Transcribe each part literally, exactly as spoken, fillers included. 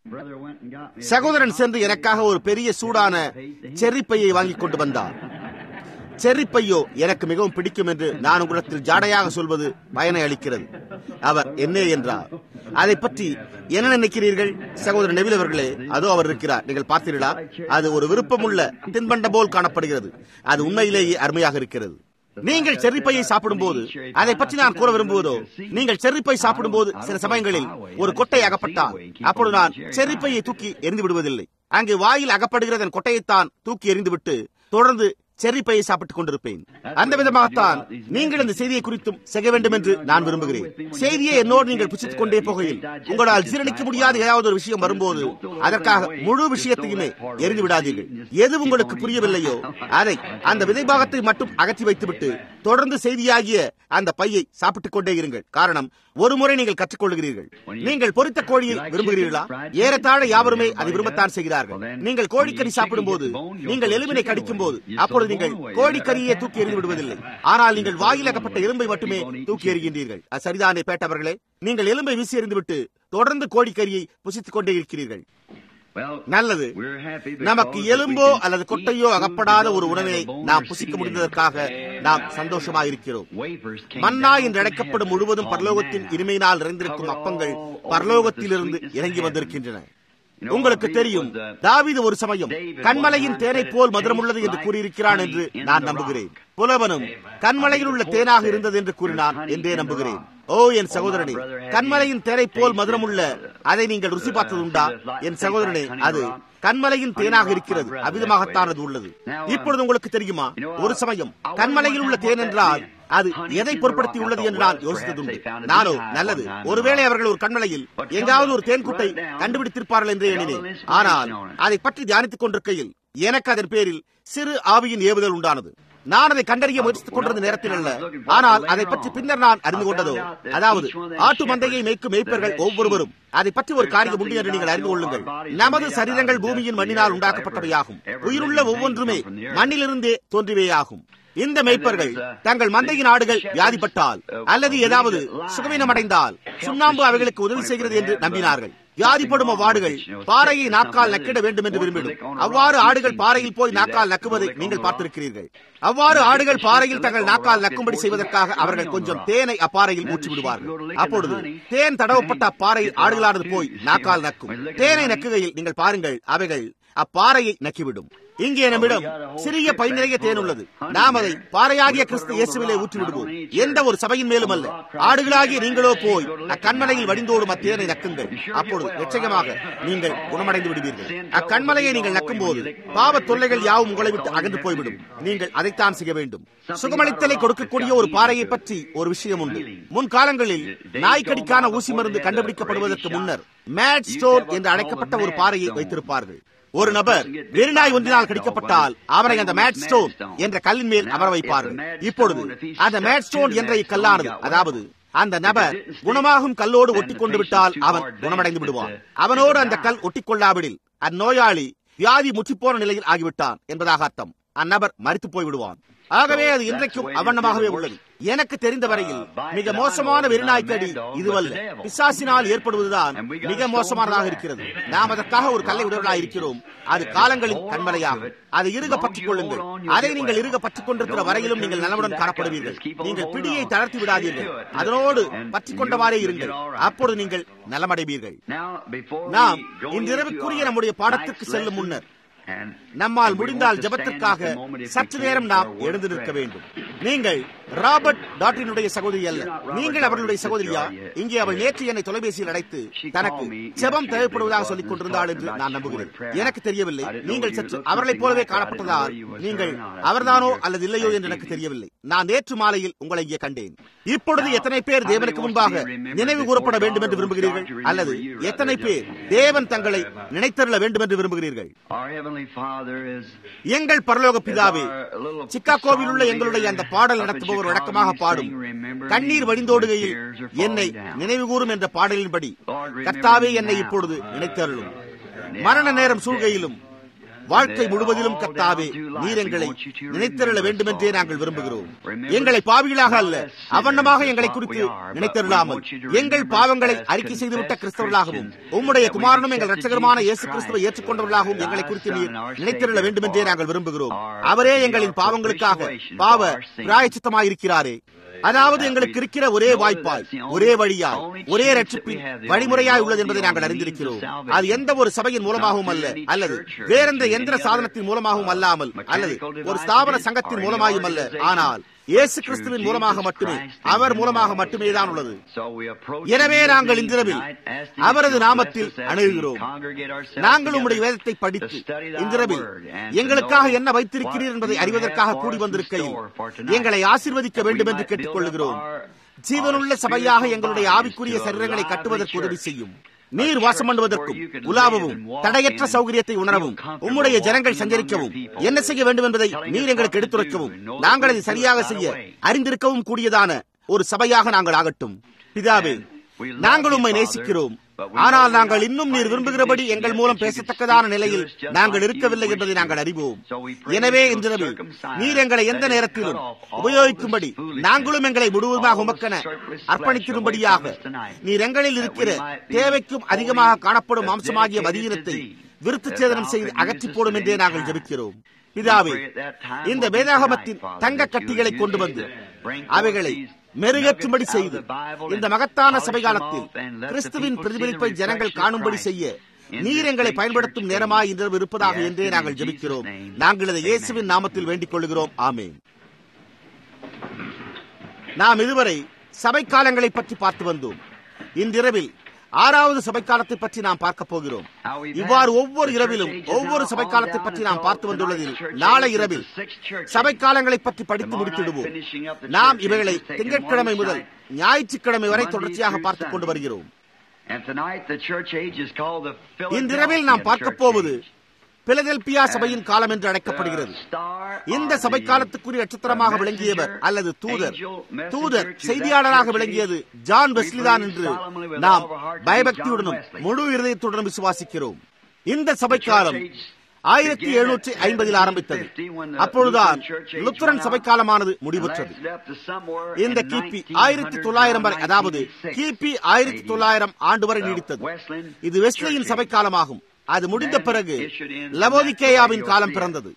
சகோதரன் சென்று எனக்காக ஒரு பெரிய சூடான செர்ரிப்பையை வாங்கிக் கொண்டு வந்தார். செர்ரிப்பையோ எனக்கு மிகவும் பிடிக்கும் என்று நான் உங்களிடத்தில் ஜாடையாக சொல்வது பயனை அளிக்கிறது. அவர் என்ன என்றார். அதை பற்றி என்ன நினைக்கிறீர்கள் சகோதரர் நெவில் அவர்களே? அதோ அவர் இருக்கிறார், நீங்கள் பார்த்தீர்களா? அது ஒரு விருப்பமுள்ள தின்பண்டம் போல் காணப்படுகிறது. அது உண்மையிலேயே அருமையாக இருக்கிறது. நீங்கள் செர்ரிப்பையை சாப்பிடும் போது, அதை பற்றி நான் கூற விரும்புவதோ, நீங்கள் செர்ரிப்பை சாப்பிடும் போது சில சமயங்களில் ஒரு கொட்டை அகப்பட்டால் அப்பொழுது நான் செர்ரிப்பையை தூக்கி எறிந்து விடுவதில்லை. அங்கு வாயில் அகப்படுகிற என் கொட்டையைத்தான் தூக்கி எறிந்துவிட்டு தொடர்ந்து செர்ரிப்பையை சாப்பிட்டுக் கொண்டிருப்பேன். அந்த விதமாகத்தான் நீங்கள் இந்த செய்தியை குறித்தும் செய்ய வேண்டும் என்று நான் விரும்புகிறேன். செய்தியை என்னோடு நீங்கள் புசித்துக் கொண்டே போகையில் உங்களால் ஜீரணிக்க முடியாத ஏதாவது ஒரு விஷயம் வரும்போது அதற்காக முழு விஷயத்தையுமே எரிந்து விடாதீர்கள். எது உங்களுக்கு புரியவில்லையோ அதை அந்த விதைபாகத்தை மட்டும் அகற்றி வைத்துவிட்டு தொடர்ந்து செய்தியாகிய அந்த பையை சாப்பிட்டுக் கொண்டே இருங்கள். காரணம், ஒரு முறை நீங்கள் கற்றுக்கொள்கிறீர்கள். நீங்கள் பொரித்த கோழியை விரும்புகிறீர்களா? ஏறத்தாழ யாவருமே அதை விரும்பத்தான் செய்கிறார்கள். நீங்கள் கோழிக்கறி சாப்பிடும் போது, நீங்கள் எலும்பினை கடிக்கும் போது, அப்பொழுது நீங்கள் கோழிக்கறியை தூக்கி எறிந்து விடுவதில்லை. ஆனால் நீங்கள் வாயில் அகப்பட்ட எலும்பை மட்டுமே தூக்கி எறிகின்றீர்கள். அது சரிதானே பேட்டவர்களே? நீங்கள் எலும்பை வீசி எறிந்துவிட்டு தொடர்ந்து கோழிக்கறியை புசித்துக் கொண்டே இருக்கிறீர்கள். நல்லது. நமக்கு எலும்போ அல்லது கொட்டையோ அகப்படாத ஒரு உணவை நாம் புசிக்க முடிந்ததற்காக நாம் சந்தோஷமாயிருக்கிறோம். மன்னா என்று அழைக்கப்படும் முழுவதும் பரலோகத்தின் இனிமையினால் நிறைந்திருக்கும் அப்பங்கள் பரலோகத்திலிருந்து இறங்கி வந்திருக்கின்றன. உங்களுக்கு தெரியும், தாவீது ஒரு சமயம் கண்மலையின் தேனை போல் மதுரமுள்ளது என்று கூறியிருக்கிறான் என்று நான் நம்புகிறேன். புலவனும் கண்மலையில் உள்ள தேனாக இருந்தது என்று கூறினான் என்றே நம்புகிறேன். ஓ என் சகோதரனே, கண்மலையின் தேனை போல் மதுரமுள்ள அதை நீங்கள் ருசி பார்த்தது உண்டா? என் சகோதரனே, அது கண்மலையின் தேனாக இருக்கிறது. அவ்விதமாகத்தான் அது உள்ளது. இப்பொழுது உங்களுக்கு தெரியுமா, ஒரு சமயம் கண்மலையில் உள்ள தேன் என்றால் அது எதை பொருட்படுத்தி உள்ளது என்று நான் யோசித்ததுண்டு. நானோ, நல்லது, ஒருவேளை அவர்கள் ஒரு கண்மலையில் எங்காவது ஒரு தேன்கூட்டை கண்டுபிடித்திருப்பார்கள் என்று எண்ணினேன். ஆனால் அதை பற்றி தியானித்துக் கொண்டிருக்கையில் எனக்கு அதன் பேரில் சிறு ஆவியின் ஏவுதல் உண்டானது. நான் அதை கண்டறிய முயற்சித்துக் கொண்டிருந்த நேரத்தில் அல்ல, ஆனால் அதை பற்றி பின்னர் நான் அறிந்து கொண்டதோ, அதாவது ஆட்டு மந்தையை மேய்க்கும் மேய்ப்பர்கள் ஒவ்வொருவரும் அதை பற்றி ஒரு காரியம் உண்டு என்று நீங்கள் அறிந்து கொள்ளுங்கள். நமது சரீரங்கள் பூமியின் மண்ணினால் உண்டாக்கப்பட்டவையாகும். உயிருள்ள ஒவ்வொன்றுமே மண்ணிலிருந்தே தோன்றியவையாகும். இந்த மேய்ப்பர்கள் தங்கள் மந்தையின் ஆடுகள் வியாதிப்பட்டால் அல்லது ஏதாவது சுகவீனமடைந்தால் சுண்ணாம்பு அவைகளுக்கு உதவி செய்கிறது என்று நம்பினார்கள். வியாதிப்படும் அவ்வாடுகள் பாறையை நாக்கால் நக்கிட வேண்டும் என்று விரும்பிடும். அவ்வாறு ஆடுகள் பாறையில் போய் நாக்கால் நக்குவதை நீங்கள் பார்த்திருக்கிறீர்கள். அவ்வாறு ஆடுகள் பாறையில் தங்கள் நாக்கால் நக்கும்படி செய்வதற்காக அவர்கள் கொஞ்சம் தேனை அப்பாறையில் ஊற்றி விடுவார்கள். அப்பொழுது தேன் தடவப்பட்ட அப்பாறையில் ஆடுகளானது போய் நாக்கால் நக்கும். தேனை நக்குகையில் நீங்கள் பாருங்கள், அவைகள் அப்பாறையை நக்கிவிடும். இங்கே நம்மிடம் சிறிய பை நிறைய தேன் உள்ளது. நாம் அதை பாறையாகிய கிறிஸ்து இயேசுவிலே ஊற்றி விடுவோம். எந்த ஒரு சபையின் மேலும் அல்ல. ஆடுகளாகிய நீங்களோ போய் அக்கண்மலையில் வடிந்தோடும் அத்தேனை நக்குங்கள். அப்பொழுது நிச்சயமாக நீங்கள் குணமடைந்து விடுவீர்கள். அக்கண்மலையை நீங்கள் நக்கும் போது பாவ தொல்லைகள் யாவும் உங்களை விட்டு அகன்று போய்விடும். நீங்கள் அதைத்தான் செய்ய வேண்டும். சுகமளித்தலை கொடுக்கக்கூடிய ஒரு பாறையை பற்றி ஒரு விஷயம் உண்டு. முன்காலங்களில் நாய்க்கடிக்கான ஊசி மருந்து கண்டுபிடிக்கப்படுவதற்கு முன்னர் மேட் ஸ்டோன் என்று அழைக்கப்பட்ட ஒரு பாறையை வைத்திருப்பார்கள். ஒரு நபர் வெறிநாய் ஒன்றினால் கடிக்கப்பட்டால் அவரை அந்த மேட் ஸ்டோன் என்ற கல்லின் மேல் அமர வைப்பார்கள். இப்பொழுது அந்த மேட் ஸ்டோன் என்ற இக்கல்லானது, அதாவது அந்த நபர் குணமாகும் கல்லோடு ஒட்டி கொண்டு விட்டால் அவன் குணமடைந்து விடுவான். அவனோடு அந்த கல் ஒட்டி கொள்ளாவிடில் அந்நோயாளி வியாதி முற்றிப்போன நிலையில் ஆகிவிட்டான் என்பதாக அர்த்தம். அந்நபர் மரித்து போய் விடுவான். ஆகவே அது இன்றைக்கும் அவண்ணமாகவே உள்ளது. எனக்கு தெரிந்த வரையில் மிக மோசமான வெறிநாய்க்கடி இதுவல்ல, பிசாசினால் ஏற்படுவதுதான் மிக மோசமானதாக இருக்கிறது. நாம் அதற்காக ஒரு கல்லை உடலாக இருக்கிறோம். அது காலங்களின் கண்மலையாகும். அதை இறுக பற்றிக் கொள்ளுங்கள். அதை நீங்கள் இறுக பற்றிக் கொண்டிருக்கிற வரையிலும் நீங்கள் நலமுடன் காணப்படுவீர்கள். நீங்கள் பிடியை தளர்த்தி விடாதீர்கள். அதனோடு பற்றிக் கொண்டவாறே இருங்கள். அப்பொழுது நீங்கள் நலமடைவீர்கள். நாம் இன்றிரவுக்குரிய நம்முடைய பாடத்திற்கு செல்லும் முன்னர் நம்மால் முடிந்தால் ஜெபத்திற்காக சற்று நேரம் நாம் எழுந்து நிற்க வேண்டும். நீங்கள் ராபர்ட் டாட்டினுடைய சகோதரி அல்ல, நீங்கள் அவர்களுடைய சகோதரியா? இங்கே அவள் நேற்று என்னை தொலைபேசியில் அழைத்து தனக்கு ஜெபம் தேவைப்படுவதாக சொல்லிக் கொண்டிருந்தாள் என்று நான் நம்புகிறேன். எனக்கு தெரியவில்லை, நீங்கள் சற்று அவர்களைப் போலவே காணப்பட்டதால் நீங்கள் அவர்தானோ அல்லது இல்லையோ என்று எனக்கு தெரியவில்லை. நான் நேற்று மாலையில் உங்களை இங்கே கண்டேன். இப்பொழுது எத்தனை பேர் தேவனுக்கு முன்பாக நினைவு கூறப்பட வேண்டும் என்று விரும்புகிறீர்கள்? அல்லது எத்தனை பேர் தேவன் தங்களை நினைத்தருள வேண்டும் என்று விரும்புகிறீர்கள்? எங்கள் பரலோக பிதாவே, சிக்காகோவில் உள்ள எங்களுடைய அந்த பாடல் நடத்துபவர் வழக்கமாக பாடும் கண்ணீர் வடிந்தோடுகையில் என்னை நினைவு கூறும் என்ற பாடலின்படி கர்த்தாவே என்னை இப்பொழுது நினைத்தருளும். மரண நேரம் சூழ்கையிலும் வாழ்க்கை முழுவதிலும் கர்த்தாவே, நீர் எங்களை நினைத்தருள வேண்டும் என்றே நாங்கள் விரும்புகிறோம். எங்களை பாவிகளாக அல்ல, அவண்ணமாக எங்களை குறித்து நினைத்தருளாமல் எங்கள் பாவங்களை அறிக்கை செய்துவிட்ட கிறிஸ்தவர்களாகவும் உம்முடைய குமாரனும் எங்கள் இரட்சகருமான இயேசு கிறிஸ்துவை ஏற்றுக்கொண்டவர்களாகவும் எங்களை குறித்து நீர் நினைத்தருள வேண்டும் என்றே நாங்கள் விரும்புகிறோம். அவரே எங்களின் பாவங்களுக்காக பாவ பிராயச்சித்தமாயிருக்கிறாரே. அதாவது எங்களுக்கு இருக்கிற ஒரே வாய்ப்பாய், ஒரே வழியாய், ஒரே ரட்சிப்பின் வழிமுறையாய் உள்ளது என்பதை நாங்கள் அறிந்திருக்கிறோம். அது எந்த ஒரு சபையின் மூலமாகவும் அல்ல, அல்லது வேறெந்த எந்திர சாதனத்தின் மூலமாகவும் அல்லாமல், அல்லது ஒரு ஸ்தாபன சங்கத்தின் மூலமாயும் அல்ல, ஆனால் இயேசு கிறிஸ்துவின் மூலமாக மட்டுமே, அவர் மூலமாக மட்டுமே தான் உள்ளது. எனவே நாங்கள் இன்றிரவில் அவரது நாமத்தில் அணுகுகிறோம். நாங்கள் உம்முடைய வேதத்தை படித்து இன்றிரவில் எங்களுக்காக என்ன வைத்திருக்கிறீர் என்பதை அறிவதற்காக கூடி வந்திருக்கையில் எங்களை ஆசீர்வதிக்க வேண்டும் என்று கேட்டுக்கொள்கிறோம். ஜீவனுள்ள சபையாக எங்களுடைய ஆவிக்குரிய சரீரங்களை கட்டுவதற்கு உதவி செய்யும். நீர் வாசம் பண்ணுவதற்கும் உலாவவும் தடையற்ற சௌகரியத்தை உணரவும் உம்முடைய ஜனங்கள் சஞ்சரிக்கவும் என்ன செய்ய வேண்டும் என்பதை நீர் எங்களுக்கு எடுத்துரைக்கவும் நாங்கள் அதை சரியாக செய்ய அறிந்திருக்கவும் கூடியதான ஒரு சபையாக நாங்கள் ஆகட்டும். பிதாவே, நாங்கள் உம்மை நேசிக்கிறோம். ஆனால் நாங்கள் இன்னும் நீர் விரும்புகிறபடி எங்கள் மூலம் பேசத்தக்கதான நிலையில் நாங்கள் இருக்கவில்லை என்பதை நாங்கள் அறிவோம். எனவே இன்றிரவு நீர் எங்களை எந்த நேரத்திலும் உபயோகிக்கும்படி நாங்களும் எங்களை முழுவதுமாக உமக்கென அர்ப்பணித்திரும்படியாக நீர் எங்களில் இருக்கிற தேவைக்கும் அதிகமாக காணப்படும் மாம்சமாகிய மதியீனத்தை விருத்து சேதனம் செய்து அகற்றி போடும் என்றே நாங்கள் ஜெபிக்கிறோம். பிதாவே, இந்த வேதாகமத்தின் தங்க கட்டிகளை கொண்டு வந்து அவைகளை மெருகேற்றும்படி செய்து இந்த மகத்தான சபை காலத்தில் கிறிஸ்துவின் பிரதிபலிப்பை ஜனங்கள் காணும்படி செய்ய நீர் எங்களை பயன்படுத்தும் நேரமாய் இன்று இருப்பதாக என்றே நாங்கள் ஜெபிக்கிறோம். நாங்கள் இதை இயேசுவின் நாமத்தில் வேண்டிக் கொள்கிறோம். ஆமென். நாம் இதுவரை சபை காலங்களை பற்றி பார்த்து வந்தோம். இன்றிரவில் ஆறாவது சபைக்காலத்தை பற்றி நாம் பார்க்க போகிறோம். இவ்வாறு ஒவ்வொரு இரவிலும் ஒவ்வொரு சபைக்காலத்தை பற்றி நாம் பார்த்து வந்துள்ளதில் நாளை இரவில் சபைக்காலங்களை பற்றி படித்து முடித்துவிடுவோம். நாம் இவைகளை திங்கட்கிழமை முதல் ஞாயிற்றுக்கிழமை வரை தொடர்ச்சியாக பார்த்துக் கொண்டு வருகிறோம். இன்றிரவில் நாம் பார்க்க போவது பிலதெல்பியா சபையின் காலம் என்று அழைக்கப்படுகிறது. இந்த சபை காலத்துக்குரிய நட்சத்திரமாக விளங்கியவர் அல்லது தூதர் தூதர் செய்தியாளராக விளங்கியது ஜான் வெஸ்லிதான் என்று நாம் பயபக்தியுடனும் முழு இருதயத்துடனும் விசுவாசிக்கிறோம். இந்த சபை காலம் ஆயிரத்தி எழுநூற்றி ஐம்பதில் ஆரம்பித்தது. அப்பொழுதுதான் லுத்தரன் சபை காலமானது முடிவுற்றது. இந்த கிபி ஆயிரத்தி தொள்ளாயிரம் வரை, அதாவது கிபி ஆயிரத்தி தொள்ளாயிரம் ஆண்டு வரை நீடித்தது. இது வெஸ்லியின் சபை காலமாகும். அது முடிந்த பிறகு லவோதிகேயாவின் காலம் பிறந்தது.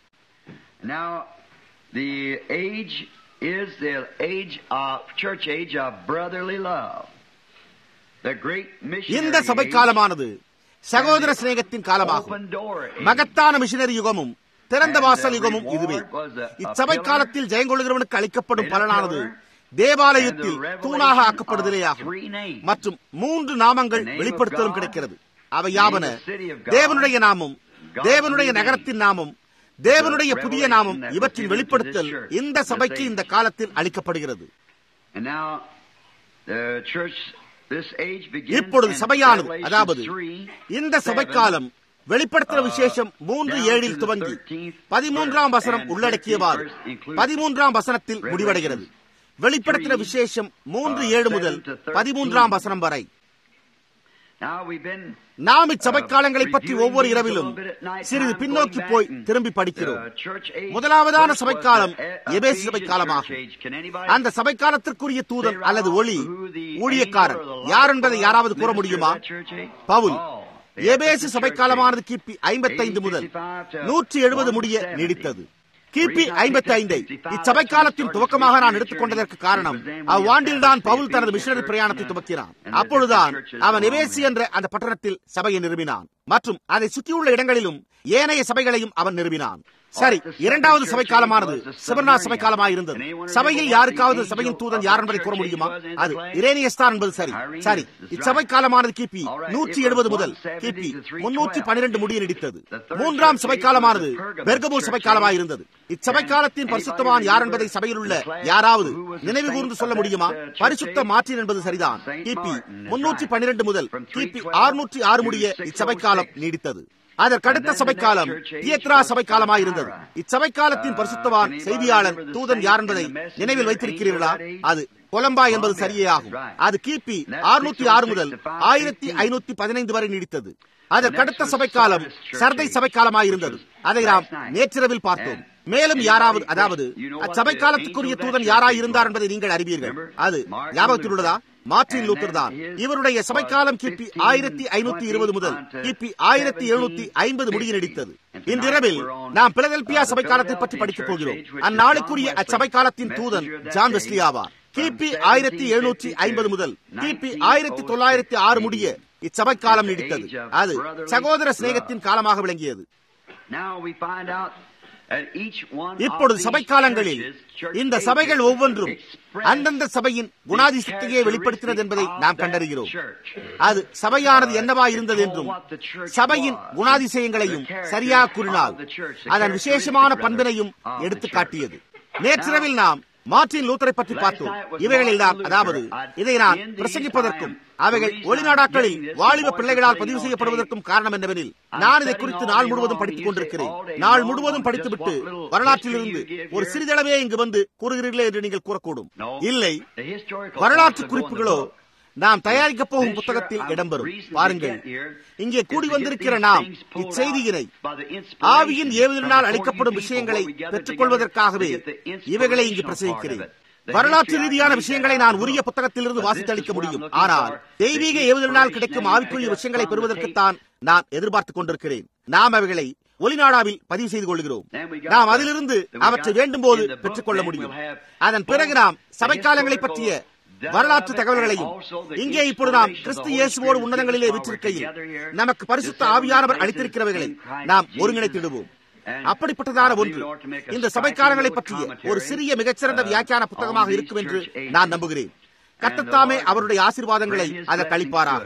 இந்த சபை காலமானது சகோதர சிநேகத்தின் காலமாகும். மகத்தான மிஷனரி யுகமும் திறந்த வாசல் யுகமும் இதுவே. இச்சபை காலத்தில் ஜெயங்கொள்கிறவனுக்கு அளிக்கப்படும் பலனானது தேவாலயத்தில் தூணாக ஆக்கப்படுதலேயாகும். மற்றும் மூன்று நாமங்கள் வெளிப்படுத்தலும் கிடைக்கிறது. அவை யாவன தேவனுடைய நாமம், தேவனுடைய நகரத்தின் நாமம், தேவனுடைய புதிய நாமம். இவற்றின் வெளிப்படுத்தல் இந்த சபைக்கு இந்த காலத்தில் அளிக்கப்படுகிறது. இப்பொழுது சபையானது, அதாவது இந்த சபை காலம் வெளிப்படுத்துகிற விசேஷம் மூன்று ஏழில் துவங்கி பதிமூன்றாம் வசனம் உள்ளடக்கியவாறு பதிமூன்றாம் வசனத்தில் முடிவடைகிறது. வெளிப்படுத்துகிற விசேஷம் மூன்று ஏழு முதல் பதிமூன்றாம் வசனம் வரை. நாம் இச்சபை காலங்களை பற்றி ஒவ்வொரு இரவிலும் சிறிது பின்னோக்கி போய் திரும்பி படிக்கிறோம். முதலாவதான சபைக்காலம் எபேசு சபை காலமாகும். அந்த சபை காலத்திற்குரிய தூதன் அல்லது ஒளி ஊழியக்காரன் யார் என்பதை யாராவது கூற முடியுமா? பவுல். எபேசு சபை காலமானது கிபி ஐம்பத்தைந்து முதல் நூற்றி எழுபது முடிய நீடித்தது. கிபி ஐம்பத்தி ஐந்தை இச்சபை காலத்தின் துவக்கமாக நான் எடுத்துக் கொண்டதற்கு காரணம், அவ்வாண்டில் தான் பவுல் தனது மிஷனரி பிரயாணத்தை துவக்கினான். அப்பொழுதுதான் அவன் எபேசு என்ற அந்த பட்டணத்தில் சபையை நிறுவினான் மற்றும் அதை சுற்றியுள்ள இடங்களிலும் ஏனைய சபைகளையும் அவன் நிறுவினான். சரி, இரண்டாவது சபை காலமானது சிபர்னா சபை காலமாயிருந்தது. சபையில் யாருக்காவது சபையின் தூதன் யார் என்பதை கூற முடியுமா? அது இரேனியஸ் தான் என்பது சரி. சரி, இச்சபை காலமானது கிபி நூற்றி எழுபது முதல் கிபி முன்னூற்றி பனிரெண்டு முடிய நீடித்தது. மூன்றாம் சபை காலமானது பெர்கமு சபை காலமாயிருந்தது. இச்சபை காலத்தின் பரிசுத்தவான் யார் என்பதை சபையில் உள்ள யாராவது நினைவு கூர்ந்து சொல்ல முடியுமா? பரிசுத்த மார்ட்டின் என்பது சரிதான். கிபி முன்னூற்றி பனிரெண்டு முதல் கிபி அறுநூற்றி ஆறு முடிய இச்சபை காலம் நீடித்தது. அதற்கடுத்த சபை காலம் தியத்ரா சபை காலமாயிருந்தது. இச்சபை காலத்தின் பரிசுத்தவான் செய்தியாளர் தூதன் யார் என்பதை நினைவில் வைத்திருக்கிறீர்களா? அது கொலம்பா என்பது சரியே ஆகும். அது கிபி அறுநூற்றி ஆறு முதல் ஆயிரத்தி ஐநூத்தி பதினைந்து வரை நீடித்தது. அதற்கடுத்த சபைக்காலம் சர்தை சபைக்காலமாயிருந்தது. அதை நாம் நேற்றிரவில் பார்த்தோம். மேலும் யாராவது, அதாவது அச்சபை காலத்துக்குரிய தூதன் யாராய் இருந்தார் என்பதை நீங்கள் அறிவீர்கள். அது ஞாபகத்தில் உள்ளதா? மார்ட்டின் லூத்தர் தான். இவருடைய சபைக்காலம் கிபி ஆயிரத்தி ஐநூத்தி இருபது முதல் கிபி ஆயிரத்தி எழுநூத்தி ஐம்பது முடிய நீடித்தது. இன்றிரவில் நாம் பிலதெல்பியா சபை காலத்தை பற்றி படிக்கப் போகிறோம். அந்நாளுக்குரிய அச்சபை காலத்தின் தூதன் ஜான் வெஸ்லி ஆவார். கிபி ஆயிரத்தி எழுநூற்றி ஐம்பது முதல் கிபி ஆயிரத்தி தொள்ளாயிரத்தி ஆறு முடிய இச்சபை காலம் நீடித்தது. அது சகோதர சிநேகத்தின் காலமாக விளங்கியது. இப்பொழுது சபை காலங்களில் இந்த சபைகள் ஒவ்வொன்றும் அந்தந்த சபையின் குணாதிசயத்தையே வெளிப்படுத்தினது என்பதை நாம் கண்டறிகிறோம். அது சபையானது என்னவா இருந்தது என்றும் சபையின் குணாதிசயங்களையும் சரியாக கூறினால் அதன் விசேஷமான பண்பினையும் எடுத்து காட்டியது. நேற்றிரவில் நாம் மார்ட்டின் லூத்தரை பற்றி பார்த்தோம். இவைகளில் தான், அதாவது இதை நான் பிரசங்கிப்பதற்கும் அவைகள் ஒளிநாடாக்களில் வாலிப பிள்ளைகளால் பதிவு செய்யப்படுவதற்கும் காரணம் என்னவெனில், நான் இதை குறித்து நாள் முழுவதும் படித்துக் கொண்டிருக்கிறேன். நாள் முழுவதும் படித்துவிட்டு வரலாற்றிலிருந்து ஒரு சிறிதளவே இங்கு வந்து கூறுகிறீர்களே என்று நீங்கள் கூறக்கூடும். இல்லை, வரலாற்று குறிப்புகளோ நாம் தயாரிக்கப் போகும் புத்தகத்தில் இடம்பெறும். பாருங்கள், இங்கே கூடி வந்திருக்கிற நாம் இச்செய்தியினை ஆவியின் ஏவுதலினால் அளிக்கப்படும் விஷயங்களை பெற்றுக் கொள்வதற்காகவே இவைகளை இங்கு பிரசங்கிக்கிறேன். வரலாற்று ரீதியான விஷயங்களை நான் உரிய புத்தகத்திலிருந்து வாசித்தளிக்க முடியும். ஆனால் தெய்வீக ஏவுதலினால் கிடைக்கும் ஆவிக்குரிய விஷயங்களை பெறுவதற்குத்தான் நான் எதிர்பார்த்துக் கொண்டிருக்கிறேன். நாம் அவைகளை ஒலிநாடாவில் பதிவு செய்து கொள்கிறோம். நாம் அதிலிருந்து அவற்றை வேண்டும் போது பெற்றுக் கொள்ள முடியும். அதன் பிறகு நாம் சபைக்காலங்களை பற்றிய வரலாற்று தகவல்களையும் இங்கே இப்பொழுது நாம் கிறிஸ்து இயேசுவோடு உன்னதங்களிலே வீற்றிருக்கையில் நமக்கு பரிசுத்த ஆவியானவர் அளித்திருக்கிறவைகளை நாம் ஒருங்கிணைத்திடுவோம். அப்படிப்பட்டதான ஒன்று இந்த சபைக்காலங்களை பற்றிய ஒரு சிறிய மிகச்சிறந்த வியாக்கியான புத்தகமாக இருக்கும் என்று நான் நம்புகிறேன். கர்த்தர் அவருடைய ஆசீர்வாதங்களை அதற்கு அளிப்பாராக.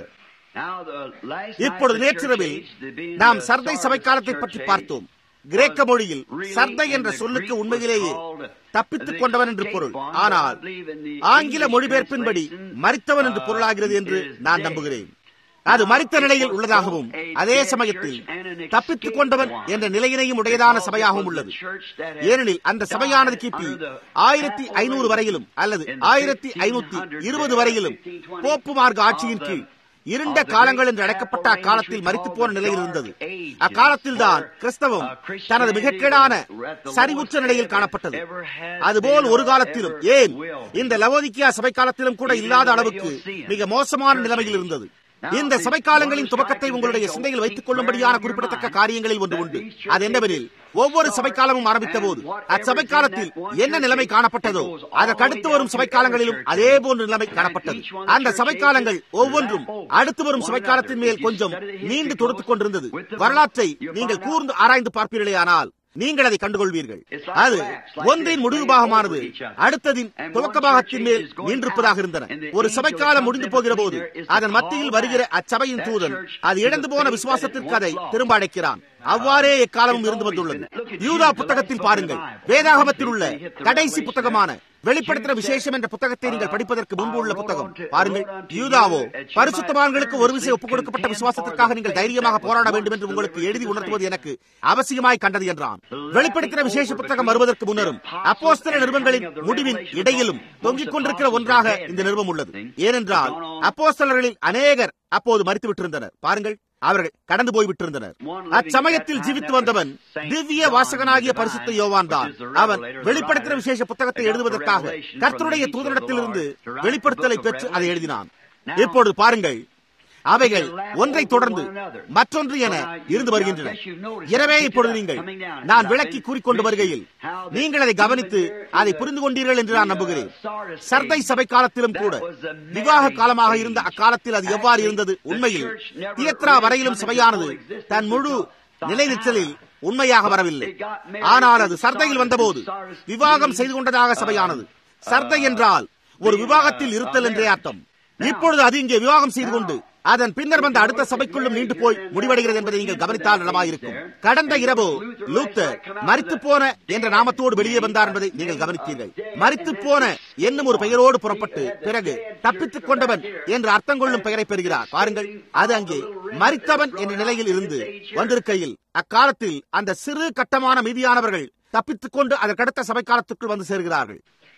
இப்பொழுது நேற்றிரவில் நாம் சர்தை சபைக்காலத்தை பற்றி பார்த்தோம். கிரேக்க மொழியில் சர்தை என்ற சொல்லுக்கு உண்மையிலேயே தப்பித்துக் கொண்டவன் என்று பொருள். ஆனால் ஆங்கில மொழிபெயர்ப்பின்படி மரித்தவன் என்று பொருளாகிறது என்று நான் நம்புகிறேன். அது மரித்த நிலையில் உள்ளதாகவும் அதே சமயத்தில் தப்பித்துக் கொண்டவன் என்ற நிலையினையும் உடையதான சபையாகவும் உள்ளது. ஏனெனில் அந்த சபையானது கிபி ஆயிரத்தி ஐநூறு வரையிலும் அல்லது ஆயிரத்தி ஐநூத்தி இருபது வரையிலும் போப்பு மார்க்க ஆட்சியின் கீழ் இருண்ட காலங்கள் என்று அழைக்கப்பட்ட அக்காலத்தில் மரித்து போன நிலையில் இருந்தது. அக்காலத்தில் தான் கிறிஸ்தவம் தனது மிகக்கேடான சரிவுற்ற நிலையில் காணப்பட்டது. அதுபோல் ஒரு காலத்திலும், ஏன் இந்த லவோதிக்கியா சபை காலத்திலும் கூட இல்லாத அளவுக்கு மிக மோசமான நிலைமையில் இருந்தது. இந்த சபை காலங்களின் துவக்கத்தை உங்களுடைய சிந்தையில் வைத்துக் கொள்ளும்படியான குறிப்பிடத்தக்க காரியங்களில் ஒன்று உண்டு. அது என்னவெனில், ஒவ்வொரு சபைக்காலமும் ஆரம்பித்த போது அச்சபை காலத்தில் என்ன நிலைமை காணப்பட்டதோ அதற்கு அடுத்து வரும் சபைக்காலங்களிலும் அதே போன்ற நிலைமை காணப்பட்டது. அந்த சபைக்காலங்கள் ஒவ்வொன்றும் அடுத்து வரும் சபைக்காலத்தின் மேல் கொஞ்சம் நீண்டு தொடுத்துக் கொண்டிருந்தது. வரலாற்றை நீங்கள் கூர்ந்து ஆராய்ந்து பார்ப்பீர்களேயானால் நீங்கள் அதை கண்டுகொள்வீர்கள். அது ஒன்றின் முடிவு பாகமானது அடுத்ததின் துவக்க பாகத்தின் மேல் நின்றிருப்பதாக இருந்தன. ஒரு சபைக்காலம் முடிந்து போகிற போது அதன் மத்தியில் வருகிற அச்சபையின் தூதன் அது இழந்து போன விசுவாசத்திற்கு அதை திரும்ப அடைக்கிறான். அவ்வாறே எக்காலமும் இருந்து வந்துள்ளது. யூதா புத்தகத்தில் பாருங்கள். வேதாகமத்தில் உள்ள கடைசி புத்தகமான வெளிப்படுத்தின விசேஷம் என்ற புத்தகத்தை நீங்கள் படிப்பதற்கு முன்பு உள்ள புத்தகம் பாருங்கள். யூதாவோ பரிசுத்தவான்களுக்கு ஒரு விசை ஒப்புக் கொடுக்கப்பட்ட விசுவாசத்திற்காக நீங்கள் தைரியமாக போராட வேண்டும் என்று உங்களுக்கு எழுதி உணர்த்துவது எனக்கு அவசியமாய் கண்டது என்றான். வெளிப்படுத்தின விசேஷ புத்தகம் வருவதற்கு முன்னரும் அப்போஸ்தல நிருபங்களின் முடிவின் இடையிலும் தொங்கிக் கொண்டிருக்கிற ஒன்றாக இந்த நிருபம் உள்ளது. ஏனென்றால் அப்போஸ்தலர்களில் அநேகர் அப்போது மரித்து விட்டிருந்தனர். பாருங்கள், அவர்கள் கடந்து போய்விட்டிருந்தனர். அச்சமயத்தில் ஜீவித்து வந்தவன் திவ்ய வாசகனாகிய பரிசுத்த யோவான் தான். அவன் வெளிப்படுத்தின விசேஷ புத்தகத்தை எழுதுவதற்காக கர்த்தருடைய தூதரிடத்திலிருந்து வெளிப்படுத்தலை பெற்று அதை எழுதினான். இப்பொழுது பாருங்கள், அவைகள் ஒன்றை தொடர்ந்து மற்றொன்று என இருந்து வருகின்றன. எனவே இப்பொழுது நீங்கள் நான் விளக்கி கூறிக்கொண்டு வருகையில் நீங்கள் அதை கவனித்து அதை புரிந்து கொண்டீர்கள் என்று நான் நம்புகிறேன். சர்தை சபை காலத்திலும் கூட விவாக காலமாக இருந்த அக்காலத்தில் அது எவ்வாறு இருந்தது? உண்மையில் தியத்ரா வரையிலும் சபையானது தன் முழு நிலை நிற்றலில் உண்மையாக வரவில்லை. ஆனால் அது சர்தையில் வந்தபோது விவாகம் செய்து கொண்டதாக சபையானது. சர்தை என்றால் ஒரு விவாகத்தில் இருத்தல் என்றே அர்த்தம். இப்பொழுது அது இங்கே விவாகம் செய்து கொண்டு அதன் பின்னர் வந்த அடுத்த சபைக்குள்ளும் நீண்டு போய் முடிவடைகிறது என்பதை நீங்கள் கவனித்தால் நலமாயிருக்கும். கடந்த இரவு லூத்தர் மரித்து போன என்ற நாமத்தோடு வெளியே வந்தார் என்பதை நீங்கள் கவனித்தீர்கள். மரித்து போன என்னும் ஒரு பெயரோடு புறப்பட்டு பிறகு தப்பித்துக் கொண்டவன் என்று அர்த்தம் கொள்ளும் பெயரை பெறுகிறார். பாருங்கள், அது அங்கே மரித்தவன் என்ற நிலையில் இருந்து வந்திருக்கையில் அக்காலத்தில் அந்த சிறு கட்டமான மீதியானவர்கள் தப்பித்துக் கொண்டு அதற்கடுத்த சபை காலத்துக்குள் வந்து சேர்கிறார்கள்.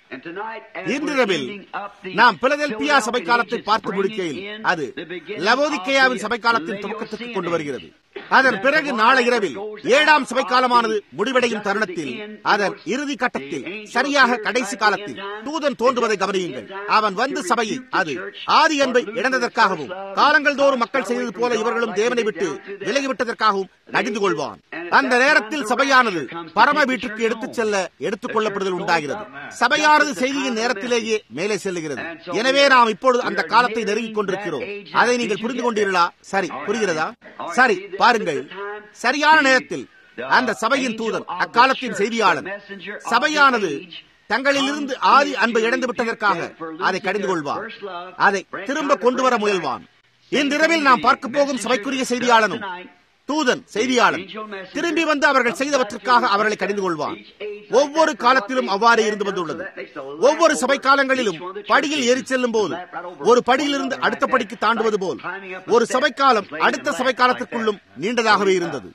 இன்றிரவில் நாம் பிலதெல்பியா சபை காலத்தை பார்த்து முடிக்கையில் அது லவோதிக்கேயாவின் சபை காலத்தின் துவக்கத்துக்கு கொண்டு வருகிறது. அதன் பிறகு நாளை இரவில் ஏழாம் சபை காலமானது முடிவடையும் தருணத்தில், அதன் இறுதி கட்டத்தில், சரியாக கடைசி காலத்தில் தூதன் தோன்றுவதை கவனியுங்கள். அவன் வந்து சபையை அது ஆதி அன்பை இழந்ததற்காகவும் காலங்கள் தோறும் மக்கள் செய்தது போல இவர்களும் தேவனை விட்டு விலகிவிட்டதற்காகவும் நடிந்து கொள்வான். அந்த நேரத்தில் சபையானது பரம வீட்டுக்கு எடுத்துச் செல்ல எடுத்துக் கொள்ளப்படுதல் உண்டாகிறது. சபையானது செய்தியின் நேரத்திலேயே மேலே செல்லுகிறது. எனவே நாம் இப்பொழுது அந்த காலத்தை நெருங்கிக் கொண்டிருக்கிறோம். அதை நீங்கள் புரிந்து கொண்டீர்களா? சரி, புரிகிறதா? சரி, பாருங்கள். சரியான நேரத்தில் அந்த சபையின் தூதன், அக்காலத்தின் செய்தியாளன், சபையானது தங்களிலிருந்து ஆதி அன்பை இழந்து விட்டதற்காக அதை கடிந்து கொள்வான், அதை திரும்ப கொண்டு வர முயல்வான். இன்றிரவில் நாம் பார்க்க போகும் சபைக்குரிய செய்தியாளனும் தூதன் செய்தியாளன் திரும்பி வந்து அவர்கள் செய்தவற்றுக்காக அவர்களை கடிந்து கொள்வான். ஒவ்வொரு காலத்திலும் அவ்வாறு இருந்து வந்துள்ளது. ஒவ்வொரு சபை காலங்களிலும் படியில் ஏறி செல்லும் போது ஒரு படியிலிருந்து அடுத்த படிக்கு தாண்டுவது போல் ஒரு சபை காலம் அடுத்த சபை காலத்திற்குள்ளும் நீண்டதாகவே இருந்தது.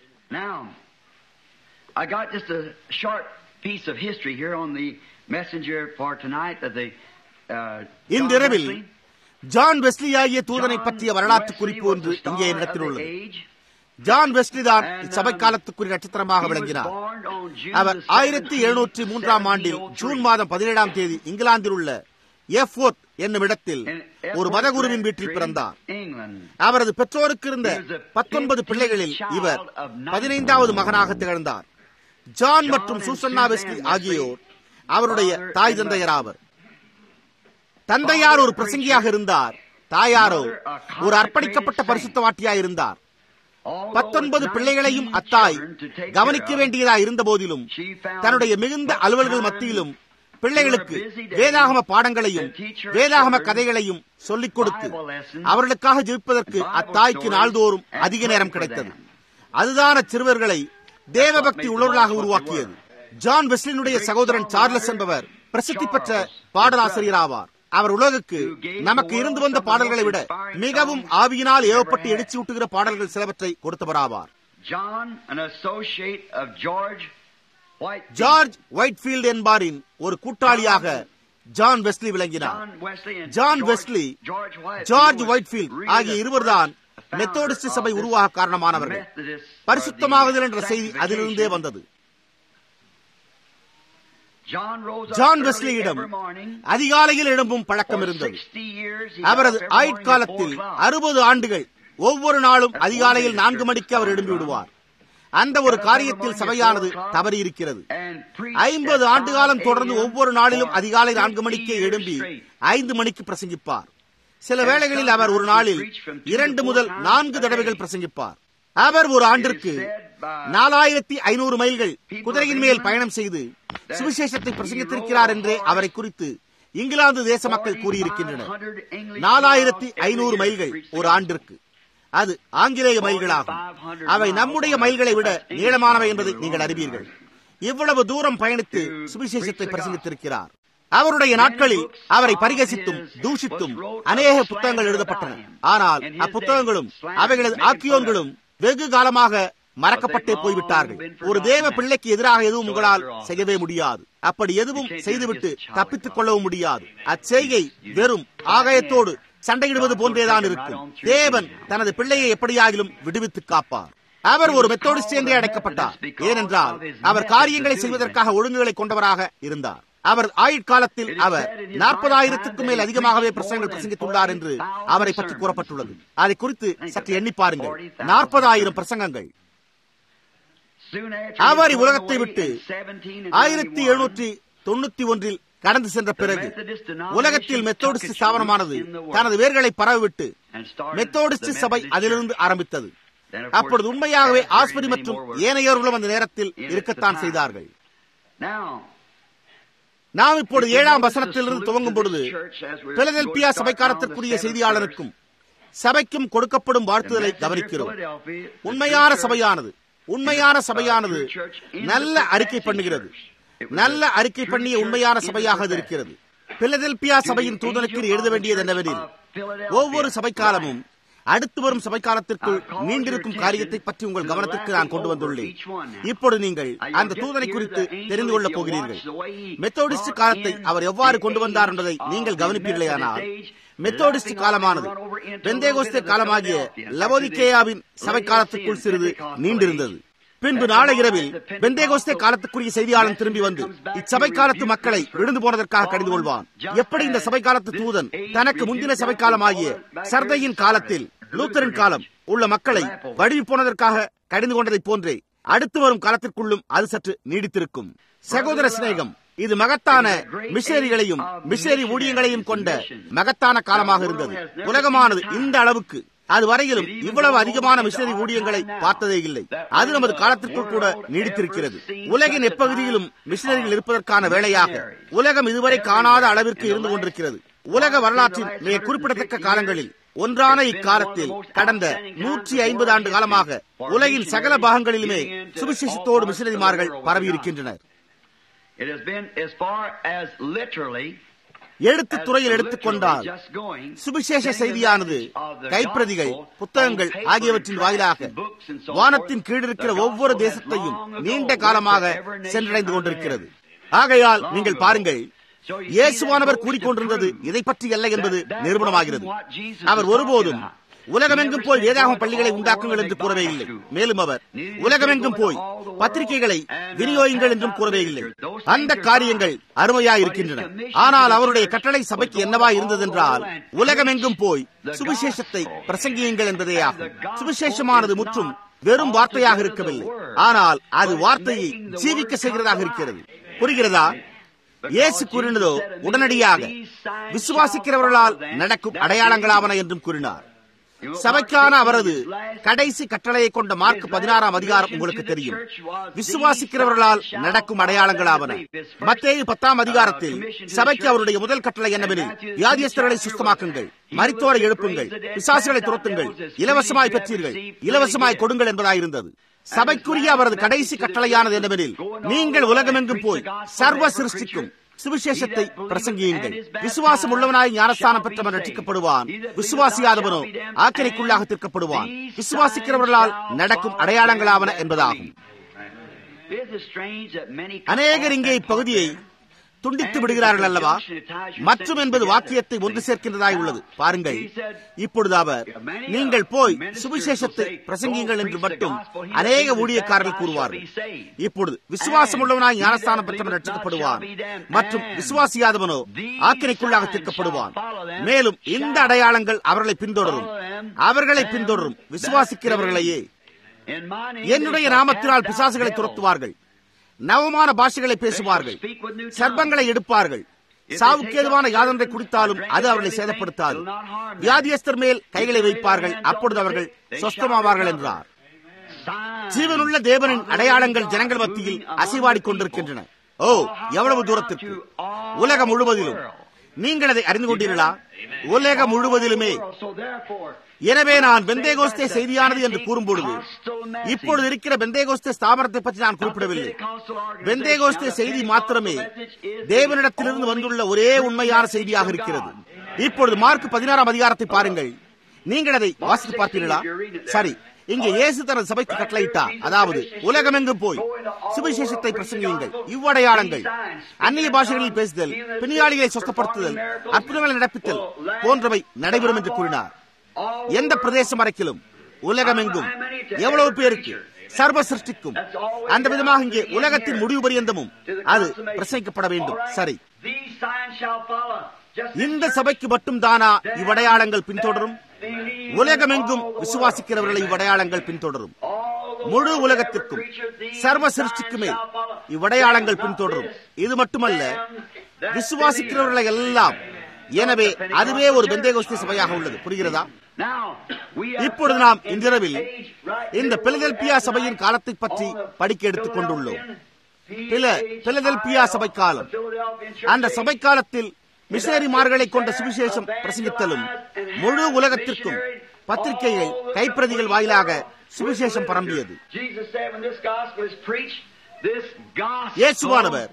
இன்றிரவில் ஜான் வெஸ்லி ஆகிய தூதனை பற்றிய வரலாற்று குறிப்பு ஒன்று இங்கே இடத்தில் உள்ளது. ஜான் வெஸ்லி தான் இச்சபை காலத்துக்குரிய நட்சத்திரமாக விளங்கினார். அவர் ஆயிரத்தி எழுநூற்றி மூன்றாம் ஆண்டில் ஜூன் மாதம் பதினேழாம் தேதி இங்கிலாந்தில் உள்ள எஃப்வொர்த் என்னும் இடத்தில் ஒரு மதகுருவின் வீட்டில் பிறந்தார். அவரது பெற்றோருக்கு இருந்த பத்தொன்பது பிள்ளைகளில் இவர் பதினைந்தாவது மகனாக திகழ்ந்தார். ஜான் மற்றும் சூசன்னா வெஸ்லி ஆகியோர் அவருடைய தாய் தந்தையராவர். தந்தையார் ஒரு பிரசங்கியாக இருந்தார். தாயாரோ ஒரு அர்ப்பணிக்கப்பட்ட பரிசுத்தவாட்டியாய் இருந்தார். பத்தொன்பது பிள்ளைகளையும் அத்தாய் கவனிக்க வேண்டியதா இருந்த போதிலும் தன்னுடைய மிகுந்த அலுவல்கள் மத்தியிலும் பிள்ளைகளுக்கு வேதாகம பாடங்களையும் வேதாகம கதைகளையும் சொல்லிக் கொடுத்து அவர்களுக்காக ஜெபிப்பதற்கு அத்தாய்க்கு நாள்தோறும் அதிக நேரம் கிடைத்தது. அதுதான் அச்சிறுவர்களை தேவபக்தி உள்ளவர்களாக உருவாக்கியது. ஜான் வெஸ்லினுடைய சகோதரன் சார்லஸ் என்பவர் பிரசித்தி பெற்ற பாடலாசிரியர் ஆவார். அவர் உலகுக்கு நமக்கு இருந்து வந்த பாடல்களை விட மிகவும் ஆவியினால் ஏவப்பட்டு எழுச்சி ஊட்டுகிற பாடல்கள் சிலவற்றை கொடுத்தவராவார். ஜார்ஜ் ஒயிட்ஃபீல்ட் என்பாரின் ஒரு கூட்டாளியாக ஜான் வெஸ்லி விளங்கினார். ஜான் வெஸ்லி, ஜார்ஜ் ஒயிட்ஃபீல்ட் ஆகிய இருவர்தான் மெத்தோடிஸ்ட் சபை உருவாக காரணமானவர்கள். பரிசுத்தமாகுதல் என்ற செய்தி அதிலிருந்தே வந்தது. ஜான் வெஸ்லியிடம் அதிகாலையில் எழும்பும் பழக்கம் இருந்தது. அவரது ஆயுட்காலத்தில் அறுபது ஆண்டுகள் ஒவ்வொரு நாளும் அதிகாலையில் நான்கு மணிக்கு அவர் எழும்பி விடுவார். அந்த ஒரு காரியத்தில் சபையானது தவறி இருக்கிறது. ஐம்பது ஆண்டு காலம் தொடர்ந்து ஒவ்வொரு நாளிலும் அதிகாலை நான்கு மணிக்கே எழும்பி ஐந்து மணிக்கு பிரசங்கிப்பார். சில வேளைகளில் அவர் ஒரு நாளில் இரண்டு முதல் நான்கு தடவைகள் பிரசங்கிப்பார். அவர் ஒரு ஆண்டிற்கு நாலாயிரத்தி ஐநூறு மைல்கள் குதிரையின் மேல் பயணம் செய்து சுவிசேஷத்தை பிரசங்கித்திருக்கிறார் என்றே அவரை குறித்து இங்கிலாந்து தேச மக்கள் கூறியிருக்கின்றனர். நாலாயிரத்தி ஐநூறு மைல்கள் ஒரு ஆண்டிற்கு. அது ஆங்கிலேய மைல்களாகும். அவை நம்முடைய மைல்களை விட நீளமானவை என்பதை நீங்கள் அறிவீர்கள். இவ்வளவு தூரம் பயணித்து சுவிசேஷத்தை பிரசங்கித்திருக்கிறார். அவருடைய நாட்களில் அவரை பரிகசித்தும் தூஷித்தும் அநேக புத்தகங்கள் எழுதப்பட்டன. ஆனால் அப்புத்தகங்களும் அவைகளது ஆக்கியோன்களும் வெகு காலமாக மறக்கப்பட்டே போய்விட்டார்கள். ஒரு தேவ பிள்ளைக்கு எதிராக எதுவும் உங்களால் செய்யவே முடியாது. அப்படி எதுவும் செய்துவிட்டு தப்பித்துக் கொள்ளவும் முடியாது. அச்செய்கை வெறும் ஆகாயத்தோடு சண்டையிடுவது போன்றேதான் இருக்கும். தேவன் தனது பிள்ளையை எப்படியாகிலும் விடுவித்து காப்பார். அவர் ஒரு மெத்தோடிஸ்ட் என்றே அழைக்கப்பட்டார். ஏனென்றால் அவர் காரியங்களை செய்வதற்காக ஒழுங்குகளை கொண்டவராக இருந்தார். அவர் ஆயுட்காலத்தில் அவர் நாற்பதாயிரத்துக்கும் மேல் அதிகமாகவே பிரசங்கங்கள் பிரசங்கித்துள்ளார் என்று அவரை பற்றி கூறப்பட்டுள்ளது. அதை குறித்து சற்று எண்ணி பாருங்கள். நாற்பதாயிரம் பிரசங்கங்கள். அவர் உலகத்தை விட்டு ஆயிரத்தி எழுநூற்றி தொண்ணூத்தி ஒன்றில் கடந்து சென்ற பிறகு உலகத்தில் மெத்தோடிஸ்ட் ஸ்தாபனமானது தனது வேர்களை பரவிவிட்டு மெத்தோடிஸ்ட் சபை அதிலிருந்து ஆரம்பித்தது. அப்பொழுது உண்மையாகவே ஆஸ்பரி மற்றும் ஏனையோர்களும் அந்த நேரத்தில் இருக்கத்தான் செய்தார்கள். நாம் இப்பொழுது ஏழாம் வசனத்திலிருந்து துவங்கும் பொழுது பிலதெல்பியா சபைக்காரத்திற்குரிய செய்தியாளருக்கும் சபைக்கும் கொடுக்கப்படும் வாழ்த்துதலை கவனிக்கிறோம். உண்மையான சபையானது உண்மையான சபையானது நல்ல அறிக்கை பண்ணுகிறது. நல்ல அறிக்கை பண்ணிய உண்மையான சபையாக இருக்கிறது. பிலதெல்பியா சபையின் தூதனுக்கு எழுத வேண்டியது என்னவெனில், ஒவ்வொரு சபைக்காலமும் அடுத்து வரும் சபை காலத்திற்குள் நீண்டிருக்கும் காரியத்தை பற்றி உங்கள் கவனத்திற்கு நான் கொண்டு வந்துள்ளேன். இப்பொழுது நீங்கள் அந்த தூதனை குறித்து தெரிந்து கொள்ளப் போகிறீர்கள். மெத்தோடிஸ்ட் காலத்தை அவர் எவ்வாறு கொண்டு வந்தார் என்பதை நீங்கள் கவனிப்பீர்களேயானால், மெத்தோடிஸ்ட் காலமானது பெந்தேகோஸ்தே காலமாகிய லவோதிக்கேயாவின் சபை காலத்திற்குள் சிறிது நீண்டிருந்தது. பின்பு நாளை இரவில் பெந்தேகோஸ்தே காலத்துக்குரிய செய்தியாளன் திரும்பி வந்து இச்சபை காலத்து மக்களை விழுந்து போனதற்காக கடிந்து கொள்வான். எப்படி இந்த சபை காலத்து தூதன் தனக்கு முந்தின சபை காலமாகிய சர்தையின் காலத்தில் லூத்தரின் காலம் உள்ள மக்களை வடிவி போனதற்காக கடிந்து கொண்டதை போன்றே அடுத்து வரும் காலத்திற்குள்ளும் அது சற்று நீடித்திருக்கும். சகோதர சிநேகம், இது மகத்தான மிஷனரிகளையும் மிஷனரி ஊழியங்களையும் கொண்ட மகத்தான காலமாக இருந்தது. உலகமானது இந்த அளவுக்கு அது வரையிலும் இவ்வளவு அதிகமான மிஷனரி ஊழியங்களை பார்த்ததே இல்லை. அது நமது காலத்திற்குள் கூட நீடித்திருக்கிறது. உலகின் எப்பகுதியிலும் மிஷனரிகள் இருப்பதற்கான வேளையாக உலகம் இதுவரை காணாத அளவிற்கு இருந்து கொண்டிருக்கிறது. உலக வரலாற்றின் மிக குறிப்பிடத்தக்க காலங்களில் ஒன்றான இக்காலத்தில் கடந்த நூற்றி ஐம்பது ஆண்டு காலமாக உலகின் சகல பாகங்களிலுமே சுவிசேஷத்தோடு மிஷனரிமார்கள் பரவி இருக்கின்றனர். எழுத்து துறையில் எடுத்துக்கொண்டால் சுவிசேஷ செய்தியானது கைப்பிரதிகள், புத்தகங்கள் ஆகியவற்றின் வாயிலாக வானத்தின் கீழ் இருக்கிற ஒவ்வொரு தேசத்தையும் நீண்ட காலமாக சென்றடைந்து கொண்டிருக்கிறது. ஆகையால் நீங்கள் பாருங்கள், இயேசுவானவர் கூறிக்கொண்டிருந்தது இதை பற்றி அல்ல என்பது நிரூபணமாகிறது. அவர் ஒருபோதும் உலகமெங்கும் போய் வேதாகம பள்ளிகளை உண்டாக்குங்கள் என்று கூறவே இல்லை. மேலும் அவர் உலகமெங்கும் போய் பத்திரிகைகளை விநியோகிங்கள் என்றும் கூறவே இல்லை. அந்த காரியங்கள் அருமையாய் இருக்கின்றன. ஆனால் அவருடைய கட்டளை சபைக்கு என்னவா இருந்ததென்றால், உலகமெங்கும் போய் சுவிசேஷத்தை பிரசங்கியுங்கள் என்பதே ஆகும். சுவிசேஷமானது முற்றும் வெறும் வார்த்தையாக இருக்கவில்லை, ஆனால் அது வார்த்தையை ஜீவிக்க செய்கிறதாக இருக்கிறது. புரிகிறதா? இயேசு கூறினதோ உடனடியாக விசுவாசிக்கிறவர்களால் நடக்கும் அடையாளங்களாவன என்றும் கூறினார். சபைக்கான அவரது கடைசி கட்டளையை கொண்ட மார்க் பதினாறாம் அதிகாரம் உங்களுக்கு தெரியும். விசுவாசிக்கிறவர்களால் நடக்கும் அடையாளங்களாவன. மத்தேயு பத்தாம் அதிகாரத்தில் சபைக்கு அவருடைய முதல் கட்டளை என்னவெனில், வியாதியஸ்தர்களை சுத்தமாக்குங்கள், மரித்தோரை எழுப்புங்கள், பிசாசுகளை துரத்துங்கள், இலவசமாய் பெற்றீர்கள், இலவசமாய் கொடுங்கள் என்பதாயிருந்தது. சபைக்குரிய அவரது கடைசி கட்டளையானது என்னவெனில், நீங்கள் உலகமெங்கும் போய் சர்வ சிருஷ்டிக்கும் சுவிசேஷத்தை பிரசங்கியுங்கள். விசுவாசம் உள்ளவனாய் ஞானஸ்தானம் பெற்றவன் ரட்சிக்கப்படுவான், விசுவாசியாதவனோ ஆக்கினைக்குள்ளாக தீர்க்கப்படுவான். விசுவாசிக்கிறவர்களால் நடக்கும் அடையாளங்களாவன என்பதாகும். அநேகர் இங்கே இப்பகுதியை துண்டித்து விடுகிறார்கள் அல்லவா? மற்றும் என்பது வாக்கியத்தை ஒன்று சேர்க்கின்றதாய் உள்ளது. பாருங்கள், இப்பொழுது அவர் நீங்கள் போய் சுவிசேஷத்தை பிரசங்கியுங்கள் என்று மட்டும் அநேக ஊழியக்காரர்கள் கூறுவார்கள். இப்பொழுது விசுவாசம் உள்ளவனாய் ஞானஸ்தானம் பெற்றவன் ரட்சிக்கப்படுவான், மற்றும் விசுவாசியாதவனோ ஆக்கினைக்குள்ளாக தீர்க்கப்படுவான். மேலும் இந்த அடையாளங்கள் அவர்களை பின்தொடரும், அவர்களை பின்தொடரும் விசுவாசிக்கிறவர்களையே. என்னுடைய நாமத்தினால் பிசாசுகளை துரத்துவார்கள், நவமான பாஷைகளை பேசுவார்கள், சர்ப்பங்களை எடுப்பார்கள், சாவுக்கேதுவான யாதொன்றை குடித்தாலும் அது அவர்களை சேதப்படுத்தாது. வியாதியஸ்தர் மேல் கைகளை வைப்பார்கள், அப்பொழுது அவர்கள் சொஸ்தமாவார்கள் என்றார். ஜீவனுள்ள தேவனின் அடையாளங்கள் ஜனங்கள் மத்தியில் அசைவாடிக் கொண்டிருக்கின்றன. ஓ, எவ்வளவு தூரத்திற்கு! உலகம் முழுவதிலும். நீங்கள் அதை அறிந்து கொண்டீர்களா? உலகம் முழுவதிலுமே. எனவே நான் பெந்தேகோஸ்தே செய்தியானது என்று கூறும்பொழுது இப்பொழுது இருக்கிற பெந்தேகோஸ்தே ஸ்தாபனத்தை பற்றி நான் குறிப்பிடவில்லை. பெந்தேகோஸ்தே செய்தி மாத்திரமே தேவனிடத்திலிருந்து வந்துள்ள ஒரே உண்மையான செய்தியாக இருக்கிறது. இப்பொழுது மார்க் பதினாறாம் அதிகாரத்தை பாருங்கள். நீங்கள் அதை வாசித்து பார்த்தீர்களா? சரி, இங்கே இயேசு தனது சபைக்கு கட்டளையிட்டார். அதாவது, உலகமெங்கும் போய் சுவிசேஷத்தை பிரசங்கியுங்கள், இவ்வடையாளங்கள், அந்நிய பாஷைகளில் பேசுதல், பிணியாளிகளை சொஸ்தப்படுத்துதல், அற்புதங்களை நடப்பித்தல் போன்றவை நடைபெறும் என்று கூறினார். எந்த பிரதேசம் வரைக்கிலும், உலகமெங்கும் எவ்வளவு பேருக்கு, சர்வ சிருஷ்டிக்கும். அந்த விதமாக இங்கே உலகத்தின் முடிவு பரியந்தமும் அது பிரசங்கிக்கப்பட வேண்டும். சரி, இந்த சபைக்கு மட்டும் தானா இவ்வடையாளங்கள் பின்தொடரும்? உலகமெங்கும் விசுவாசிக்கிறவர்களை இவ்வடையாளங்கள் பின்தொடரும். முழு உலகத்திற்கும், சர்வ சிருஷ்டிக்குமே இவ்வடையாளங்கள் பின்தொடரும். இது மட்டுமல்ல, விசுவாசிக்கிறவர்களை எல்லாம். எனவே அதுவே ஒரு பெந்தேகோஸ்தே சபையாக உள்ளது. புரிகிறதா? இப்பொழுது நாம் இன்றிரவில் இந்த பிலதெல்பியா சபையின் காலத்தை பற்றி படிக்க எடுத்துக் கொண்டுள்ளோம். பிலதெல்பியா சபை காலம். அந்த சபை காலத்தில் மிஷனரிமார்களை கொண்ட சுவிசேஷம் பிரசங்கித்தலும் முழு உலகத்திற்கும் பத்திரிகைகள், கைப்பிரதிகள் வாயிலாக சுவிசேஷம் பரம்பியது. இயேசுவானவர்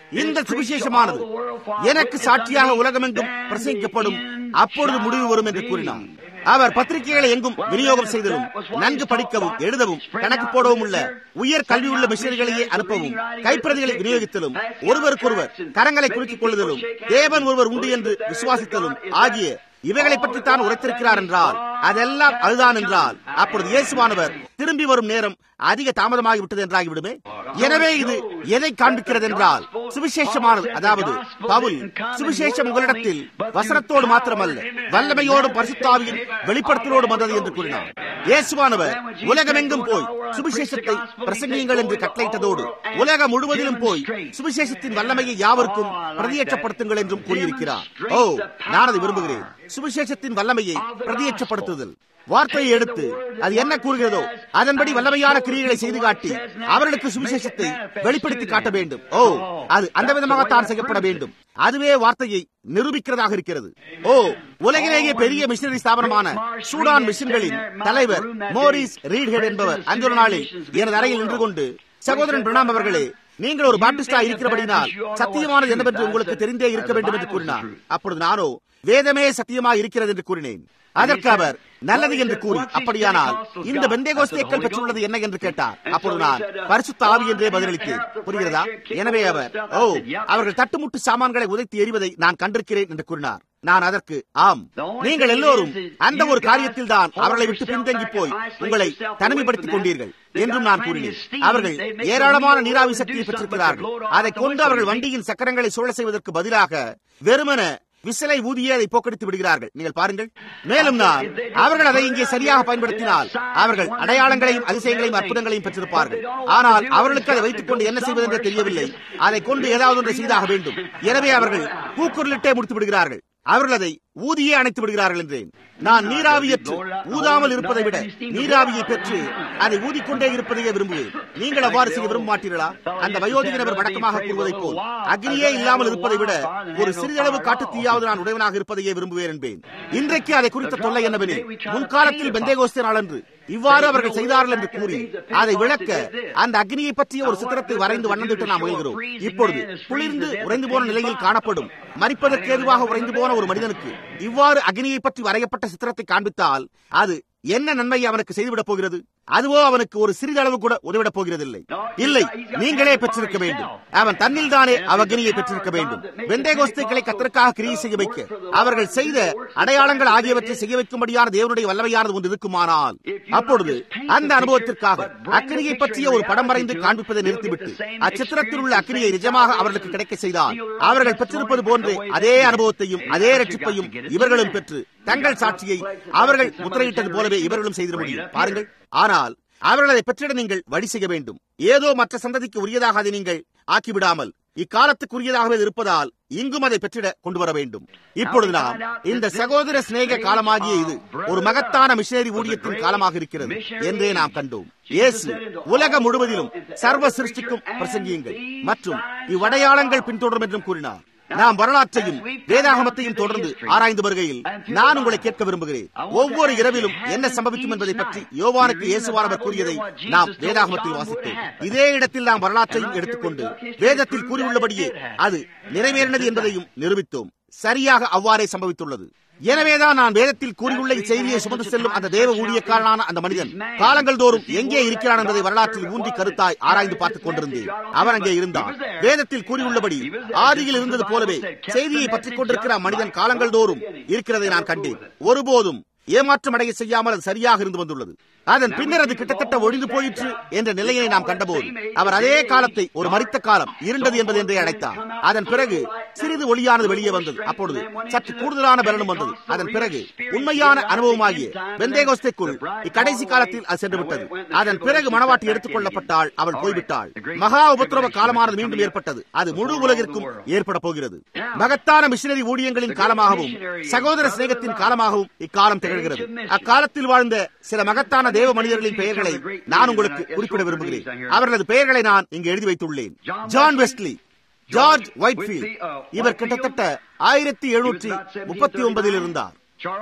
இந்த சுவிசேஷமானது எனக்கு சாட்சியாக உலகமெங்கும் பிரசங்கிக்கப்படும், அப்பொழுது முடிவு வரும் என்று கூறினார். அவர் பத்திரிகைகளை எங்கும் விநியோகம் செய்தலும், நன்கு படிக்கவும் எழுதவும் கணக்கு போடவும் உள்ள உயர் கல்வியுள்ள மிஷனரிகளையே அனுப்பவும், கைப்பிரதிகளை விநியோகித்தலும், ஒருவருக்கொருவர் கரங்களை குலுக்கிக் கொள்ளுதலும், தேவன் ஒருவர் உண்டு என்று விசுவாசித்தலும் ஆகிய இவைகளை பற்றி தான் உரைத்திருக்கிறார் என்றால், அதெல்லாம் அதுதான் என்றால், அப்பொழுது இயேசுவானவர் திரும்பி வரும் நேரம் அதிக தாமதமாகிவிட்டது என்றாகிவிடுமே. எனவே இது எதை காண்பிக்கிறது என்றால், சுவிசேஷமானது, அதாவது பவுல் சுவிசேஷம் உங்களிடத்தில் வசனத்தோடு மாத்திரமல்ல, வல்லமையோடும் பரிசுத்த ஆவியின் வெளிப்படுத்தலோடு வந்தது என்று கூறினார். இயேசுவானவர் உலகமெங்கும் போய் சுவிசேஷத்தை பிரசங்கியுங்கள் என்று கட்டளையிட்டதோடு, உலகம் முழுவதிலும் போய் சுவிசேஷத்தின் வல்லமையை யாவருக்கும் பிரதியேற்றப்படுத்துங்கள் என்றும் கூறியிருக்கிறார். ஓ, நான் அதை விரும்புகிறேன். சுவிசேஷத்தின் வல்லமையை பிரதியேற்றப்படுத்துதல். வார்த்தையை எடுத்து அது என்ன கூறுகிறதோ அதன்படி வல்லமையான கிரியைகளை செய்து காட்டி அவர்களுக்கு சுவிசேஷத்தை வெளிப்படுத்தி காட்ட வேண்டும். ஓ, அது அந்த விதமாகத்தான் செய்யப்பட வேண்டும். அதுவே வார்த்தையை நிரூபிக்கிறதாக இருக்கிறது. ஓ, உலகிலேயே பெரிய மிஷனரி ஸ்தாபனமான சூடான் மிஷன்களின் தலைவர் மோரிஸ் ரீட்ஹெட் என்பவர் அன்று ஒரு நாளில் எனது அறையில் நின்று கொண்டு, சகோதரன் பிரணாம் அவர்களே, நீங்கள் ஒரு பாப்டிஸ்டா இருக்கிறபடினால் சத்தியமானது என்னவென்று உங்களுக்கு தெரிந்தே இருக்க வேண்டும் என்று கூறினார். அப்பொழுது நானோ வேதமே சத்தியமாக இருக்கிறது என்று கூறினேன். அதற்கு அவர் நல்லது என்று கூறி, அப்படியானால் இந்த பெந்தேகோஸ்தேக்கள் பெற்றுள்ளது என்ன என்று கேட்டார். அப்பொழுது நான் பரிசுத்த ஆவி என்றே பதிலளித்தேன். புரிகிறதா? எனவே அவர், ஓ, அவர்கள் தட்டுமுட்டு சாமான்களை உதைத்து எறிவதை நான் கண்டிருக்கிறேன் என்று கூறினார். நான் அதற்கு, ஆம், நீங்கள் எல்லோரும் அந்த ஒரு காரியத்தில் தான் அவர்களை விட்டு பின்தங்கி போய் உங்களை தனிமைப்படுத்திக் கொண்டீர்கள் என்றும் நான் கூறினேன். அவர்கள் ஏராளமான நீராவி சக்தியை பெற்றிருக்கிறார்கள். அதை கொண்டு அவர்கள் வண்டியின் சக்கரங்களை சூழ செய்வதற்கு பதிலாக வெறுமன விசிலை ஊதியே அதை போக்கடித்து விடுகிறார்கள். நீங்கள் பாருங்கள். மேலும் நான் அவர்கள் அதை இங்கே சரியாக பயன்படுத்தினால் அவர்கள் அடையாளங்களையும் அதிசயங்களையும் அற்புதங்களையும் பெற்றிருப்பார்கள். ஆனால் அவர்களுக்கு அதை வைத்துக் கொண்டு என்ன செய்வது என்று தெரியவில்லை. அதை கொண்டு ஏதாவது ஒன்றை செய்தாக வேண்டும். எனவே அவர்கள் கூக்குரலிட்டே முடித்து விடுகிறார்கள். அவர்கள் அதை ஊதியே அணைத்து விடுகிறார்கள் என்றேன். நான் நீராவியற்று ஊதாமல் இருப்பதை விட நீராவியை பெற்று அதை ஊதிக்கொண்டே இருப்பதையே விரும்புவேன். நீங்கள் அவ்வாறு செய்ய விரும்ப மாட்டீர்களா? அந்த வயோதிக நபர் வழக்கமாக கூறுவதைப் போல் அக்னியே இல்லாமல் இருப்பதை விட ஒரு சிறிதளவு காட்டு தீயாவது நான் உடையவனாக இருப்பதையே விரும்புவேன் என்பேன். இன்றைக்கு அதை குறித்த தொல்லை என்னவெனில், முன்காலத்தில் பெந்தேகோஸ்தே நாளன்று இவ்வாறு அவர்கள் செய்தார்கள் என்று கூறி அதை விளக்க அந்த அக்னியை பற்றிய ஒரு சித்திரத்தை வரைந்து வண்ணந்திட்டு நாம் முயல்கிறோம். இப்பொழுது குளிர்ந்து உறைந்து போன நிலையில் காணப்படும், மரிப்பதற்கு ஏதுவாக உறைந்து போன ஒரு மனிதனுக்கு இவ்வாறு அக்னியை பற்றி வரையப்பட்ட சித்திரத்தை காண்பித்தால் அது என்ன நன்மையை அவனுக்கு செய்துவிடப் போகிறது? அதுவோ அவனுக்கு ஒரு சிறிதளவு கூட உதவிடப் போகிறதில்லை. இல்லை, நீங்களே பெற்றிருக்க வேண்டும். அவன் தன்னில் தானே அவ்வக்னியை பெற்றிருக்க வேண்டும். பெந்தேகோஸ்தேக்களை கர்த்தருக்காக கிரியை செய்ய வைக்க அவர்கள் செய்த அடையாளங்கள் ஆகியவற்றை செய்ய வைக்கும்படியான தேவனுடைய வல்லமையானது ஒன்று இருக்குமானால், அப்பொழுது அந்த அனுபவத்திற்காக அக்னியை பற்றிய ஒரு படம் வரைந்து காண்பிப்பதை நிறுத்திவிட்டு அச்சித்திரத்தில் உள்ள அக்னியை நிஜமாக அவர்களுக்கு கிடைக்க செய்தால் அவர்கள் பெற்றிருப்பது போன்று அதே அனுபவத்தையும் அதே ரட்சிப்பையும் இவர்களும் பெற்று தங்கள் சாட்சியை அவர்கள் முத்திரையிட்டது போலவே இவர்களும் செய்திட முடியும். பாருங்கள். ஆனால் அவர்கள் அதை பெற்றிட நீங்கள் வழி செய்ய வேண்டும். ஏதோ மற்ற சந்ததிக்கு உரியதாக அதை நீங்கள் ஆக்கிவிடாமல் இக்காலத்துக்குரியதாகவே இருப்பதால் இங்கும் அதை பெற்றிட கொண்டு வர வேண்டும். இப்பொழுது நாம் இந்த சகோதர சிநேக காலமாகிய இது ஒரு மகத்தான மிஷனரி ஊழியத்தின் காலமாக இருக்கிறது என்றே நாம் கண்டோம். இயேசு உலகம் முழுவதிலும் சர்வ சிருஷ்டிக்கும் பிரசங்கியுங்கள் மற்றும் இவ்வடையாளங்கள் பின்தொடரும் என்றும் கூறினார். நாம் வரலாற்றையும் வேதாகமத்தையும் தொடர்ந்து ஆராய்ந்து வருகையில் நான் உங்களை கேட்க விரும்புகிறேன். ஒவ்வொரு இரவிலும் என்ன சம்பவிக்கும் என்பதை பற்றி யோவானுக்கு இயேசுவானவர் கூறியதை நாம் வேதாகமத்தில் வாசித்தோம். இதே இடத்தில் நாம் வரலாற்றையும் எடுத்துக்கொண்டு வேதத்தில் கூறியுள்ளபடியே அது நிறைவேறினது என்பதையும் நிரூபித்தோம். சரியாக அவ்வாறே சம்பவித்துள்ளது. எனவேதான் நான் வேதத்தில் கூறியுள்ள இச்செய்தியை சுமந்து செல்லும் அந்த தேவ ஊழியக்காரனான அந்த மனிதன் காலங்கள் தோறும் எங்கே இருக்கிறான் என்பதை வரலாற்றில் ஊன்றி கருத்தாய் ஆராய்ந்து பார்த்துக் கொண்டிருந்தேன். அவன் அங்கே இருந்தான். வேதத்தில் கூறியுள்ளபடி ஆதியில் இருந்தது போலவே செய்தியை பற்றிக் கொண்டிருக்கிற மனிதன் காலங்கள் தோறும் இருக்கிறதை நான் கண்டேன். ஒருபோதும் ஏமாற்றம் அடைய செய்யாமல் அது சரியாக இருந்து வந்துள்ளது. அதன் பின்னர் அது கிட்டத்தட்ட ஒழிந்து போயிற்று என்ற நிலையை நாம் கண்டபோது அவர் அதே காலத்தை ஒரு மரித்த காலம் இருண்டது என்பது என்றே அழைத்தார். அதன் பிறகு சிறிது ஒளியானது வெளியே வந்தது. அப்பொழுது சற்று கூடுதலான பலனும் வந்தது. அதன் பிறகு உண்மையான அனுபவமாகிய பெந்தேகோஸ்தேக்குள் இக்கடைசி காலத்தில் அது சென்று விட்டது. அதன் பிறகு மணவாட்டி எடுத்துக் கொள்ளப்பட்டாள். அவள் போய்விட்டாள். மகா உபத்திரவ காலமானது மீண்டும் ஏற்பட்டது. அது முழு உலகிற்கும் ஏற்பட போகிறது. மகத்தான மிஷனரி ஊழியங்களின் காலமாகவும் சகோதர சிநேகத்தின் காலமாகவும் இக்காலம் திகழ்கிறது. அக்காலத்தில் வாழ்ந்த சில மகத்தான தேவ மனிதர்களின் பெயர்களை நான் உங்களுக்கு குறிப்பிட விரும்புகிறேன். அவர்களது பெயர்களை நான் இங்கு எழுதி வைத்துள்ளேன். John Wesley, George Whitefield. இவர் கிட்டத்தட்ட ஆயிரத்தி எழுநூற்றி முப்பத்தி ஒன்பதில் இருந்தார்.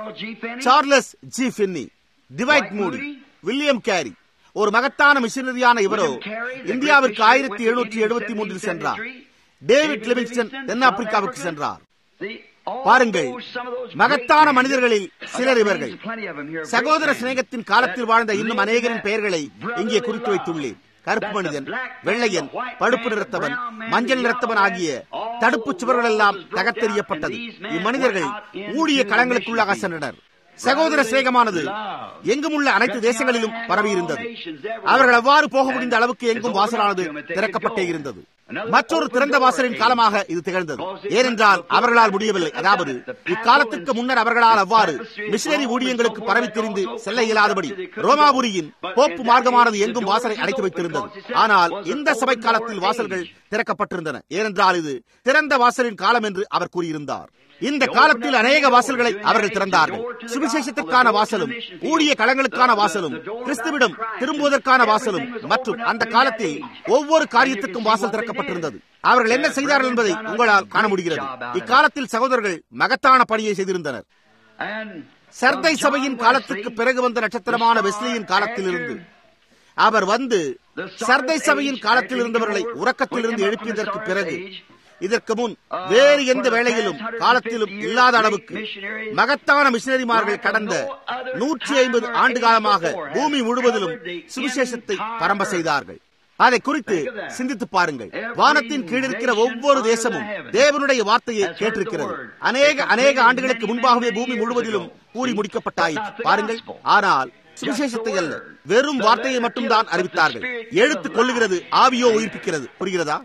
Charles G Finney, Dwight Moody, William Carey. ஒரு மகத்தான மிஷனரியான இவரோ இந்தியாவிற்கு ஆயிரத்தி எழுநூற்றி எழுபத்தி மூன்றில் சென்றார். டேவிட் லிவிங்ஸ்டன் தென்னாப்பிரிக்காவுக்கு சென்றார். பாருங்கள், மகத்தான மனிதர்களில் சிலர் இவர்கள். சகோதர சிநேகத்தின் காலத்தில் வாழ்ந்த இன்னும் அநேகரின் பெயர்களை இங்கே குறித்து வைத்துள்ளேன். கருப்பு மனிதன், வெள்ளையன், பழுப்பு நிறத்தவன், மஞ்சள் நிறத்தவன் ஆகிய தடுப்பு சுவர்கள் எல்லாம் தகர்த்தெறியப்பட்டது. இம்மனிதர்கள் ஊழிய களங்களுக்குள்ளாக சென்றனர். சகோதர சிநேகமானது எங்கும் உள்ள அனைத்து தேசங்களிலும் பரவியிருந்தது. அவர்கள் அவ்வாறு போக முடிந்த அளவுக்கு எங்கும் வாசலானது திறக்கப்பட்டே இருந்தது. மற்றொரு திறந்த வாசலின் காலமாக இது திகழ்ந்தது. ஏனென்றால் அவர்களால் முடியவில்லை. அதாவது இக்காலத்திற்கு முன்னர் அவர்களால் அவ்வாறு மிஷனரி ஊழியங்களுக்கு பரவி திரிந்து செல்ல இயலாதபடி ரோமாபுரியின் போப்பு மார்க்கமானது எங்கும் வாசலை அடைத்து வைத்திருந்தது. ஆனால் இந்த சபை காலத்தில் வாசல்கள் திறக்கப்பட்டிருந்தன. ஏனென்றால் இது திறந்த வாசலின் காலம் என்று அவர் கூறியிருந்தார். இந்த காலத்தில் அநேக வாசல்களை அவர்கள் திறந்தார்கள். சுவிசேஷத்திற்கான வாசலும், ஊழிய களங்களுக்கான வாசலும், கிறிஸ்துவிடம் திரும்புவதற்கான வாசலும் மற்றும் அந்த காலத்தில் ஒவ்வொரு காரியத்திற்கும் வாசல் திறக்கப்பட்டிருந்தது. அவர்கள் என்ன செய்தார்கள் என்பதை உங்களால் காண முடிகிறது. இக்காலத்தில் சகோதரர்கள் மகத்தான பணியை செய்திருந்தனர். சர்தை சபையின் காலத்திற்கு பிறகு வந்த நட்சத்திரமான வெஸ்லியின் காலத்திலிருந்து அவர் வந்து சர்தை சபையின் காலத்தில் இருந்தவர்களை உறக்கத்திலிருந்து எழுப்பியதற்கு பிறகு இதற்கு முன் வேறு எந்த வேளையிலும் காலத்திலும் இல்லாத அளவுக்கு மகத்தான மிஷனரிமார்கள் கடந்த நூற்றி ஐம்பது ஆண்டு காலமாக பூமி முழுவதிலும் சுவிசேஷத்தை பரம்ப செய்தார்கள். அதை குறித்து சிந்தித்து பாருங்கள். வானத்தின் கீழிருக்கிற ஒவ்வொரு தேசமும் தேவனுடைய வார்த்தையை கேட்டிருக்கிறது. அநேக அநேக ஆண்டுகளுக்கு முன்பாகவே பூமி முழுவதிலும் கூறி முடிக்கப்பட்டாயிற்று. பாருங்கள், ஆனால் சுவிசேஷத்தை அல்ல, வெறும் வார்த்தையை மட்டும்தான் அறிவித்தார்கள். எழுத்து கொள்ளுகிறது, ஆவியோ உயிர்ப்பிக்கிறது. புரிகிறதா?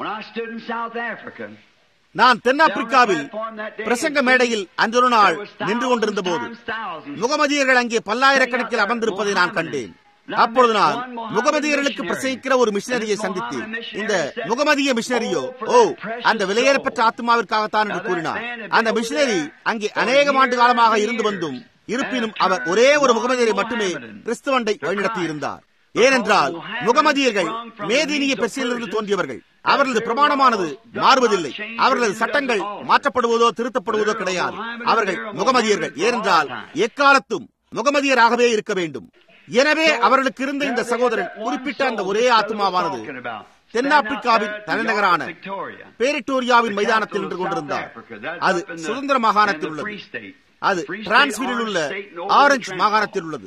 நான் தென்னாப்பிரிக்காவில் பிரசங்க மேடையில் அன்றொரு நாள் நின்று கொண்டிருந்த போது முகமதியர்கள் அங்கே பல்லாயிரக்கணக்கில் அமர்ந்திருப்பதை நான் கண்டேன். அப்பொழுது நான் முகமதியர்களுக்கு பிரசங்கிக்கிற ஒரு மிஷனரியை சந்தித்தேன். இந்த முகமதிய மிஷனரியோ ஓ அந்த விலையேறப்பட்ட ஆத்மாவிற்காகத்தான் என்று கூறினார். அந்த மிஷனரி அங்கே அநேகம் ஆண்டு காலமாக இருந்து வந்தும் இருப்பினும் அவர் ஒரே ஒரு முகமதியரை மட்டுமே கிறிஸ்துவண்டை வழிநடத்தி இருந்தார். ஏனென்றால் முகமதியர்கள் மேதீனிய பெர்சியிலிருந்து தோன்றியவர்கள். அவர்களது பிரமாணமானது மாறுவதில்லை. அவர்களது சட்டங்கள் மாற்றப்படுவதோ திருத்தப்படுவதோ கிடையாது. அவர்கள் முகமதியர்கள். ஏனென்றால் எக்காலத்தும் முகமதியராகவே இருக்க வேண்டும். எனவே அவர்களுக்கு இருந்த இந்த சகோதரன் குறிப்பிட்ட அந்த ஒரே ஆத்மாவானது தென்னாப்பிரிக்காவின் தலைநகரான பேரிட்டோரியாவின் மைதானத்தில் நின்று கொண்டிருந்தார். அது சுதந்திர மாகாணத்தில் உள்ளது. அது டிரான்ஸ்வீரில் உள்ள ஆரஞ்ச் மாகாணத்தில் உள்ளது.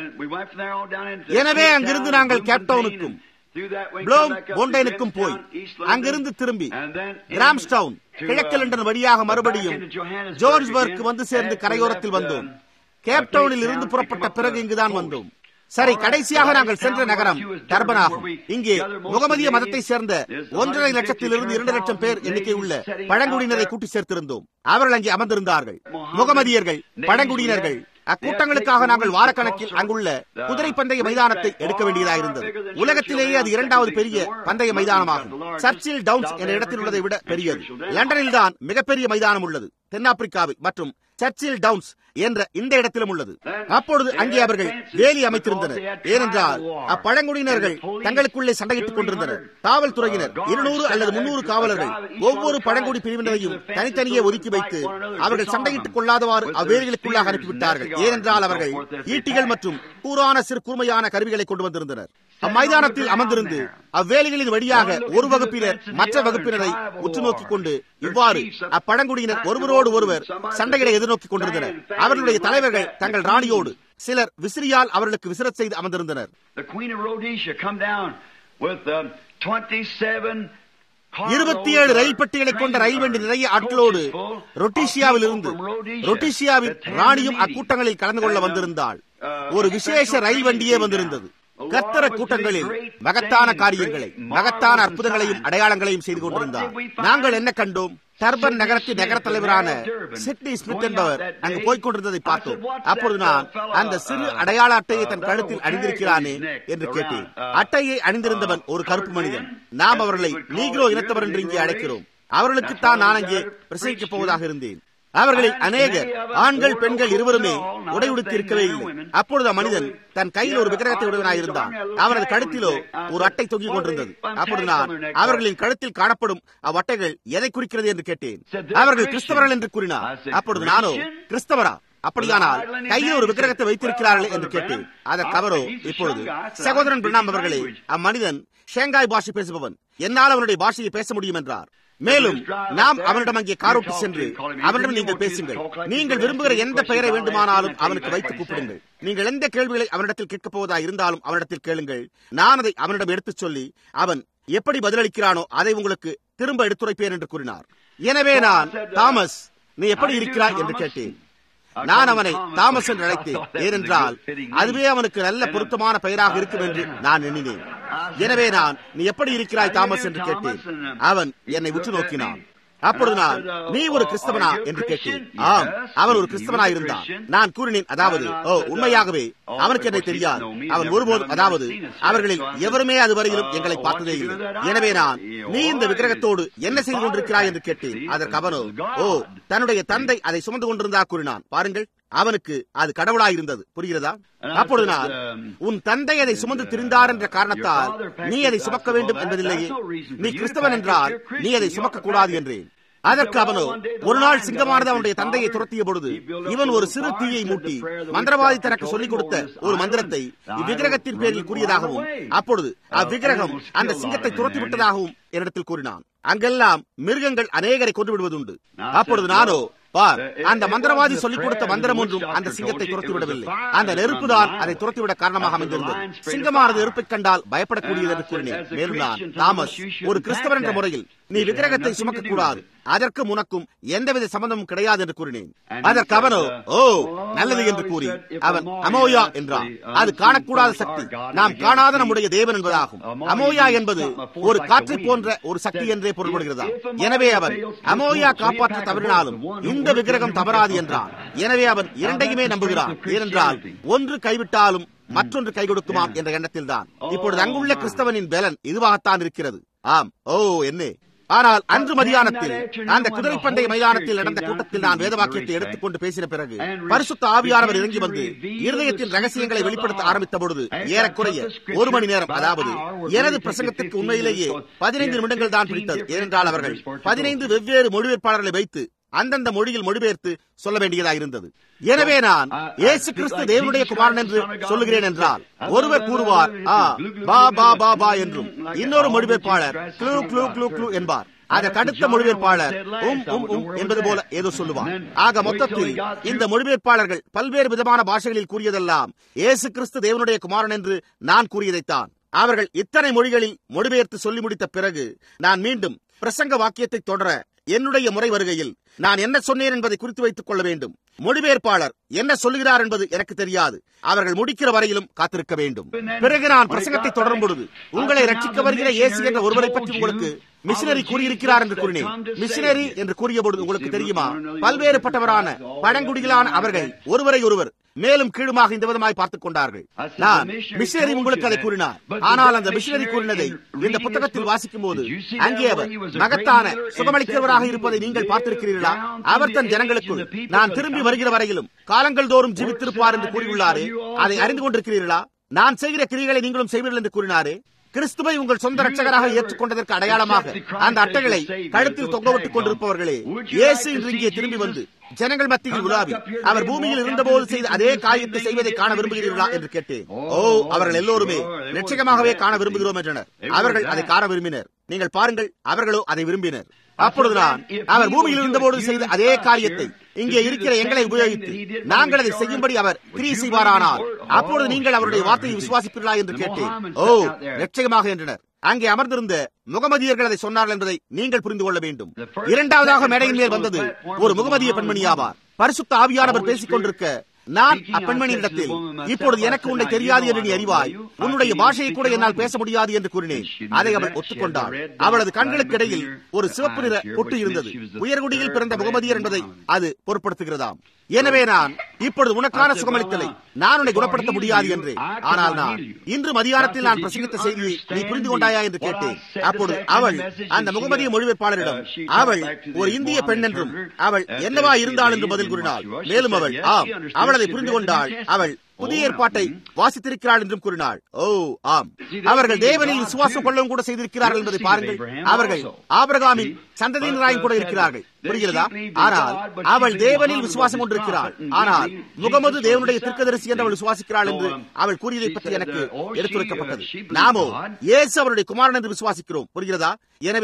எனவே அங்கிருந்து நாங்கள் கேப்டவுனுக்கும் ப்ளோம் போண்டைனுக்கும் போய் அங்கிருந்து திரும்பி கிராம்ஸ்டவுன் கிழக்கு லண்டன் வழியாக மறுபடியும் ஜோர்ஜ்பர்க் வந்து சேர்ந்து கரையோரத்தில் வந்தோம். கேப்டவுனில் இருந்து புறப்பட்ட பிறகு இங்குதான் வந்தோம். சரி, கடைசியாக நாங்கள் சென்ற நகரம் டர்பன் ஆகும். இங்கே முகமதிய மதத்தை சேர்ந்த ஒன்றரை லட்சத்திலிருந்து இரண்டு லட்சம் பேர் எண்ணிக்கை உள்ள பழங்குடியினரை கூட்டி சேர்த்திருந்தோம். அவர்கள் அங்கே அமர்ந்திருந்தார்கள். முகமதியர்கள், பழங்குடியினர்கள். அக்கூட்டங்களுக்காக நாங்கள் வாரக்கணக்கில் அங்குள்ள குதிரை பந்தய மைதானத்தை எடுக்க வேண்டியதாக இருந்தது. உலகத்திலேயே அது இரண்டாவது பெரிய பந்தய மைதானமாகும். சர்ச்சில் டவுன்ஸ் என்ற இடத்தில் உள்ளதை விட பெரியது. லண்டனில் தான் மிகப்பெரிய மைதானம் உள்ளது. தென்னாப்பிரிக்காவில் மற்றும் சர்ச்சில் டவுன்ஸ் என்ற இந்த இடத்திலும் உள்ளது. அப்பொழுது அங்கே அவர்கள் வேலி அமைத்திருந்தனர். ஏனென்றால் அப்பழங்குடியினர்கள் தங்களுக்குள்ளே சண்டையிட்டுக் கொண்டிருந்தனர். காவல்துறையினர் இருநூறு அல்லது முன்னூறு காவலர்கள் ஒவ்வொரு பழங்குடி பிரிவினரையும் தனித்தனியே ஒதுக்கி வைத்து அவர்கள் சண்டையிட்டுக் கொள்ளாதவாறு அவ்வேலிகளுக்குள்ளாக அனுப்பிவிட்டார்கள். ஏனென்றால் அவர்கள் ஈட்டிகள் மற்றும் கூரான சிறு கூர்மையான கருவிகளை கொண்டு வந்திருந்தனர். அம்மைதானத்தில் அமர்ந்திருந்து அவ்வேலிகளின் வழியாக ஒரு வகுப்பினர் மற்ற வகுப்பினரை உற்று நோக்கிக் கொண்டு இவ்வாறு அப்பழங்குடியினர் ஒருவரோடு ஒருவர் சண்டைகளை எதிர்நோக்கிக் கொண்டிருந்தனர். அவர்களுடைய தலைவர்கள் தங்கள் ராணியோடு சிலர் விசிறியால் அவர்களுக்கு விசிறச் செய்து அமர்ந்திருந்தனர். இருபத்தி ஏழு ரயில் பெட்டிகளை கொண்ட ரயில் வண்டி நிறைய ஆட்களோடு ரொட்டீஷியாவில் இருந்து ரொட்டீஷியாவின் ராணியும் அக்கூட்டங்களில் கலந்து கொள்ள வந்திருந்தாள். ஒரு விசேஷ ரயில் வண்டியே வந்திருந்தது. கர்த்தர கூட்டங்களில் மகத்தான காரியங்களை, மகத்தான அற்புதங்களையும் அடையாளங்களையும் செய்து கொண்டிருந்தார். நாங்கள் என்ன கண்டோம்? டர்பன் நகரத்தின் நகர தலைவரான சிட்னி ஸ்மித் என்பவர் அங்கு போய்க் கொண்டிருந்ததை பார்த்தோம். அப்பொழுது நான் அந்த சிறு அடையாள அட்டையை தன் கழுத்தில் அணிந்திருக்கிறானே என்று கேட்டேன். அட்டையை அணிந்திருந்தவன் ஒரு கருப்பு மனிதன். நாம் அவர்களை நீக்ரோ இனத்தவர் என்று இங்கே அழைக்கிறோம். அவர்களுக்குத்தான் நான் அங்கே பிரசங்கிக்கப் போவதாக இருந்தேன். அவர்களில் அநேகர் ஆண்கள் பெண்கள் இருவருமே உடை உடுத்தி இருக்கவே இல்லை. அப்பொழுது மனிதன் தன் கையில் ஒரு விக்கிரகத்தை உடையவனாயிருந்தான். அவரது கழுத்திலோ ஒரு அட்டை தொங்கிக் கொண்டிருந்தது. அப்பொழுது நான் அவர்களின் கழுத்தில் காணப்படும் அவ்வட்டைகள் எதை குறிக்கிறது என்று கேட்டேன். அவர்கள் கிறிஸ்தவர்கள் என்று கூறினார். அப்பொழுது நானோ, கிறிஸ்தவரா? அப்படியானால் கையில் ஒரு விக்கிரகத்தை வைத்திருக்கிறார்களே என்று கேட்டேன். அதற்கு அவரோ, இப்பொழுது சகோதரன் பிரணாம் அவர்களே, அம்மனிதன் ஷேங்காய் பாஷை பேசுபவன், என்னால் அவனுடைய பாஷையை பேச முடியும் என்றார். மேலும் நாம் அவனிடம் அங்கே காரோட்டி சென்று அவனிடம் நீங்கள் பேசுங்கள். நீங்கள் விரும்புகிற எந்த பெயரை வேண்டுமானாலும் அவனுக்கு வைத்து கூப்பிடுங்கள். நீங்கள் எந்த கேள்விகளை அவனிடத்தில் கேட்கப் போவதா இருந்தாலும் அவனிடத்தில் கேளுங்கள். நான் அதை அவனிடம் எடுத்துச் சொல்லி அவன் எப்படி பதிலளிக்கிறானோ அதை உங்களுக்கு திரும்ப எடுத்துரைப்பேன் என்று கூறினார். எனவே நான், தாமஸ், நீ எப்படி இருக்கிறாய் என்று கேட்டேன். நான் அவனை தாமஸ் என்று அழைத்தேன். ஏனென்றால் அதுவே அவனுக்கு நல்ல பொருத்தமான பெயராக இருக்கும் என்று நான் எண்ணினேன். எனவே நான், நீ எப்படி இருக்கிறாய் தாமஸ் என்று கேட்டேன். அவன் என்னை உற்று நோக்கினான். அப்பொழுது நான், நீ ஒரு கிறிஸ்தவனா என்று கேட்டேன். ஆம், அவன் ஒரு கிறிஸ்தவனா இருந்தான். நான் கூறினேன், அதாவது ஓ உண்மையாகவே அவனுக்கு என்னை தெரியாது. அவன் ஒருபோதும், அதாவது அவர்களில் எவருமே அதுவரையிலும் எங்களை பார்த்ததே இல்லை. எனவே நான், நீ இந்த விக்கிரகத்தோடு என்ன செய்து கொண்டிருக்கிறாய் என்று கேட்டேன். அதற்கு அவனோ, ஓ தன்னுடைய தந்தை அதை சுமந்து கொண்டிருந்தா கூறினான். பாருங்கள், அவனுக்கு அது கடவுளாயிருந்தது. புரிகிறதா? அப்பொழுது நான், உன் தந்தை அதை சுமந்து திரிந்தார் என்ற காரணத்தால் நீ அதை சுமக்க வேண்டும் என்பதில்லையே. நீ கிறிஸ்தவன் என்றால் நீ அதை சுமக்க கூடாது என்றேன். அதற்கு அவனோ, ஒரு நாள் சிங்கமானது அவனுடைய தந்தையை துரத்திய பொழுது இவன் ஒரு சிறு தீயை மூட்டி மந்திரவாதி தனக்கு சொல்லிக் கொடுத்த ஒரு மந்திரத்தை இவ்விக்கிரகத்தின் பேரில் கூறியதாகவும் அப்பொழுது அவ்விக்கிரகம் அந்த சிங்கத்தை துரத்தி விட்டதாகவும் என்னிடத்தில் கூறினான். அங்கெல்லாம் மிருகங்கள் அநேகரை கொண்டு விடுவதுண்டு. அப்பொழுது நானோ, பார், அந்த மந்திரவாதி சொல்லிக் கொடுத்த மந்திரம் ஒன்றும் அந்த சிங்கத்தை துரத்திவிடவில்லை. அந்த நெருப்பு தான் அதை துரத்திவிட காரணமாக அமைந்திருந்தது. சிங்கமானது நெருப்பை கண்டால் பயப்படக்கூடியது என்று கூறினேன். மேலும் நான், தாமஸ், ஒரு கிறிஸ்தவன் என்ற முறையில் நீ விக்கிரகத்தை சுமக்க கூடாது, அதற்கு உனக்கும் எந்தவித சம்பந்தமும் கிடையாது என்று கூறினேன். அதற்கு அவனோ, ஓ நல்லது என்று கூறி அவன் அமோயா என்றான். அது காணக்கூடாத சக்தி, நாம் காணாத நம்முடைய தேவன் என்பதாகும். அமோயா என்பது ஒரு காற்றை போன்ற ஒரு சக்தி என்றே பொருள்படுகிறதா. எனவே அவன் அமோயா காப்பாற்ற தவறினாலும் இந்த விக்கிரகம் தவறாது என்றான். எனவே அவன் இரண்டையுமே நம்புகிறான். ஏனென்றால் ஒன்று கைவிட்டாலும் மற்றொன்று கை கொடுக்குமாம் என்ற எண்ணத்தில் தான். இப்பொழுது அங்குள்ள கிறிஸ்தவனின் பலன் இதுவாகத்தான் இருக்கிறது. ஆம், ஓ என்ன. ஆனால் அன்று மதியானத்தில் அந்த குதிரை பந்தய மைதானத்தில் நடந்த கூட்டத்தில் நான் வேதவாக்கியத்தை எடுத்துக்கொண்டு பேசின பிறகு பரிசுத்த ஆவியானவர் இறங்கி வந்து இருதயத்தின் ரகசியங்களை வெளிப்படுத்த ஆரம்பித்த பொழுது ஏறக்குறைய ஒரு மணி நேரம், அதாவது எனது பிரசங்கத்திற்கு உண்மையிலேயே பதினைந்து நிமிடங்கள் தான் பிடித்தது. ஏனென்றால் அவர்கள் பதினைந்து வெவ்வேறு மொழிபெயர்ப்பாளர்களை வைத்து அந்தந்த மொழியில் மொழிபெயர்த்து சொல்ல வேண்டியதாக இருந்தது. எனவே நான் இயேசு கிறிஸ்து தேவனுடைய குமாரன் என்று சொல்லுகிறேன் என்றால் ஒருவர் கூறுவார் ஆ பா பா பா பா என்றும், இன்னொரு மொழிபெயர்ப்பாளர் க்ளூ க்ளூ க்ளூ க்ளூ என்பார். அதற்கு அடுத்த மொழிபெயர்ப்பாளர் உம் உம் உம் என்பது போல ஏதோ சொல்லுவார். ஆக மொத்தத்தில் இந்த மொழிபெயர்ப்பாளர்கள் பல்வேறு விதமான பாஷைகளில் கூறியதெல்லாம் இயேசு கிறிஸ்து தேவனுடைய குமாரன் என்று நான் கூறியதைத்தான். அவர்கள் இத்தனை மொழிகளில் மொழிபெயர்த்து சொல்லி முடித்த பிறகு நான் மீண்டும் பிரசங்க வாக்கியத்தை தொடர என்னுடைய முறை வருகையில் நான் என்ன சொன்னேன் என்பதை குறித்து வைத்துக் கொள்ள வேண்டும். மொழிபெயர்ப்பாளர் என்ன சொல்லுகிறார் என்பது எனக்கு தெரியாது. அவர்கள் முடிக்கிற வரையிலும் காத்திருக்க வேண்டும். பிறகு நான் பிரசங்கத்தை தொடரும் பொழுது, உங்களை ரட்சிக்க வருகிற இயேசு என்ற ஒருவரை பற்றி உங்களுக்கு மிஷினரி கூறியிருக்கிறார் என்று கூறினேன். மிஷினரி என்று கூறிய பொழுது உங்களுக்கு தெரியுமா, பல்வேறுபட்டவரான பழங்குடிகளான அவர்கள் ஒருவரை ஒருவர் மேலும் கீழுமாக இந்த விதமாய் பார்த்துக் கொண்டார்கள். நான் மிஷினரி உங்களுக்கு அதை கூறினார். ஆனால் அந்த மிஷினரி கூறினதை இந்த புத்தகத்தில் வாசிக்கும் போது அங்கே அவர் மகத்தான சுகமளிக்கிறவராக இருப்பதை நீங்கள் பார்த்திருக்கிறீர்களா? அவர் தன் ஜனங்களுக்குள் நான் திரும்பி வருகிற வரையிலும் காலங்கள் தோறும் ஜீவித்திருப்பார் என்று கூறியுள்ளாரே, அதை அறிந்து கொண்டிருக்கிறீர்களா? நான் செய்கிற கிரியைகளை நீங்களும் செய்வீர்கள் என்று கூறினாரே. கிறிஸ்துவை உங்கள் சொந்த ரட்சகராக ஏற்றுக்கொண்டதற்கு அடையாளமாக அந்த அட்டைகளை கழுத்தில் தொங்கவிட்டுக் கொண்டிருப்பவர்களே, இயேசு இன்று இங்கே திரும்பி வந்து ஜனங்கள் மத்தியில் உலாவி அவர் பூமியில் இருந்தபோது செய்த அதே காரியத்தை செய்வதை காண விரும்புகிறீர்களா என்று கேட்டேன். ஓ, அவர்கள் எல்லோருமே நிச்சயமாகவே காண விரும்புகிறோம் என்றனர். அவர்கள் அதை காண விரும்பினர். நீங்கள் பாருங்கள், அவர்களோ அதை விரும்பினர். அப்பொழுது நான், அவர் பூமியில் இருந்தபோது செய்த அதே காரியத்தை இங்கே இருக்கிற எங்களை உபயோகித்து நாங்கள் அதை செய்யும்படி அவர் கிரியை செய்வாரானால் அப்பொழுது நீங்கள் அவருடைய வார்த்தையை விசுவாசிப்பீர்களா என்று கேட்டேன். ஓ நிச்சயமாக என்றனர். அங்கே அமர்ந்திருந்த முகமதியர்கள் அதை சொன்னார்கள் என்பதை நீங்கள் புரிந்து கொள்ள வேண்டும். இரண்டாவதாக மேடையின் மேல் வந்தது ஒரு முகமதிய பெண்மணி ஆவார். பரிசுத்த ஆவியானவர் பேசிக் கொண்டிருக்க நான் அப்பெண்மணியிடத்தில், இப்பொழுது எனக்கு உன்னை தெரியாது என்று நீ அறிவாய், உன்னுடைய பாஷையை கூட என்னால் பேச முடியாது என்று கூறினேன். அதை அவள் ஒத்துக்கொண்டாள். அவளது கண்களுக்கு இடையில் ஒரு சிவப்பு நிற பொட்டு இருந்தது. உயர்குடியில் பிறந்த முகமதியர் என்பதை அது பொருட்படுத்துகிறதாம். எனவே நான், இப்பொழுது உனக்கான சுகமளித்தலை நான் உன்னை குணப்படுத்த முடியாது என்றேன். ஆனால் நான் இன்று மதியானத்தில் நான் பிரசங்கித்த செய்தியை நீ புரிந்து கொண்டாயா என்று கேட்டேன். அப்பொழுது அவள் அந்த முகமதிய மொழிபெயர்ப்பாளரிடம் அவள் ஒரு இந்திய பெண் என்றும் அவள் என்னவா இருந்தாள் என்று பதில் கூறினாள். மேலும் அவள் ஆம், அவள் அதை புரிந்து கொண்டாள். அவள் புதிய ஏற்பாட்டை வாசித்திருக்கிறாள் என்றும் கூறினாள். ஓ ஆம், அவர்கள் தேவனில் விசுவாசம் கொள்ளவும் கூட செய்திருக்கிறார்கள் என்பதை பாருங்கள். அவர்கள் ஆபிரகாமின் சந்ததியினராயும் கூட இருக்கிறார்கள். புரிகிறதா? ஆனால் அவள் தேவனில் விசுவாசம் கொண்டிருக்கிறாள். ஆனால் முகமது தேவனுடைய தீர்க்கதரிசி என்று அவள் விசுவாசிக்கிறாள் என்று அவள் கூறியதை பற்றி எனக்கு எடுத்துரைக்கப்பட்டது. நாமோ இயேசு அவருடைய குமாரன் என்று விசுவாசிக்கிறோம். புரிகிறதா? எனவே அவள்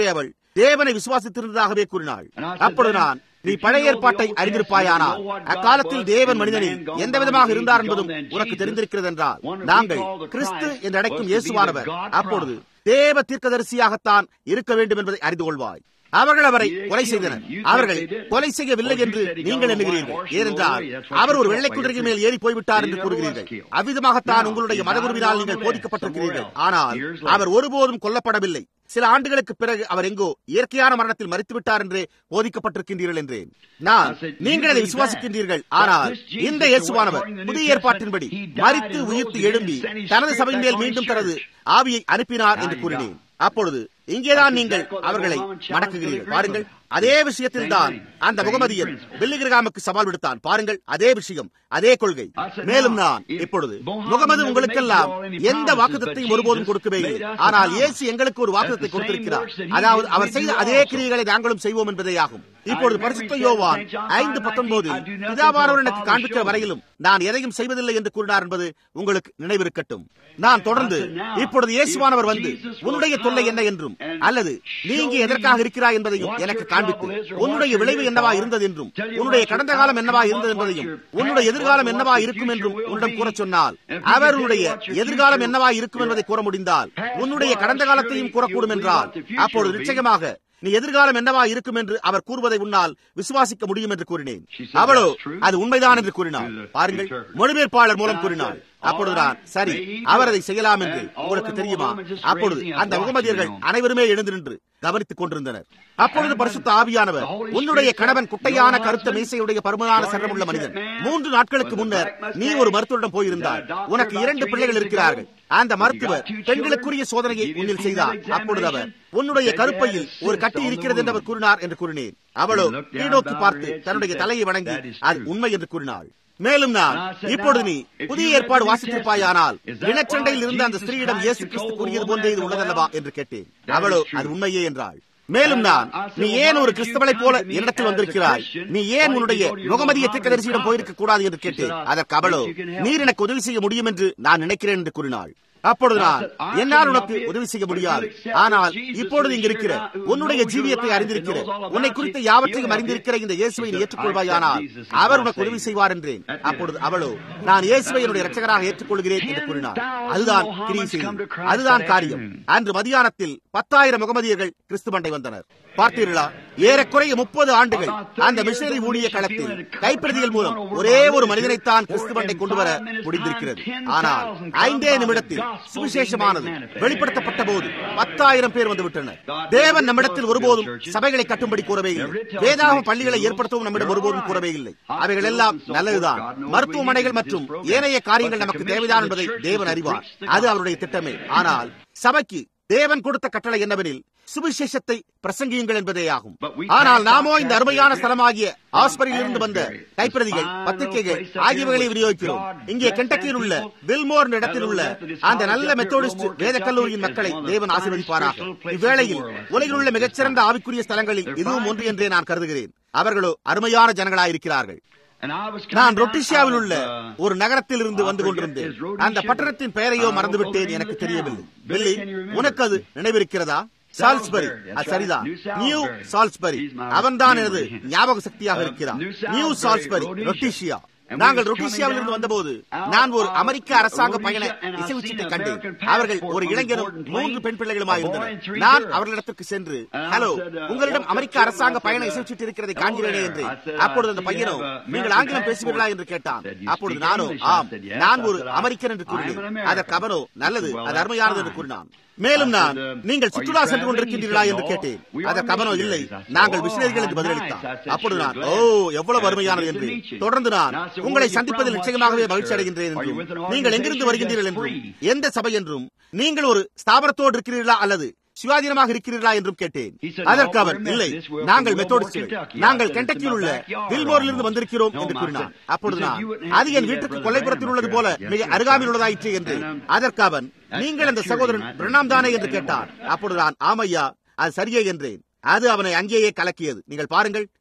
தேவனை விசுவாசித்திருந்ததாகவே கூறினாள். அப்பொழுது நான், நீ பழைய ஏற்பாட்டை அறிந்திருப்பாயானால் அக்காலத்தில் தேவன் மனிதனில் எந்த விதமாக இருந்தார் என்பதும் உனக்கு தெரிந்திருக்கிறது என்றால், நாங்கள் கிறிஸ்து என்று அழைக்கும் இயேசுவானவர் அப்பொழுது தேவ தீர்க்கதரிசியாகத்தான் இருக்க வேண்டும் என்பதை அறிந்து கொள்வாய். அவர்கள் அவரை கொலை செய்தனர். அவர்கள் கொலை செய்யவில்லை என்று நீங்கள் எண்ணுகிறீர்கள். ஏனென்றால் அவர் ஒரு வெள்ளை குதிரையின் மேல் ஏறி போய்விட்டார் என்று கூறுகிறீர்கள். அவ்விதமாகத்தான் உங்களுடைய மதகுருவினால் நீங்கள் போதிக்கப்பட்டிருக்கிறீர்கள். ஆனால் அவர் ஒருபோதும் கொல்லப்படவில்லை. சில ஆண்டுகளுக்கு பிறகு அவர் எங்கோ இயற்கையான மரணத்தில் மரித்துவிட்டார் என்று போதிக்கப்பட்டிருக்கின்றீர்கள் என்றேன். நான், நீங்கள் அதை விசுவாசிக்கின்றீர்கள். ஆனால் இந்த இயேசுவானவர் புதிய ஏற்பாட்டின்படி மரித்து உயிர்த்து எழும்பி தனது சபையின் மேல் மீண்டும் தனது ஆவியை அனுப்பினார் என்று கூறினேன். அப்பொழுது இங்கேதான் நீங்கள் அவர்களை மடக்குகிறீர்கள். பாருங்கள், அதே விஷயத்தில் தான் அந்த முகமதியன் பில்லி கிரஹாமுக்கு சவால் விடுத்தான். பாருங்கள், அதே விஷயம், அதே கொள்கை. மேலும் நான் இப்பொழுது, முகமது உங்களுக்கெல்லாம் எந்த வாக்குத்தத்தையும் ஒருபோதும் கொடுக்கவே இல்லை. ஆனால் இயேசு எங்களுக்கு ஒரு வாக்குத்தத்தை கொடுத்திருக்கிறார். அதாவது அவர் செய்த அதே கிரியைகளை நாங்களும் செய்வோம் என்பதே ஆகும். இப்பொழுது பரிசுத்த யோவான் ஐந்து பத்தொன்பது பிதாவானவர் எனக்கு காண்பிக்கிற வரையிலும் நான் எதையும் செய்வதில்லை என்று கூறினார் என்பது உங்களுக்கு நினைவிருக்கட்டும். நான் தொடர்ந்து, இப்பொழுது இயேசுவானவர் வந்து உன்னுடைய தொல்லை என்ன என்றும் அல்லது நீங்க எதற்காக இருக்கிறாய் என்பதையும் எனக்கு காண்பித்து உன்னுடைய விளைவு என்னவா இருந்தது என்றும் உன்னுடைய கடந்த காலம் என்னவா இருந்தது என்பதையும் உன்னுடைய எதிர்காலம் என்னவா இருக்கும் என்றும் உன்னிடம் கூற சொன்னால், அவர் உன்னுடைய எதிர்காலம் என்னவா இருக்கும் என்பதை கூற முடிந்தால் உன்னுடைய கடந்த காலத்தையும் கூறக்கூடும் என்றால், அப்பொழுது நிச்சயமாக நீ எதிர்காலம் என்னவா இருக்கும் என்று அவர் கூறுவதை உன்னால் விசுவாசிக்க முடியும் என்று கூறினேன். அவளோ அது உண்மைதான் என்று கூறினாள். பாருங்கள், மொழிபெயர்ப்பாளர் மூலம் கூறினாள். அப்பொழுதுதான், சரி, அவர் அதை செய்யலாம் என்று உங்களுக்கு தெரியுமா? அப்பொழுது அந்த முகமதியர்கள் அனைவருமே எழுந்து நின்று கவனித்துக் கொண்டிருந்தனர். அப்பொழுது பரிசுத்த ஆவியானவர், உன்னுடைய கணவன் குட்டையான கருத்த மீசையுடைய பருமனான சரமுள்ள மனிதன். மூன்று நாட்களுக்கு முன்னர் நீ ஒரு மருத்துவரிடம் போயிருந்தாய். உனக்கு இரண்டு பிள்ளைகள் இருக்கிறார்கள். அந்த மருத்துவர் பெண்களுக்குரிய சோதனையை உன்னில் செய்தார். அப்பொழுது அவர், உன்னுடைய கருப்பையில் ஒரு கட்டி இருக்கிறது என்று அவர் கூறினார் என்று கூறினேன். அவளோ கீழோக்கி பார்த்து தன்னுடைய தலையை வணங்கி அது உண்மை என்று கூறினாள். மேலும் நான், இப்பொழுது நீ புதிய ஏற்பாடு வாசித்திருப்பாயானால் இனச்சண்டையில் இருந்த அந்த ஸ்திரீயிடம் இயேசு கிறிஸ்து கூறியது போன்றே இது உள்ளதல்லவா என்று கேட்டேன். அவளோ அது உண்மையே என்றாள். மேலும் நான், நீ ஏன் ஒரு கிறிஸ்தவனை போல என்னிடத்தில் வந்திருக்கிறாய்? நீ ஏன் உன்னுடைய முகமதிய தீர்க்கதரிசியிடம் போயிருக்க கூடாது என்று கேட்டேன். அதற்கு அவளோ, நீர் எனக்கு உதவி செய்ய முடியும் என்று நான் நினைக்கிறேன் என்று கூறினாள். அப்பொழுது நான், என்னால் உனக்கு உதவி செய்ய முடியாது. ஆனால் இப்பொழுது இங்க இருக்கிற உன்னுடைய ஜீவியத்தை அறிந்திருக்கிற, உன்னை குறித்த யாவற்றையும் அறிந்திருக்கிற இந்த இயேசுவை நீ ஏற்றுக்கொள்வாயானால் அவர் உனக்கு உதவி செய்வார் என்றேன். அப்பொழுது அவளோ, நான் இயேசுவை என்னுடைய இரட்சகராக ஏற்றுக்கொள்கிறேன் என்று கூறினார். அதுதான் கிரியை செய்யும், அதுதான் காரியம். அன்று மதியானத்தில் பத்தாயிரம் முகமதியர்கள் கிறிஸ்து மண்டை வந்தனர். பார்த்தீர்களா? ஏறக்குறைய முப்பது ஆண்டுகள் அந்த மிஷனரி ஊழிய களத்தில் கைப்பிரதிகள் மூலம் ஒரே ஒரு மனிதனைத்தான் கிறிஸ்து மண்டை கொண்டு வர முடிந்திருக்கிறது. ஆனால் ஐந்தே நிமிடத்தில் சுவிசேஷமானது வெளிப்படுத்தப்பட்ட போது பத்தாயிரம் பேர் வந்துவிட்டனர். தேவன் நம்மிடத்தில் ஒருபோதும் சபைகளை கட்டும்படி கூறவே இல்லை. வேதாகம பள்ளிகளை ஏற்படுத்தவும் நம்மிடம் ஒருபோதும் கூறவே இல்லை. அவைகள் எல்லாம் நல்லதுதான். மருத்துவமனைகள் மற்றும் ஏனைய காரியங்கள் நமக்கு தேவைதான் என்பதை தேவன் அறிவார். அது அவருடைய திட்டமே. ஆனால் சபைக்கு தேவன் கொடுத்த கட்டளை என்னவெனில் சுவிசேஷத்தை பிரசங்கியுங்கள் என்பதே ஆகும். ஆனால் நாமோ இந்த அருமையான ஸ்தலமாகிய ஆஸ்பரியில் இருந்து வந்த கைப்பிரதிகள், பத்திரிகைகள் ஆகியவைகளை விநியோகிக்கிறோம். இங்கே கென்டக்கியில் உள்ள வில்மோர் இடத்தில் உள்ள அந்த நல்ல மெத்தோடிஸ்ட் வேத கல்லூரியின் மக்களை தேவன் ஆசீர்வதிப்பாராக. இவ்வேளையில் உலகில் உள்ள மிகச்சிறந்த ஆவிக்குரிய ஸ்தலங்களில் இதுவும் ஒன்று என்றே நான் கருதுகிறேன். அவர்களோ அருமையான ஜனங்களாயிருக்கிறார்கள். நான் ரொட்டிஷியாவில் உள்ள ஒரு நகரத்தில் இருந்து வந்து கொண்டிருந்தேன். அந்த பட்டணத்தின் பெயரையோ மறந்துவிட்டேன், எனக்கு தெரியவில்லை. பில்லி, உனக்கு அது நினைவிருக்கிறதா? சால்ஸ்பரி. அது சரிதான், நியூ சால்ஸ்பரி. அவன்தான் எனது ஞாபக சக்தியாக இருக்கிறான். New Salisbury, Rhodesia. நாங்கள் ரொட்டிஷியாவில் இருந்து வந்தபோது நான் ஒரு அமெரிக்க அரசாங்க பயண இசைவுச்சீட்டை கண்டேன். அவர்கள் ஒரு இளைஞரும் மூன்று பெண் பிள்ளைகளுமாய் இருந்தனர். நான் அவர்களிடத்திற்கு சென்று, ஹலோ, உங்களிடம் அமெரிக்க அரசாங்க பயண இசைவுச்சீட்டு இருக்கிறதை காண்கிறேனே என்று. அப்பொழுது அந்த பையனோ, நீங்கள் ஆங்கிலம் பேசுவீர்களா என்று கேட்டான். அப்பொழுது நானோ, ஆம், நான் ஒரு அமெரிக்கன் என்று கூறினேன். அதற்கு அவனோ, நல்லது, அது அருமையானது என்று கூறினான். மேலும் நான், நீங்கள் சுற்றுலா சென்று கொண்டிருக்கின்றீர்களா என்று கேட்டேன். அதற்கு அவனோ, இல்லை, நாங்கள் மிஷனரிகள் என்று பதிலளித்தான். அப்பொழுது நான், ஓ, எவ்வளவு அருமையானது என்று. தொடர்ந்து நான், உங்களை சந்திப்பதில் நிச்சயமாகவே மகிழ்ச்சி அடைகின்றேன் என்றும், நீங்கள் எங்கிருந்து வருகின்றீர்கள் என்றும், எந்த சபை என்றும், நீங்கள் ஒரு ஸ்தாபனத்தோடு இருக்கிறீர்களா அல்லது சுயாதீனமாக இருக்கிறீர்களா என்றும் கேட்டேன். அதற்கு அவன், இல்லை, நாங்கள் மெத்தோடிஸ்டுகள், நாங்கள் கென்டக்கியில் உள்ள வில்மோரில் இருந்து வந்திருக்கிறோம் என்று கூறினான். அப்பொழுது நான், அது என் வீட்டுக்கு கொல்லைப்புறத்தில் உள்ளது போல மிக அருகாமையில் உள்ளதாயிற்று என்று. அதற்கு அவன், நீங்கள் அந்த சகோதரன் பிரணாம் தானே என்று கேட்டான். அப்பொழுது நான், ஆமையா, அது சரியே என்றேன். அது அவனை அங்கேயே கலக்கியது. நீங்கள் பாருங்கள்,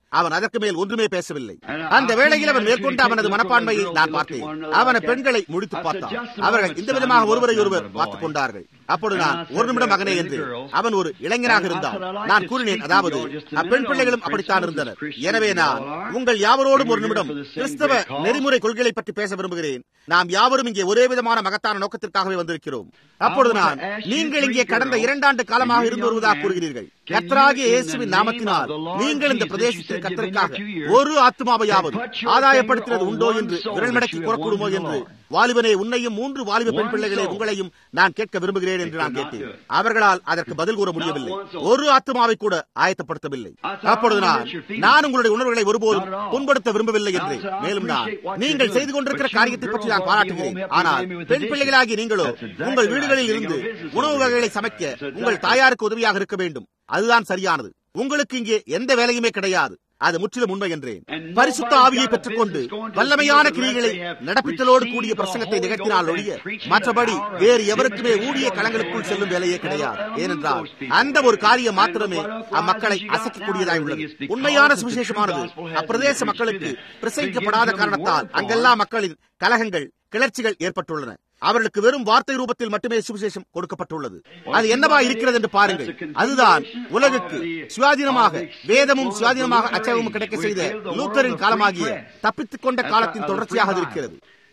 அவன் அதற்கு மேல் ஒன்றுமே பேசவில்லை. அந்த வேளையில் அவன் மேற்கொண்ட அவனது மனப்பான்மையை நான் பார்த்தேன். அவன பெண்களை முடித்து பார்த்தான். அவர்கள் இந்த விதமாக ஒருவரை ஒருவர் பார்த்துக் கொண்டார்கள். அப்பொழுது நான், ஒரு நிமிடம் மகனே என்று, அவன் ஒரு இளைஞனாக இருந்தான். நான் கூறினேன், அதாவது அப்பெண் பிள்ளைகளும் அப்படித்தான் இருந்தனர். எனவே நான் உங்கள் யாவரோடும் ஒரு நிமிடம் கிறிஸ்தவ நெறிமுறை கொள்கைகளை பற்றி பேச விரும்புகிறேன். நாம் யாவரும் இங்கே ஒரே விதமான மகத்தான நோக்கத்திற்காகவே வந்திருக்கிறோம். அப்பொழுது நான், நீங்கள் இங்கே கடந்த இரண்டாண்டு காலமாக இருந்து வருவதாக கூறுகிறீர்கள். கர்த்தராகிய இயேசுவின் நாமத்தினால் நீங்கள் இந்த பிரதேசத்தில் கர்த்தருக்காக ஒரு ஆத்மாவையாவது ஆதாயப்படுத்தினது உண்டோ என்று விரல் மடக்கி கூறக்கூடுமோ என்று, வாலிபனே, உன்னையும் மூன்று வாலிப பெண் பிள்ளைகளை உங்களையும் நான் கேட்க விரும்புகிறேன் என்று நான் கேட்டேன். அவர்களால் அதற்கு பதில் கூற முடியவில்லை. ஒரு ஆத்மாவை கூட ஆயத்தப்படுத்தவில்லை. அப்பொழுது நான் நான் உங்களுடைய உணர்வுகளை ஒருபோதும் புண்படுத்த விரும்பவில்லை என்று, மேலும் நான் நீங்கள் செய்து கொண்டிருக்கிற காரியத்தை பற்றி நான் பாராட்டுகிறேன். ஆனால் பெண் பிள்ளைகளாகி நீங்களோ உங்கள் வீடுகளில் இருந்து உணவு வகைகளை சமைக்க உங்கள் தாயாருக்கு உதவியாக இருக்க வேண்டும். அதுதான் சரியானது. உங்களுக்கு இங்கே எந்த வேலையுமே கிடையாது. அது முற்றிலும் உண்மை என்றேன். பரிசுத்த ஆவியை பெற்றுக் கொண்டு வல்லமையான கிரியைகளை நடப்பித்தலோடு கூடிய பிரசங்கத்தை நிகழ்த்தினால் ஒழிய மற்றபடி வேறு எவருக்குமே ஊழிய களங்களுக்குள் செல்லும் வேலையே கிடையாது. ஏனென்றால் அந்த ஒரு காரியம் மாத்திரமே அம்மக்களை அசைக்கக்கூடியதாய் உள்ளது. உண்மையான சுவிசேஷமானது அப்பிரதேச மக்களுக்கு பிரசங்கிக்கப்படாத காரணத்தால் அங்கெல்லாம் மக்களின் கலகங்கள், கிளர்ச்சிகள் ஏற்பட்டுள்ளன. அவர்களுக்கு வெறும் வார்த்தை ரூபத்தில் மட்டுமே சுவிசேஷம் கொடுக்கப்பட்டுள்ளது. அது என்னவா இருக்கிறது என்று பாருங்கள். அதுதான் உலகுக்கு சுயாதீனமாக வேதமும் சுயாதீனமாக அச்சகமும் கிடைக்க செய்த லூத்தரின் காலமாகிய தப்பித்துக் கொண்ட காலத்தின் தொடர்ச்சியாக இருக்கிறது.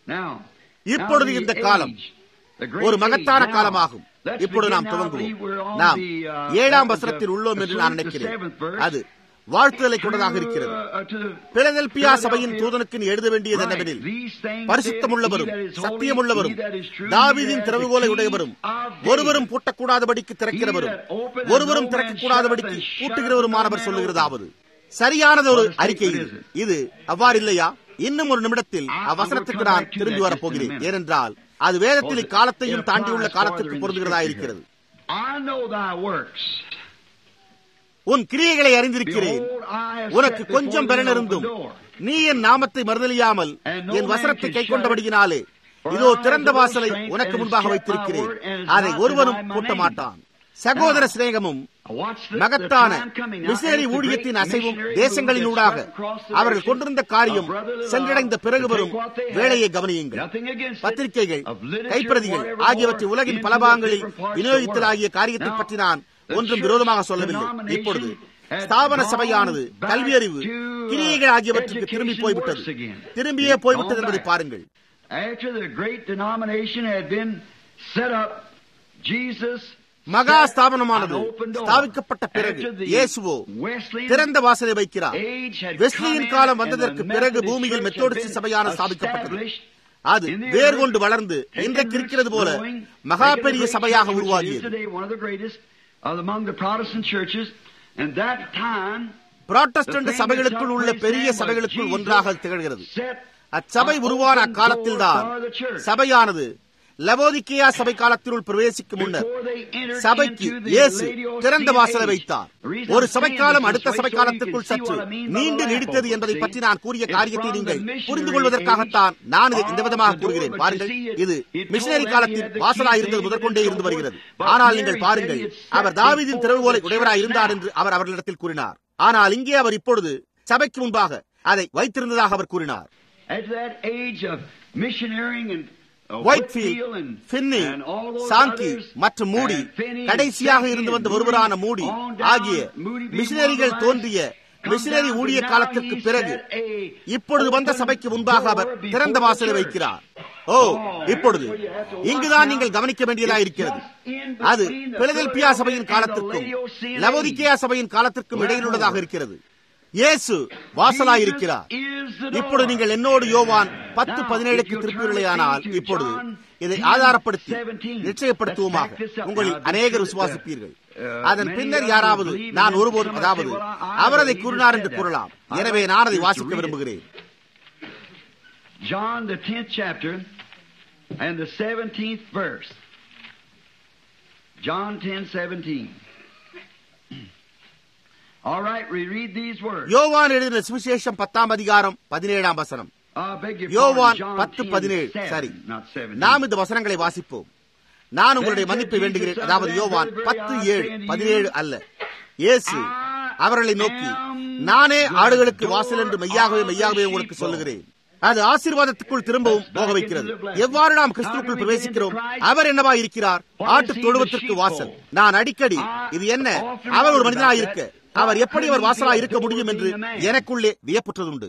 இப்பொழுது இந்த காலம் ஒரு மகத்தான காலமாகும். இப்பொழுது நாம் துவங்குவோம். நாம் ஏழாம் வசனத்தில் உள்ளோம் என்று நான் நினைக்கிறேன். அது வாழ்த்துதலை கொண்டதாக இருக்கிறது. பிலதெல்பியா சபையின் தூதனுக்கு எழுத வேண்டியது என்னவெனில், பரிசுத்தமுள்ளவரும் சத்தியமுள்ளவரும் தாவீதின் திறவுகோலை உடையவரும் ஒருவரும் பூட்டக்கூடாதபடிக்கு திறக்கிறவரும் ஒருவரும் திறக்கக்கூடாதபடிக்கு பூட்டுகிறவருமானவர் சொல்லுகிறதாவது. சரியானது ஒரு அறிக்கை. இது அவ்வாறு இல்லையா? இன்னும் ஒரு நிமிடத்தில் அவ்வசனத்துக்கு நான் திரும்பி வரப்போகிறேன். ஏனென்றால் அது வேதத்தில் இக்காலத்தையும் தாண்டியுள்ள காலத்திற்கு பொருந்துகிறதா இருக்கிறது. உன் கிரியைகளை அறிந்திருக்கிறேன். உனக்கு கொஞ்சம் பலனிருந்தும் நீ என் நாமத்தை மறுதலியாமல் என் வசனத்தை கை கொண்டபடியினாலே இதோ திறந்த வாசலை உனக்கு முன்பாக வைத்திருக்கிறேன், அதை ஒருவனும் கூட்ட மாட்டான். சகோதர சிநேகமும் மகத்தான மிஷனரி ஊழியத்தின் அசைவும் தேசங்களினூடாக அவர்கள் கொண்டிருந்த காரியம் சென்றடைந்த பிறகு வரும் வேலையை கவனியுங்கள். பத்திரிகைகள், கைப்பிரதிகள் ஆகியவற்றை உலகின் பல பாகங்களில் விநியோகித்தல் ஆகிய காரியத்தை பற்றி நான் ஒன்றும் விரோதமாக சொல்லவில்லை. இப்பொழுது ஸ்தாபன சபையானது கல்வியறிவு, கிரியைகள் ஆகியவற்றுக்கு திரும்பி போய்விட்டது. திரும்பியே போய்விட்டது என்பதை பாருங்கள். மகா ஸ்தாபனமானது ஸ்தாபிக்கப்பட்ட பிறகு இயேசுவோ திறந்த வாசலை வைக்கிறார். வெஸ்லியின் காலம் வந்ததற்கு பிறகு பூமியில் மெத்தோடிஸ்ட் சபையான ஸ்தாபிக்கப்பட்டது. அது வேர் கொண்டு வளர்ந்து இன்றைக்கு இருக்கிறது போல மகா பெரிய சபையாக உருவாகியது. புராட்டஸ்டன்ட் சபைகளுக்குள் உள்ள பெரிய சபைகளுக்குள் ஒன்றாக திகழ்கிறது. அச்சபை உருவான அக்காலத்தில் தான் சபையானது லவோதிக்கேயா சபை காலத்தினுள் பிரவேசிக்கும் முன்னர் சபைக்கு இயேசு திறந்த வாசலை வைத்தார். ஒரு சபைக்காலம் அடுத்த சபை காலத்திற்குள் சற்று நீண்டு நீடித்தது என்பதை பற்றி நான் கூறிய காரியத்தை நீங்கள் புரிந்து கொள்வதற்காகத்தான் நான் இதை இந்த விதமாக கூறுகிறேன். பாருங்கள், இது மிஷனரி காலத்தில் வாசலாக இருந்தது முதற்கொண்டே இருந்து வருகிறது. ஆனால் நீங்கள் பாருங்கள், அவர் தாவீதின் திறவுகோலை உடையவராய் இருந்தார் என்று அவர் அவர்களிடத்தில் கூறினார். ஆனால் இங்கே அவர் இப்பொழுது சபைக்கு முன்பாக அதை வைத்திருந்ததாக அவர் கூறினார். ஒயிட்ஃபீல்ட், ஃபின்னி, சாங்கி மற்றும் மூடி, கடைசியாக இருந்து வந்த ஒருவரான மூடி ஆகிய மிஷனரிகள் தோன்றிய மிஷனரி ஊழிய காலத்திற்கு பிறகு இப்பொழுது வந்த சபைக்கு முன்பாக அவர் திறந்த வாசலை வைக்கிறார். ஓ, இப்பொழுது இங்குதான் நீங்கள் கவனிக்க வேண்டியதா இருக்கிறது. அது பிலதெல்பியா சபையின் காலத்திற்கும் லவோதிக்கேயா சபையின் காலத்திற்கும் இடையில் உள்ளதாக இருக்கிறது. இயேசு வாசலாயிருக்கிறார். இப்பொழுது நீங்கள் என்னோடு யோவான் பத்து பதினேழுக்கு திருப்பியுள்ளேயானால் இப்பொழுது இதை ஆதாரப்படுத்தி நிச்சயப்படுத்துவோமாக உங்களில் அநேகர் விசுவாசிப்பீர்கள். அதன் பின்னர் யாராவது நான் ஒருபோதும், அதாவது அவர் அதை கூறினார் என்று கூறலாம். எனவே நான் அதை வாசிக்க விரும்புகிறேன். John the tenth chapter and the seventeenth verse. John ten seventeen. All right, we read these words. யோவான் எழுதின சுவிசேஷம் பத்தாம் அதிகாரம் பதினேழாம் வசனம். யோவான் பத்து பதினேழு. சரி, நாம் இந்த வசனங்களை வாசிப்போம். நான் உங்களுடைய மன்னிப்பை வேண்டுகிறேன். அதாவது யோவான் பத்து ஏழு பதினேழு அல்ல. இயேசு அவர்களை நோக்கி, நானே ஆடுகளுக்கு வாசல் என்று மெய்யாகவே மெய்யாகவே உங்களுக்கு சொல்லுகிறேன். அது ஆசீர்வாதத்துக்குள் திரும்பவும் போக வைக்கிறது. எவ்வாறு நாம் கிறிஸ்துவுக்குள் பிரவேசிக்கிறோம்? அவர் என்னவா இருக்கிறார்? ஆட்டு தொழுவத்திற்கு வாசல். நான் அடிக்கடி இது என்ன, அவர் ஒரு மனிதனாக இருக்க அவர் எப்படி அவர் வாசலாக இருக்க முடியும் என்று எனக்குள்ளே வியப்புற்றதுண்டு.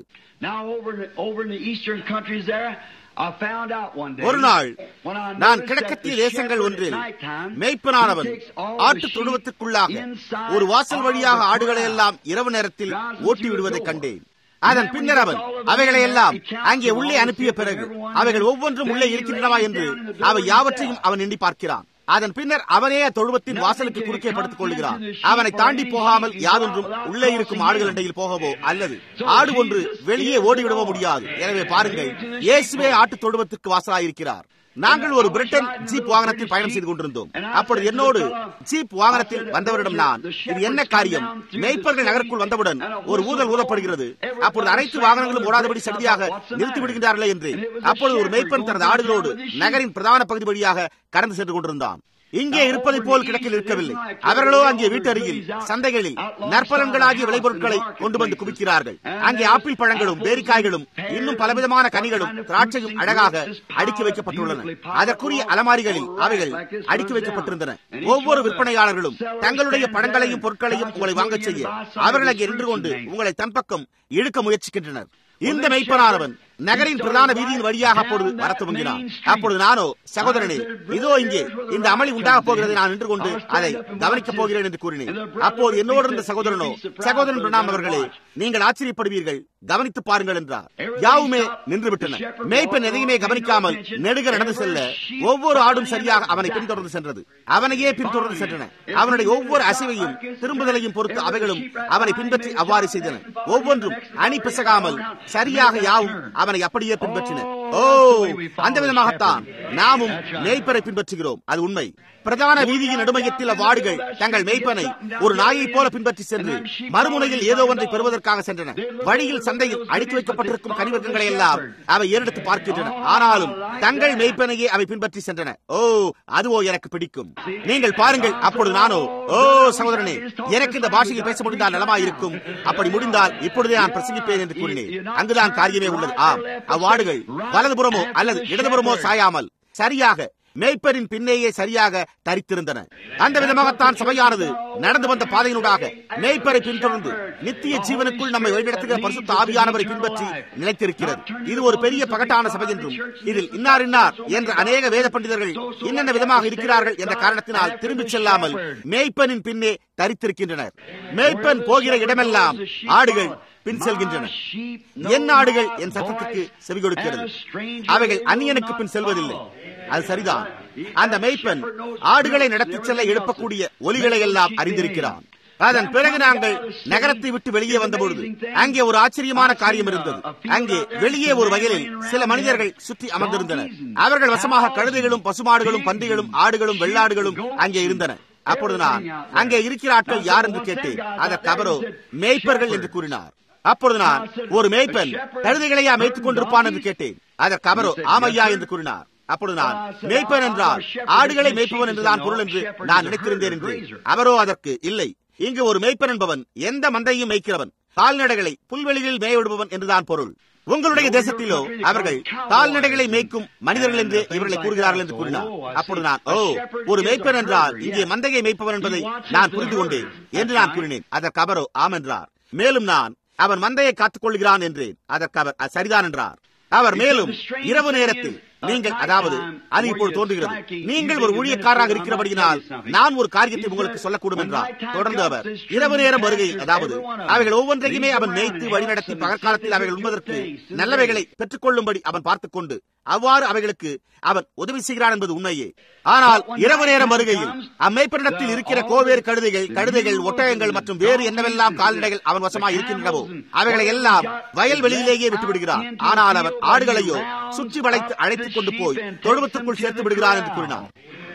ஒரு நாள் நான் கிழக்கத்திய தேசங்கள் ஒன்றில் மேய்ப்பனானவன் ஆட்டு தொழுவத்திற்குள்ளாக ஒரு வாசல் வழியாக ஆடுகளை எல்லாம் இரவு நேரத்தில் ஓட்டி விடுவதை கண்டேன். அதன் பின்னர் அவன் அவைகளை எல்லாம் அங்கே உள்ளே அனுப்பிய பிறகு அவைகள் ஒவ்வொன்றும் உள்ளே இருக்கின்றனவா என்று அவை யாவற்றையும் அவன் எண்ணி பார்க்கிறான். அதன் பின்னர் அவனே தொழுவத்தின் வாசலுக்கு குறுக்கே படுத்துக் கொள்கிறான். அவனை தாண்டி போகாமல் யாதொன்றும் உள்ளே இருக்கும் ஆடுகள் இடையில் போகவோ அல்லது ஆடு ஒன்று வெளியே ஓடிவிடவோ முடியாது. எனவே பாருங்கள், இயேசுவே ஆட்டு தொழுவத்திற்கு வாசலாயிருக்கிறார். நாங்கள் ஒரு பிரிட்டன் ஜீப் வாகனத்தில் பயணம் செய்து கொண்டிருந்தோம். அப்பொழுது என்னோடு ஜீப் வாகனத்தில் வந்தவரிடம் நான், இது என்ன காரியம்? மேய்ப்பர்கள் நகருக்குள் வந்தவுடன் ஒரு ஊதல் ஊதப்படுகிறது. அப்பொழுது அனைத்து வாகனங்களும் ஓடாதபடி சடியாக நிறுத்தி விடுகின்றார்களே என்று. அப்பொழுது ஒரு மேய்ப்பன் தனது ஆடுகளோடு நகரின் பிரதான பகுதி வழியாக கடந்து சென்று கொண்டிருந்தான். இங்கே இருப்பதை போல் கிழக்கில் இருக்கவில்லை. அவர்களோ அங்கே வீட்டருகில் சந்தைகளில் நற்பலன்களாகிய விளைபொருட்களை கொண்டு வந்து குவிக்கிறார்கள். அங்கே ஆப்பிள் பழங்களும் பேரிக்காய்களும் இன்னும் பலவிதமான கனிகளும் திராட்சையும் அழகாக அடுக்கி வைக்கப்பட்டுள்ளன. அதற்குரிய அலமாரிகளில் அவைகள் அடுக்கி வைக்கப்பட்டிருந்தன. ஒவ்வொரு விற்பனையாளர்களும் தங்களுடைய பழங்களையும் பொருட்களையும் உங்களை வாங்கச் செய்ய அவர்கள் அங்கே நின்று கொண்டு உங்களை தன் பக்கம் இழுக்க முயற்சிக்கின்றனர். இந்த மெய்ப்பனானவன் நகரின் பிரதான வீதியின் வழியாக அப்பொழுது வர துவங்கினான். அப்பொழுது நானோ, சகோதரனே, இதோ இங்கே இந்த அமளி உண்டாக போகிறதை நான் நின்று கொண்டு அதை கவனிக்கப் போகிறேன் என்று கூறினேன். அப்போது என்னோடு இருந்த சகோதரனோ, சகோதரன் பிரணாம் அவர்களே, நீங்கள் ஆச்சரியப்படுவீர்கள், கவனித்து பாருங்கள் என்றார். யாவுமே நின்றுவிட்டன. மேய்ப்பன் எதையுமே கவனிக்காமல் நெடுக நடந்து செல்ல ஒவ்வொரு ஆடும் சரியாக அவனை பின்தொடர்ந்து சென்றது. அவனையே பின்தொடர்ந்து சென்றன. அவனுடைய ஒவ்வொரு அசைவையும் திரும்புதலையும் பொறுத்து அவைகளும் அவனை பின்பற்றி அவ்வாறு செய்தன. ஒவ்வொன்றும் அணி பிசகாமல் சரியாக யாவும் அவனை அப்படியே பின்பற்றின. ஓ, அந்த விதமாகத்தான் நாமும் மேய்ப்பரை பின்பற்றுகிறோம். அது உண்மை. பிரதான வீதியின் நடுமையத்தில் அவ்வாடுகள் தங்கள் மேய்ப்பனை ஒரு நாயை போல பின்பற்றி சென்று மறுமுனையில் ஏதோ ஒன்றை பெறுவதற்காக சென்றன. வழியில் சந்தையில் அடுக்கி வைக்கப்பட்டிருக்கும் கனிவர்க்கங்களை எல்லாம் அவை ஏறெடுத்து பார்க்கின்றன. ஆனாலும் தங்கள் மேய்ப்பனையே அவை பின்பற்றி சென்றன. ஓ, அதுவோ எனக்கு பிடிக்கும். நீங்கள் பாருங்கள். அப்பொழுது நானோ, ஓ சகோதரனே, எனக்கு இந்த பாஷையில் பேச முடிந்தால் நலமாயிருக்கும். அப்படி முடிந்தால் இப்பொழுதே நான் பிரசங்கிப்பேன் என்று கூறினேன். அங்குதான் காரியமே உள்ளது. ஆம், அவ்வாடுகள் வலதுபுறமோ அல்லது இடதுபுறமோ சாயாமல் சரியாக மேய்ப்பரின் பின்னேயே சரியாக தரித்திருந்தன. அந்த விதமாகத்தான் சபையானது நடந்து வந்த பாதையினூடாக மேய்ப்பரை பின்தொடர்ந்து நித்திய ஜீவனுக்குள் நம்மை வழிநடத்துகிற பரிசுத்த ஆவியானவரை பின்பற்றி நிலைத்திருக்கிறது. இது ஒரு பெரிய பகட்டான சபை என்றும் இதில் இன்னார் இன்னார் என்ற அநேக வேத பண்டிதர்கள் என்னென்ன விதமாக இருக்கிறார்கள் என்ற காரணத்தினால் திரும்பிச் செல்லாமல் மேய்ப்பனின் பின்னே தரித்திருக்கின்றனர். மேய்ப்பன் போகிற இடமெல்லாம் ஆடுகள் பின் செல்கின்றன. என் ஆடுகள் என் சத்தத்துக்கு செவி கொடுக்கிறது. அவைகள் அந்நியனுக்கு பின் செல்வதில்லை. அது சரிதான். அந்த மேய்ப்பன் ஆடுகளை நடத்தி செல்ல எழுப்பக்கூடிய ஒலிகளை எல்லாம் அறிந்திருக்கிறான். அதன் பிறகு நாங்கள் நகரத்தை விட்டு வெளியே வந்தபொழுது அங்கே ஒரு ஆச்சரியமான காரியம் இருந்தது. அங்கே வெளியே ஒரு வயலில் சில மனிதர்கள் சுற்றி அமர்ந்திருந்தனர். அவர்கள் வசமாக கழுதைகளும் பசுமாடுகளும் பன்றிகளும் ஆடுகளும் வெள்ளாடுகளும் அங்கே இருந்தன. அப்பொழுது நான், அங்கே இருக்கிற ஆட்கள் யார் என்று கேட்டேன். அதற்கு அவரோ, மேய்ப்பர்கள் என்று கூறினார். அப்பொழுது நான், ஒரு மேய்ப்பன் கழுதைகளையா மேய்த்துக் கொண்டிருப்பான் என்று கேட்டேன். அதற்கு அவரோ, ஆமையா என்று கூறினார். அப்பொழுது நான், மேய்ப்பன் என்றால் ஆடுகளை மேய்ப்பவன் என்றுதான் பொருள் என்று நான் நினைத்திருந்தேன் என்று. அவரோ அதற்கு, இல்லை, இங்கு ஒரு மேய்ப்பன் என்பவன் எந்த மந்தையும் மேய்க்கிறவன், கால்நடைகளை புல்வெளிகளில் மேய்விடுபவன் என்றுதான் பொருள். உங்களுடைய தேசத்திலோ அவர்கள் கால்நடைகளை மேய்க்கும் மனிதர்கள் என்று இவர்களை கூறுகிறார்கள் என்று கூறினார். அப்பொழுது நான், ஓ, ஒரு மேய்ப்பன் என்றால் இங்கே மந்தையை மேய்ப்பவன் என்பதை நான் புரிந்து கொண்டேன் என்று நான் கூறினேன். அதற்கு அவரோ ஆம் என்றார். மேலும் நான், அவன் மந்தையை காத்துக் கொள்கிறான் என்றேன். அதற்கு அவர் சரிதான் என்றார். அவர் மேலும், இரவு நேரத்தில் நீங்கள், அதாவது அது இப்போது தோன்றுகிறது, நீங்கள் ஒரு ஊழியக்காரராக இருக்கிறபடியினால் நான் ஒரு காரியத்தை உங்களுக்கு சொல்லக்கூடும் என்றார். தொடர்ந்து அவர், இரவு நேரம் வருகை, அதாவது அவைகள் ஒவ்வொன்றையுமே அவன் மேய்த்து வழிநடத்தி பகற்காலத்தில் அவைகள் உண்பதற்கு நல்லவைகளை பெற்றுக் கொள்ளும்படி அவன் பார்த்துக் கொண்டு அவ்வாறு அவைகளுக்கு அவன் உதவி செய்கிறான் என்பது உண்மையே. ஆனால் இரவு நேரம் வருகையில் அம்மேய்ப்பனிடத்தில் இருக்கிற கோவேறு கழுதைகள் கழுதைகள் ஒட்டகங்கள் மற்றும் வேறு என்னவெல்லாம் கால்நடைகள் அவன் வசமாக இருக்கின்றனவோ அவைகளை எல்லாம் வயல்வெளியிலேயே விட்டுவிடுகிறான். ஆனால் அவன் ஆடுகளையோ சுற்றி வளைத்து அழைத்துக் கொண்டு போய் தொழுவத்திற்குள் சேர்த்து விடுகிறான் என்று கூறினார்.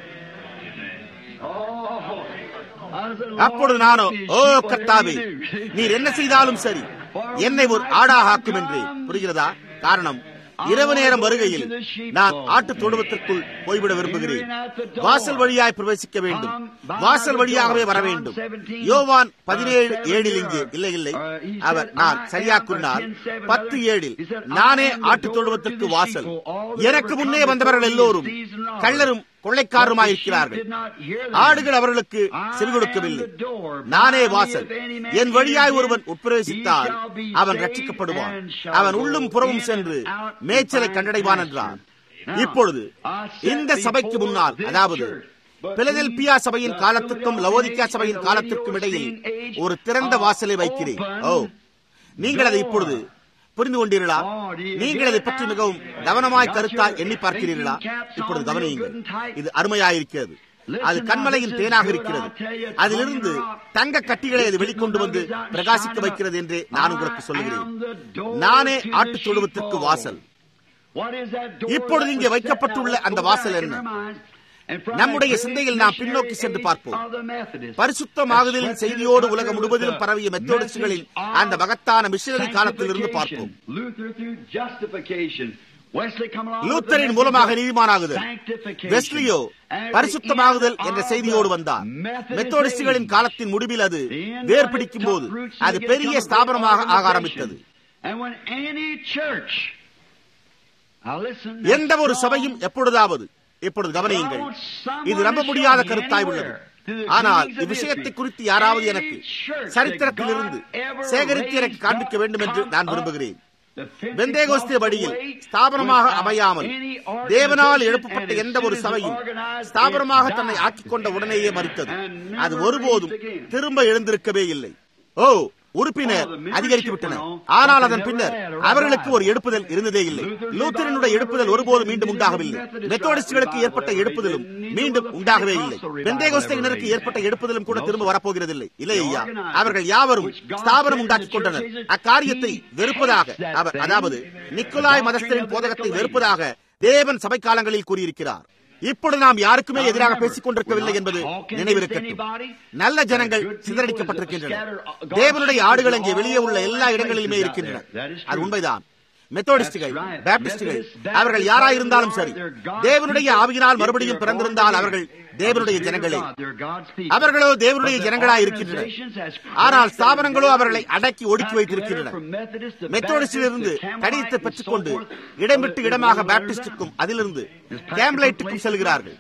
அப்பொழுது நானோ, ஓ கர்த்தாவே, நீர் என்ன செய்தாலும் சரி என்னை ஒரு ஆடாக ஆக்கும் என்று. புரிகிறதா? காரணம், இரவு நேரம் வருகையில் நான் ஆட்டு தொழுவத்திற்குள் போய்விட விரும்புகிறேன். வாசல் வழியாய் பிரவேசிக்க வேண்டும், வாசல் வழியாகவே வர வேண்டும். யோவான் பதினேழு ஏழில் இங்கு இல்லை இல்லை அவர் நான் சரியா கூறினால் பத்து ஏழில் நானே ஆட்டு தொழுவத்திற்கு வாசல். எனக்கு முன்னே வந்தவர்கள் எல்லோரும் கள்ளரும் கொள்ளைக்காரருமாயிருக்கிறார்கள். ஆடுகள் அவர்களுக்கு செவி கொடுக்கவில்லை. நானே வாசல். என் வழியாய் ஒருவன் உட்பிரவேசித்தால் அவன் ரட்சிக்கப்படுவான். அவன் உள்ளும் புறமும் சென்று மேய்ச்சலை கண்டடைவான் என்றார். இப்பொழுது இந்த சபைக்கு முன்னால், அதாவது பிலதெல்பியா சபையின் காலத்துக்கும் லவோதிக்கா சபையின் காலத்திற்கும் இடையில் ஒரு திறந்த வாசலை வைக்கிறேன். ஓ, நீங்கள் அதை இப்பொழுது புரிந்து கொண்டீர்களா? நீங்கள் அதை பற்றி மிகவும் கவனமாய் கருத்தாய் எண்ணி பார்க்கிறீர்களா? இப்பொழுது கவனியுங்கள். இது அருமையாயிருக்கிறது. அது கண்மலையின் தேனாக இருக்கிறது. அதிலிருந்து தங்க கட்டிகளை அது வெளிக்கொண்டு வந்து பிரகாசிக்க வைக்கிறது என்று நான் உங்களுக்கு சொல்லுகிறேன். நானே ஆட்டு தொழுவத்திற்கு வாசல். இப்பொழுது இங்கே வைக்கப்பட்டுள்ள அந்த வாசல் என்ன? நம்முடைய சிந்தையில் நாம் பின்னோக்கி சென்று பார்ப்போம். பரிசுத்தமாகுதலின் செய்தியோடு உலகம் முழுவதிலும் பரவிய மெத்தோடிஸ்டுகளின் அந்த மகத்தான மிஷனரி காலத்திலிருந்து பார்ப்போம். லூத்தரின் மூலமாக நீதிமானாகுதல், வெஸ்லியோ பரிசுத்தமாகுதல் என்ற செய்தியோடு வந்தார். மெத்தோடிஸ்டுகளின் காலத்தின் முடிவில் அது வேர் பிடிக்கும் போது அது பெரிய ஸ்தாபனமாக ஆக ஆரம்பித்தது. எந்த ஒரு சபையும் எப்பொழுதாவது, இப்பொழுது கவனியுங்கள், இது நம்ப முடியாத கருத்தாய் உள்ளது. ஆனால் இவ்விஷயத்தை குறித்து யாராவது எனக்கு சரித்திரத்திலிருந்து சேகரித்து எனக்கு காண்பிக்க வேண்டும் என்று நான் விரும்புகிறேன். பெந்தேகோஸ்தே வழியில் ஸ்தாபனமாக அமையாமல் தேவனால் எழுப்பப்பட்ட எந்த ஒரு சபையும் ஸ்தாபனமாக தன்னை ஆக்கிக் கொண்ட உடனேயே மறித்தது. அது ஒருபோதும் திரும்ப எழுந்திருக்கவே இல்லை. ஓ, உறுப்பினர் அதிகரித்து விட்டன. ஆனால் அதன் பின்னர் அவர்களுக்கு ஒரு எழுப்புதல் இருந்ததே இல்லை. லூத்தரனுடைய எழுப்புதல் ஒருபோதும் மீண்டும் உண்டாகவில்லை. மெத்தோடிஸ்டுகளுக்கு ஏற்பட்ட எழுப்புதலும் மீண்டும் உண்டாகவே இல்லை. பெந்தேகோஸ்தையினருக்கு ஏற்பட்ட எழுப்புதலும் கூட திரும்ப வரப்போகிறதில்லை. இல்லை ஐயா, அவர்கள் யாவரும் ஸ்தாபனம் உண்டாக்கிக் கொண்டனர். அக்காரியத்தை வெறுப்பதாக அவர், அதாவது நிக்கோலாய் மதஸ்தரின் போதகத்தை வெறுப்பதாக தேவன் சபை காலங்களில் கூறியிருக்கிறார். இப்பொழுது நாம் யாருக்குமே எதிராக பேசிக் கொண்டிருக்கவில்லை என்பது நினைவிருக்கட்டும். நல்ல ஜனங்கள் சிதறடிக்கப்பட்டிருக்கின்றனர். தேவனுடைய ஆடுகள் அங்கே வெளியே உள்ள எல்லா இடங்களிலுமே இருக்கின்றன. அது உண்மைதான். மெத்தோடிஸ்டுகள், பாப்டிஸ்டுகள், அவர்கள் யாராயிருந்தாலும் சரி, தேவனுடைய ஆவியினால் மறுபடியும் பிறந்திருந்தால் அவர்கள் தேவனுடைய ஜனங்களே. அவர்களோ தேவனுடைய ஜனங்களாய் இருக்கின்றனர். ஆனால் ஸ்தாபனங்களோ அவர்களை அடக்கி ஒடுக்கி வைத்திருக்கின்றன. மெத்தோடிஸ்டிலிருந்து கடிதத்தை பெற்றுக் கொண்டு இடம் விட்டு இடமாக பாப்டிஸ்டுக்கும் அதிலிருந்து கேம்ப்லைட்டுக்கும் செல்கிறார்கள்.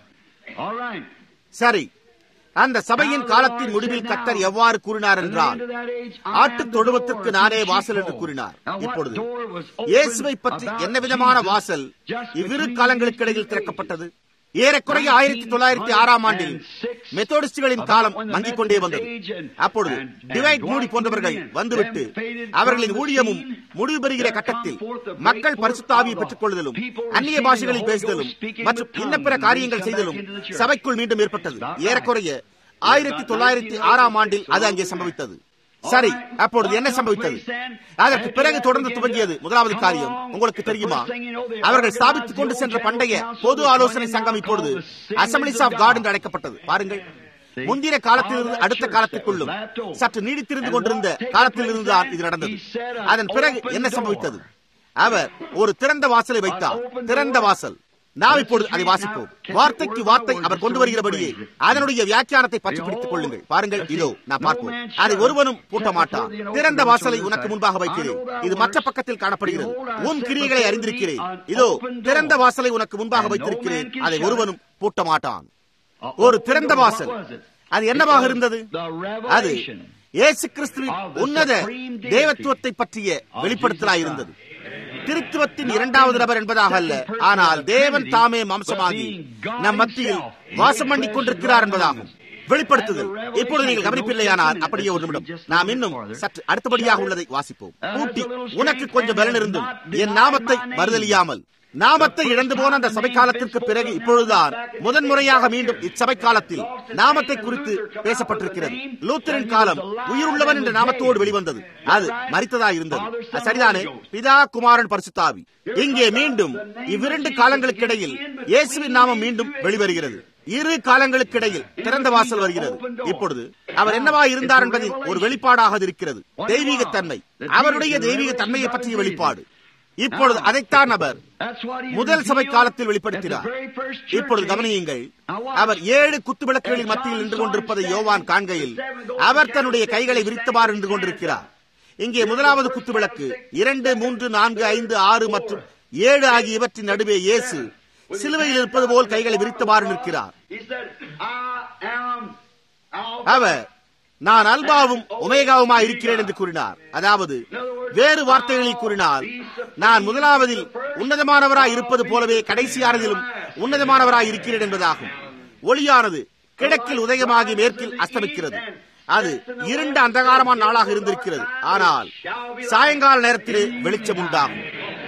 சரி, அந்த சபையின் காலத்தின் முடிவில் கர்த்தர் எவ்வாறு கூறினார் என்றால், ஆட்டு தொழுவத்திற்கு நானே வாசல் என்று கூறினார். இப்பொழுது இயேசுவை பற்றி என்ன விதமான வாசல் இவ்விரு காலங்களுக்கு இடையில் திறக்கப்பட்டது? ஏறக்குறைய ஆயிரத்தி தொள்ளாயிரத்தி ஆறாம் ஆண்டில் மெத்தோடிஸ்டுகளின் காலம் மங்கிக் கொண்டே வந்தது. அப்பொழுது டிவைட் மூடி போன்றவர்கள் வந்துவிட்டு அவர்களின் ஊழியமும் முடிவு பெறுகிற கட்டத்தில் மக்கள் பரிசுத்த ஆவியை பெற்றுக் கொள்ளுதலும், அந்நிய பாஷைகளில் பேசுதலும் மற்றும் இன்ன பிற காரியங்கள் செய்தலும் சபைக்குள் மீண்டும் ஏற்பட்டது. ஏறக்குறைய ஆயிரத்தி தொள்ளாயிரத்தி ஆறாம் ஆண்டில் அது அங்கே சம்பவித்தது. சரி, அப்பொழுது என்ன சம்பவித்தது? அதற்கு பிறகு தொடர்ந்து துவங்கியது முதலாவது காரியம். உங்களுக்கு தெரியுமா, அவர்கள் ஸ்தாபித்துக் கொண்டு சென்ற பண்டைய பொது ஆலோசனை சங்கம் இப்பொழுது அசம்பிளிஸ் ஆஃப் காட் என்று அழைக்கப்பட்டது. பாருங்கள், முந்தின காலத்திலிருந்து அடுத்த காலத்திற்குள்ளும் சற்று நீடித்திருந்து கொண்டிருந்த காலத்திலிருந்து தான் இது நடந்தது. அதன் பிறகு என்ன சம்பவித்தது? அவர் ஒரு திறந்த வாசலை வைத்தார். திறந்த வாசல். நாம் இப்பொழுது அதை வாசிப்போம். வார்த்தைக்கு வார்த்தை அவர் கொண்டு வருகிறபடியே அதனுடைய வியாக்கியானத்தை பற்றி பிடித்துக் கொள்ளுங்கள். பாருங்கள், இதோ நான் பார்ப்போம். அதை ஒருவனும் பூட்ட மாட்டான். திறந்த வாசலை உனக்கு முன்பாக வைக்கிறேன். இது மற்ற பக்கத்தில் காணப்படுகிறது. உன் கிரியைகளை அறிந்திருக்கிறேன். இதோ திறந்த வாசலை உனக்கு முன்பாக வைத்திருக்கிறேன். அதை ஒருவனும் பூட்ட மாட்டான். ஒரு திறந்த வாசல். அது என்னவாக இருந்தது? அது இயேசு கிறிஸ்துவின் உன்னத தேவத்துவத்தை பற்றிய வெளிப்படுத்தலாயிருந்தது. திருத்துவத்தின் இரண்டாவது நபர் என்பதாக அல்ல, ஆனால் தேவன் தாமே மாம்சமாகி நம் மத்தியில் வாசம் பண்ணிக் கொண்டிருக்கிறார் என்பதாகும். வெளிப்படுத்துதல். இப்பொழுது நீங்கள் கவனிப்பில்லையானால் அப்படியே ஒரு நிமிடம் நாம் இன்னும் சற்று அடுத்தபடியாக உள்ளதை வாசிப்போம். கூட்டி உனக்கு கொஞ்சம் பலன் இருந்தும் என் நாமத்தை மறுதலியாமல். நாமத்தை இழந்து போன அந்த சபை காலத்திற்கு பிறகு இப்பொழுதுதான் முதன்முறையாக மீண்டும் இச்சபை காலத்தில் நாமத்தை குறித்து பேசப்பட்டிருக்கிறது. லூத்தரின் காலம் உயிருள்ளவன் என்ற நாமத்தோடு வெளிவந்தது. அது மரித்ததாய் இருந்தது. சரிதானே? பிதா, குமாரன், பரிசுத்தாவி. இங்கே மீண்டும் இவ்விரண்டு காலங்களுக்கு இடையில் இயேசுவின் நாமம் மீண்டும் வெளிவருகிறது. இரு காலங்களுக்கு இடையில் திறந்த வாசல் வருகிறது. இப்பொழுது அவர் என்னவா இருந்தார் என்பதில் ஒரு வெளிப்பாடாக இருக்கிறது. தெய்வீக தன்மை, அவருடைய தெய்வீக தன்மையை பற்றிய வெளிப்பாடு. இப்பொழுது அதைத்தான் அவர் முதல் சபை காலத்தில் வெளிப்படுத்தினார். இப்பொழுது கவனியுங்கள், அவர் ஏழு குத்து விளக்குகளின் மத்தியில் நின்று கொண்டிருப்பதை யோவான் காண்கையில் அவர் தன்னுடைய கைகளை விரித்தவாறு நின்று கொண்டிருக்கிறார். இங்கே முதலாவது குத்து விளக்கு இரண்டு மூன்று நான்கு ஐந்து ஆறு மற்றும் ஏழு ஆகிய இவற்றின் நடுவே இயேசு சிலுவையில் இருப்பது போல் கைகளை விரித்தவாறு நிற்கிறார். அவர் நான் அல்பாவும் ஒமேகாவுமாய் இருக்கிறேன் என்று கூறினார். அதாவது வேறு வார்த்தைகளில் கூறினால், நான் முதலாவதில் உன்னதமானவராய் இருப்பது போலவே கடைசியானதிலும் உன்னதமானவராய் இருக்கிறேன் என்பதாகும். ஒளியானது கிழக்கில் உதயமாகி மேற்கில் அஸ்தமிக்கிறது. அது இருண்ட அந்தகாரமான நாளாக இருந்திருக்கிறது. ஆனால் சாயங்கால நேரத்திலே வெளிச்சம் உண்டாகும்.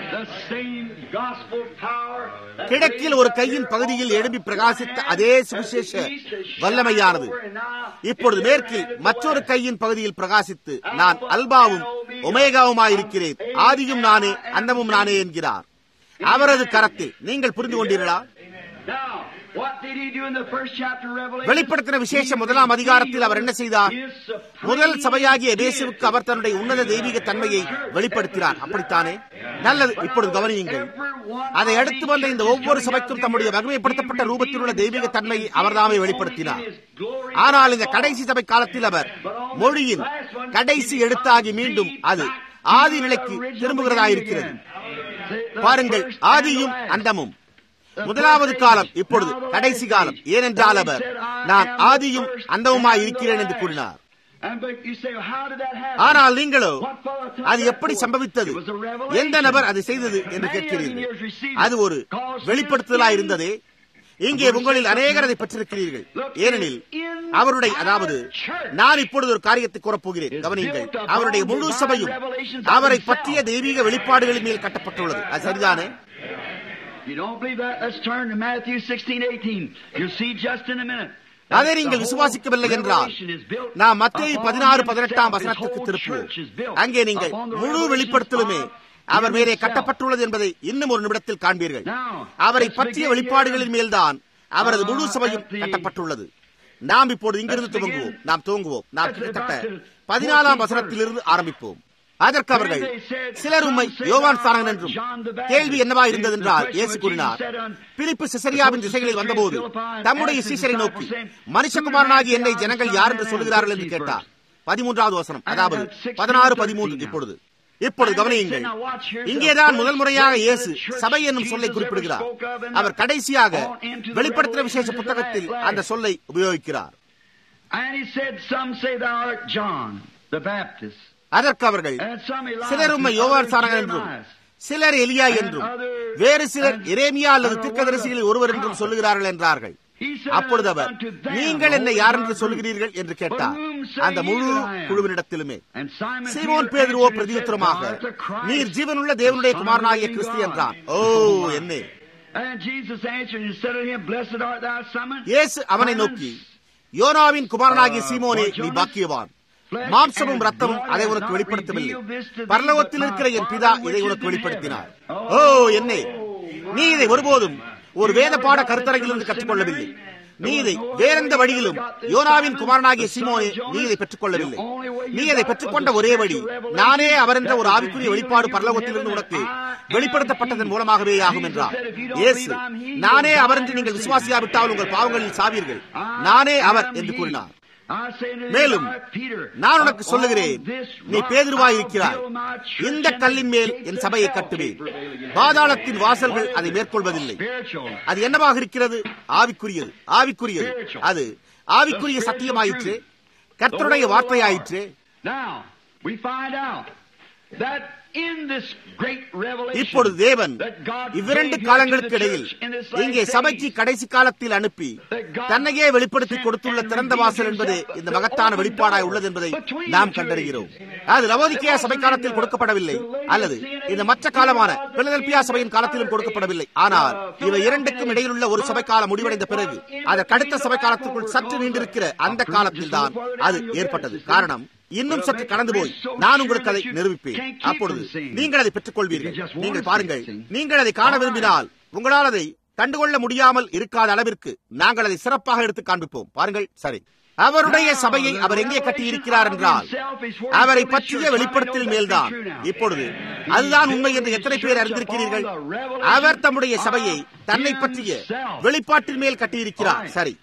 கிழக்கில் ஒரு கையின் பகுதியில் எழும்பி பிரகாசித்த அதே சுவிசேஷ வல்லமையானது இப்பொழுது மேற்கில் மற்றொரு கையின் பகுதியில் பிரகாசித்து, நான் அல்பாவும் ஒமேகாவுமாயிருக்கிறேன், ஆதியும் நானே அந்தமும் நானே என்கிறார். அவரது கரத்தில். நீங்கள் புரிந்து கொண்டீர்களா? வெளிப்படுத்தின விசேஷ முதலாம் அதிகாரத்தில் அவர் என்ன செய்தார்? முதல் சபையாகிய எபேசுவுக்கு அவர் தன்னுடைய உன்னத தெய்வீக தன்மையை வெளிப்படுத்தினார். அப்படித்தானே? நல்லது. இப்பொழுது கவனியுங்கள், அதை அடுத்து வந்த இந்த ஒவ்வொரு சபைக்கும் தம்முடைய மகிமைப்படுத்தப்பட்ட ரூபத்தில் உள்ள தெய்வீக தன்மையை அவர்தாமே வெளிப்படுத்தினார். ஆனால் இந்த கடைசி சபை காலத்தில் அவர் மொழியின் கடைசி எழுத்தாகி மீண்டும் அது ஆதி நிலைக்கு திரும்புகிறதாயிருக்கிறது. பாருங்கள், ஆதியும் அந்தமும். முதலாவது காலம் இப்பொழுது கடைசி காலம். ஏனென்றால் அவர் நான் ஆதியும் அந்தவுமாய் இருக்கிறேன் என்று கூறினார். ஆனால் நீங்களோ அது எப்படி சம்பவித்தது, எந்த நபர் அதை செய்தது என்று கேட்கிறீர்கள். அது ஒரு வெளிப்படுத்துதலாய் இருந்ததே. இங்கே உங்களில் அநேகர் அதை பெற்றிருக்கிறீர்கள். ஏனெனில் அவருடைய, அதாவது நான் இப்பொழுது ஒரு காரியத்தை கூறப்போகிறேன். கவனியுங்கள், அவருடைய முழு சபையும் அவரை பற்றிய தெய்வீக வெளிப்பாடுகளின் மேல் கட்டப்பட்டுள்ளது. அது சரிதானே? You don't believe that? Let's turn to Matthew sixteen eighteen. You'll see just in a minute. அதை நீங்கள் விசுவாசிக்கவில்லை என்றால் நாம் மத்தேயு பதினாறு பதினெட்டாம் வசனத்திற்கு திருப்புவோம். அங்கே நீங்கள் முழு வெளிப்படுத்தலுமே அவர் மேலே கட்டப்பட்டுள்ளது என்பதை இன்னும் ஒரு நிமிடத்தில் காண்பீர்கள். அவரை பற்றிய வெளிப்பாடுகளின் மேல்தான் அவரது முழு சபையும் கட்டப்பட்டுள்ளது. நாம் இப்போது இங்கிருந்து துவங்குவோம். நாம் துவங்குவோம். நாம் கிட்டத்தட்ட பதினாலாம் வசனத்திலிருந்து ஆரம்பிப்போம். அதற்கு அவர்கள், சிலர் உம்மை யோவான் ஸ்நானகன் என்றும், கேள்வி என்னவா இருந்தது என்றால், இயேசு கூறினார், பிலிப்பு சிசரியாவின் திசைகளில் வந்தபோது தம்முடைய சீஷரை நோக்கி, மனுஷகுமாரனாகி என்னை ஜனங்கள் யார் என்று சொல்கிறார்கள் என்று கேட்டார். பதிமூன்றாவது வசனம், அதாவது பதினாறு பதிமூன்று. இப்பொழுது இப்பொழுது கவனியுங்கள், இங்கேதான் முதல் முறையாக இயேசு சபை என்னும் சொல்லை குறிப்பிடுகிறார். அவர் கடைசியாக வெளிப்படுத்தின விசேஷ புத்தகத்தில் அந்த சொல்லை உபயோகிக்கிறார். அதற்கு அவர்கள், சிலர் உம்மை யோவான் ஸ்நானகன் என்றும், சிலர் எலியா என்றும், வேறு சிலர் எரேமியா அல்லது தீர்க்கதரிசிகளில் ஒருவர் என்றும் சொல்லுகிறார்கள் என்றார்கள். அப்பொழுது அவர், நீங்கள் என்னை யார் என்று சொல்கிறீர்கள் என்று கேட்டார். அந்த முழு குழுவினிடத்திலுமே சீமோன் பேதுருவோ பிரதியுத்தரமாக, நீர் ஜீவனுள்ள தேவனுடைய குமாரனாகிய கிறிஸ்து என்றான். ஓ என்னே! இயேசு அவனை நோக்கி, யோனாவின் குமாரனாகிய சீமோனே, நீ பாக்கியவான். மாம்சமும் ரத்தமும் அதை உனக்கு வெளிப்படுத்தவில்லை, பரலோகத்தில் இருக்கிற என் பிதா இதை உனக்கு வெளிப்படுத்தினார். ஓ என்னே! நீ இதை ஒருபோதும் ஒரு வேத பாட கருத்தரங்கிலிருந்து கற்றுக்கொள்ளவில்லை. நீ இதை வேறெந்த வழியிலும் யோனாவின் குமாரனாகிய சீமோனே நீ இதை பெற்றுக் கொள்ளவில்லை. நீ அதை பெற்றுக்கொண்ட ஒரே வழி, நானே அவர் என்ற ஒரு ஆவிக்குரிய வெளிப்பாடு பரலோகத்திலிருந்து உனக்கு வெளிப்படுத்தப்பட்டதன் மூலமாகவே ஆகும் என்றார். இயேசு, நானே அவர் என்று நீங்கள் விசுவாசியாவிட்டால் உங்கள் பாவங்களில் சாவீர்கள், நானே அவர் என்று கூறினார். மேலும் நான் உனக்கு சொல்லுகிறேன், நீ பேதுருவாய் இருக்கிறாய், இந்த கல்லின் மேல் என் சபையை கட்டுவேன், பாதாளத்தின் வாசல்கள் அதை மேற்கொள்வதில்லை. அது என்னவாக இருக்கிறது? ஆவிக்குரியது. ஆவிக்குரியது. அது ஆவிக்குரிய சத்தியமாயிற்று, கர்த்தருடைய வார்த்தையாயிற்று. இப்பொழுது தேவன் இவ்விரண்டு காலங்களுக்கு இடையில் இங்கே சபைக்கு கடைசி காலத்தில் அனுப்பி தன்னையே வெளிப்படுத்தி கொடுத்துள்ள திறந்த வாசல் என்பது இந்த மகத்தான வெளிப்பாடாய் உள்ளது என்பதை நாம் கண்டறிகிறோம். அது லவோதிக்கேயா சபை காலத்தில் கொடுக்கப்படவில்லை, அல்லது இந்த மற்ற காலமான பிலதெல்பியா சபையின் காலத்திலும் கொடுக்கப்படவில்லை. ஆனால் இவை இரண்டுக்கும் இடையிலுள்ள ஒரு சபை காலம் முடிவடைந்த பிறகு அதற்கு அடுத்த சபை காலத்திற்குள் சற்று நீண்டிருக்கிற அந்த காலத்தில் தான் அது ஏற்பட்டது. காரணம், இன்னும் சற்று கடந்து போய் நான் உங்களுக்கு அதை நிரூபிப்பேன். அப்பொழுது நீங்கள் அதை பெற்றுக் கொள்வீர்கள். நீங்கள் பாருங்கள், நீங்கள் அதை காண விரும்பினால் உங்களால் அதை கண்டுகொள்ள முடியாமல் இருக்காத அளவிற்கு நாங்கள் அதை சிறப்பாக எடுத்து காண்பிப்போம். பாருங்கள். சரி, அவருடைய சபையை அவர் எங்கே கட்டியிருக்கிறார் என்றால் அவரை பற்றிய வெளிப்படுத்தல் மேல்தான். இப்பொழுது அதுதான் உண்மை என்று எத்தனை பேர் அறிந்திருக்கிறீர்கள்? அவர் தம்முடைய சபையை தன்னை பற்றிய வெளிப்பாட்டின் மேல் கட்டியிருக்கிறார். சரி,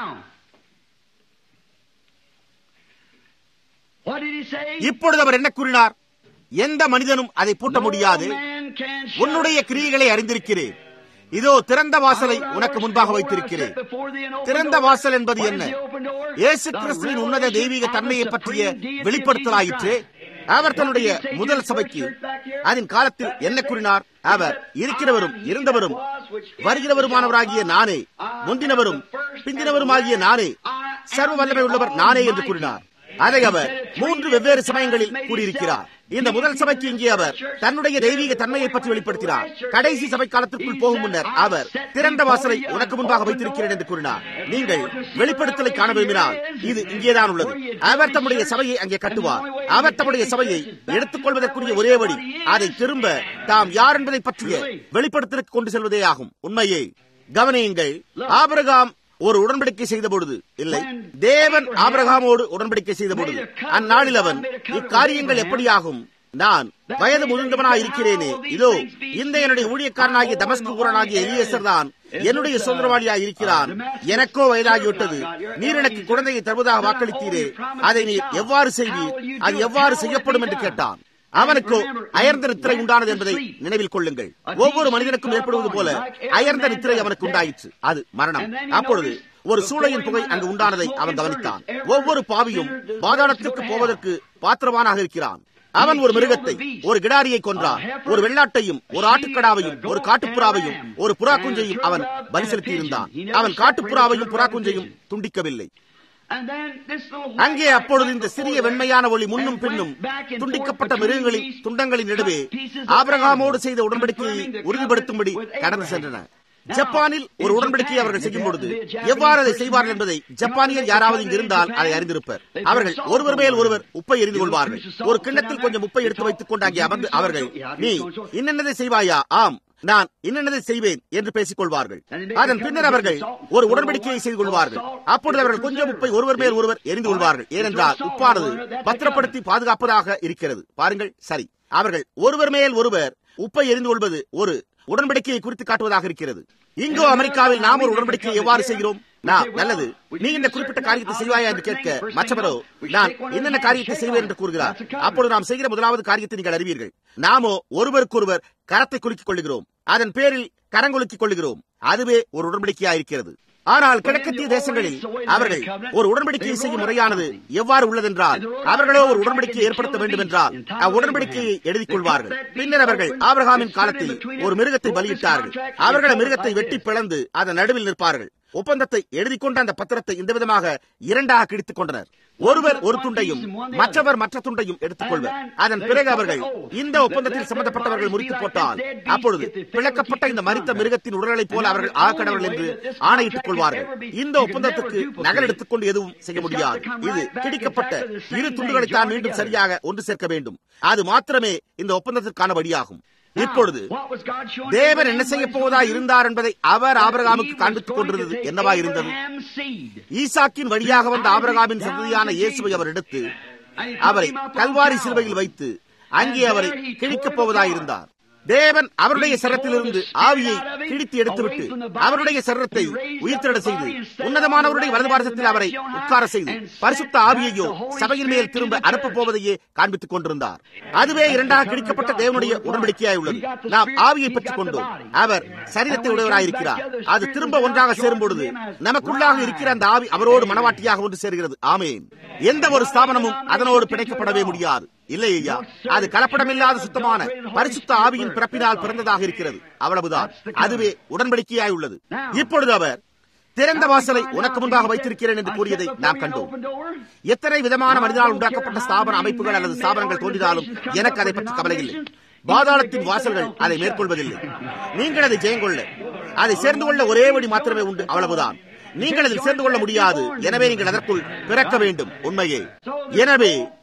இப்பொழுது அவர் என்ன கூறினார்? எந்த மனிதனும் அதை பூட்ட முடியாது. உன்னுடைய கிரியைகளை அறிந்திருக்கிறேன். இதோ திறந்த வாசலை உனக்கு முன்பாக வைத்திருக்கிறேன். திறந்த வாசல் என்பது என்ன? இயேசு கிறிஸ்துவின் உன்னத தெய்வீக தன்மையை பற்றிய வெளிப்படுத்தலாயிற்று. அவர் தன்னுடைய முதல் சபைக்கு அதன் காலத்தில் என்ன கூறினார்? அவர் இருக்கிறவரும் இருந்தவரும் வருகிறவருமானவராகிய நானே, முந்தினவரும் பிந்தினவருமாகிய நானே, சர்வ வல்லமை உள்ளவர் நானே என்று கூறினார். அதை அவர் மூன்று வெவ்வேறு சமயங்களில் கூறியிருக்கிறார். இந்த முதல் சபைக்கு இங்கே அவர் தன்னுடைய தெய்வீக தன்மையை பற்றி வெளிப்படுத்தினார். கடைசி சபை காலத்திற்குள் போகும் முன்னர் அவர் திறந்த வாசலை உனக்கு முன்பாக வைத்திருக்கிறேன் என்று கூறினார். நீங்கள் வெளிப்படுத்தலை காண விரும்பினால் இது இங்கேதான் உள்ளது. அவர் தம்முடைய சபையை அங்கே கட்டுவார். அவர் தம்முடைய சபையை எடுத்துக் கொள்வதற்குரிய ஒரே வழி அதை திரும்ப தாம் யார் என்பதை பற்றிய வெளிப்படுத்தலுக்கு கொண்டு செல்வதே ஆகும். உண்மையே கவனியுங்கள். ஆபிரகாம் ஒரு உடன்படிக்கை செய்த பொழுது, இல்லை, தேவன் ஆபிரகாமோடு உடன்படிக்கை செய்த பொழுது அந்நாளில் அவன் இக்காரியங்கள் எப்படியாகும், நான் வயது முதிர்ந்தவனாய் இருக்கிறேனே, இதோ இந்த என்னுடைய ஊழியக்காரனாகிய தமஸ்கு ஊரனாகிய எலியேசர் தான் என்னுடைய சுதந்திரவாளியாய் இருக்கிறான். எனக்கோ வயதாகிவிட்டது. நீர் எனக்கு குழந்தையை தருவதாக வாக்களித்தீரே, அதை நீர் எவ்வாறு செய்வீர்? அது எவ்வாறு செய்யப்படும் என்று கேட்டான். அவனுக்கு அயர்ந்த நித்திரை உண்டானது என்பதை நினைவில் கொள்ளுங்கள். ஒவ்வொரு மனிதனுக்கும் ஏற்படுவது போல அயர்ந்த நித்திரை அவனுக்கு உண்டாயிற்று. அது மரணம். அப்பொழுது ஒரு சூளையின் புகை அங்கு உண்டானதை அவன் கவனித்தான். ஒவ்வொரு பாவியும் பாதாளத்திற்கு போவதற்கு பாத்திரவானாக இருக்கிறான். அவன் ஒரு மிருகத்தை, ஒரு கிடாரியை கொன்றான். ஒரு வெள்ளாட்டையும் ஒரு ஆட்டுக்கடாவையும் ஒரு காட்டுப்புறாவையும் ஒரு புறா குஞ்சையும் அவன் பலி செலுத்தியிருந்தான். அவன் காட்டுப்புறாவையும் புறா குஞ்சையும் துண்டிக்கவில்லை. அங்கே அப்பொழுது இந்த சிறிய வெண்மையான ஒளி முன்னும் பின்னும் துண்டிக்கப்பட்ட மிருகங்களின் துண்டங்களின் நடுவே ஆபிரகாமோடு செய்த உடன்படிக்கையை உறுதிப்படுத்தும்படி கடந்து சென்றன. ஜப்பானில் ஒரு உடன்படிக்கையை அவர்கள் செய்யும் பொழுது எவ்வாறு அதை செய்வார்கள் என்பதை ஜப்பானியர் யாராவது இங்கு இருந்தால் அதை அறிந்திருப்பர். அவர்கள் ஒருவர் மேல் ஒருவர் உப்பை எரிந்து கொள்வார்கள். ஒரு கிண்ணத்தில் கொஞ்சம் உப்பை எடுத்து வைத்துக் கொண்டு அங்கே அமர்ந்து அவர்கள், நீ இன்னென்னதை செய்வாயா? ஆம், நான் இன்னென்னதை செய்வேன் என்று பேசிக் கொள்வார்கள். அதன் பின்னர் அவர்கள் ஒரு உடன்படிக்கையை செய்து கொள்வார்கள். அப்பொழுது அவர்கள் கொஞ்சம் உப்பை ஒருவர் மேல் ஒருவர் எரிந்து கொள்வார்கள். ஏனென்றால் உப்பானது பத்திரப்படுத்தி பாதுகாப்பதாக இருக்கிறது. பாருங்கள், சரி, அவர்கள் ஒருவர் மேல் ஒருவர் உப்பை எரிந்து கொள்வது ஒரு உடன்படிக்கையை குறித்து காட்டுவதாக இருக்கிறது. இங்கோ அமெரிக்காவில் நாம் ஒரு உடன்படிக்கையை எவ்வாறு செய்கிறோம்? நான், நல்லது, நீ இந்த குறிப்பிட்ட காரியத்தை செய்வாயா என்று கேட்க மற்றவரோ நான் என்னென்ன காரியத்தை செய்வேன் என்று கூறுகிறார். அப்பொழுது நாம் செய்கிற முதலாவது காரியத்தை நீங்கள் அறிவீர்கள். நாமோ ஒருவருக்கொருவர் கரத்தை குலுக்கிக் கொள்ளுகிறோம். அதன் பேரில் கரங்குலுக்கிக் கொள்ளுகிறோம். அதுவே ஒரு உடன்படிக்கையாயிருக்கிறது. ஆனால் கிழக்கத்திய தேசங்களில் அவர்கள் ஒரு உடன்படிக்கையை செய்யும் முறையானது எவ்வாறு உள்ளதென்றால், அவர்களோ ஒரு உடன்படிக்கையை ஏற்படுத்த வேண்டும் என்றால் அவ்வுடன்படிக்கையை எழுதிக் கொள்வார்கள். பின்னர் அவர்கள் ஆபிரகாமின் காலத்தில் ஒரு மிருகத்தை பலியிட்டார்கள். அவர்கள் மிருகத்தை வெட்டி பிளந்து அதன் நடுவில் நிற்பார்கள். ஒப்பந்தத்தை எழுதிக் கொண்ட அந்த பத்திரத்தை இந்த விதமாக இரண்டாக கிழித்துக் கொண்டனர். ஒருவர் ஒரு துண்டையும் மற்றவர் மற்ற துண்டையும் எடுத்துக் கொள்வர். அதன் பிறகு அவர்கள் இந்த ஒப்பந்தத்தில் சம்பந்தப்பட்டவர்கள் முறித்து போட்டால் அப்பொழுது பிளக்கப்பட்ட இந்த மரித்த மிருகத்தின் உடல்களைப் போல அவர்கள் ஆக்கடவர்கள் என்று ஆணையிட்டுக் கொள்வார்கள். இந்த ஒப்பந்தத்திற்கு நகல் எடுத்துக் கொண்டு எதுவும் செய்ய முடியாது. இது கிழிக்கப்பட்ட இரு துண்டுகளைத்தான் மீண்டும் சரியாக ஒன்று சேர்க்க வேண்டும். அது மாத்திரமே இந்த ஒப்பந்தத்திற்கான வழியாகும். இப்பொழுது தேவன் என்ன செய்ய போவதா இருந்தார் என்பதை அவர் ஆபிரகாமுக்கு காண்பித்துக் கொண்டிருந்தது என்னவா இருந்தது? ஈசாக்கின் வழியாக வந்த ஆபிரகாமின் சந்ததியான இயேசுவை அவர் எடுத்து அவரை கல்வாரி சிலுவையில் வைத்து அங்கே அவரை கிழிக்கப் போவதாயிருந்தார். தேவன் அவருடைய சரத்திலிருந்து ஆவியை கிழித்து எடுத்துவிட்டு அவருடைய சரத்தை உயிர்த்திட செய்து உன்னதமானவருடைய வலது பாரசத்தில் அவரை உட்கார செய்து பரிசுத்த ஆவியையோ சபையின் மேல் திரும்ப அனுப்பப் போவதையே காண்பித்துக் கொண்டிருந்தார். அதுவே இரண்டாக கிழிக்கப்பட்ட தேவனுடைய உடன்படிக்கையாய் உள்ளது. நாம் ஆவியை பெற்றுக் கொண்டோம். அவர் சரீரத்தை உடையவராயிருக்கிறார். அது திரும்ப ஒன்றாக சேரும் பொழுது நமக்குள்ளாக இருக்கிற அந்த ஆவி அவரோடு மனவாட்டியாக ஒன்று சேர்கிறது. ஆமேன். எந்த ஒரு ஸ்தாபனமும் அதனோடு பிணைக்கப்படவே முடியாது. இல்லை ஐயா, அது கலப்படமில்லாத சுத்தமான பரிசுத்த ஆவியின் பிறப்பினால் பிறந்ததாக இருக்கிறது. அவ்வளவுதான். அதுவே உடன்படிக்கையாய் உள்ளது. இப்பொழுது அவர் திறந்த வாசலை உனக்கு முன்பாக வைத்திருக்கிறேன் என்று கூறியதை நாம் கண்டோம். எத்தனை விதமான மனிதனால் உண்டாக்கப்பட்ட ஸ்தாபன அமைப்புகள் அல்லது ஸ்தாபனங்கள் தோன்றினாலும் எனக்கு அதை பற்றி கவலை இல்லை. பாதாளத்தின் வாசல்கள் அதை மேற்கொள்வதில்லை. நீங்கள் அதை ஜெயங்கொள்ள, அதை சேர்ந்து கொள்ள ஒரே வழி மாத்திரமே உண்டு. அவ்வளவுதான். நீங்கள் அதில் சேர்ந்து கொள்ள முடியாது. எனவே நீங்கள் அதற்குள் பிறக்க வேண்டும். உண்மையே. எனவே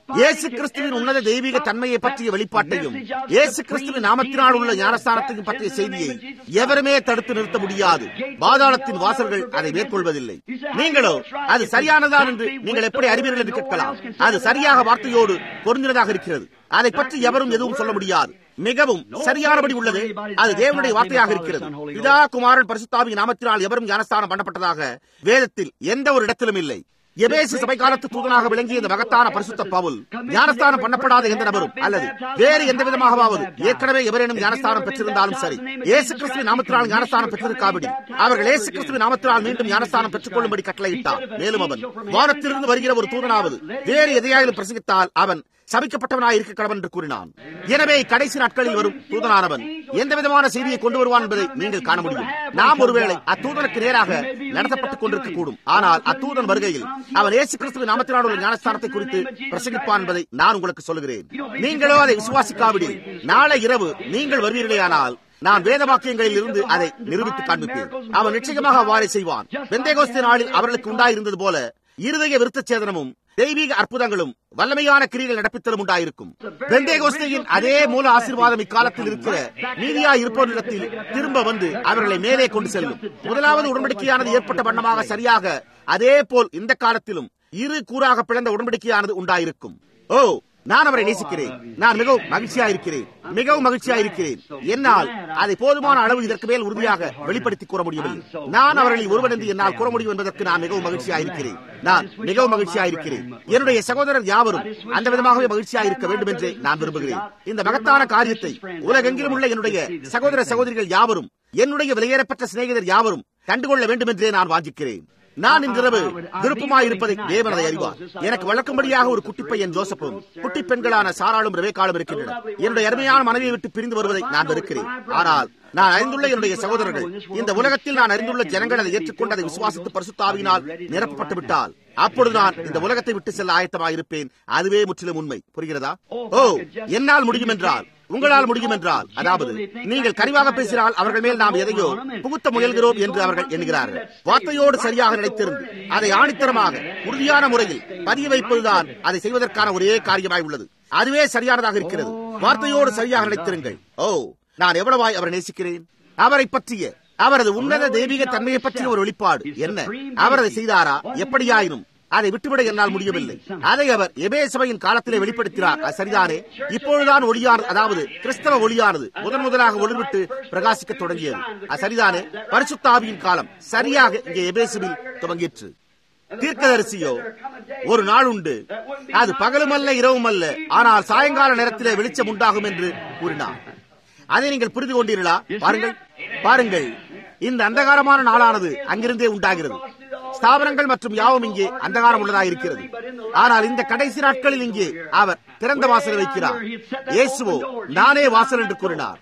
இயேசு கிறிஸ்துவின் உன்னத தெய்வீக தன்மையை பற்றிய வெளிப்பாட்டையும் இயேசு கிறிஸ்துவின் நாமத்தினால் உள்ள ஞானஸ்தானத்தையும் பற்றிய செய்தியை எவருமே தடுத்து நிறுத்த முடியாது. பாதாளத்தின் வாசல்கள் அதை மேற்கொள்வதில்லை. நீங்களோ அது சரியானதான் என்று நீங்கள் எப்படி அறிவீர்கள் என்று கேட்கலாம். அது சரியாக வார்த்தையோடு பொருந்தினதாக இருக்கிறது. அதை பற்றி எவரும் எதுவும் சொல்ல முடியாது. மிகவும் சரியானபடி உள்ளது. அது தேவனுடைய வார்த்தையாக இருக்கிறது. பிதா குமாரன் பரிசுத்தாவியின் நாமத்தினால் எவரும் ஞானஸ்தானம் பண்ணப்பட்டதாக வேதத்தில் எந்த ஒரு இடத்திலும் இல்லை. எபேசு சபை காலத்து தூதனாக விளங்கிய இந்த மகத்தான பரிசுத்த பவுல் ஞானஸ்தானம் பண்ணப்படாத எந்த நபரும் அல்லது வேறு எந்த விதமாகவாவது ஏற்கனவே எவரேனும் ஞானஸ்தானம் பெற்றிருந்தாலும் சரி, இயேசு கிறிஸ்துவின் நாமத்தினால் ஞானஸ்தானம் பெற்றிருக்காவிடி அவர்கள் இயேசு கிறிஸ்துவின் நாமத்தினால் மீண்டும் ஞானஸ்தானம் பெற்றுக் கொள்ளும்படி கட்டளையிட்டார். மேலும் அவன் வானத்திலிருந்து வருகிற ஒரு தூதனாவது வேறு எதையாயிலும் பிரசங்கித்தால் அவன் சபிக்கப்பட்டவனாய் இருக்க கடவன் என்று கூறினான். எனவே கடைசி நாட்களில் வரும் தூதனானவன் எந்த விதமான செய்தியை கொண்டு வருவான் என்பதை நீங்கள் காண முடியும். நாம் ஒருவேளை அத்தூதனுக்கு நேராக நடத்தப்பட்டுக் கொண்டிருக்க கூடும். ஆனால் அத்தூதன் வருகையில் அவன் இயேசு கிறிஸ்துவின் நாமத்தினால் உள்ள ஞானஸ்தானத்தை குறித்து பிரசங்கிப்பான் என்பதை நான் உங்களுக்கு சொல்லுகிறேன். நீங்களோ அதை விசுவாசிக்காவிடில் நாளை இரவு நீங்கள் வருவீர்களேயானால் நான் வேத வாக்கியங்களில் இருந்து அதை நிரூபித்து காண்பிப்பேன். அவன் நிச்சயமாக அவ்வாறே செய்வான். பெந்தேகோஸ்தே நாளில் அவர்களுக்கு உண்டாயிருந்தது போல இருதய விருத்த சேதனமும் தெய்வீக அற்புதங்களும் வல்லமையான கிரியைகள் நடப்பித்தலும் உண்டாயிருக்கும். பெந்தேகோஸ்தேயின் அதே மூல ஆசீர்வாதம் இக்காலத்தில் இருக்கிற நீதியா இருப்பவரிடத்தில் திரும்ப வந்து அவர்களை மேலே கொண்டு செல்லும். முதலாவது உடன்படிக்கையானது ஏற்பட்ட வண்ணமாக சரியாக அதே போல் இந்த காலத்திலும் இரு கூறாக பிளந்த உடன்படிக்கையானது உண்டாயிருக்கும். ஓ, நான் அவரை நேசிக்கிறேன். நான் மிகவும் மகிழ்ச்சியா இருக்கிறேன். மிகவும் மகிழ்ச்சியா இருக்கிறேன். என்னால் அதை போதுமான அளவு இதற்கு மேல் உறுதியாக வெளிப்படுத்தி கூற முடியவில்லை. நான் அவர்களில் ஒருவன் என்று என்னால் கூற முடியும் என்பதற்கு நான் மிகவும் மகிழ்ச்சியா இருக்கிறேன். நான் மிகவும் மகிழ்ச்சியா இருக்கிறேன். என்னுடைய சகோதரர் யாவரும் அந்த விதமாகவே மகிழ்ச்சியா இருக்க வேண்டும் என்று நான் விரும்புகிறேன். இந்த மகத்தான காரியத்தை உலகெங்கிலும் உள்ள என்னுடைய சகோதர சகோதரிகள் யாவரும், என்னுடைய விலையேறப்பட்ட சிநேகிதர் யாவரும் கண்டுகொள்ள வேண்டும் என்றே நான் வாஞ்சிக்கிறேன். நான் இன்றிரவு விருப்பமாயிருப்பதை தேவன் அதை அறிவார். எனக்கு வழக்கம்படியாக ஒரு குட்டி பையன் ஜோசப்பும் குட்டி பெண்களான சாராளும் ரெபேக்காளும் இருக்கின்றனர். என்னுடைய அருமையான மனைவியை விட்டு பிரிந்து வருவதை நான் வெறுக்கிறேன். ஆனால் நான் அறிந்துள்ள என்னுடைய சகோதரர்கள், இந்த உலகத்தில் நான் அறிந்துள்ள ஜனங்கள் அதை ஏற்றுக்கொண்டு அதை விசுவாசித்து பரிசுத்த ஆவியினால் நிரப்பப்பட்டு விட்டால் அப்பொழுது நான் இந்த உலகத்தை விட்டு செல்ல ஆயத்தமாயிருப்பேன். அதுவே முற்றிலும் உண்மை. புரிகிறதா? ஓ, என்னால் முடியும் என்றால், உங்களால் முடியும் என்றால், அதாவது நீங்கள் கனிவாக பேசினால் அவர்கள் மேல் நாம் எதையோ புகுத்த முயல்கிறோம் என்று அவர்கள் எண்ணுகிறார்கள். வார்த்தையோடு சரியாக நினைத்திருந்து அதை ஆணித்தரமாக உறுதியான முறையில் பதிய வைப்பதுதான் அதை செய்வதற்கான ஒரே காரியமாய் உள்ளது. அதுவே சரியானதாக இருக்கிறது. வார்த்தையோடு சரியாக நினைத்திருங்கள். ஓ, நான் எவ்வளவாய் அவரை நேசிக்கிறேன். அவரை பற்றிய அவரது உன்னத தெய்வீக தன்மையை பற்றிய ஒரு வெளிப்பாடு என்ன? அவர் அதை செய்தாரா? எப்படியாயினும் அதை விட்டுவிட என்னால் முடியவில்லை. அதை அவர் எபேசு சபையின் காலத்திலே வெளிப்படுத்தினார். அது சரிதானே? இப்பொழுதுதான் ஒளியானது, அதாவது கிறிஸ்தவ ஒளியானது முதன் முதலாக ஒளிவிட்டு பிரகாசிக்க தொடங்கியது. அது சரிதானே? பரிசுத்த ஆவியின் காலம் சரியாக இங்கே எபேசுவில் துவங்கிற்று. தீர்க்கதரிசியோ ஒரு நாள் உண்டு, அது பகலும் அல்ல இரவும் அல்ல, ஆனால் சாயங்கால நேரத்திலே வெளிச்சம் உண்டாகும் என்று கூறினார். அதை நீங்கள் புரிந்து கொண்டீர்களா? பாருங்கள் பாருங்கள் இந்த அந்தகாரமான நாளானது அங்கிருந்தே உண்டாகிறது. ஸ்தாபனங்கள் மற்றும் யாவும் இங்கே அந்தகாரம் உள்ளதாக இருக்கிறது. ஆனால் இந்த கடைசி நாட்களில் இங்கே அவர் திறந்த வாசலை வைக்கிறார். இயேசுவோ நானே வாசல் என்று கூறினார்.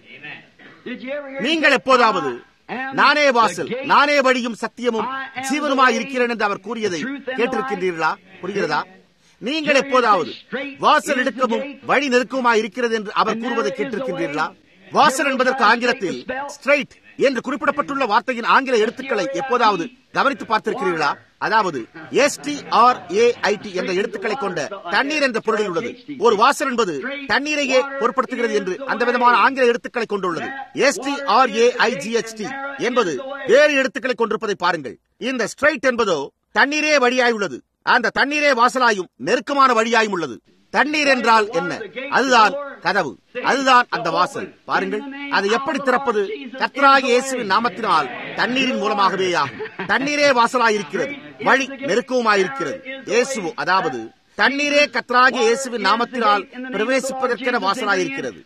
நீங்கள் எப்போதாவது நானே வாசல், நானே வழியும் சத்தியமும் ஜீவனுமாய் இருக்கிறேன் என்று அவர் கூறியதை கேட்டிருக்கின்றீர்களா? புரிகிறதா? நீங்கள் எப்போதாவது வாசல் இடுக்கமும் வழி நெருக்கமாய் இருக்கிறது என்று அவர் கூறுவதை கேட்டிருக்கின்றீர்களா? வாசல் என்பதற்கு ஆங்கிலத்தில் ஸ்ட்ரைட் என்று குறிப்பிடப்பட்டுள்ள வார்த்தையின் ஆங்கில எழுத்துக்களை எப்போதாவது கவனித்து பார்த்திருக்கிறீர்களா? அதாவது S T R A I T என்ற எழுத்துக்களை கொண்ட தண்ணீர் என்ற பொருளில் உள்ளது. ஒரு வாசல் என்பது தண்ணீரையே பொருட்படுத்துகிறது என்று அந்த விதமான ஆங்கில எழுத்துக்களை கொண்டுள்ளது. S T R A I G H T என்பது வேறு எழுத்துக்களை கொண்டிருப்பதை பாருங்கள். இந்த ஸ்ட்ரைட் என்பதோ தண்ணீரே வழியாய் உள்ளது. அந்த தண்ணீரே வாசலாயும் நெருக்கமான வழியாயும் உள்ளது. தண்ணீர் என்றால் என்ன? அதுதான் கதவு, அதுதான் அந்த வாசல். பாருங்கள், அதை எப்படி திறப்பது? கர்த்தராகிய இயேசுவின் நாமத்தினால் தண்ணீரின் மூலமாகவே ஆகும். தண்ணீரே வாசலாயிருக்கிறது, வழி நெருக்கமாயிருக்கிறது. இயேசு, அதாவது தண்ணீரே கர்த்தராகிய இயேசுவின் நாமத்தினால் பிரவேசிப்பதற்கென வாசலாயிருக்கிறது.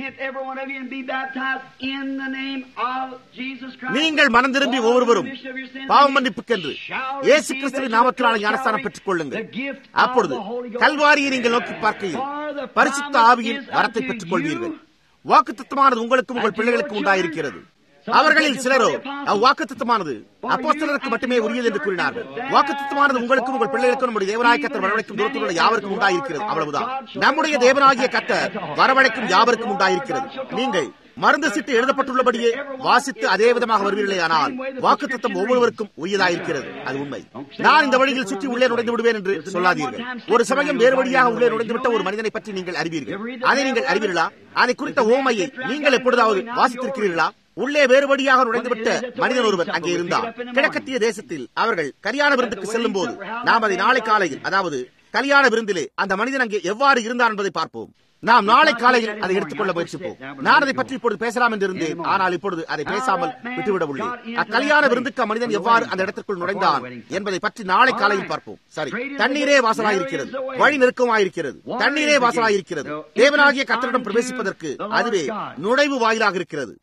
நீங்கள் மனம் திரும்பி ஒவ்வொருவரும் பாவ மன்னிப்புக்கென்று இயேசு கிறிஸ்துவின் நாமத்தினால் ஞானஸ்தானம் பெற்றுக் கொள்ளுங்கள். அப்பொழுது கல்வாரியை நீங்கள் நோக்கி பார்க்கையில் பரிசுத்த ஆவியின் வரத்தை பெற்றுக் கொள்வீர்கள். வாக்குத்தத்தமானது உங்களுக்கும் உங்கள் பிள்ளைகளுக்கும் உண்டாயிருக்கிறது. அவர்களில் சிலரோ அவ்வாக்குத்தத்தமானது அப்போஸ்தலருக்கு மட்டுமே உரியது என்று கூறினார்கள். வாக்குத்தத்தமானது உங்களுக்கும் உங்கள் பிள்ளைகளுக்கும் நம்முடைய தேவனாகிய கர்த்தர் வரவழைக்கும் தூரத்தில் உள்ள யாவருக்கும் உண்டாயிருக்கிறது. அவ்வளவுதான். நம்முடைய தேவனாகிய கர்த்தர் வரவழைக்கும் யாவருக்கும் உண்டாயிருக்கிறது. நீங்கள் மருந்து சீட்டு எழுதப்பட்டுள்ளபடியே வாசித்து அதே விதமாக வருவீர்களே, ஆனால் வாக்குத்தத்தம் ஒவ்வொருவருக்கும் உரியதாயிருக்கிறது. அது உண்மை. நான் இந்த வழியில் சுற்றி உள்ளே நுழைந்து விடுவேன் என்று சொல்லாதீர்கள். ஒரு சமயம் வேறு வழியாக உள்ளே நுழைந்துவிட்ட ஒரு மனிதனை பற்றி நீங்கள் அறிவீர்கள். அதை நீங்கள் அறிவீர்களா? அதை குறித்த ஓமையை நீங்கள் எப்பொழுதாவது வாசித்திருக்கிறீர்களா? உள்ளே வேறுபடியாக நுழைந்துவிட்ட மனிதன் ஒருவர் அங்கே இருந்தார். கிழக்கத்திய தேசத்தில் அவர்கள் கல்யாண விருந்துக்கு செல்லும் போது நாம் அதை நாளை காலையில், அதாவது கல்யாண விருந்திலே அந்த மனிதன் அங்கே எவ்வாறு இருந்தார் என்பதை பார்ப்போம். நாம் நாளை காலையில் அதை எடுத்துக்கொள்ள முயற்சிப்போம். நான் அதை பற்றி இப்பொழுது பேசலாம் என்று இருந்தேன், ஆனால் இப்பொழுது அதை பேசாமல் விட்டுவிட உள்ளேன். அக்கல்யாண விருந்துக்கு மனிதன் எவ்வாறு அந்த இடத்திற்குள் நுழைந்தான் என்பதை பற்றி நாளை காலையில் பார்ப்போம். சரி, தண்ணீரே வாசலாயிருக்கிறது, வழி நெருக்கமாயிருக்கிறது, தண்ணீரே வாசலாயிருக்கிறது. தேவனாகிய கர்த்தரிடம் பிரவேசிப்பதற்கு அதுவே நுழைவு வாயிலாக இருக்கிறது.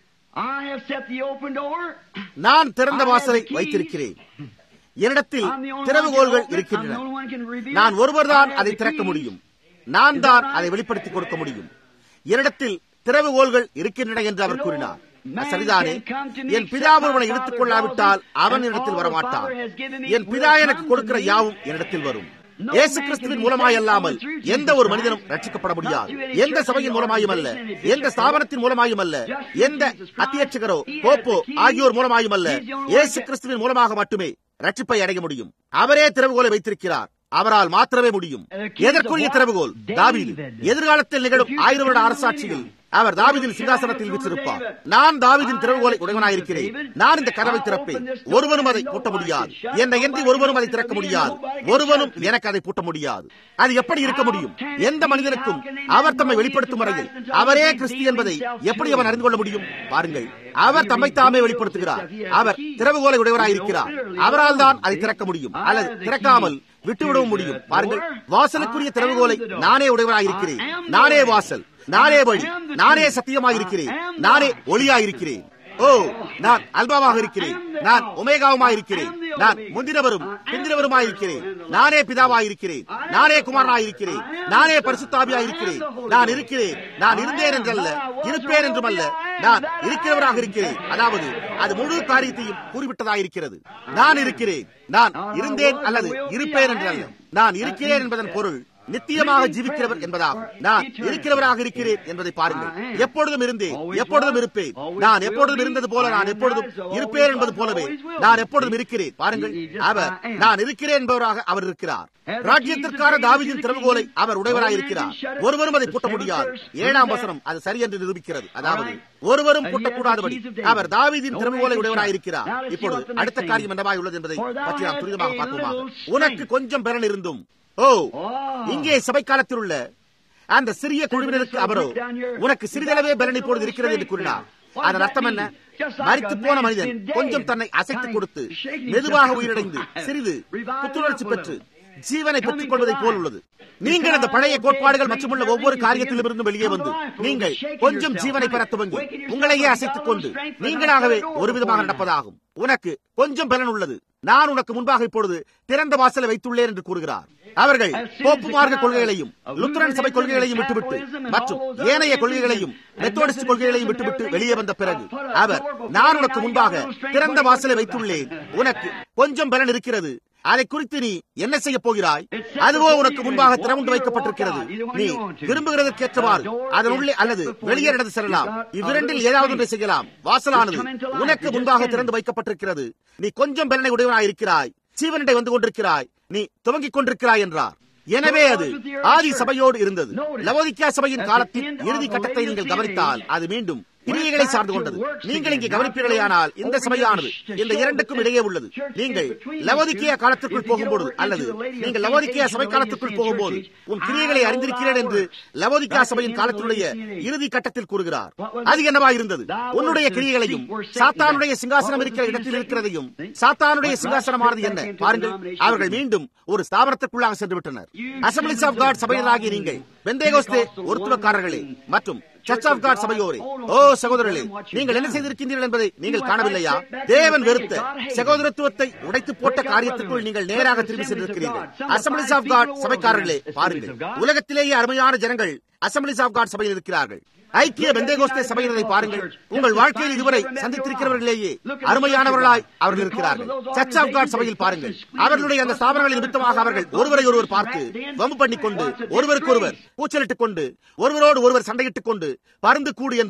நான் திறந்த வாசலை வைத்திருக்கிறேன். என்னிடத்தில் திறவுகோல்கள் இருக்கின்றன. நான் ஒருவர்தான் அதை திறக்க முடியும். நான் தான் அதை வெளிப்படுத்திக் கொடுக்க முடியும். என்னிடத்தில் திறவுகோல்கள் இருக்கின்றன என்று அவர் கூறினார். சரிதானே? என் பிதா ஒருவனை எடுத்துக் கொள்ளாவிட்டால் அவன் என்னிடத்தில் வரமாட்டான். என் பிதா எனக்கு கொடுக்கிற யாவும் என்னிடத்தில் வரும். இயேசு கிறிஸ்துவின் மூலமாய் அல்லாமல் எந்த ஒரு மனிதனும் ரட்சிக்கப்பட முடியாது. எந்த சபையின் மூலமாயும் அல்ல, எந்த ஸ்தாபனத்தின் மூலமாயும் அல்ல, எந்த அத்தியட்சகரோ போப்போ ஆகியோர் மூலமாயும் அல்ல. இயேசு கிறிஸ்துவின் மூலமாக மட்டுமே ரட்சிப்பை அடைய முடியும். அவரே திறவுகோலை வைத்திருக்கிறார். அவரால் மாத்திரமே முடியும். எதற்குரிய திறவுகோல்? தாவீது. எதிர்காலத்தில் நிகழும் ஆயிரம் வருட அரசாட்சியில் அவர் தாவீதின் சிங்காசனத்தில் வீற்றிருப்பார். நான் தாவீதின் திறவுகோலை உடையவனாயிருக்கிறேன். நான் இந்த கதவை திறப்பேன். ஒருவனும் அதை பூட்ட முடியாது. என்னை எந்தி ஒருவனும் அதை திறக்க முடியாது. ஒருவனும் எனக்கு அதை பூட்ட முடியாது. அது எப்படி இருக்க முடியும்? எந்த மனிதனுக்கும் அவர் தம்மை வெளிப்படுத்தும் வரையில் அவரே கிறிஸ்து என்பதை எப்படி அவன் அறிந்து கொள்ள முடியும்? பாருங்கள், அவர் தம்மை தாமே வெளிப்படுத்துகிறார். அவர் திறவுகோலை உடையவராயிருக்கிறார். அவரால் தான் அதை திறக்க முடியும், அல்லது திறக்காமல் விட்டுவிடவும் முடியும். பாருங்கள், வாசலுக்குரிய திறவுகோலை நானே உடையவராயிருக்கிறேன். நானே வாசல், நானே வழி, நானே சத்தியமாயிருக்கிறேன், நானே ஒளியாயிருக்கிறேன். ஓ, நான் அல்பாவாக இருக்கிறேன், நான் ஒமேகாவுமாயிருக்கிறேன், நான் முந்தினவரும் பிந்தினவருமாயிருக்கிறேன், நானே பிதாவாயிருக்கிறேன், நானே குமாரனாயிருக்கிறேன், நானே பரிசுத்தாவியாயிருக்கிறேன். நான் இருக்கிறேன், நான் இருந்தேன் என்றல்ல, இருப்பேன் என்றும் அல்ல, நான் இருக்கிறவராக இருக்கிறேன். அதாவது அது முழு காரியத்தையும் கூறிவிட்டதாயிருக்கிறது. நான் இருக்கிறேன், நான் இருந்தேன் அல்லது இருப்பேன் என்றல்ல, நான் இருக்கிறேன் என்பதன் பொருள் நித்தியமாக ஜீவிக்கிறவர் என்பதாகும். நான் இருக்கிறவராக இருக்கிறேன் என்பதை பாருங்கள். எப்பொழுதும் இருந்தேன், எப்பொழுதும் இருப்பேன். நான் எப்பொழுதும் இருந்தது போல நான் எப்பொழுதும் இருப்பேன் என்பது போலவே நான் எப்பொழுதும் இருக்கிறேன். பாருங்கள், அவர் நான் இருக்கிறேன் என்பவராக அவர் இருக்கிறார். ராஜ்யத்திற்கான தாவீதின் திறவுகோலை அவர் உடையவராயிருக்கிறார். ஒருவரும் அதை பூட்ட முடியாது. ஏழாம் வசனம் அது சரி என்று நிரூபிக்கிறது. அதாவது ஒருவரும் பூட்டக்கூடாதபடி அவர் தாவீதின் திறவுகோலை உடையவராயிருக்கிறார். இப்பொழுது அடுத்த காரியம் என்னவாய் உள்ளது என்பதை பற்றி நாம் துரிதமாக பார்ப்போமா. உனக்கு கொஞ்சம் பெறன் இருந்தும், ஓ, இங்கே சபை காலத்தில் உள்ள அந்த சிறிய குழுவினருக்கு அவரோ உனக்கு சிறிதளவே பலன் இப்பொழுது இருக்கிறது என்று கூறினார். அதன் அர்த்தம் என்ன? மரித்து போன மனிதன் கொஞ்சம் தன்னை அசைத்துக் கொடுத்து மெதுவாக உயிரிழந்து சிறிது புத்துணர்ச்சி பெற்று ஜீவனை பெற்றுக் கொள்வதை போல் உள்ளது. நீங்கள் அந்த பழைய கோட்பாடுகள் மற்றும் உள்ள ஒவ்வொரு காரியத்திலும் இருந்து வெளியே வந்து நீங்கள் கொஞ்சம் ஜீவனை பெற துவங்கி உங்களையே அசைத்துக் கொண்டு நீங்களாகவே ஒரு விதமாக நடப்பதாகும். உனக்கு கொஞ்சம் பலன் உள்ளது. நான் உனக்கு முன்பாக இப்பொழுது திறந்த வாசலை வைத்துள்ளேன் என்று கூறுகிறார். அவர்கள் போப்பு மார்க்க கொள்கைகளையும் லுத்தரன் சபை கொள்கைகளையும் விட்டுவிட்டு மற்றும் ஏனைய கொள்கைகளையும் மெத்தோடிஸ்ட் கொள்கைகளையும் விட்டுவிட்டு வெளியே வந்த பிறகு அவர், நான் உனக்கு முன்பாக திறந்த வாசலை வைத்துள்ளேன், உனக்கு கொஞ்சம் பலன் இருக்கிறது, அதை குறித்து நீ என்ன செய்ய போகிறாய்? அதுவோ உனக்கு முன்பாக திறமுண்டு வைக்கப்பட்டிருக்கிறது. நீ விரும்புகிறதற்கேற்றவாறு அதன் உள்ளே அல்லது வெளியே நடந்து செல்லலாம். இவ்விரண்டில் ஏதாவது ஒன்றை செய்யலாம். வாசலானது உனக்கு முன்பாக திறந்து வைக்கப்பட்டிருக்கிறது. நீ கொஞ்சம் பலனை உடையவனாயிருக்கிறாய், ஜீவனடை வந்து கொண்டிருக்கிறாய், நீ துவங்கிக் கொண்டிருக்கிறாய் என்றார். எனவே அது ஆதி சபையோடு இருந்தது. லவோதிக்கா சபையின் காலத்தின் இறுதி கட்டத்தை நீங்கள் கவனித்தால் அது மீண்டும் கிரியைகளை சார்ந்து கொண்டது. நீங்கள் இங்கே கவனிப்பீர்களேயானால் இந்த சபையானது இந்த இரண்டுக்கும் இடையே உள்ளது. நீங்கள் லவோதிக்கேயா காலத்திற்குள் போகும்போது அல்லது நீங்கள் லவோதிக்கேயா சபை காலத்திற்குள் போகும்போது உன் கிரியைகளை அறிந்திருக்கிறேன் என்று லவோதிக்கா சபையின் காலத்தினுடைய இறுதி கட்டத்தில் கூறுகிறார். அது என்னவா இருந்தது? உன்னுடைய கிரியைகளையும் சாத்தானுடைய சிங்காசனம் இருக்கிற இடத்தில் இருக்கிறதையும். சாத்தானுடைய சிங்காசனமானது என்ன? பாருங்கள், அவர்கள் மீண்டும் ஒரு ஸ்தாபனத்திற்குள்ளாக சென்று விட்டனர். அசம்பிளிஸ் ஆஃப் காட் சபையினராகிய நீங்கள், பெந்தேகோஸ்தே ஒருத்துவக்காரர்களே மற்றும் சர்ச் ஆஃப் காட் சபையோரே, ஓ சகோதரர்களே, நீங்கள் என்ன செய்திருக்கின்றீர்கள் என்பதை நீங்கள் காணவில்லையா? தேவன் வெறுத்த சகோதரத்துவத்தை உடைத்து போட்ட காரியத்திற்குள் நீங்கள் நேராக திரும்பி சென்றிருக்கிறீர்கள். அசம்பிளிஸ் ஆஃப் காட் சபைக்காரர்களே, பாருங்கள், உலகத்திலேயே அருமையான ஜனங்கள் அசம்பிளிஸ் ஆஃப் காட் சபையில் இருக்கிறார்கள். ஐக்கிய பெந்தேகோஸ்தே சபையினரை பாருங்கள். உங்கள் வாழ்க்கையில் இதுவரை சந்தித்திருக்கிறவர்களேயே அருமையானவர்களாய் அவர்கள் இருக்கிறார்கள். சர்ச் ஆஃப் காட் சபையில் பாருங்கள், அவர்களுடைய அந்த ஸ்தாபனங்களின் நிமித்தமாக அவர்கள் ஒருவரை ஒருவர் பார்த்து வம்பு பண்ணிக் கொண்டு, ஒருவருக்கு ஒருவர் கூச்சலிட்டுக் கொண்டு, ஒருவரோடு ஒருவர் சண்டையிட்டுக் கொண்டு, பருந்து கூடு என்றும்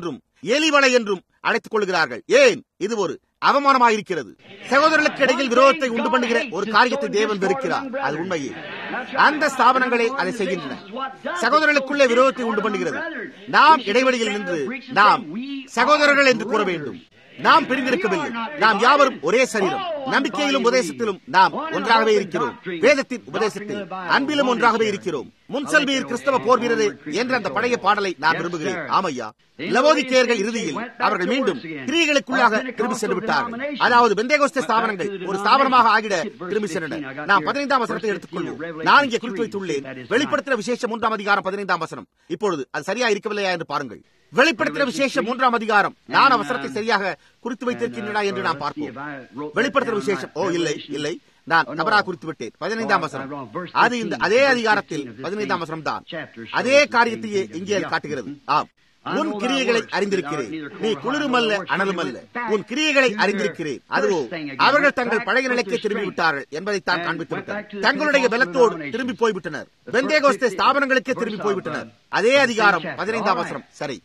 எலிவலை என்றும் அழைத்துக் கொள்கிறார்கள். ஏன்? இது ஒரு அவமானமாயிருக்கிறது. சகோதரர்களுக்கு இடையில் விரோதத்தை உண்டு பண்ணுகிற ஒரு காரியத்தை தேவன் வெறுக்கிறார். அது உண்மையே. அந்த ஸ்தாபனங்களே அதை செய்கின்றன. சகோதரர்களுக்குள்ளே விரோதத்தை உண்டு பண்ணுகிறது. நாம் இடைவெளியில் நின்று நாம் சகோதரர்கள் என்று கூற வேண்டும். நாம் பிரிந்திருக்கவில்லை. நாம் யாவரும் ஒரே சரீரம். நம்பிக்கையிலும் உபதேசத்திலும் நாம் ஒன்றாகவே இருக்கிறோம். வேதத்தின் உபதேசத்தில் அன்பிலும் ஒன்றாகவே இருக்கிறோம். முன்செல்வீர் கிறிஸ்தவ போர் வீரரே என்ற அந்த பழைய பாடலை நான் விரும்புகிறேன். ஆமையா, லவோதிக்கேயர்கள் இறுதியில் அவர்கள் மீண்டும் கிரியைகளுக்குள்ளாக திரும்பி சென்று விட்டார்கள். அதாவது பெந்தேகோஸ்தே ஸ்தாபனங்கள் ஒரு ஸ்தாபனமாக ஆகிட திரும்பி சென்றன. நாம் பதினைந்தாம் வசனத்தை எடுத்துக்கொள்வோம். நான் இங்கே குறித்து வைத்துள்ளேன். வெளிப்படுத்தின விசேஷம் மூன்றாம் அதிகாரம் பதினைந்தாம் வசனம். இப்பொழுது அது சரியா இருக்கவில்லையா என்று பாருங்கள். வெளிப்படுத்தின விசேஷம் மூன்றாம் அதிகாரம் நான் அவசரத்தை சரியாக குறித்து வைத்திருக்கின்றன என்று நாம் பார்ப்போம். வெளிப்படுத்தின விசேஷம் ஓ இல்லை இல்லை நான் தவறாக குறித்து விட்டேன். பதினைந்தாம் வசனம். அது இந்த அதே அதிகாரத்தில் பதினைந்தாம் வசனம் தான். அதே காரியத்தையே இங்கே காட்டுகிறது. ஆம், உன் கிரியைகளை அறிந்திருக்கிறேன். நீ குளிருமல்ல அனலுமல்ல. உன் கிரியைகளை அறிந்திருக்கிறேன். அதுவோ அவர்கள் தங்கள் பழைய நிலைக்கே திரும்பி விட்டார்கள் என்பதைத்தான் காண்பித்து விட்டனர். தங்களுடைய பலத்தோடு திரும்பி போய்விட்டனர். பெந்தேகோஸ்தே ஸ்தாபனங்களுக்கே திரும்பி போய்விட்டனர். அதே அதிகாரம் பதினைந்தாம் வசனம். சரி.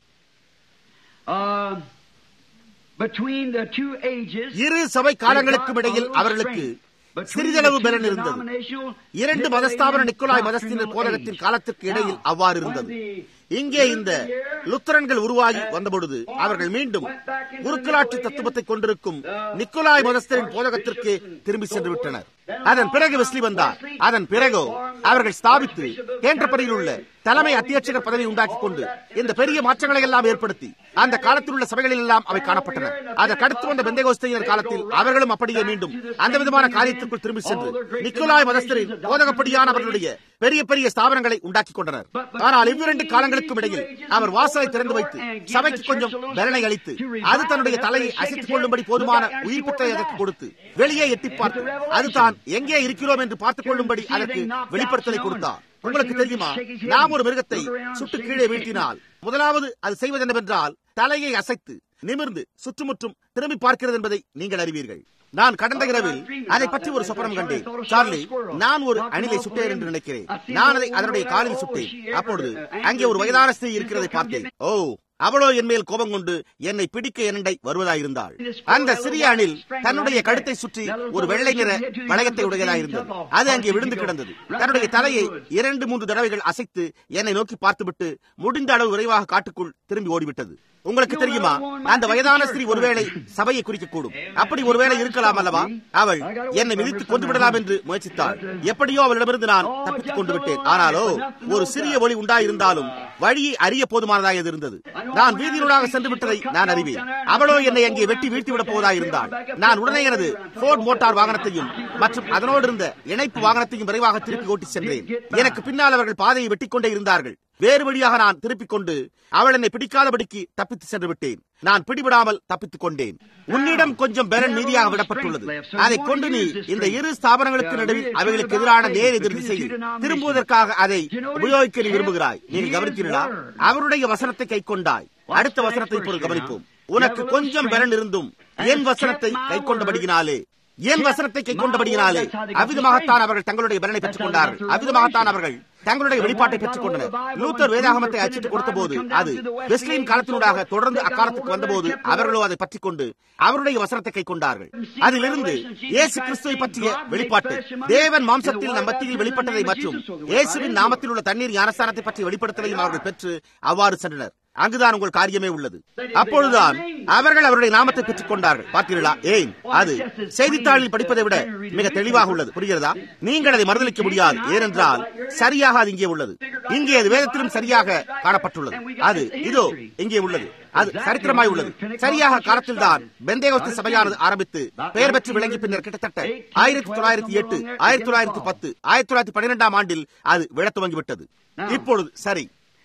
இரு சபை காலங்களுக்கும் இடையில் அவர்களுக்கு சிறிதளவு பலன் இருந்தது. இரண்டு மதஸ்தாபன நிக்கோலாய் மதஸ்தினர் போதகத்தின் காலத்திற்கு இடையில் அவ்வாறு இருந்தது. இங்கே இந்த லுத்தரன்கள் உருவாகி வந்தபொழுது அவர்கள் மீண்டும் குருக்களாட்சி தத்துவத்தை கொண்டிருக்கும் நிக்கோலாய் மதஸ்தரின் போதகத்திற்கு திரும்பி சென்று விட்டனர். அதன் பிறகு வெஸ்லி வந்தார். அதன் பிறகோ அவர்கள் ஸ்தாபித்து கேண்டர்பரியில் உள்ள தலைமை அத்தியட்சகர் பதவி உண்டாக்கிக் கொண்டு இந்த பெரிய மாற்றங்களை எல்லாம் ஏற்படுத்தி அந்த காலத்தில் உள்ள சபைகளில் எல்லாம் அவை காணப்பட்டன. அதற்கு அடுத்து வந்த பெந்தேகோஸ்தேயர் காலத்தில் அவர்களும் அப்படியே மீண்டும் அந்த விதமான காரியத்திற்குள் திரும்பி சென்று நிக்கோலாய் மதஸ்தரின் போதகப்படியான அவர்களுடைய பெரிய பெரிய ஸ்தாபனங்களை உண்டாக்கிக் கொண்டனர். ஆனால் இவ்விரண்டு காலங்களுக்கும் இடையில் அவர் வாசலை திறந்து வைத்து சபைக்கு கொஞ்சம் பலனை அளித்து அது தன்னுடைய தலையை அசைத்துக் கொள்ளும்படி போதுமான உயிர்ப்பித்தை அதற்கு கொடுத்து வெளியே எட்டி பார்த்து அது தான் எங்கே இருக்கிறோம் என்று பார்த்துக் கொள்ளும்படி அதற்கு வெளிப்படுத்தலை கொடுத்தார். உங்களுக்கு தெரியுமா, நாம் ஒரு மிருகத்தை சுட்டு கீழே வீழ்த்தினால் முதலாவது அது செய்வது என்னவென்றால் தலையை அசைத்து நிமிர்ந்து சுற்றுமுற்றும் திரும்பி பார்க்கிறது என்பதை நீங்கள் அறிவீர்கள். நான் கடந்த இரவில் அதை பற்றி ஒரு சொப்பனம் கண்டேன். சார்லி, நான் ஒரு அணிலை சுட்டேன் என்று நினைக்கிறேன். நான் அதை அதனுடைய காலில் சுட்டேன். அப்பொழுது அங்கே ஒரு வயதான ஸ்திரீ இருக்கிறதை பார்த்தேன். ஓ, அவளோ என் மேல் கோபம் கொண்டு என்னை பிடிக்க என்னண்டை வருவதாயிருந்தாள். அந்த சிறிய அணில் தன்னுடைய கழுத்தை சுற்றி ஒரு வெள்ளை நிற வளையத்தை உடையதாயிருந்தது. அது அங்கே விழுந்து கிடந்தது. தன்னுடைய தலையை இரண்டு மூன்று தடவைகள் அசைத்து என்னை நோக்கி பார்த்துவிட்டு முடிந்த அளவு விரைவாக காட்டுக்குள் திரும்பி ஓடிவிட்டது. உங்களுக்கு தெரியுமா, அந்த வயதான ஸ்திரீ ஒருவேளை சபையை குறிக்கக்கூடும். அப்படி ஒருவேளை இருக்கலாம் அல்லவா? அவள் என்னை மிதித்து கொண்டு விடலாம் என்று முயற்சித்தாள். எப்படியோ அவளிடமிருந்து நான் தப்பித்துக் கொண்டு விட்டேன். ஆனாலோ ஒரு சிறிய ஒளி உண்டாயிருந்தாலும் வழியை அறிய போதுமானதாக இருந்தது. நான் வீதியினூடாக சென்று விட்டதை நான் அறிவேன். அவளோ என்னை அங்கே வெட்டி வீழ்த்தி விடப் போவதாயிருந்தாள். நான் உடனே எனது போர்ட் மோட்டார் வாகனத்தையும் மற்றும் அதனோடு இருந்த இணைப்பு வாகனத்தையும் விரைவாக திருப்பி ஓட்டி சென்றேன். எனக்கு பின்னால் அவர்கள் பாதையை வெட்டிக் கொண்டே இருந்தார்கள். வேறு வழியாக நான் திருப்பிக் கொண்டு அவள் என்னை பிடிக்காதபடிக்கு தப்பித்து சென்று விட்டேன். நான் பிடிபடாமல் தப்பித்துக் கொண்டேன். உன்னிடம் கொஞ்சம் பெரன் மீதியாக விடப்பட்டுள்ளது. அதை கொண்டு நீ இந்த இரு ஸ்தாபனங்களுக்கு நடுவில் அவைகளுக்கு எதிரான நேர் எதிர் திசையில் திரும்புவதற்காக அதை உபயோகிக்க நீ விரும்புகிறாய். நீங்கள் கவனித்தீர்களா? அவருடைய வசனத்தை கை கொண்டாய். அடுத்த வசனத்தை இப்பொழுது கவனிப்போம். உனக்கு கொஞ்சம் பெரன் இருந்தும் என் வசனத்தை கை கொண்டபடியினாலே என் வசனத்தை கை கொண்டபடியினாலே அவ்விதமாகத்தான் அவர்கள் தங்களுடைய பலனை பெற்றுக் கொண்டார்கள். அவ்விதமாகத்தான் அவர்கள் தங்களுடைய வெளிப்பாட்டை பெற்றுக் கொண்டனர். லூத்தர் வேதாகமத்தை அச்சிட்டு கொடுத்த போது அது வெஸ்லியின் காலத்தினூடாக தொடர்ந்து அக்காலத்துக்கு வந்தபோது அவர்களோ அதை பற்றிக் கொண்டு அவருடைய வசனத்தை கை கொண்டார்கள். அதிலிருந்து இயேசு கிறிஸ்துவை பற்றிய வெளிப்பாட்டு தேவன் மாம்சத்தில் நம் மத்தியில் வெளிப்பட்டதை மற்றும் இயேசுவின் நாமத்தில் உள்ள தண்ணீர் ஞானஸ்தானத்தை பற்றி வெளிப்படுத்தலையும் அவர்கள் பெற்று அவ்வாறு சென்றனர். அங்குதான் உங்கள் காரியமே உள்ளது. அப்பொழுதுதான் அவர்கள் அவருடைய நாமத்தை பெற்றுக் கொண்டார்கள். பார்த்தீர்களா? ஏன்? அது செய்தித்தாளில் படிப்பதை விட மிக தெளிவாக உள்ளது. புரிகிறதா? நீங்கள் அதை மறுதலிக்க முடியாது. ஏனென்றால் சரியாக அது இங்கே உள்ளது. இங்கே அது வேதத்திலும் சரியாக காணப்பட்டுள்ளது. அது இதோ இங்கே உள்ளது. அது சரித்திரமாய் உள்ளது. சரியாக காலத்தில் தான் பெந்தேகோஸ்தே சபையானது ஆரம்பித்து பெயர் பெற்று விளங்கி பின்னர் கிட்டத்தட்ட ஆயிரத்தி தொள்ளாயிரத்தி எட்டு ஆயிரத்தி தொள்ளாயிரத்தி பத்து ஆயிரத்தி தொள்ளாயிரத்தி பன்னிரெண்டாம் ஆண்டில் அது விழத் துவங்கிவிட்டது. இப்பொழுது சரி,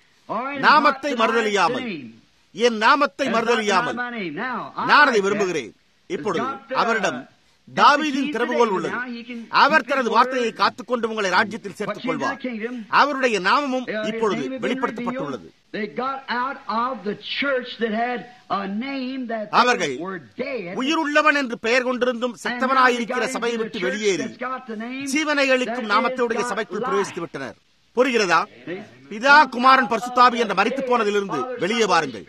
நாமத்தை மறுதலியாமல் என் நாமத்தை மறுதலியாமல் நான் அதை விரும்புகிறேன். இப்பொழுது அவரிடம் தாவீதின் திறவுகோல் உள்ளது. அவர் தனது வார்த்தையை காத்துக்கொண்டு உங்களை ராஜ்யத்தில் சேர்த்துக் கொள்வார். அவருடைய நாமமும் இப்பொழுது வெளிப்படுத்தப்பட்டுள்ளது. அவர்கள் உயிருள்ளவன் என்று பெயர் கொண்டிருந்தும் செத்தவனாயிருக்கிற சபையை விட்டு வெளியேறி ஜீவனை அளிக்கும் நாமத்துடைய சபைக்குள் பிரவேசித்து விட்டனர். புரிகிறதா? பிதா, குமாரன், பரிசுத்தாவி என்ற மரித்து போனதிலிருந்து வெளியே வாருங்கள்.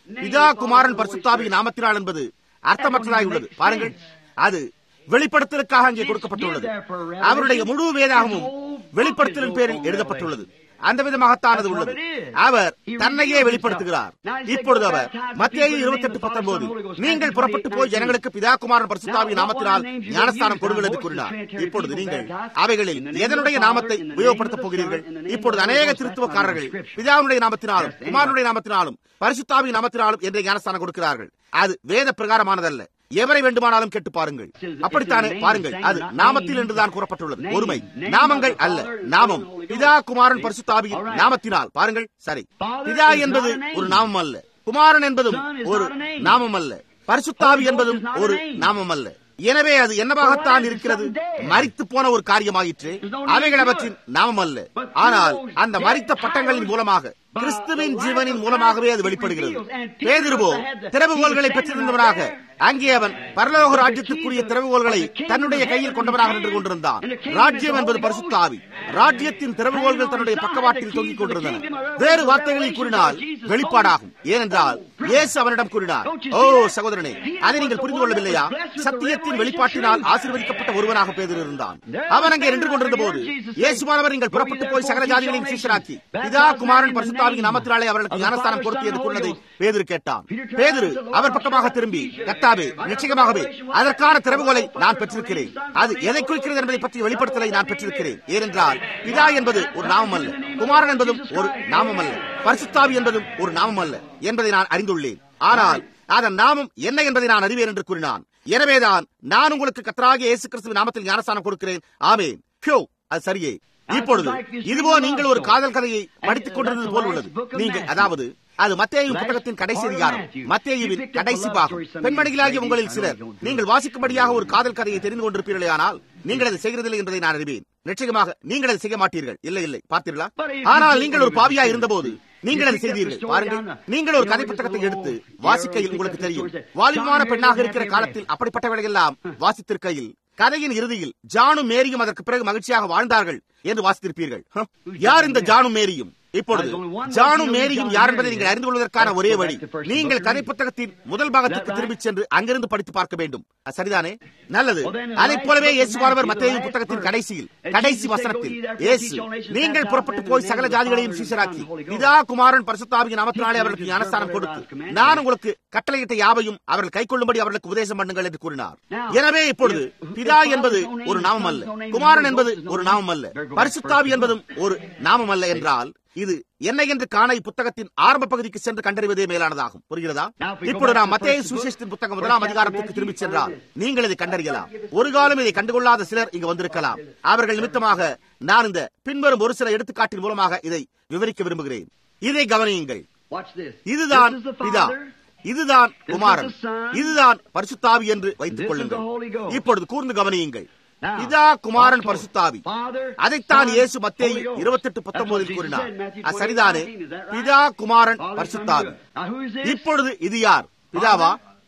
பிதா குமாரன் பரிசுத்தாவியின் நாமத்தினால் என்பது அர்த்தமற்றதாய் உள்ளது. பாருங்கள், அது வெளிப்படுத்தலுக்காக அங்கே கொடுக்கப்பட்டுள்ளது. அவருடைய முழு வேதாகமும் வெளிப்படுத்தலின் பேரில் எழுதப்பட்டுள்ளது. அந்த விதமாகத்தானது உள்ளது. அவர் தன்னையே வெளிப்படுத்துகிறார். இப்பொழுது அவர் மத்தேயு இருபத்தி எட்டு பத்தொன்பது நீங்கள் புறப்பட்டு போய் ஜனங்களுக்கு பிதா குமாரன் பரிசுத்தாவியின் நாமத்தினால் ஞானஸ்தானம் கொடுங்கள் என்று கூறினார். இப்பொழுது நீங்கள் அவைகளில் எதனுடைய நாமத்தை உபயோகப்படுத்தப் போகிறீர்கள்? இப்பொழுது அநேக திருத்துவக்காரர்கள் பிதாவுடைய நாமத்தினாலும் குமாரனுடைய நாமத்தினாலும் பரிசுத்தாவின் நாமத்தினாலும் என்ற ஞானஸ்தானம் கொடுக்கிறார்கள். அது வேத பிரகாரமானதல்ல. எவரை வேண்டுமானாலும் கேட்டு பாருங்கள். அப்படித்தானே? பாருங்கள், அது நாமத்தில் என்றுதான் கூறப்பட்டுள்ளது. ஒருமை நாமங்கள் அல்ல, நாமம். பிதா குமாரன் பரிசுத்தாவியின் நாமத்தினால். பாருங்கள், சரி. பிதா என்பது ஒரு நாமம் அல்ல, குமாரன் என்பதும் ஒரு நாமம் அல்ல, பரிசுத்தாவி என்பதும் ஒரு நாமம் அல்ல. எனவே அது என்னவாகத்தான் இருக்கிறது? மரித்து போன ஒரு காரியமாயிற்று. அவைகள் அவற்றின் நாமம் அல்ல, ஆனால் அந்த மரித்த பட்டங்களின் மூலமாக கிறிஸ்துவின் ஜீவனின் மூலமாகவே அது வெளிப்படுகிறது. பேதுருவோ திறவுகோல்களை பெற்றிருந்தவனாக அங்கே அவன் பரலோக ராஜ்யத்திற்குரிய திறவுகோல்களை தன்னுடைய கையில் கொண்டவனாக நின்று கொண்டிருந்தான். ராஜ்யம் என்பது பரிசுத்த ஆவி. ராஜ்யத்தின் திறவுகோல்கள் தன்னுடைய பக்கவாட்டில் தொங்கிக் கொண்டிருந்தன. வேறு வார்த்தைகளில் கூறினால் வெளிப்பாடாகும். ஏனென்றால் இயேசு அவனிடம் கூறினார், ஓ சகோதரனே, அதை நீங்கள் புரிந்து கொள்ளவில்லையா? சத்தியத்தின் வெளிப்பாட்டினால் ஆசீர்வதிக்கப்பட்ட ஒருவனாக பேதுரு இருந்தான். அவன் அங்கே நின்று கொண்டிருந்த போது இயேசுவானவர், நீங்கள் புறப்பட்டு போய் சகல ஜாதிகளையும் சீஷராக்கி பிதா குமாரன் பரிசுத்தாவியின் நாமத்தினாலே அவர்களுக்கு ஞானஸ்தானம் கொடுத்து என்று கூறினதை பேதுரு கேட்டான். பேதுரு அவர் பக்கமாக திரும்பி, கர்த்தாவே, நிச்சயமாகவே அதற்கான திறவுகோலை நான் பெற்றிருக்கிறேன். அது எதை குறிக்கிறது என்பதை பற்றி வெளிப்படுத்தலை நான் பெற்றிருக்கிறேன். ஏனென்றால் பிதா என்பது ஒரு நாமம் அல்ல, குமாரன் என்பதும் ஒரு நாமம் அல்ல, பரிசுத்தாவி என்பதும் ஒரு நாமம் அல்ல என்பதை நான் அறிந்துள்ளேன். ஆனால் அதன் நாமம் என்ன என்பதை நான் அறிவேன் என்று கூறினான். எனவேதான் நான் உங்களுக்கு கர்த்தராகிய இயேசு கிறிஸ்துவின் நாமத்தில் ஞானஸ்தானம் கொடுக்கிறேன். ஆமென். ஹோ, அது சரியே. இப்பொழுது இதுவோ நீங்கள் ஒரு காதல் கதையை படித்துக் கொண்டிருந்தது போல் உள்ளது. நீங்கள், அதாவது அது மத்தேயு புத்தகத்தின் கடைசி அதிகாரம், மத்தேயுவின் கடைசி பாகம். பெண்மணிகளாகிய உங்களில் சிலர் நீங்கள் வாசிக்கும்படியாக ஒரு காதல் கதையை தெரிந்து கொண்டிருப்பீர்களே, ஆனால் நீங்கள் அதை செய்கிறதில்லை என்பதை நான் அறிவேன். நிச்சயமாக நீங்கள் அதை செய்ய மாட்டீர்கள். இல்லை இல்லை, பார்த்தீர்களா? ஆனால் நீங்கள் ஒரு பாவியா இருந்தபோது நீங்கள் அதை செய்தீர்கள். பாருங்கள், நீங்கள் ஒரு கதை புத்தகத்தை எடுத்து வாசிக்கையில் உங்களுக்கு தெரியும். வாலிபமான பெண்ணாக இருக்கிற காலத்தில் அப்படிப்பட்டவர்களை எல்லாம் வாசித்திருக்கையில் கதையின் இறுதியில் ஜானும் மேரியும் அதற்கு பிறகு மகிழ்ச்சியாக வாழ்ந்தார்கள் என்று வாசித்திருப்பீர்கள். யார் இந்த ஜானும் மேரியும்? இப்பொழுது ஜானும் மேரியும் யார் என்பதை நீங்கள் அறிந்து கொள்வதற்கான ஒரே வழி, நீங்கள் கதை புத்தகத்தின் முதல் பாகத்திற்கு திரும்பிச் சென்று அங்கிருந்து படித்து பார்க்க வேண்டும். சரிதானே? நல்லது. அதை போலவே இயேசுவானவர் மத்தேயு புத்தகத்தின் கடைசியில் கடைசி வசனத்தில், இயேசு, நீங்கள் புறப்பட்டு போய் சகல ஜாதிகளையும் சீஷராக்கி பிதா குமாரன் பரிசுத்தாவியின் நாமத்தினாலே அவர்களுக்கு ஞானஸ்தானம் கொடுத்து நான் உங்களுக்கு கட்டளையிட்ட யாவையும் அவர்கள் கைக்கொள்ளும்படி அவர்களுக்கு உபதேசம் பண்ணுங்கள் என்று கூறினார். எனவே இப்பொழுது பிதா என்பது ஒரு நாமம் அல்ல, குமாரன் என்பது ஒரு நாமம் அல்ல, பரிசுத்தாவி என்பதும் ஒரு நாமம் அல்ல என்றால் இது என்ன என்று காண இப்புத்தகத்தின் ஆரம்ப பகுதிக்கு சென்று கண்டறிவதே மேலானதாகும். புரிகிறதா? இப்பொழுது நாம் மத்தேயு சுவிசேஷத்தின் புத்தகம் முதலாம் அதிகாரத்துக்கு திரும்பிச் சென்றால் நீங்கள் இதை கண்டறியலாம். ஒரு காலம் இதை கண்டுகொள்ளாத சிலர் இங்கு வந்திருக்கலாம். அவர்கள் நிமித்தமாக நான் இந்த பின்வரும் ஒரு சில எடுத்துக்காட்டின் மூலமாக இதை விவரிக்க விரும்புகிறேன். இதை கவனியுங்கள். இதுதான் பிதா, இதுதான் குமாரன், இதுதான் பரிசுத்தாவி என்று வைத்துக் கொள்ளுங்கள். இப்பொழுது கூர்ந்து கவனியுங்கள். பிதா குமாரன் பரிசுத்தாவி, அதைத்தான் இயேசு மத்தேயு இருபத்தி எட்டு பத்தொன்பதில் கூறினார். சரிதானே? பிதா குமாரன் பரிசுத்தாவி. இப்பொழுது இது யார்? பிதாவா?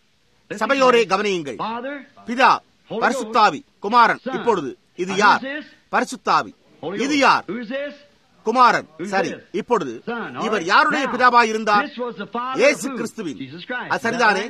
சபையோரே கவனியுங்கள். பிதா, பரிசுத்தாவி, குமாரன். இப்பொழுது இது யார்? பரிசுத்தாவி. இது யார்? குமாரன். சரி. இப்பொழுது இவர் யாருடைய பிதாவாய் இருந்தார்? இயேசு கிறிஸ்துவின். சரிதானே?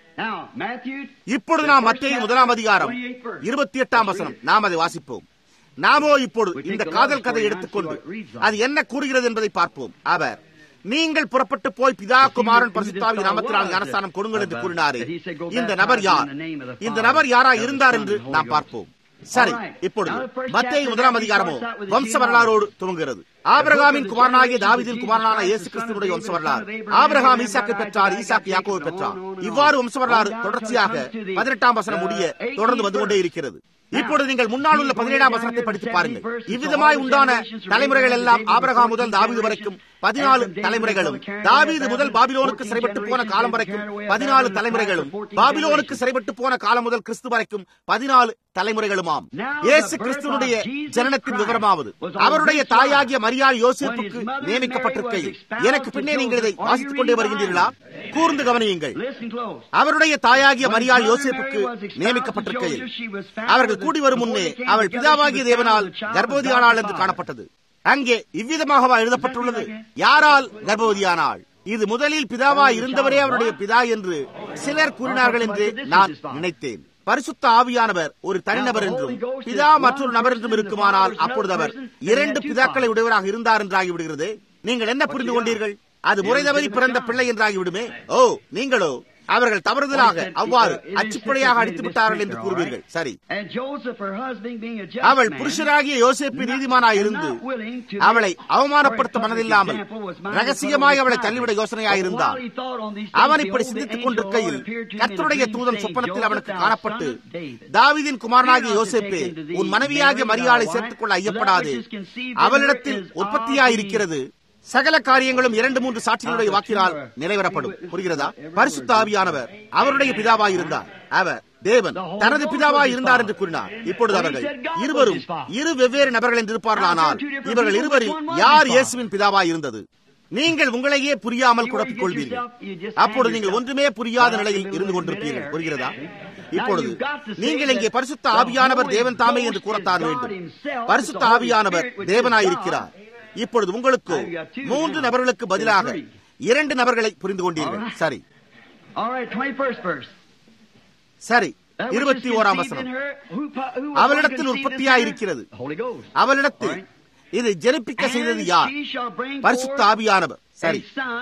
இப்பொழுது நாம் மத்தேயு முதலாம் அதிகாரம் இருபத்தி எட்டாம் வசனம் நாம் அதை வாசிப்போம். நாமோ இப்பொழுது இந்த காதல் கதை எடுத்துக்கொண்டு அது என்ன கூறுகிறது என்பதை பார்ப்போம். அவர், நீங்கள் புறப்பட்டு போய் பிதா குமாரன் பரிசுத்தாவியின் நாமத்தினால் ஞானஸ்தானம் கொடுங்கள் என்று கூறினாரே, இந்த நபர் யார்? இந்த நபர் யாரா இருந்தார் என்று நாம் பார்ப்போம். சரி. இப்பொழுது மத்தேயு முதலாம் அதிகாரமோ வம்ச வரலாறோடு துவங்குகிறது. ஆபிரகாமின் குமாரனாகிய தாவீதின் குமாரனான இயேசு கிறிஸ்துவினுடைய வம்ச வரலாறு. ஆபிரகாம் ஈசாக்கை பெற்றார், ஈசாக்கு யாக்கோபை பெற்றார். இவ்வாறு வம்ச வரலாறு தொடர்ச்சியாக பதினெட்டாம் வசனம் முடிய தொடர்ந்து வந்து கொண்டே இருக்கிறது. இப்பொழுது நீங்கள் முன்னால் உள்ள பதினேழாம் வசனத்தை படித்து பாருங்கள். இவ்விதமாய் உண்டான தலைமுறைகள் எல்லாம் ஆபிரகாம் முதல் தாவீது வரைக்கும் பதினாலு தலைமுறைகளும், தாவீது முதல் பாபிலோனுக்கு சிறைப்பட்டு போன காலம் வரைக்கும் பதினாலு தலைமுறைகளும், பாபிலோனுக்கு சிறைப்பட்டு போன காலம் முதல் கிறிஸ்து வரைக்கும் பதினாலு தலைமுறைகளுமாம். இயேசு கிறிஸ்துவனுடைய ஜனனத்தின் விவரமாவது அவருடைய தாயாகிய மரியாள் யோசேப்புக்கு நியமிக்கப்பட்டிருக்கையில், எனக்கு பின்னே நீங்கள் இதை வாசித்துக் கொண்டே வருகின்றீர்களா? கூர்ந்து கவனியுங்கள். அவருடைய தாயாகிய மரியாள் யோசேப்புக்கு நியமிக்கப்பட்டிருக்கையில் அவர்கள் கூடி வரும் முன்னே அவள் பிதாவாகிய தேவனால் கர்ப்பவதியானாள் என்று காணப்பட்டது. அங்கே இவ்விதமாக எழுதப்பட்டுள்ளது, யாரால் கர்ப்பவதியானாள்? இது முதலில் பிதாவா இருந்தவரே அவருடைய பிதா என்று சிலர் கூறினார்கள் என்று நான் நினைத்தேன். பரிசுத்த ஆவியானவர் ஒரு தனிநபர் என்றும் பிதா மற்றொரு நபர் என்றும் இருக்குமானால் அப்பொழுது அவர் இரண்டு பிதாக்களை உடையவராக இருந்தார் என்று ஆகிவிடுகிறது. நீங்கள் என்ன புரிந்து கொண்டீர்கள்? அது முறை தவறி பிறந்த பிள்ளை என்றாகிவிடுமே. ஓ, நீங்களோ அவர்கள் தவறுதலாக அவ்வாறு அச்சுப்படையாக அடித்து விட்டார்கள் என்று கூறுவீர்கள். சரி, அவள் புருஷராகிய யோசேப்பு நீதிமானாய் இருந்து அவளை அவமானப்படுத்த மனதில்லாமல் ரகசியமாய் அவளை தள்ளிவிட யோசனையாயிருந்தார். அவன் இப்படி சிந்தித்துக் கொண்டிருக்கையில் கர்த்தருடைய தூதன் சொப்பனத்தில் அவனுக்கு காணப்பட்டு, தாவீதின் குமாரனாகிய யோசேப்பே, உன் மனைவியாகிய மரியாளை சேர்த்துக் கொள்ள ஐயப்படாது, அவளிடத்தில் உற்பத்தியாயிருக்கிறது சகல காரியங்களும் இரண்டு மூன்று சாட்சிகளுடைய வாக்கினால் நிறைவேறப்படும். புரிகிறதா? பரிசுத்த ஆவியானவர் அவருடைய பிதாவாயிருந்தார். அவர் தேவன் தனது பிதாவாய் இருந்தார் என்று கூறினார். இப்பொழுது அவர்கள் இருவரும் இரு வெவ்வேறு நபர்கள் என்று இருப்பார்களானால் இவர்கள் இருவரில் யார் இயேசுவின் பிதாவாய் இருந்தது? நீங்கள் உங்களையே புரியாமல் குழப்பிக் கொள்வீர்கள். அப்பொழுது நீங்கள் ஒன்றுமே புரியாத நிலையில் இருந்து கொண்டிருப்பீர்கள். புரிகிறதா? இப்பொழுது நீங்கள் இங்கே பரிசுத்த ஆவியானவர் தேவன் தாமே என்று கூறத்தான் வேண்டும். பரிசுத்த ஆவியானவர் தேவனாயிருக்கிறார். இப்பொழுது உங்களுக்கு மூன்று நபர்களுக்கு பதிலாக இரண்டு நபர்களை புரிந்து கொண்டீர்கள். சரி சரி இருபத்தி ஓராம் வசனம். அவளிடத்தில் உற்பத்தியாயிருக்கிறது. அவளிடத்தில் இதை ஜெனிப்பிக்க செய்தது யார்? பரிசுத்த ஆவியானவர். சரி,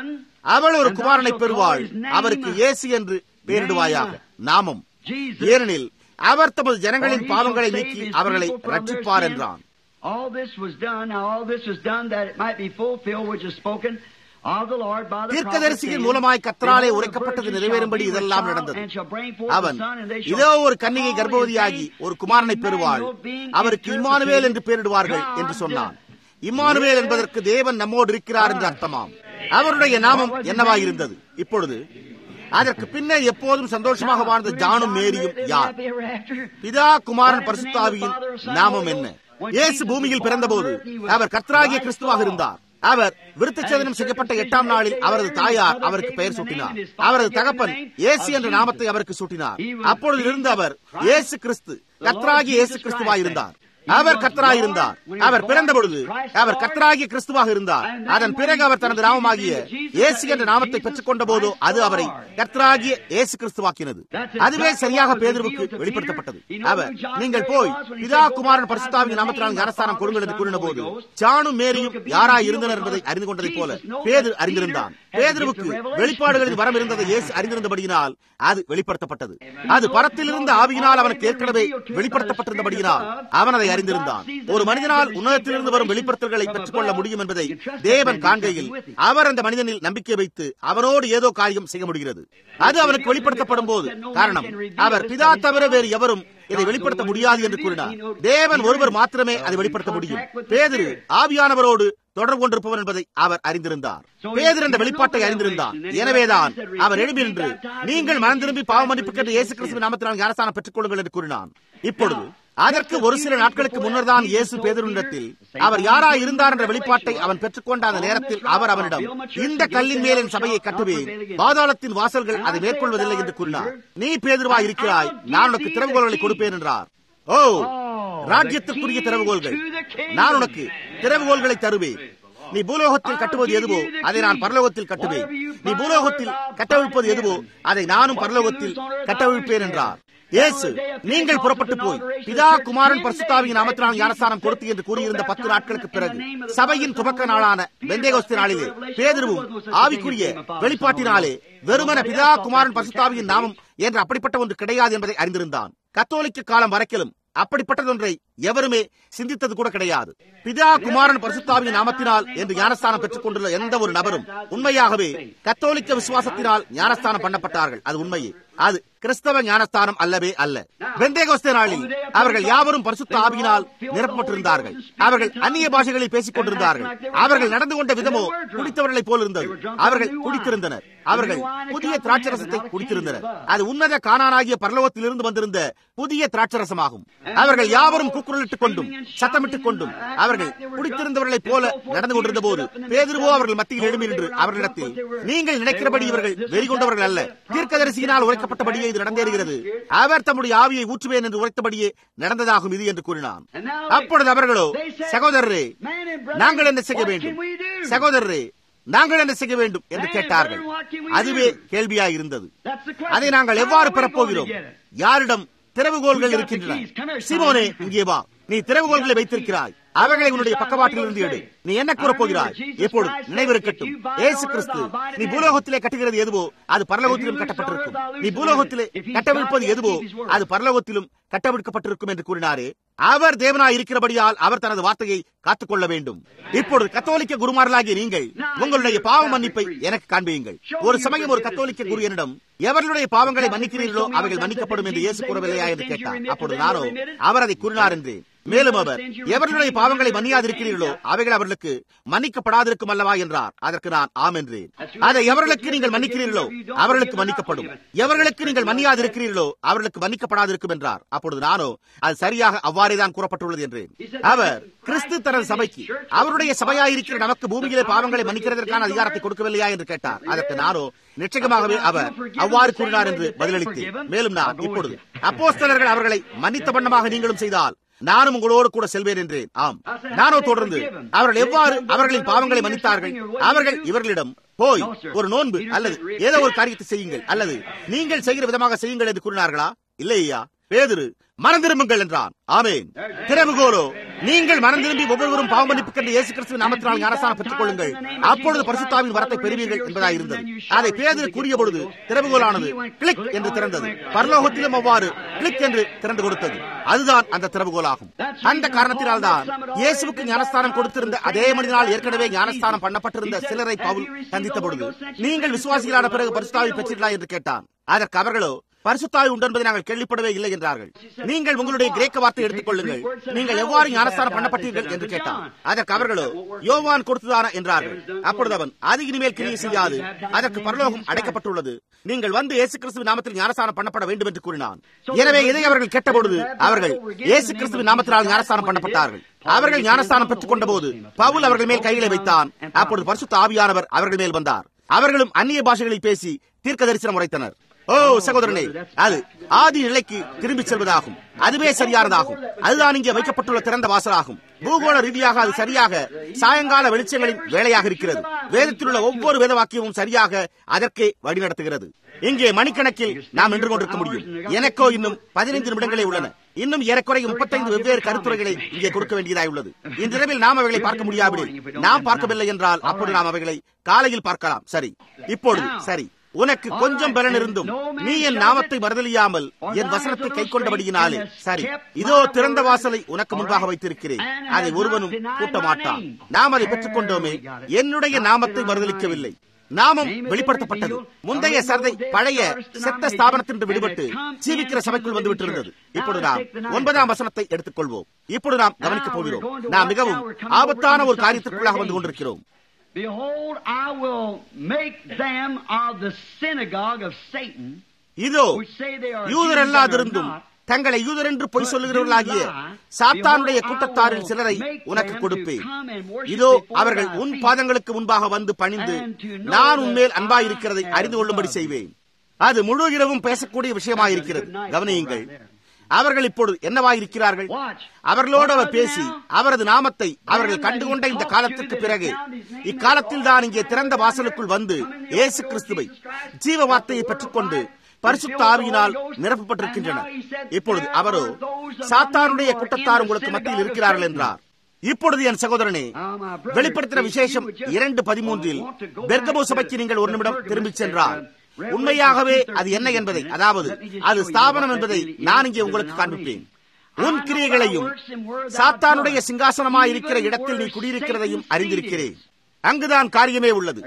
அவள் ஒரு குமாரனை பெறுவாள், அவருக்கு இயேசு என்று பெயரிடுவாயாக. நாமம், ஏனெனில் அவர் தமது ஜனங்களின் பாவங்களை நீக்கி அவர்களை ரட்சிப்பார் என்றான். All this was done. Now all this was done that it might be fulfilled which is spoken of the Lord by the தீர்க்கதரிசியின் மூலமாய் கர்த்தராலே உரைக்கப்பட்டது நிறைவேறும்படி இதெல்லாம் நடந்தது. அவன் இதோ ஒரு கன்னிகை கர்ப்பவதியாகி ஒரு குமாரனை பெறுவாள், அவருக்கு இம்மானுவேல் என்று பெயரிடுவார்கள் என்று சொன்னான். இம்மானுவேல் என்பதற்கு தேவன் நம்மோடு இருக்கிறார் என்று அர்த்தமாம். அவருடைய நாமம் என்னவாயிருந்தது? இப்பொழுது அதற்கு பின்னர் எப்போதும் சந்தோஷமாக வாழ்ந்த ஜானும் மேரியும் யார்? பிதா குமாரன் பரிசுத்த ஆவியின் நாமம் என்ன? இயேசு பூமியில் பிறந்தபோது அவர் கர்த்தராகிய கிறிஸ்துவாக இருந்தார். அவர் விருத்தச்சேதனம் செய்யப்பட்ட எட்டாம் நாளில் அவரது தாயார் அவருக்கு பெயர் சூட்டினார். அவரது தகப்பன் இயேசு என்ற நாமத்தை அவருக்கு சூட்டினார். அப்பொழுது இருந்து அவர் இயேசு கிறிஸ்து, கர்த்தராகிய இயேசு கிறிஸ்துவாய் இருந்தார். அவர் கர்த்தராயிருந்தார். அவர் பிறந்த பொழுது அவர் கர்த்தராகிய கிறிஸ்துவாக இருந்தார். அதன் பிறகு அவர் தனது நாமமாகிய இயேசு என்ற நாமத்தை பெற்றுக் கொண்ட போதோ அது அவரை கர்த்தராகிய இயேசு கிறிஸ்துவாக்கினது. அதுவே சரியாக பேதுருவுக்கு வெளிப்படுத்தப்பட்டது. அவர், நீங்கள் போய் பிதா குமாரன் பரிசுத்தாவின் நாமத்தினால் ஞானஸ்தானம் கொடுங்கள் என்று கூறின போது ஜானும் மேரியும் யாராய் இருந்தனர் என்பதை அறிந்து கொண்டதை போல பேதுரு அறிந்திருந்தான். பேதுருவுக்கு வெளிப்பாடுகளின் வரம் இருந்ததை இயேசு அறிந்திருந்தபடியினால் அது வெளிப்படுத்தப்பட்டது. அது பரத்திலிருந்த ஆவியினால் அவனுக்கு ஏற்கனவே வெளிப்படுத்தப்பட்டிருந்தபடியினால் அவன் அதை அறிந்திருந்தான். ஒரு மனிதனால் உன்னதத்திலிருந்து வரும் வெளிப்படுத்தல்களை பெற்றுக் கொள்ள முடியும் என்பதை தேவன் காண்கையில் அவர் அந்த மனிதனில் நம்பிக்கை வைத்து அவனோடு ஏதோ காரியம் செய்ய முடிகிறது. அது அவனுக்கு வெளிப்படுத்தப்படும் போது, காரணம் அவர் பிதா தவிர வேறு எவரும் இதை வெளிப்படுத்த முடியாது என்று கூறினார். தேவன் ஒருவர் மாத்திரமே அதை வெளிப்படுத்த முடியும். பேதுரு ஆவியானவரோடு தொடர்பு கொண்டிருப்பவர் என்பதை அவர் அறிந்திருந்தார். பேதுரு அந்த வெளிப்பாட்டை அறிந்திருந்தார். எனவேதான் அவர் எழுப்பி நின்று, நீங்கள் மனம் திரும்பி பாவ மன்னிப்புக்கென்று இயேசு கிறிஸ்துவின் நாமத்தினால் ஞானஸ்தானம் பெற்றுக் கொள்ளுங்கள் என்று கூறினான். இப்பொழுது அதற்கு ஒரு சில நாட்களுக்கு முன்னர் தான் இயேசு பேதுருவிடத்தில் அவர் யாராய் இருந்தார் என்ற வெளிப்பாட்டை அவன் பெற்றுக்கொண்ட அந்த நேரத்தில் அவர் அவனிடம், இந்த கல்லின் மேல் என் சபையை கட்டுவேன், பாதாளத்தின் வாசல்கள் அதை மேற்கொள்வதில்லை என்று கூறினார். நீ பேதுருவாய் இருக்கிறாய், நான் உனக்கு திறவுகோல்களை கொடுப்பேன் என்றார். ஓ, ராஜ்யத்திற்குரிய திறவுகோல்கள், நான் உனக்கு திறவுகோல்களை தருவேன். நீ பூலோகத்தில் கட்டுவது எதுவோ அதை நான் பரலோகத்தில் கட்டுவேன். நீ பூலோகத்தில் கட்டவிழ்ப்பது எதுவோ அதை நானும் பரலோகத்தில் கட்டவிழ்ப்பேன் என்றார். இயேசு, நீங்கள் புறப்பட்டு போய் பிதா குமாரன் பரிசுத்தாவியின் நாமத்தினால் ஞானஸ்தானம் கொடுத்து என்று கூறியிருந்த பத்து நாட்களுக்கு பிறகு சபையின் துவக்க நாளான பெந்தேகோஸ்தே நாளிலே பேதுருவும் ஆவிக்குரிய வெளிப்பாட்டினாலே வெறுமன பிதா குமாரன் பரிசுத்தாவியின் நாமம் என்று அப்படிப்பட்ட ஒன்று கிடையாது என்பதை அறிந்திருந்தான். கத்தோலிக்க காலம் வரைக்கிலும் அப்படிப்பட்டதொன்றை எவருமே சிந்தித்தது கூட கிடையாது. பிதா குமாரன் பரிசுத்தாவியின் நாமத்தினால் என்று ஞானஸ்தானம் பெற்றுக் கொண்டுள்ள எந்த ஒரு நபரும் உண்மையாகவே கத்தோலிக்க விசுவாசத்தினால் ஞானஸ்தானம் பண்ணப்பட்டார்கள். அது உண்மையே. அது கிறிஸ்தவ ஞானஸ்தானம் அல்லவே அல்ல. பெந்தேகோஸ்தே நாளில் அவர்கள் யாவரும் பரிசுத்த ஆவியினால் நிரப்பப்பட்டிருந்தார்கள். அவர்கள் அந்நிய பாஷைகளில் பேசிக் கொண்டிருந்தார்கள். அவர்கள் நடந்து கொண்ட விதமோ குடித்தவர்களைப் போல் இருந்தது. அவர்கள் குடித்திருந்தனர். அவர்கள் புதிய திராட்சரசத்தை குடித்திருந்தனர். அது உன்னத கானானாகிய பரலோகத்தில் இருந்து வந்திருந்த புதிய திராட்சரசமாகும். அவர்கள் யாவரும் கூக்குரலிட்டுக் கொண்டும் சத்தமிட்டுக் கொண்டும் அவர்கள் குடித்திருந்தவர்களைப் போல நடந்து கொண்டிருந்த போது பேதுருவோ அவர்கள் மத்தியில் எழும்பி நின்று அவர்களிடத்தில், நீங்கள் நினைக்கிறபடி இவர்கள் வெறிகொண்டவர்கள் அல்ல, தீர்க்கதரிசியினால் உரைக்கப்பட்டபடியே இது நடந்தேறுகிறது. அவர் தம்முடைய ஆவியை ஊற்றுவேன் என்று உரைத்தபடியே நடந்ததாகும் இது என்று கூறினான். அப்பொழுது அவர்களோ, சகோதரரே, நாங்கள் என்ன செய்ய வேண்டும்? சகோதரரே, நாங்கள் என்ன செய்ய வேண்டும் என்று கேட்டார்கள். அதுவே கேள்வியாயிருந்தது. அதை நாங்கள் எவ்வாறு பெறப்போகிறோம்? யாரிடம் திறவுகோல்கள் இருக்கின்றன? சீமோனே, இங்கே வா, நீ திறவுகோல்களை வைத்திருக்கிறாய், அவைகளை உன்னுடைய பக்கவாட்டில் இருந்து எடு. நீ என்ன கூறப் போகிறாய்? எப்பொழுது நினைவிருக்கட்டும், ஏசு கிறிஸ்து, நீ பூலோகத்திலே கட்டுகிறது எதுவோ அது பரலோகத்திலும் கட்டப்பட்டிருக்கும், நீ பூலோகத்திலே கட்டவிழ்ப்பது எதுவோ அது பரலோகத்திலும் கட்டவிழ்க்கப்பட்டிருக்கும் என்று கூறினாரே. அவர் தேவனாய் இருக்கிறபடியால் அவர் தனது வார்த்தையை காத்துக்கொள்ள வேண்டும். இப்பொழுது கத்தோலிக்க குருமார்களாகிய நீங்கள் உங்களுடைய பாவ மன்னிப்பை எனக்கு காண்பியுங்கள். ஒரு சமயம் ஒரு கத்தோலிக்க குரு என்னிடம், எவர்களுடைய பாவங்களை மன்னிக்கிறீர்களோ அவைகள் மன்னிக்கப்படும் என்று இயேசு கூறவில்லையா என்று கேட்டார். அப்பொழுது நானோ அவர் அதை கூறினார் என்றேன். மேலும் அவர், எவர்களுடைய பாவங்களை மன்னியாதிருக்கிறீர்களோ அவைகள் அவர்களுக்கு மன்னிக்கப்படாதிருக்கும் அல்லவா என்றார். அதற்கு நான் ஆம் என்றேன். அதை எவர்களுக்கு நீங்கள் மன்னிக்கிறீர்களோ அவர்களுக்கு மன்னிக்கப்படும், எவர்களுக்கு நீங்கள் மன்னியாதிருக்கிறீர்களோ அவர்களுக்கு மன்னிக்கப்படாதிருக்கும் என்றார். அப்பொழுது நானோ அது சரியாக அவ்வாறேதான் கூறப்பட்டுள்ளது என்றேன். அவர் கிறிஸ்து தனது சபைக்கு, அவருடைய சபையாயிருக்கிற நமக்கு பூமியிலே பாவங்களை மன்னிக்கிறதற்கான அதிகாரத்தை கொடுக்கவில்லையா என்று கேட்டார். அதற்கு நானோ நிச்சயமாகவே அவர் அவ்வாறு கூறினார் என்று பதிலளித்தேன். மேலும் நான், இப்பொழுது அப்போஸ்தலர்கள் அவர்களை மன்னித்த வண்ணமாக நீங்களும் செய்தால் நானும் உங்களோடு கூட செல்வேன் என்றேன். ஆம், நானோ தொடர்ந்து, அவர்கள் எவ்வாறு அவர்களின் பாவங்களை மன்னித்தார்கள்? அவர்கள் இவர்களிடம் போய் ஒரு நோன்பு அல்லது ஏதோ ஒரு காரியத்தை செய்யுங்கள் அல்லது நீங்கள் செய்கிற விதமாக செய்யுங்கள் என்று கூறினார்களா? இல்லையா? பேதுரு, மனம் திரும்புங்கள் என்றான். ஆமேன். திறவுகோலோ, நீங்கள் மனம் திரும்பி ஒவ்வொருவரும் பாவ மன்னிப்புக்கென்று இயேசு கிறிஸ்துவின் நாமத்தினால் ஞானஸ்நானம் பெற்றுக் கொள்ளுங்கள், அப்பொழுது பரிசுத்தாவின் வரத்தை பெறுவீர்கள் என்பதாக இருந்தது. அதை பேதுரு கூறிய பொழுது திறவுகோலானது கிளிக் என்று திறந்தது. பரலோகத்திலும் அவ்வாறு கிளிக் என்று திறந்து கொடுத்தது. அதுதான் அந்த திறவுகோலாகும். அந்த காரணத்தினால் தான் இயேசுவுக்கு ஞானஸ்தானம் கொடுத்திருந்த அதே மனிதனால் ஏற்கனவே ஞானஸ்தானம் பண்ணப்பட்டிருந்த சிலரை பவுல் சந்தித்த பொழுது, நீங்கள் விசுவாசிகளான பிறகு பரிசுத்தாவி பெற்றீர்களா என்று கேட்டான். அதற்கு அவர்களோ, பரிசுத்தாவி உண்டு என்பதை நாங்கள் கேள்விப்படவே இல்லை என்றார்கள். நீங்கள் உங்களுடைய கிரேக்க வார்த்தை எடுத்துக் கொள்ளுங்கள், நீங்கள் எவ்வாறு ஞானஸ்தானம் பண்ணப்பட்டீர்கள் என்று கேட்டான். அதற்கு அவர்களோ, யோவான் கொடுத்ததான என்றார்கள். அப்பொழுது அவன், அது இனிமேல் கிரியை செய்யாது, அதற்கு பரலோகம் அடைக்கப்பட்டுள்ளது, நீங்கள் வந்து இயேசு கிறிஸ்துவின் நாமத்தில் ஞானஸ்தானம் பண்ணப்பட வேண்டும் என்று கூறினான். எனவே இதை அவர்கள் கேட்டபொழுது அவர்கள் இயேசு கிறிஸ்துவின் நாமத்தினால் ஞானஸ்தானம் பண்ணப்பட்டார்கள். அவர்கள் ஞானஸ்தானம் பெற்றுக் கொண்ட போது பவுல் அவர்கள் மேல் கைகளை வைத்தான். அப்பொழுது பரிசுத்த ஆவியானவர் அவர்கள் மேல் வந்தார். அவர்களும் அந்நிய பாஷைகளில் பேசி தீர்க்க தரிசனம் உரைத்தனர். ஓ சகோதரனே, அது ஆதி நிலைக்கு திரும்பி செல்வதாகும். அதுவே சரியானதாகும். அதுதான் இங்கே வைக்கப்பட்டுள்ள திறந்த வாசலாகும். பூகோள ரீதியாக அது சரியாக சாயங்கால வெளிச்சங்களின் வேலையாக இருக்கிறது. வேதத்தில் உள்ள ஒவ்வொரு வேத வாக்கியமும் சரியாக அதற்கே வழிநடத்துகிறது. இங்கே மணிக்கணக்கில் நாம் நின்று கொண்டிருக்க முடியும். எனக்கோ இன்னும் பதினைந்து நிமிடங்களே உள்ளன. இன்னும் ஏறக்குறைய முப்பத்தைந்து வெவ்வேறு கருத்துரைகளை இங்கே கொடுக்க வேண்டியதாய் உள்ளது. இந்த இரவில் நாம் அவைகளை பார்க்க முடியாவிடில், நாம் பார்க்கவில்லை என்றால் அப்போது நாம் அவைகளை காலையில் பார்க்கலாம். சரி, இப்பொழுது சரி, உனக்கு கொஞ்சம் பலன் இருந்தும் நீ என் நாமத்தை மறுதலியாமல் என் வசனத்தை கை கொண்டபடியினாலே, சரி, இதோ திறந்த வாசலை உனக்கு முன்பாக வைத்திருக்கிறேன், அதை ஒருவனும் கூட்ட மாட்டான். நாம் அதை பெற்றுக் கொண்டோமே, என்னுடைய நாமத்தை மறுதலிக்கவில்லை. நாமம் வெளிப்படுத்தப்பட்டது. முந்தைய சதை பழைய செத்த ஸ்தாபனத்திற்கு விடுபட்டு ஜீவிக்கிற சபைக்குள் வந்து விட்டிருந்தது. இப்பொழுது நாம் ஒன்பதாம் வசனத்தை எடுத்துக் கொள்வோம். இப்பொழுது நாம் கவனிக்கப் போகிறோம். நாம் மிகவும் ஆபத்தான ஒரு காரியத்திற்குள்ளாக வந்து கொண்டிருக்கிறோம். Behold, I will make them of the synagogue of Satan, இதோ யூதர் அல்லாதிருந்தும் தங்களை யூதர் என்று பொய் சொல்லுகிறவர்களாகிய சாத்தானுடைய கூட்டத்தாரில் சிலரை உனக்கு கொடுப்பேன். இதோ அவர்கள் உன் பாதங்களுக்கு முன்பாக வந்து பணிந்து நான் உன்மேல் அன்பாயிருக்கிறதை அறிந்து கொள்ளும்படி செய்வேன். அது முழு இரவும் பேசக்கூடிய விஷயமாயிருக்கிறது. கவனியுங்கள், அவர்கள் இப்பொழுது என்னவாயிருக்கிறார்கள்? அவர்களோடு அவர் பேசி அவரது நாமத்தை அவர்கள் கண்டுகொண்ட இந்த காலத்திற்கு பிறகு இக்காலத்தில் தான் இங்கே திறந்த வாசலுக்குள் வந்து இயேசு கிறிஸ்துவை ஜீவ வார்த்தையை பெற்றுக்கொண்டு பரிசுத்த ஆவியினால் நிரப்பப்பட்டிருக்கின்றனர். இப்பொழுது அவரோ சாத்தானுடைய கூட்டத்தார் உங்களுக்கு மத்தியில் இருக்கிறார்கள் என்றார். இப்பொழுது என் சகோதரனே, வெளிப்படுத்தின விசேஷம் இரண்டு பதிமூன்றில் பெர்கமோ சபைக்கு நீங்கள் ஒரு நிமிடம் திரும்பிச் சென்றால் உண்மையாகவே அது என்ன என்பதை, அதாவது அது ஸ்தாபனம் என்பதை நான் இங்கே உங்களுக்கு காண்பிப்பேன். உன் கிரியைகளையும் சாத்தானுடைய சிங்காசனமாய் இருக்கிற இடத்தில் நீ குடியிருக்கிறதையும் அறிந்திருக்கிறேன். அங்குதான் காரியமே உள்ளது.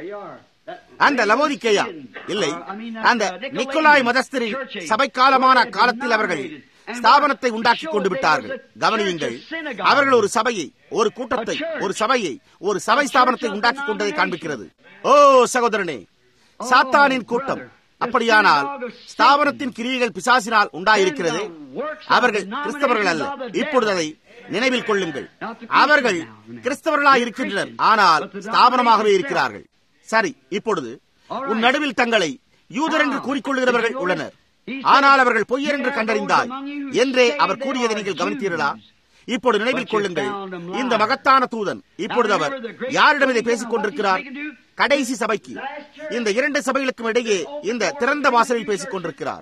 அந்த லவோதிக்கேயா இல்லை, அந்த நிக்கோலாய் மதஸ்தரின் சபை காலமான காலத்தில் அவர்கள் ஸ்தாபனத்தை உண்டாக்கி கொண்டு விட்டார்கள். கவனியுங்கள், அவர்கள் ஒரு சபையை, ஒரு கூட்டத்தை, ஒரு சபையை, ஒரு சபை ஸ்தாபனத்தை உண்டாக்கி கொண்டதை காண்பிக்கிறது. ஓ சகோதரனே, சாத்தானின் கூட்டம். அப்படியானால் ஸ்தாபனத்தின் கிரியைகள் பிசாசினால் உண்டாயிருக்கிறது. அவர்கள் கிறிஸ்தவர்கள் அல்ல. இப்பொழுது அதை நினைவில் கொள்ளுங்கள். அவர்கள் கிறிஸ்தவர்களாய் இருக்கின்றனர், ஆனால் ஸ்தாபனமாகவே இருக்கிறார்கள். சரி, இப்பொழுது உன் நடுவில் தங்களை யூதர் என்று கூறிக்கொள்கிறவர்கள் உள்ளனர், ஆனால் அவர்கள் பொய்யர் என்று கண்டறிந்தாய் என்றே அவர் கூறியதை நீங்கள் கவனித்தீர்களா? இப்போது நினைவில் கொள்ளுங்கள், இந்த மகத்தான தூதன் இப்பொழுது அவர் யாரிடம் இதை பேசிக் கொண்டிருக்கிறார்? கடைசி சபைக்கு, இந்த இரண்டு சபைகளுக்கும் இடையே இந்த திறந்த வாசலில் பேசிக் கொண்டிருக்கிறார்.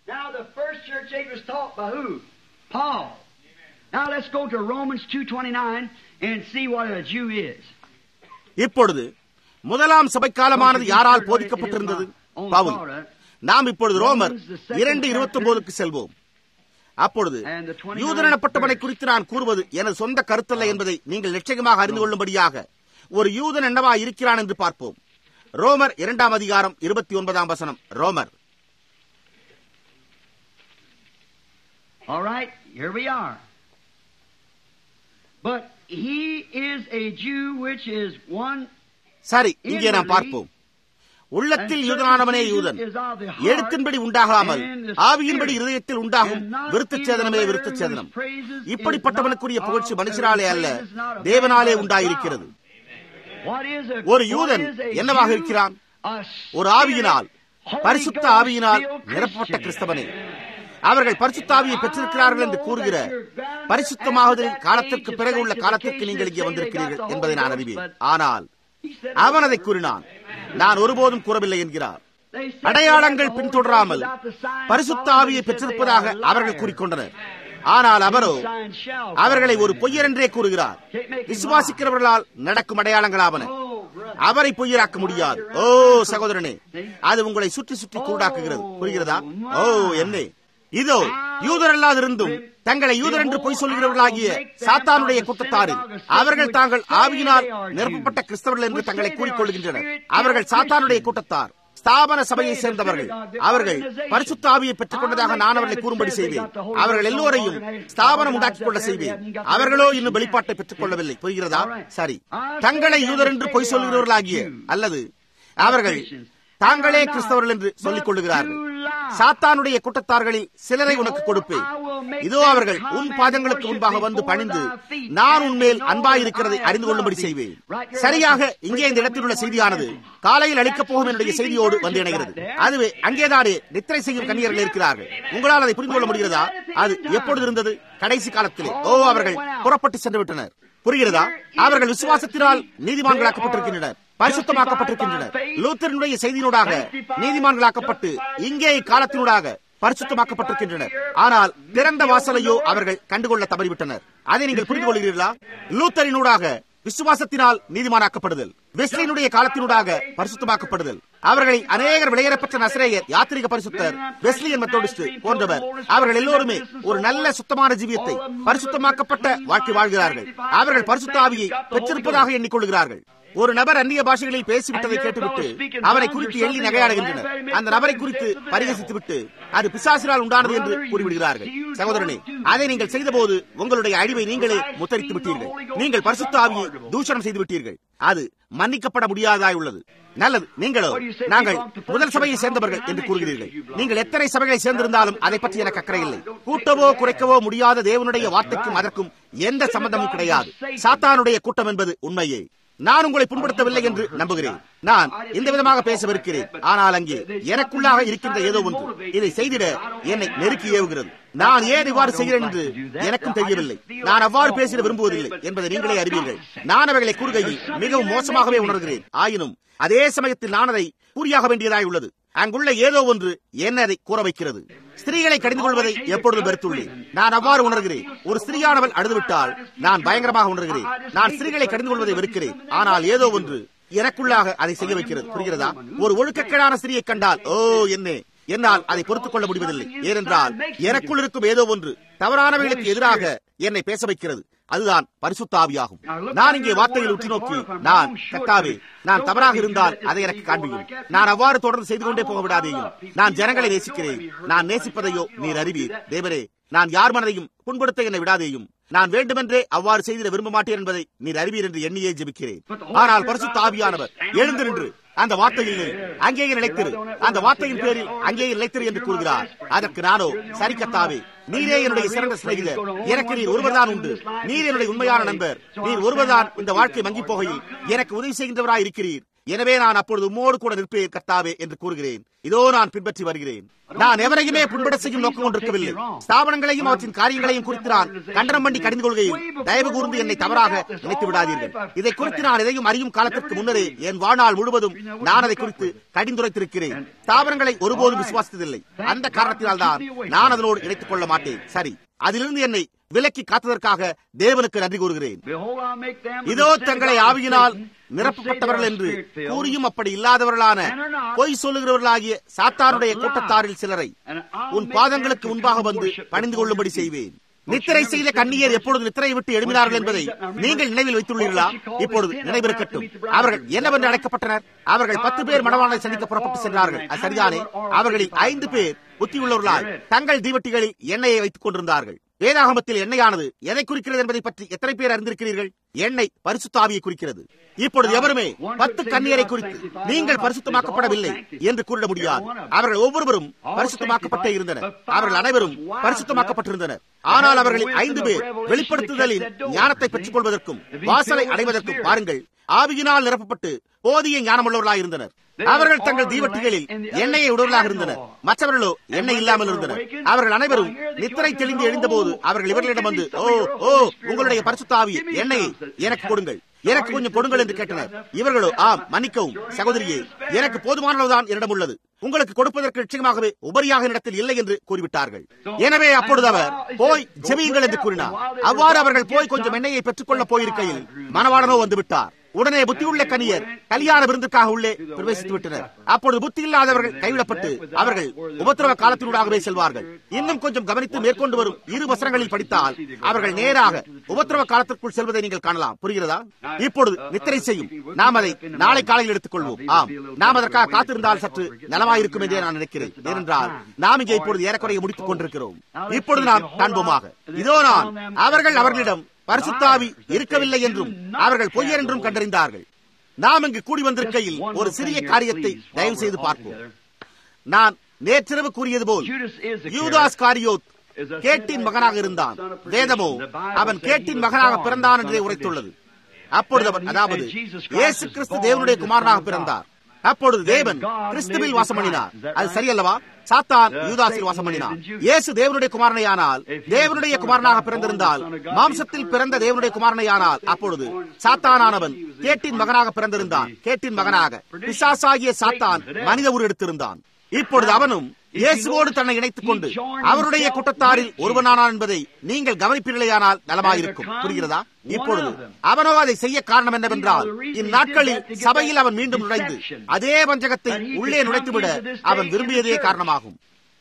இப்பொழுது முதலாம் சபை காலமானது யாரால் போதிக்கப்பட்டிருந்தது? பவுல். நாம் இப்பொழுது ரோமர் இரண்டு இருபத்தி ஒன்பதுக்கு செல்வோம். அப்பொழுது யூதன் எனப்பட்டவனை குறித்து நான் கூறுவது எனது சொந்த கருத்தல்ல என்பதை நீங்கள் நிச்சயமாக அறிந்து கொள்ளும்படியாக ஒரு யூதன் என்னவா இருக்கிறான் என்று பார்ப்போம். ரோமர் இரண்டாம் அதிகாரம் இருபத்தி ஒன்பதாம் வசனம். ரோமர். All right, here we are. But he is a Jew which is one. சரி, இங்கே நாம் பார்ப்போம். உள்ளத்தில் யூதனானவனே யூதன், எழுத்தின்படி உண்டாகாமல் ஆவியின்படி இருதயத்தில் உண்டாகும் விருத்தச் சேதனமே விருத்தச் சேதனம். இப்படிப்பட்டவனுக்குரிய புகழ்ச்சி மனுஷராலே அல்ல, தேவனாலே உண்டாயிருக்கிறது. ஒரு யூதன் என்னவாக இருக்கிறான்? ஒரு ஆவியினால், பரிசுத்த ஆவியினால் நிரப்பப்பட்ட கிறிஸ்தவனே. அவர்கள் பரிசுத்த ஆவியை பெற்றிருக்கிறார்கள் என்று கூறுகிற பரிசுத்தமாகுதலின் காலத்திற்கு பிறகு உள்ள காலத்திற்கு நீங்கள் இங்கே வந்திருக்கிறீர்கள் என்பதை நான் அறிவேன். ஆனால் அவன் அதை கூறினான், நான் ஒருபோதும் கூறவில்லை என்கிறார். அடையாளங்கள் பின்தொடராமல் பரிசுத்த ஆவியை பெற்றிருப்பதாக அவர்கள் கூறிக்கொண்டனர். ஆனால் அவரோ அவர்களை ஒரு பொய்யர் என்றே கூறுகிறார். விசுவாசிக்கிறவர்களால் நடக்கும் அடையாளங்களாவன. அவரை பொய்யராக்க முடியாது. ஓ சகோதரனே, அது உங்களை சுற்றி சுற்றி கூடாக்குகிறது. புரிகிறதா? ஓ என்னே, இதோ யூதரல்லாதிருந்தும் தங்களை யூதர் என்று பொய் சொல்கிறவர்களாகிய சாத்தானுடைய கூட்டத்தாரில் அவர்கள் தாங்கள் ஆவியினால் நிரப்பப்பட்ட கிறிஸ்தவர்கள் என்று தங்களை கூறிக்கொள்கின்றனர். அவர்கள் சாத்தானுடைய கூட்டத்தார், ஸ்தாபன சபையை சேர்ந்தவர்கள். அவர்கள் பரிசுத்த ஆவியை பெற்றுக் கொண்டதாக நான் அவர்களை கூறும்படி செய்வேன். அவர்கள் எல்லோரையும் ஸ்தாபனம் உண்டாக்கிக் கொள்ள செய்வேன். அவர்களோ இன்னும் வெளிப்பாட்டை பெற்றுக் கொள்ளவில்லை. புரிகிறதா? சரி, தங்களை யூதர் என்று பொய் சொல்கிறவர்களாகிய அல்லது அவர்கள் தாங்களே கிறிஸ்தவர்கள் என்று சொல்லிக் கொள்ளுகிறார்கள். சாத்தானுடைய கூட்டத்தார்களில் சிலரை உனக்கு கொடுப்பேன். இதோ அவர்கள் உன் பாதங்களுக்கு முன்பாக வந்து பணிந்து நான் உன்மேல் அன்பாயிருக்கிறதை அறிந்து கொள்ளும்படி செய்வேன். சரியாக இங்கே இந்த இடத்தில் உள்ள செய்தியானது காலையில் அளிக்கப் போகும் என்னுடைய செய்தியோடு வந்து இணைகிறது. அதுவே அங்கேதானே நித்திரை செய்யும் கன்னியர்கள் இருக்கிறார்கள். உங்களால் அதை புரிந்து கொள்ள முடிகிறதா? அது எப்பொழுது இருந்தது? கடைசி காலத்திலே. ஓ, அவர்கள் புறப்பட்டு சென்று விட்டனர். புரிகிறதா? அவர்கள் விசுவாசத்தினால் நீதிமான்களாக்கப்பட்டிருக்கின்றனர், பரிசுத்தமாக்கப்பட்டிருக்கின்றனர். லூத்தரனுடைய செய்தியினூடாக நீதிமான்களாக்கப்பட்டு இங்கே காலத்தினூடாக பரிசுத்தமாக்கப்பட்டிருக்கின்றனர். ஆனால் திறந்த வாசலையோ அவர்கள் கண்டுகொள்ள தவறிவிட்டனர். அதை நீங்கள் புரிந்து கொள்கிறீர்களா? லூத்தரினூடாக விசுவாசத்தினால் நீதிமானாக்கப்படுதல், வெஸ்லியினுடைய காலத்தினூடாக பரிசுத்தமாக்கப்படுதல். அவர்களில் அநேகர் விலையேறப்பெற்ற நசரேயர், யாத்திரிக பரிசுத்தர், வெஸ்லியன் மெத்தோடிஸ்ட் போன்றவர். அவர்கள் எல்லோருமே ஒரு நல்ல சுத்தமான ஜீவியத்தை, பரிசுத்தமாக்கப்பட்ட வாழ்க்கை வாழ்கிறார்கள். அவர்கள் பரிசுத்த ஆவியை பெற்றிருப்பதாக எண்ணிக்கொள்கிறார்கள். ஒரு நபர் அந்நிய பாஷைகளில் பேசிவிட்டதை கேட்டுவிட்டு அவரை குறித்து எள்ளி நகையாடுகின்றனர். அந்த நபரை குறித்து பரிகசித்துவிட்டு அது பிசாசினால் உண்டானது என்று கூறிவிடுகிறார்கள். சகோதரனே, அதை நீங்கள் செய்தபோது உங்களுடைய அழிவை நீங்களே முத்தரித்து விட்டீர்கள். நீங்கள் பரிசுத்த ஆவியை தூஷணம் செய்து விட்டீர்கள். அது மன்னிக்கப்பட முடியாதாய் உள்ளது. நல்லது, நீங்களோ நாங்கள் முதல் சபையை சேர்ந்தவர்கள் என்று கூறுகிறீர்கள். நீங்கள் எத்தனை சபைகளை சேர்ந்திருந்தாலும் அதை பற்றி எனக்கு அக்கறை இல்லை. கூட்டவோ குறைக்கவோ முடியாத தேவனுடைய வார்த்தைக்கும் அதற்கும் எந்த சம்பந்தமும் கிடையாது. சாத்தானுடைய கூட்டம் என்பது உண்மையே. நான் உங்களை புண்படுத்தவில்லை என்று நம்புகிறேன். நான் இந்த விதமாக பேசவிருக்கிறேன். ஆனால் அங்கே எனக்குள்ளாக இருக்கின்ற ஏதோ ஒன்று இதை செய்திட என்னை நெருக்கி ஏவுகிறது. நான் ஏன் இவ்வாறு செய்கிறேன் என்று எனக்கும் தெரியவில்லை. நான் அவ்வாறு பேசிட விரும்புவதில்லை என்பதை நீங்களே அறிவீர்கள். நான் அவைகளை கூறுகையில் மிகவும் மோசமாகவே உணர்கிறேன். ஆயினும் அதே சமயத்தில் நான் அதை கூறியாக வேண்டியதாய் உள்ளது. அங்குள்ள ஏதோ ஒன்று என்ன அதை கூற வைக்கிறது. ஸ்திரீகளை கடிந்து கொள்வதை எப்பொழுதும் வெறுத்துள்ளேன். நான் அவ்வாறு உணர்கிறேன். ஒரு ஸ்திரீயானவள் அழுதுவிட்டால் நான் பயங்கரமாக உணர்கிறேன். நான் ஸ்திரீகளை கடிந்து கொள்வதை வெறுக்கிறேன். ஆனால் ஏதோ ஒன்று எனக்குள்ளாக அதை செய்ய வைக்கிறது. புரிகிறதா? ஒரு ஒழுக்கக்கேடான ஸ்திரீயை கண்டால் ஓ என்ன என்னால் அதை பொறுத்துக் கொள்ள முடிவதில்லை. ஏனென்றால் எனக்குள் இருக்கும் ஏதோ ஒன்று தவறானவைகளுக்கு எதிராக என்னை பேச வைக்கிறது. அதுதான் பரிசுத்த ஆவியாகும். நான் இங்கே வார்த்தையில் உற்று நோக்கி, நான் கர்த்தாவே, நான் தவறாக இருந்தால் அதை எனக்கு காண்பியும். நான் அவ்வாறு தொடர்ந்து செய்து கொண்டே போக விடாதேயும். நான் ஜனங்களை நேசிக்கிறேன். நான் நேசிப்பதையோ நீர் அறிவீர். தேவரே, நான் யார் மனதையும் புண்படுத்த என்னை விடாதேயும். நான் வேண்டுமென்றே அவ்வாறு செய்திட விரும்ப மாட்டேன் என்பதை நீர் அறிவீர் என்று எண்ணியே ஜெபிக்கிறேன். ஆனால் பரிசுத்த ஆவியானவர் எழுந்து நின்று அந்த வார்த்தையில் அங்கேயே நிலைத்திரு, அந்த வார்த்தையின் பேரில் அங்கேயே நிலைத்திரு என்று கூறுகிறார். அதற்கு நானோ, சரி கர்த்தாவே, நீரே என்னுடைய சிறந்த சிநேகிதர். எனக்கு நீர் ஒருவர்தான் உண்டு. நீர் என்னுடைய உண்மையான நண்பர். நீர் ஒருவர்தான் இந்த வாழ்க்கை மங்கி போகையில் எனக்கு உதவி செய்கின்றவராய் இருக்கிறீர். எனவே நான் அப்பொழுது உம்மோடு கூட நிற்பேன் கர்த்தாவே என்று கூறுகிறேன். இதோ நான் பின்பற்றி வருகிறேன். நான் எவரையுமே புண்பட செய்யும் நோக்கம் கொண்டிருக்கவில்லை. ஸ்தாபனங்களையும் அவற்றின் காரியங்களையும் குறித்து நான் கண்டனம் பண்ணி கடிந்து கொள்கையில் தயவு கூர்ந்து என்னை தவறாக நினைத்து விடாதீர்கள். இதை குறித்து நான் எதையும் அறியும் காலத்திற்கு முன்னரே என் வாழ்நாள் முழுவதும் நான் அதை குறித்து கடிந்துரைத்திருக்கிறேன். ஸ்தாபனங்களை ஒருபோதும் விசுவாசித்ததில்லை. அந்த காரணத்தினால் தான் நான் அதனோடு இணைத்துக் கொள்ள மாட்டேன். சரி, அதிலிருந்து என்னை விலக்கி காத்ததற்காக தேவனுக்கு நன்றி கூறுகிறேன். இதோ தங்களை ஆவியினால் நிரப்பப்பட்டவர்கள் என்று கூறியும் அப்படி இல்லாதவர்களான பொய் சொல்லுகிறவர்களாகிய சாத்தானுடைய கூட்டத்தாரில் சிலரை உன் பாதங்களுக்கு முன்பாக வந்து பணிந்து கொள்ளும்படி செய்வேன். நித்திரை செய்த கன்னியர் எப்பொழுது நித்திரை விட்டு எழுப்பினார்கள் என்பதை நீங்கள் நினைவில் வைத்துள்ளீர்களா? இப்பொழுது நினைவிருக்கட்டும். அவர்கள் என்னவென்று அழைக்கப்பட்டனர்? அவர்கள் பத்து பேர் மணவாளனை சந்திக்க புறப்பட்டு சென்றார்கள். அது சரிதானே? அவர்களில் ஐந்து பேர் புத்தியுள்ளவர்களாய் தங்கள் தீவட்டிகளில் எண்ணெயை வைத்துக் கொண்டிருந்தார்கள். வேதாகமத்தில் எண்ணெயானது எதை குறிக்கிறது என்பதை பற்றி எத்தனை பேர் அறிந்திருக்கிறீர்கள்? எண்ணெய் பரிசுத்த ஆவியை குறிக்கிறது. இப்பொழுது எவருமே பத்து கன்னியரை குறித்து நீங்கள் பரிசுத்தமாக்கப்படவில்லை என்று கூற முடியாது. அவர்கள் ஒவ்வொருவரும் பரிசுத்தமாக்கப்பட்டே இருந்தனர். அவர்கள் அனைவரும் பரிசுத்தமாக்கப்பட்டிருந்தனர். ஆனால் அவர்களில் ஐந்து பேர் வெளிப்படுத்துதலின் ஞானத்தை பெற்றுக் கொள்வதற்கும் வாசலை அடைவதற்கும் பாருங்கள், ஆவியினால் நிரப்பப்பட்டு போதிய ஞானமுள்ளவர்களாக இருந்தனர். அவர்கள் தங்கள் தீவட்டிகளில் எண்ணெயை உடலாக இருந்தனர். மற்றவர்களோ எண்ணெய் இல்லாமல் இருந்தனர். அவர்கள் அனைவரும் நித்திரை தெளிந்து எழுந்தபோது அவர்கள் இவர்களிடம் வந்து, ஓ ஓ உங்களுடைய பரிசுத்த ஆவி எண்ணெயை எனக்கு கொடுங்கள், எனக்கு கொஞ்சம் கொடுங்கள் என்று கேட்டனர். இவர்களோ, ஆம் மன்னிக்கவும் சகோதரியே, எனக்கு போதுமானதுதான் என்னிடம் உள்ளது, உங்களுக்கு கொடுப்பதற்கு நிச்சயமாகவே உபரியாக இடத்தில் இல்லை என்று கூறிவிட்டார்கள். எனவே அப்பொழுது அவர் போய் ஜெபியுங்கள் என்று கூறினார். அவ்வாறு அவர்கள் போய் கொஞ்சம் எண்ணெயை பெற்றுக் கொள்ள போயிருக்கையில் மணவாளனோ வந்துவிட்டார். உடனே புத்தியுள்ள கன்னியர் கல்யாண விருந்துக்காக உள்ளே பிரவேசித்து விட்டனர். அப்பொழுது புத்தி இல்லாதவர்கள் கைவிடப்பட்டு அவர்கள் உபத்திரவ காலத்தினூடாகவே செல்வார்கள். இன்னும் கொஞ்சம் கவனித்து மேற்கொண்டு வரும் இரு வசனங்களில் படித்தால் அவர்கள் நேராக உபத்திரவ காலத்திற்குள் செல்வதை நீங்கள் காணலாம். புரிகிறதா? இப்பொழுது நித்திரை செய்யும் நாம் அதை நாளை காலையில் எடுத்துக் கொள்வோம். ஆம், நாம் அதற்காக காத்திருந்தால் சற்று நலமாயிருக்கும் என்றே நான் நினைக்கிறேன். ஏனென்றால் நாம் இங்கே இப்பொழுது ஏறக்குறைய முடித்துக் கொண்டிருக்கிறோம். இப்பொழுது நாம் காண்போமாக. இதோ நான் அவர்கள் அவர்களிடம் பரிசுத்தாவி இருக்கவில்லை என்றும் அவர்கள் பொய்யர் என்றும் கண்டறிந்தார்கள். நாம் இங்கு கூடி வந்திருக்கையில் ஒரு சிறிய காரியத்தை தயவு செய்து பார்ப்போம். நான் நேற்றிரவு கூறியது போல் யூதாஸ் காரியோத் கேட்டின் மகனாக இருந்தான். வேதமோ அவன் கேட்டின் மகனாக பிறந்தான் என்றே உரைத்துள்ளது. அப்பொழுது அவன், அதாவது இயேசு கிறிஸ்து தேவனுடைய குமாரனாக பிறந்தார். அப்பொழுது தேவன் கிறிஸ்துவில் வாசம் பண்ணினார். அது சரியல்லவா? சாத்தான் யூதாஸில் வாசம் பண்ணினார். இயேசு தேவனுடைய குமாரனையானால், தேவனுடைய குமாரனாக பிறந்திருந்தால், மாம்சத்தில் பிறந்த தேவனுடைய குமாரனையானால், அப்பொழுது சாத்தானானவன் கேட்டின் மகனாக பிறந்திருந்தான். கேட்டின் மகனாக பிசாசாகிய சாத்தான் மனித உரு எடுத்திருந்தான். இப்பொழுது அவனும் இயேசுவோடு தன்னை இணைத்துக் கொண்டு அவருடைய கூட்டத்தாரில் ஒருவனானான் என்பதை நீங்கள் கவனிப்பீர்களேயானால் நலமாயிருக்கும். புரிகிறதா? இப்பொழுது அவனோ அதை செய்ய காரணம் என்னவென்றால், இந்நாட்களில் சபையில் அவன் மீண்டும் நுழைந்து அதே வஞ்சகத்தை உள்ளே நுழைத்துவிட அவன் விரும்பியதே காரணமாகும்.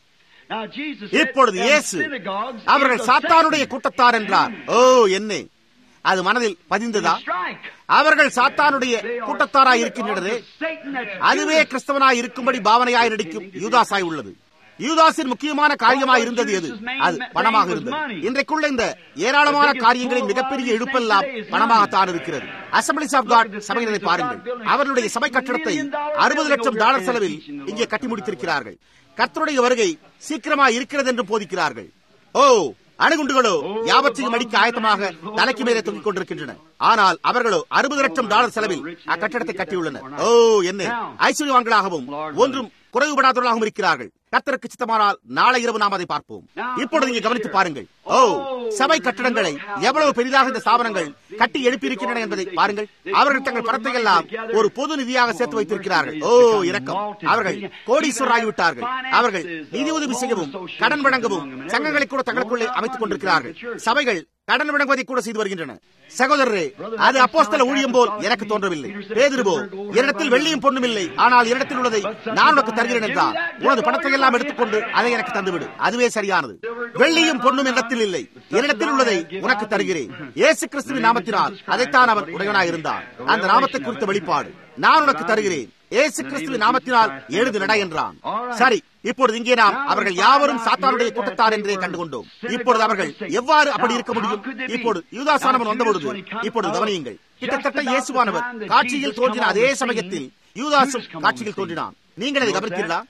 இப்பொழுது இயேசு அவர்கள் சாத்தானுடைய கூட்டத்தார் என்றார். ஓ என்னே, அது மனதில் பதிந்ததா? அவர்கள் சாத்தானுடைய கூட்டத்தாராய் இருக்கின்றனரே, அதுவே கிறிஸ்தவனாய் இருக்கும்படி பாவனையாய் நடிக்கும் யூதாஸாய் உள்ளது. யூதாஸின் முக்கியமான காரியமாய் இருந்தது எது? அது பணமாக இருந்தது. இன்றைக்குள்ள இந்த ஏராளமான காரியங்களின் மிகப்பெரிய இழுப்பெல்லாம் பணமாகத்தான் இருக்கிறது. அசம்பிளிஸ் ஆஃப் காட் சபையினரை பாருங்கள். அவர்களுடைய சபை கட்டடத்தை அறுபது லட்சம் டாலர் செலவில் இங்கே கட்டி முடித்திருக்கிறார்கள். கர்த்தருடைய வருகை சீக்கிரமாக இருக்கிறது என்று போதிக்கிறார்கள். ஓ, அணுகுண்டுகளோ யாவற்றையும் அடிக்க ஆயத்தமாக தலைக்கு மேலே தொங்கிக் கொண்டிருக்கின்றன. ஆனால் அவர்களோ அறுபது லட்சம் டாலர் செலவில் அக்கட்டடத்தை கட்டியுள்ளனர். ஓ என்ன ஐஸ்வர்யவான்களாகவும் ஒன்றும் குறைவுபடாதவர்களாகவும் இருக்கிறார்கள். கர்த்தருக்கு சித்தமானால் நாளை இரவு நாம் அதை பார்ப்போம். இப்பொழுது இங்கே கவனித்து பாருங்கள். ஓ, சபை கட்டடங்களை எவ்வளவு பெரிதாக இந்த ஸ்தாபனங்கள் கட்டி எழுப்பியிருக்கின்றன என்பதை பாருங்கள். அவர்கள் தங்கள் பணத்தை எல்லாம் ஒரு பொது நிதியாக சேர்த்து வைத்திருக்கிறார்கள். ஓ இரக்கம், அவர்கள் கோடீஸ்வரராகிவிட்டார்கள். அவர்கள் நிதி உதவி செய்யவும் கடன் வழங்கவும் சங்கங்களை கூட தங்களுக்குள்ளே அமைத்துக் கொண்டிருக்கிறார்கள். சபைகள் கடன் வழங்குவதை கூட செய்து வருகின்றன. சகோதரரே, அது அப்போஸ்தல ஊழியம் போல் எனக்கு தோன்றவில்லை. பேதுருவோ, என்னிடத்தில் வெள்ளியும் பொண்ணும் இல்லை, ஆனால் என்னிடத்தில் உள்ளதை நான் உனக்கு தருகிறேன் என்றார். உனது பணத்தை எல்லாம் எடுத்துக்கொண்டு அதை எனக்கு தந்துவிடு, அதுவே சரியானது. வெள்ளியும் பொண்ணும் என்னிடத்தில் இல்லை, என்னிடத்தில் உள்ளதை உனக்கு தருகிறேன். இயேசு கிறிஸ்துவின் நாமத்தினால் அதைத்தான் அவன் உடையவனாய் இருந்தான். அந்த நாமத்தை குறித்த வெளிப்பாடு நான் உனக்கு தருகிறேன். இயேசு கிறிஸ்துவின் நாமத்தினால் எழுது நட என்றான். சரி, இப்பொழுது இங்கே நாம் அவர்கள் யாவரும் சாத்தானுடைய கூட்டத்தார் என்றே கண்டுகொண்டோம். இப்பொழுது அவர்கள் எவ்வாறு அப்படி இருக்க முடியும்? இப்பொழுது யூதாசானவன் வந்தபொழுது, இப்பொழுது கவனியுங்கள், கிட்டத்தட்ட இயேசுவானவர் காட்சியில் தோன்றின அதே சமயத்தில் யூதாசும் காட்சியில் தோன்றினான். நீங்கள் அதை கவனித்தீர்களா?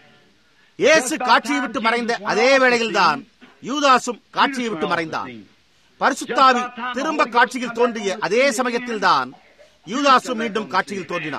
இயேசு காட்சியை விட்டு மறைந்த அதே வேளையில் தான் யூதாசும் காட்சியை விட்டு மறைந்தான். பரிசுத்த ஆவி திரும்ப காட்சியில் தோன்றிய அதே சமயத்தில் தான் யூதாசும் மீண்டும் காட்சியில் தோன்றினான்.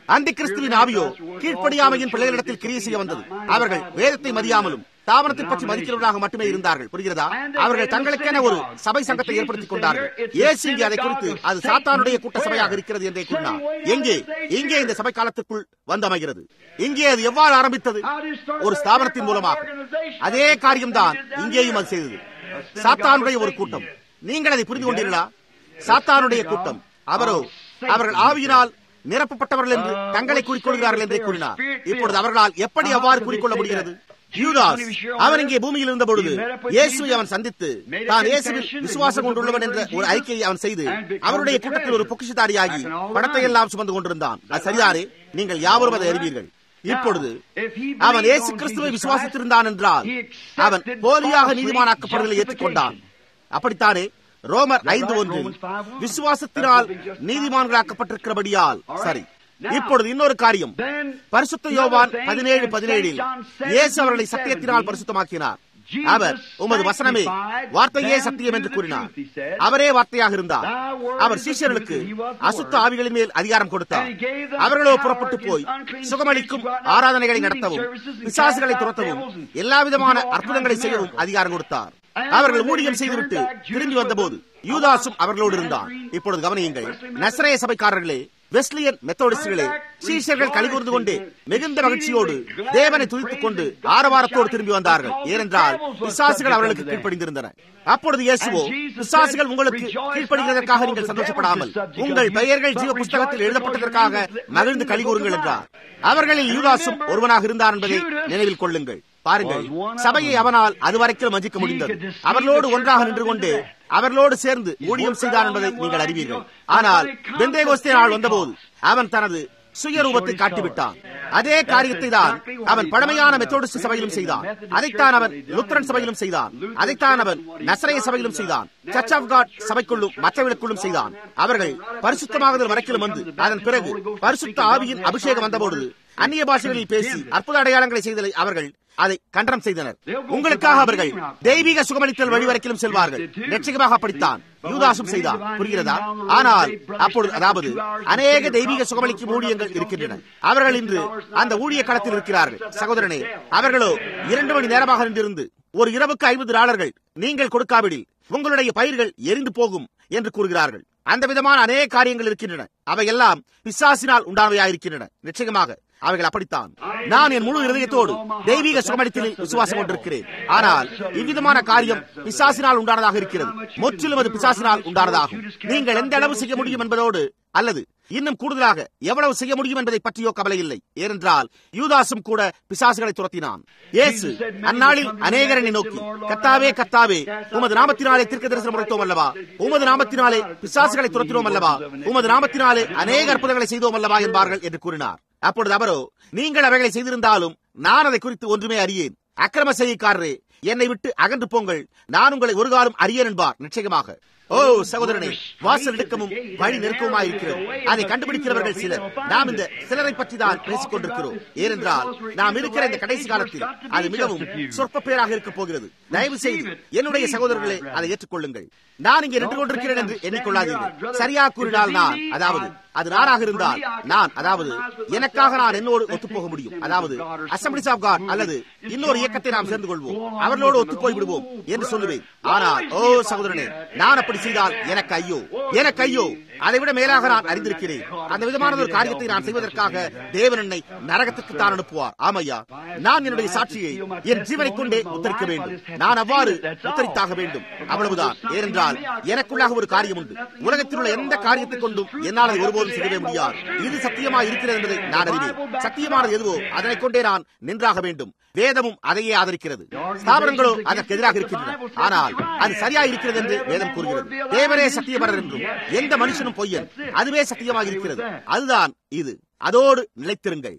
அந்தி கிறிஸ்துவின் ஆவியோ கீழ்ப்படியாமையின் பிள்ளைகளிடத்தில் கிரியை செய்ய வந்தது. அவர்கள் வேதத்தை மதியாமலும் தாவரத்தை பற்றி மதிக்கிறவர்களாக மட்டுமே இருந்தார்கள். புரிகிறதா? அவர்கள் தங்களுக்கென ஒரு சபை சங்கத்தை ஏற்படுத்திக் கொண்டார்கள். இயேசு இங்கே அதை குறித்து அது சாத்தானுடைய கூட்ட சபையாக இருக்கிறது என்றே கூறினார். எங்கே இங்கே இந்த சபை காலத்திற்குள் வந்து அமைகிறது. இங்கே அது எவ்வாறு ஆரம்பித்தது? ஒரு ஸ்தாபனத்தின் மூலமாக. அதே காரியம்தான் இங்கேயும் அது செய்தது. சாத்தானுடைய ஒரு கூட்டம். நீங்கள் அதை புரிந்து கொண்டீர்களா? சாத்தானுடைய கூட்டம். அவரோ அவர்கள் ஆவியினால் நிரப்பப்பட்டவர்கள் என்று தங்களை கூறிக்கொள்கிறார்கள் என்றே கூறினார். இப்பொழுது அவர்களால் எப்படி அவ்வாறு கூறிக்கொள்ள முடிகிறது? யூதாஸ் அவன் இங்கே பூமியில் இருந்த பொழுது இயேசுவை அவன் சந்தித்து தான் இயேசுவில் விசுவாசம் கொண்டுள்ளவன் என்ற ஒரு அறிக்கையை அவன் செய்து அவருடைய கூட்டத்தில் ஒரு பொக்கிஷதாரியாகி பணத்தை எல்லாம் சுமந்து கொண்டிருந்தான். அது சரிதாரே? நீங்கள் யாவரும் அதை அறிவீர்கள். இப்பொழுது அவன் இயேசு கிறிஸ்துவை விசுவாசித்திருந்தான் என்றால் அவன் போலியாக நீதிமானாக்கப்படுவதை ஏற்றுக்கொண்டான். அப்படித்தானே? ரோமர் ஐந்து ஒன்று விசுவாசத்தினால் நீதிமான்களாக்கப்பட்டிருக்கிறபடியால். சரி, இப்பொழுது இன்னொரு காரியம். பரிசுத்த யோவான் பதினேழு பதினேழில் இயேசு அவர்களை சத்தியத்தினால் பரிசுத்தமாக்கினார். அவர் உமது வசனமே வார்த்தையே சத்தியம் என்று கூறினார். அவரே வார்த்தையாக இருந்தார். அவர் சீஷர்களுக்கு அசுத்த ஆவிகளின் மேல் அதிகாரம் கொடுத்தார். அவர்களோ புறப்பட்டு போய் சுகமளிக்கும் ஆராதனைகளை நடத்தவும் பிசாசுகளை துரத்தவும் எல்லா விதமான அற்புதங்களை செய்யவும் அதிகாரம் கொடுத்தார். அவர்கள் ஊழியம் செய்துவிட்டு திரும்பி வந்தபோது யூதாசும் அவர்களோடு இருந்தார். இப்பொழுது கவனியுங்கள், நசரேய சபைக்காரர்களே, வெஸ்லியன் மெத்தோடிஸ்டுகளே, சீஷர்கள் கலிகூர்ந்து கொண்டு மிகுந்த மகிழ்ச்சியோடு தேவனை துதித்துக் கொண்டு ஆரவாரத்தோடு திரும்பி வந்தார்கள். ஏனென்றால் பிசாசுகள் அவர்களுக்கு கீழ்ப்படிந்திருந்தன. அப்பொழுது இயேசுவோ, பிசாசுகள் உங்களுக்கு கீழ்ப்படுகிறதற்காக நீங்கள் சந்தோஷப்படாமல் உங்கள் பெயர்கள் ஜீவ புஸ்தகத்தில் எழுதப்பட்டதற்காக மகிழ்ந்து கலிகூறுங்கள் என்றார். அவர்களில் யூதாசும் ஒருவனாக இருந்தார் என்பதை நினைவில் கொள்ளுங்கள். பாருங்கள், சபையை அவனால் அதுவரைக்கும் வஞ்சிக்க முடிந்தது. அவர்களோடு ஒன்றாக நின்று கொண்டு அவர்களோடு சேர்ந்து ஊழியம் செய்தான் என்பதை நீங்கள் அறிவீர்கள். ஆனால் பெந்தேகோஸ்தே நாள் வந்தபோது அவன் தனது சுயரூபத்தை காட்டிவிட்டான். அதே காரியத்தை தான் அவன் பழமையான மெத்தோடிஸ்ட் சபையிலும் செய்தான். அதைத்தான் அவன் லுத்தரன் சபையிலும் செய்தான். அதைத்தான் அவன் நசரேய சபையிலும் செய்தான். சர்ச் ஆஃப் காட் சபைக்குள்ளும் மற்றவர்களுக்குள்ளும் செய்தான். அவர்கள் பரிசுத்தமாகுதல் வரைக்கிலும் வந்து அதன் பிறகு பரிசுத்த ஆவியின் அபிஷேகம் வந்தபோது அந்நிய பாஷைகளில் பேசி அற்புத அடையாளங்களை செய்தலை அவர்கள் அதை கண்டனம் செய்தனர். உங்களுக்காக அவர்கள் தெய்வீக சுகமளித்தல் வழி வரைக்கிலும் செல்வார்கள். நிச்சயமாக அப்படித்தான் யூதாசும் செய்தார். புரிகிறதா? ஆனால் அப்பொழுது அதாவது அநேக தெய்வீக சுகமளிக்கும் ஊழியங்கள் இருக்கின்றன. அவர்கள் இன்று அந்த ஊழிய களத்தில் இருக்கிறார்கள். சகோதரனே, அவர்களோ இரண்டு மணி நேரமாக நின்றிருந்து ஒரு இரவுக்கு ஐம்பது டாலர்கள் நீங்கள் கொடுக்காவிடில் உங்களுடைய பயிர்கள் எரிந்து போகும் என்று கூறுகிறார்கள். அந்த விதமான அநேக காரியங்கள் இருக்கின்றன. அவையெல்லாம் பிசாசினால் உண்டானவையாயிருக்கின்றன. நிச்சயமாக அவைகள் அப்படித்தான். நான் என் முழு இதயத்தோடு தெய்வீக சுகமளித்தலில் விசுவாசம் கொண்டிருக்கிறேன். ஆனால் இவ்விதமான காரியம் பிசாசினால் உண்டானதாக இருக்கிறது. முற்றிலும் அது பிசாசினால் உண்டானதாகும். நீங்கள் எந்த அளவு செய்ய முடியும் என்பதோடு அல்லது இன்னும் கூடுதலாக எவ்வளவு செய்ய முடியும் என்பதை பற்றியோ கவலை இல்லை. ஏனென்றால் யூதாசும் கூட பிசாசுகளை துரத்தினான். இயேசு அந்நாளில் அநேகரனை நோக்கி, கர்த்தாவே கர்த்தாவே, உமது நாமத்தினாலே தீர்க்க தரிசனம் உரைத்தோம் அல்லவா? உமது நாமத்தினாலே பிசாசுகளை துரத்தினோம் அல்லவா? உமது நாமத்தினாலே அநேக அற்புதங்களை செய்தோம் அல்லவா என்பார்கள் என்று கூறினார். அப்பொழுது அவரோ, நீங்கள் அவைகளை செய்திருந்தாலும் நான் அதை குறித்து ஒன்றுமே அறியேன். அக்கிரம செய்கைக்காரரே, என்னை விட்டு அகன்று போங்கள், நான் உங்களை ஒரு காலம் அறியேன் என்பார். நிச்சயமாக. ஓ சகோதரனே, வாசல் இடுக்கமும் வழி நெருக்கமாய் இருக்கிறோம். அதை கண்டுபிடிக்கிறவர்கள் சிலர். நாம் இந்த சிலரை பற்றி தான் பேசிக் கொண்டிருக்கிறோம். ஏனென்றால் நாம் இருக்கிற இந்த கடைசி காலத்தில் அது மிகவும் சொற்ப பேராக இருக்க போகிறது. தயவு செய்து என்னுடைய சகோதரர்களை அதை ஏற்றுக்கொள்ளுங்கள். நான் இங்கே நின்று கொண்டிருக்கிறேன் என்று எண்ணிக்கொள்ளாதீர்கள். சரியா கூறினால் நான், அதாவது அது நானாக இருந்தால் நான், அதாவது எனக்காக நான் என்னோடு ஒத்துப்போக முடியும். அதாவது அசம்பிளிஸ் ஆஃப் காட் அல்லது இன்னொரு இயக்கத்தை நாம் சேர்ந்து கொள்வோம், அவர்களோடு ஒத்து போய் விடுவோம் என்று சொல்லுவேன். ஆனால் ஓ சகோதரனே, நான் அப்படி செய்தால் எனக்கு ஐயோ, எனக்கு ஐயோ. அதை விட மேலாக நான் அறிந்திருக்கிறேன். அந்த விதமான ஒரு காரியத்தை நான் செய்வதற்காக தேவன் என்னை நரகத்துக்கு தான் அனுப்புவார். ஆமையா, நான் என்னுடைய சாட்சியை என் ஜீவனை கொண்டே உத்தரிக்க வேண்டும். நான் அவ்வாறு உத்தரித்தாக வேண்டும். அவ்வளவுதான். ஏனென்றால் எனக்குள்ளாக ஒரு காரியம் உண்டு. உலகத்தில் உள்ள எந்த காரியத்தை கொண்டும் என்னால் அதை ஒருபோதும் செய்யவே முடியாது. இது சத்தியமாக இருக்கிறது என்பதை நான் அறிவேன். சத்தியமானது எதுவோ அதனை கொண்டே நான் நின்றாக வேண்டும். வேதமும் அதையே ஆதரிக்கிறது. ஸ்தாபனங்களோ அதற்கு எதிராக இருக்கின்றன. ஆனால் அது சரியா இருக்கிறது என்று வேதம் கூறுகிறது. தேவனே சத்தியமரர் என்றும் எந்த மனுஷனும் பொய்யன், அதுவே சத்தியமாக இருக்கிறது. அதுதான் இது. அதோடு நிலைத்திருங்கள்.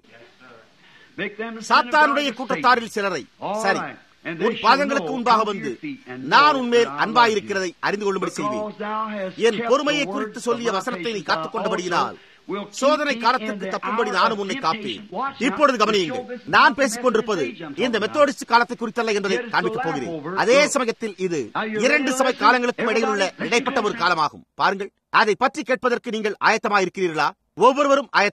சாத்தானுடைய கூட்டத்தாரில் சிலரை, சரி, உன் பாதங்களுக்கு முன்பாக வந்து நான் உன்மேல் அன்பாயிருக்கிறதை அறிந்து கொள்ளும்படி செய்வேன். என் பொறுமையை குறித்து சொல்லிய வசனத்தை நீ காத்துக் கொண்டபடியினால் சோதனை காலத்திற்கு தப்பும்படி நானும் உன்னை காப்பேன். இப்பொழுது கவனியுங்கள், நான் பேசிக் கொண்டிருப்பது இந்த மெத்தோடிஸ்ட் காலத்தை குறித்தல்ல என்பதை காண்பிக்கப் போகிறேன். அதே சமயத்தில் இது இரண்டு சபை காலங்களுக்கும் இடையில் உள்ள இடைப்பட்ட ஒரு காலமாகும். பாருங்கள், அதை பற்றி கேட்பதற்கு நீங்கள் ஆயத்தமா இருக்கிறீர்களா? ஒவ்வொருவரும் ஆயத்தமா?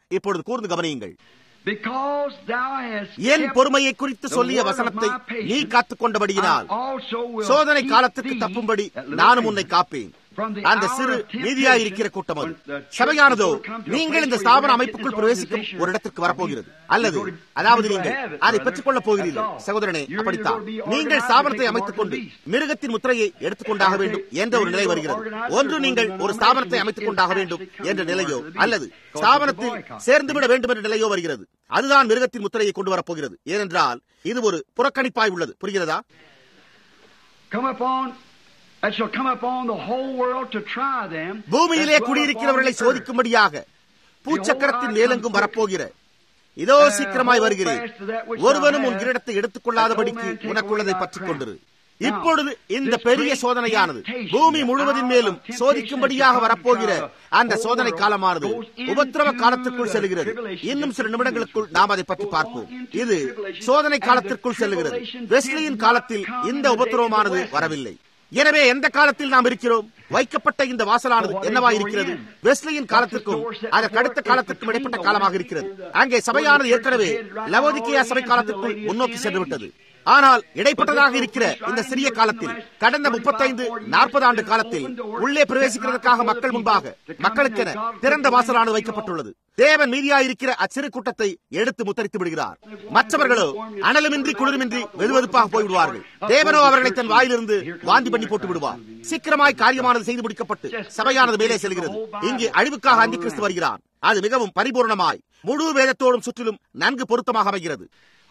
இப்பொழுது கூர்ந்து கவனியுங்கள். Because thou hast N kept பொறுமையை குறித்து the சொல்லிய word of வசனத்தை my patience, நீ காத்துக் கொண்டபடியினால் I also will சோதனை keep காலத்துக்கு thee தப்பும்படி at little நானும் உன்னை pain. காப்பேன். From the அந்த hour சிறு of temptation, நீதியாயிருக்கிற கூட்டம் அது. when the church சபையானதோ will come to a நீங்கள் place இந்த where ஸ்தாபன you're gonna அமைப்புக்குள் get this பிரவேசிக்கும் organization ஒரு இடத்திற்கு வரப்போகிறது. of அல்லது you're gonna- அதாவது you're gonna நீங்கள் have it, அதை brother. பெற்றுக் கொள்ளப் போகிறீர்கள். That's all. சகோதரனே, You're அப்படித்தான் either gonna be நீங்கள் organized ஸ்தாபனத்தை or take அமைத்துக் கொண்டு the mark of the மிருகத்தின் முத்திரையை எடுத்துக்கொண்டாக வேண்டும் என்ற ஒரு நிலை வருகிறது. ஒன்று நீங்கள் ஒரு ஸ்தாபனத்தை அமைத்துக் கொண்டாக வேண்டும் என்ற நிலையோ அல்லது ஸ்தாபனத்தில் சேர்ந்துவிட வேண்டும் என்ற நிலையோ வருகிறது. அதுதான் மிருகத்தின் முத்திரையை கொண்டு வரப்போகிறது. ஏனென்றால் இது ஒரு புறக்கணிப்பாய் உள்ளது. புரிகிறதா? Come upon that shall come upon the whole world to try them. பூமியிலே குடியிருக்கிறவர்களை சோதிக்கும்படியாக பூச்சக்கரத்தின் மேலெங்கும் வரப்போகிற இதோ சீக்கிரமாய் வருகிறேன். ஒருவனும் உன் கிரீடத்தை எடுத்துக் கொள்ளாதபடிக்கு உனக்குள்ளதை பற்றிக் கொண்டிரு. இப்பொழுது இந்த பெரிய சோதனையானது பூமி முழுவதின் மேலும் சோதிக்கும்படியாக வரப்போகிற அந்த சோதனை காலமானது உபத்திரவ காலத்திற்குள் செல்கிறது. இன்னும் சில நிமிடங்களுக்குள் நாம் அதை பற்றி பார்ப்போம். இது சோதனை காலத்திற்குள் செல்கிறது. வெஸ்லியின் காலத்தில் இந்த உபத்திரவமானது வரவில்லை. எனவே எந்த காலத்தில் நாம் இருக்கிறோம்? வைக்கப்பட்ட இந்த வாசலானது என்னவா இருக்கிறது? வெஸ்லியின் காலத்திற்கும் அதற்கு அடுத்த காலத்திற்கும் இடைப்பட்ட காலமாக இருக்கிறது. அங்கே சபையானது ஏற்கனவே லவோதிக்கேயா சபை காலத்திற்குள் முன்னோக்கி சென்று விட்டது. ஆனால் இடைப்பட்டதாக இருக்கிற இந்த சிறிய காலத்தில் கடந்த முப்பத்தைந்து நாற்பது ஆண்டு காலத்தில் உள்ளே பிரவேசிக்கிறதுக்காக மக்கள் முன்பாக மக்களுக்கென திறந்த வாசலானது வைக்கப்பட்டுள்ளது. தேவன் மீதியாயிருக்கிற அச்சிறு கூட்டத்தை எடுத்து முத்தரித்து விடுகிறார். மற்றவர்களோ அனலுமின்றி குளிருமின்றி வெதுவெதுப்பாக போய்விடுவார்கள். தேவனோ அவர்களை தன் வாயிலிருந்து வாந்தி பண்ணி போட்டு விடுவார். சீக்கிரமாய் காரியமானது செய்து முடிக்கப்பட்டு சபையானது மேலே செல்கிறது. இங்கே அழிவுக்காக அந்தி கிறிஸ்து வருகிறார். அது மிகவும் பரிபூர்ணமாய் முழு வேதத்தோடும் சுற்றிலும் நன்கு பொருத்தமாக அமைகிறது.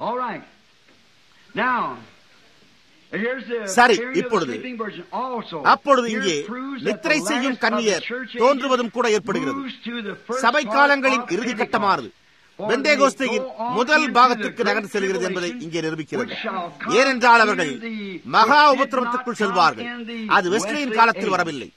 சரி, இப்பொழுது அப்பொழுது இங்கே நித்திரை செய்யும் கன்னியர் தோன்றுவதும் கூட ஏற்படுகிறது. சபை காலங்களின் இறுதி கட்டமானது பெந்தேகோஸ்தேயின் முதல் பாகத்திற்கு நகர்ந்து செல்கிறது என்பதை இங்கே நிரூபிக்கிறது. ஏனென்றால் அவர்கள் மகா உபத்திரவத்திற்குள் செல்வார்கள். அது வெஸ்லியின் காலத்தில் வரவில்லை.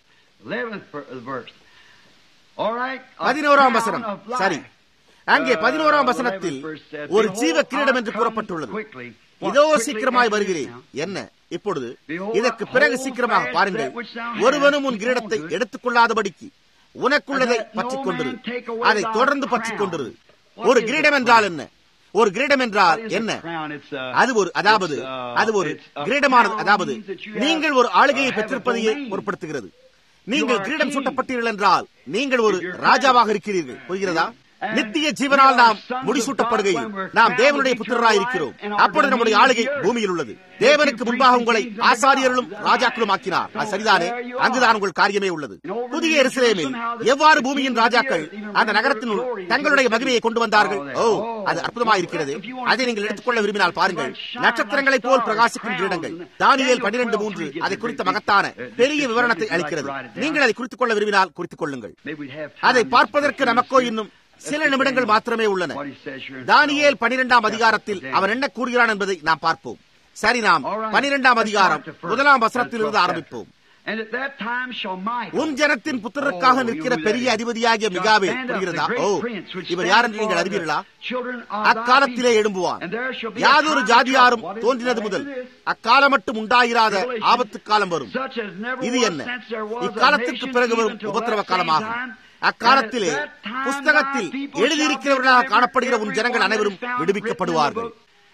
பதினோராம் வசனம். சரி, அங்கே பதினோராம் வசனத்தில் ஒரு ஜீவ கிரீடம் என்று கூறப்பட்டுள்ளது. இதோ சீக்கிரமாய் வருகிறேன். என்ன இப்பொழுது இதற்கு பிறகு சீக்கிரமாக பாருங்கள். ஒருவனும் உன் கிரீடத்தை எடுத்துக் கொள்ளாதபடிக்கு உனக்குள்ளதை பற்றிக் கொண்டிரு, அதை தொடர்ந்து பற்றிக் கொண்டிரு. ஒரு கிரீடம் என்றால் என்ன? ஒரு கிரீடம் என்றால் என்ன? அது ஒரு அதாவது அது ஒரு கிரீடமானது. அதாவது நீங்கள் ஒரு ஆளுகையை பெற்றிருப்பதையே பொருட்படுத்துகிறது. நீங்கள் கிரீடம் சூட்டப்பட்டீர்கள் என்றால் நீங்கள் ஒரு ராஜாவாக இருக்கிறீர்கள். புரிகிறதா? நித்திய ஜீவனால் நாம் முடிசூட்டப்படுகையில் நாம் தேவனுடைய புத்திரராய் இருக்கிறோம். அப்பொழுது நம்முடைய ஆளுகை பூமியில் உள்ளது. தேவனுக்கு முன்பாக உங்களை ஆசாரியர்களும் ராஜாக்களும் ஆக்கினார். அது சரிதானே? அங்குதான் உங்கள் காரியமே உள்ளது. புதிய எருசலேமில் எவ்வாறு பூமியின் ராஜாக்கள் அந்த நகரத்தினுள் தங்களுடைய மகிமையை கொண்டு வந்தார்கள். ஓ, அது அற்புதமாயிருக்கிறது. அதை நீங்கள் எடுத்துக்கொள்ள விரும்பினால் பாருங்கள். நட்சத்திரங்களைப் போல் பிரகாசிக்கும் கிரீடங்கள். தானியேல் பன்னிரண்டு மூன்று அதை குறித்த மகத்தான பெரிய விவரணத்தை அளிக்கிறது. நீங்கள் அதை குறித்துக் கொள்ள விரும்பினால் குறித்துக் கொள்ளுங்கள். அதை பார்ப்பதற்கு நமக்கோ இன்னும் சில நிமிடங்கள் மாத்திரமே உள்ளன. தானியேல் பனிரெண்டாம் அதிகாரத்தில் அவன் என்ன கூறுகிறான் என்பதை நாம் பார்ப்போம். சரி, நாம் பனிரெண்டாம் அதிகாரம் முதலாம் வசனத்திலிருந்து ஆரம்பிப்போம். உன் ஜனத்தின் புத்திரருக்காக நிற்கிற பெரிய அதிபதியாகிய மிகாவேல். புரிகிறதா? ஓ, இவர் யார் என்று நீங்கள் அறிவீர்களா? அக்காலத்திலே எழும்புவான். யாதொரு ஜாதியாரும் தோன்றினது முதல் அக்காலம் மட்டும் உண்டாயிராத ஆபத்து காலம் வரும். இது என்ன? இக்காலத்திற்கு பிறகு வரும் உபத்திரவ காலமாகும். அக்காலத்திலே புஸ்தகத்தில் எழுதியிருக்கிறவர்களாக காணப்படுகிற உன் ஜனங்கள் அனைவரும் விடுவிக்கப்படுவார்கள்.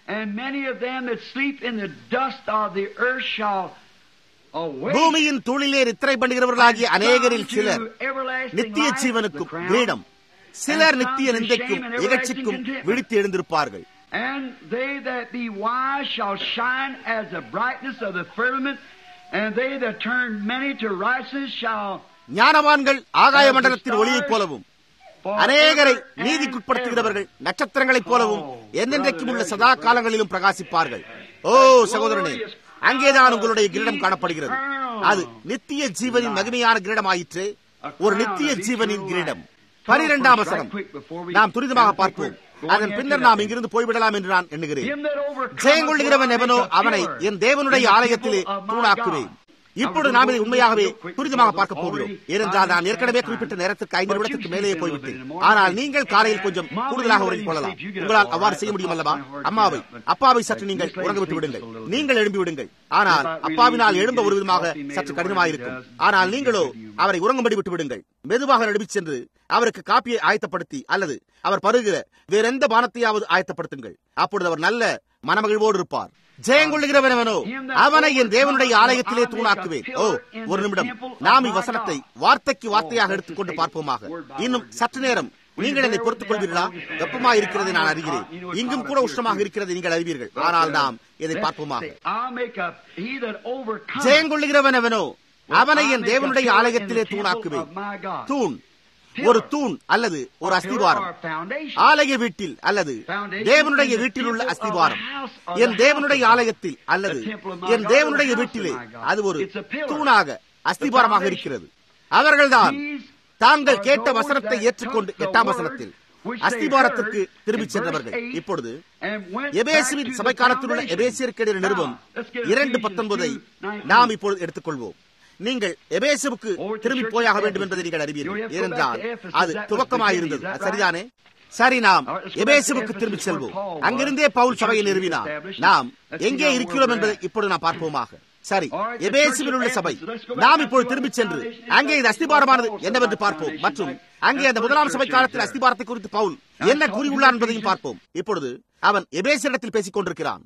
பூமியின் தூளிலே நித்திரை பண்ணுகிறவர்களாகிய அநேகரில் சிலர் நித்திய ஜீவனுக்கும் கிரீடம், சிலர் நித்திய நிந்தைக்கும் இகழ்ச்சிக்கும் விழித்து எழுந்திருப்பார்கள். And they that be wise shall shine as the brightness of the firmament, and they that turn many to righteousness shall. ஞானவான்கள் ஆகாய மண்டலத்தின் ஒளியைப் போலவும் அநேகரை நீதிக்குட்படுத்துகிறவர்கள் நட்சத்திரங்களைப் போலவும் என்னென்றைக்கும் உள்ள சதா காலங்களிலும் பிரகாசிப்பார்கள். ஓ சகோதரனே, அங்கேதான் உங்களுடைய கிரீடம் காணப்படுகிறது. அது நித்திய ஜீவனின் மகிமையான கிரீடம் ஆயிற்று. ஒரு நித்திய ஜீவனின் கிரீடம். பனிரெண்டாம் வசனம் நாம் துரிதமாக பார்ப்போம். அதன் பின்னர் நாம் இங்கிருந்து போய்விடலாம் என்று நான் எண்ணுகிறேன். ஜெயங்கொள்ளுகிறவன் எவனோ அவனை என் தேவனுடைய ஆலயத்திலே தூணாக்குவேன். இப்பொழுது நாம் இதை உண்மையாகவே துரிதமாக பார்க்க போகிறோம். ஏனென்றால் நான் ஏற்கனவே குறிப்பிட்ட நேரத்திற்கு ஐந்து நிமிடத்திற்கு மேலேயே போய்விட்டேன். ஆனால் நீங்கள் காலையில் கொஞ்சம் கூடுதலாக உறங்கிக் கொள்ளலாம். உங்களால் அவ்வாறு செய்ய முடியும் அல்லவா? அம்மாவை அப்பாவை சற்று நீங்கள் உறங்கவிட்டு விடுங்கள். நீங்கள் எழும்பி விடுங்கள். ஆனால் அப்பாவினால் எழும்ப ஒரு விதமாக சற்று கடினமாயிருக்கும். ஆனால் நீங்களோ அவரை உறங்கும்படி விட்டு விடுங்கள். மெதுவாக நடுவிச் சென்று அவருக்கு காப்பியை ஆயத்தப்படுத்தி அல்லது அவர் பருகிற வேறெந்த பானத்தையாவது ஆயத்தப்படுத்துங்கள். அப்பொழுது அவர் நல்ல மனமகிழ்வோடு இருப்பார். ஜெயங்கொள்ளுகிறவனவனோ அவனை என் தேவனுடைய ஆலயத்திலே தூணாக்குவேன். ஓ, ஒரு நிமிடம், நாம் இவ்வசனத்தை வார்த்தைக்கு வார்த்தையாக எடுத்துக்கொண்டு பார்ப்போமாக. இன்னும் சற்று நேரம் நீங்கள் என்னை பொறுத்துக் கொள்வீர்களா? வெப்பமா இருக்கிறதை நான் அறிகிறேன். இங்கும் கூட உஷ்ணமாக இருக்கிறதை நீங்கள் அறிவீர்கள். ஆனால் நாம் இதை பார்ப்போமாக. ஜெயங்கொள்ளுகிறவனவனோ அவனை என் தேவனுடைய ஆலயத்திலே தூணாக்குவேன். தூண் ஒரு தூண் அல்லது ஒரு அஸ்திவாரம். ஆலய வீட்டில் அல்லது தேவனுடைய வீட்டில் உள்ள அஸ்திவாரம். என் தேவனுடைய ஆலயத்தில் அல்லது என் தேவனுடைய வீட்டிலே அது ஒரு தூணாக அஸ்திவாரமாக இருக்கிறது. அவர்கள்தான் தாங்கள் கேட்ட வசனத்தை ஏற்றுக்கொண்டு எட்டாம் வசனத்தில் அஸ்திபாரத்திற்கு திரும்பிச் சென்றவர்கள். இப்பொழுது எபேசுவின் சபைக்காலத்தில் உள்ள எபேசியர்க்கெதிரான நிருபம் இரண்டு பத்தொன்பதை நாம் இப்பொழுது எடுத்துக்கொள்வோம். நீங்கள் எபேசுவுக்கு திரும்பி போயாக வேண்டும் என்பதை நீங்கள் அறிவீர்கள். ஏனென்றால் அது துவக்கமாயிருந்தது. சரிதானே? சரி, நாம் எபேசுவுக்கு திரும்பி செல்வோம். அங்கிருந்தே பவுல் சபையை நிறுவினார். நாம் எங்கே இருக்கிறோம் என்பதை இப்பொழுது நாம் பார்ப்போமாக. சரி, எபேசுவில் உள்ள சபை. நாம் இப்பொழுது திரும்பி சென்று அங்கே இது அஸ்திபாரமானது என்னவென்று பார்ப்போம். மற்றும் அங்கே அந்த முதலாம் சபை காலத்தில் அஸ்திபாரத்தை குறித்து பவுல் என்ன கூறியுள்ளார் என்பதையும் பார்ப்போம். இப்பொழுது அவன் எபேசியரிடத்தில் பேசிக் கொண்டிருக்கிறான்.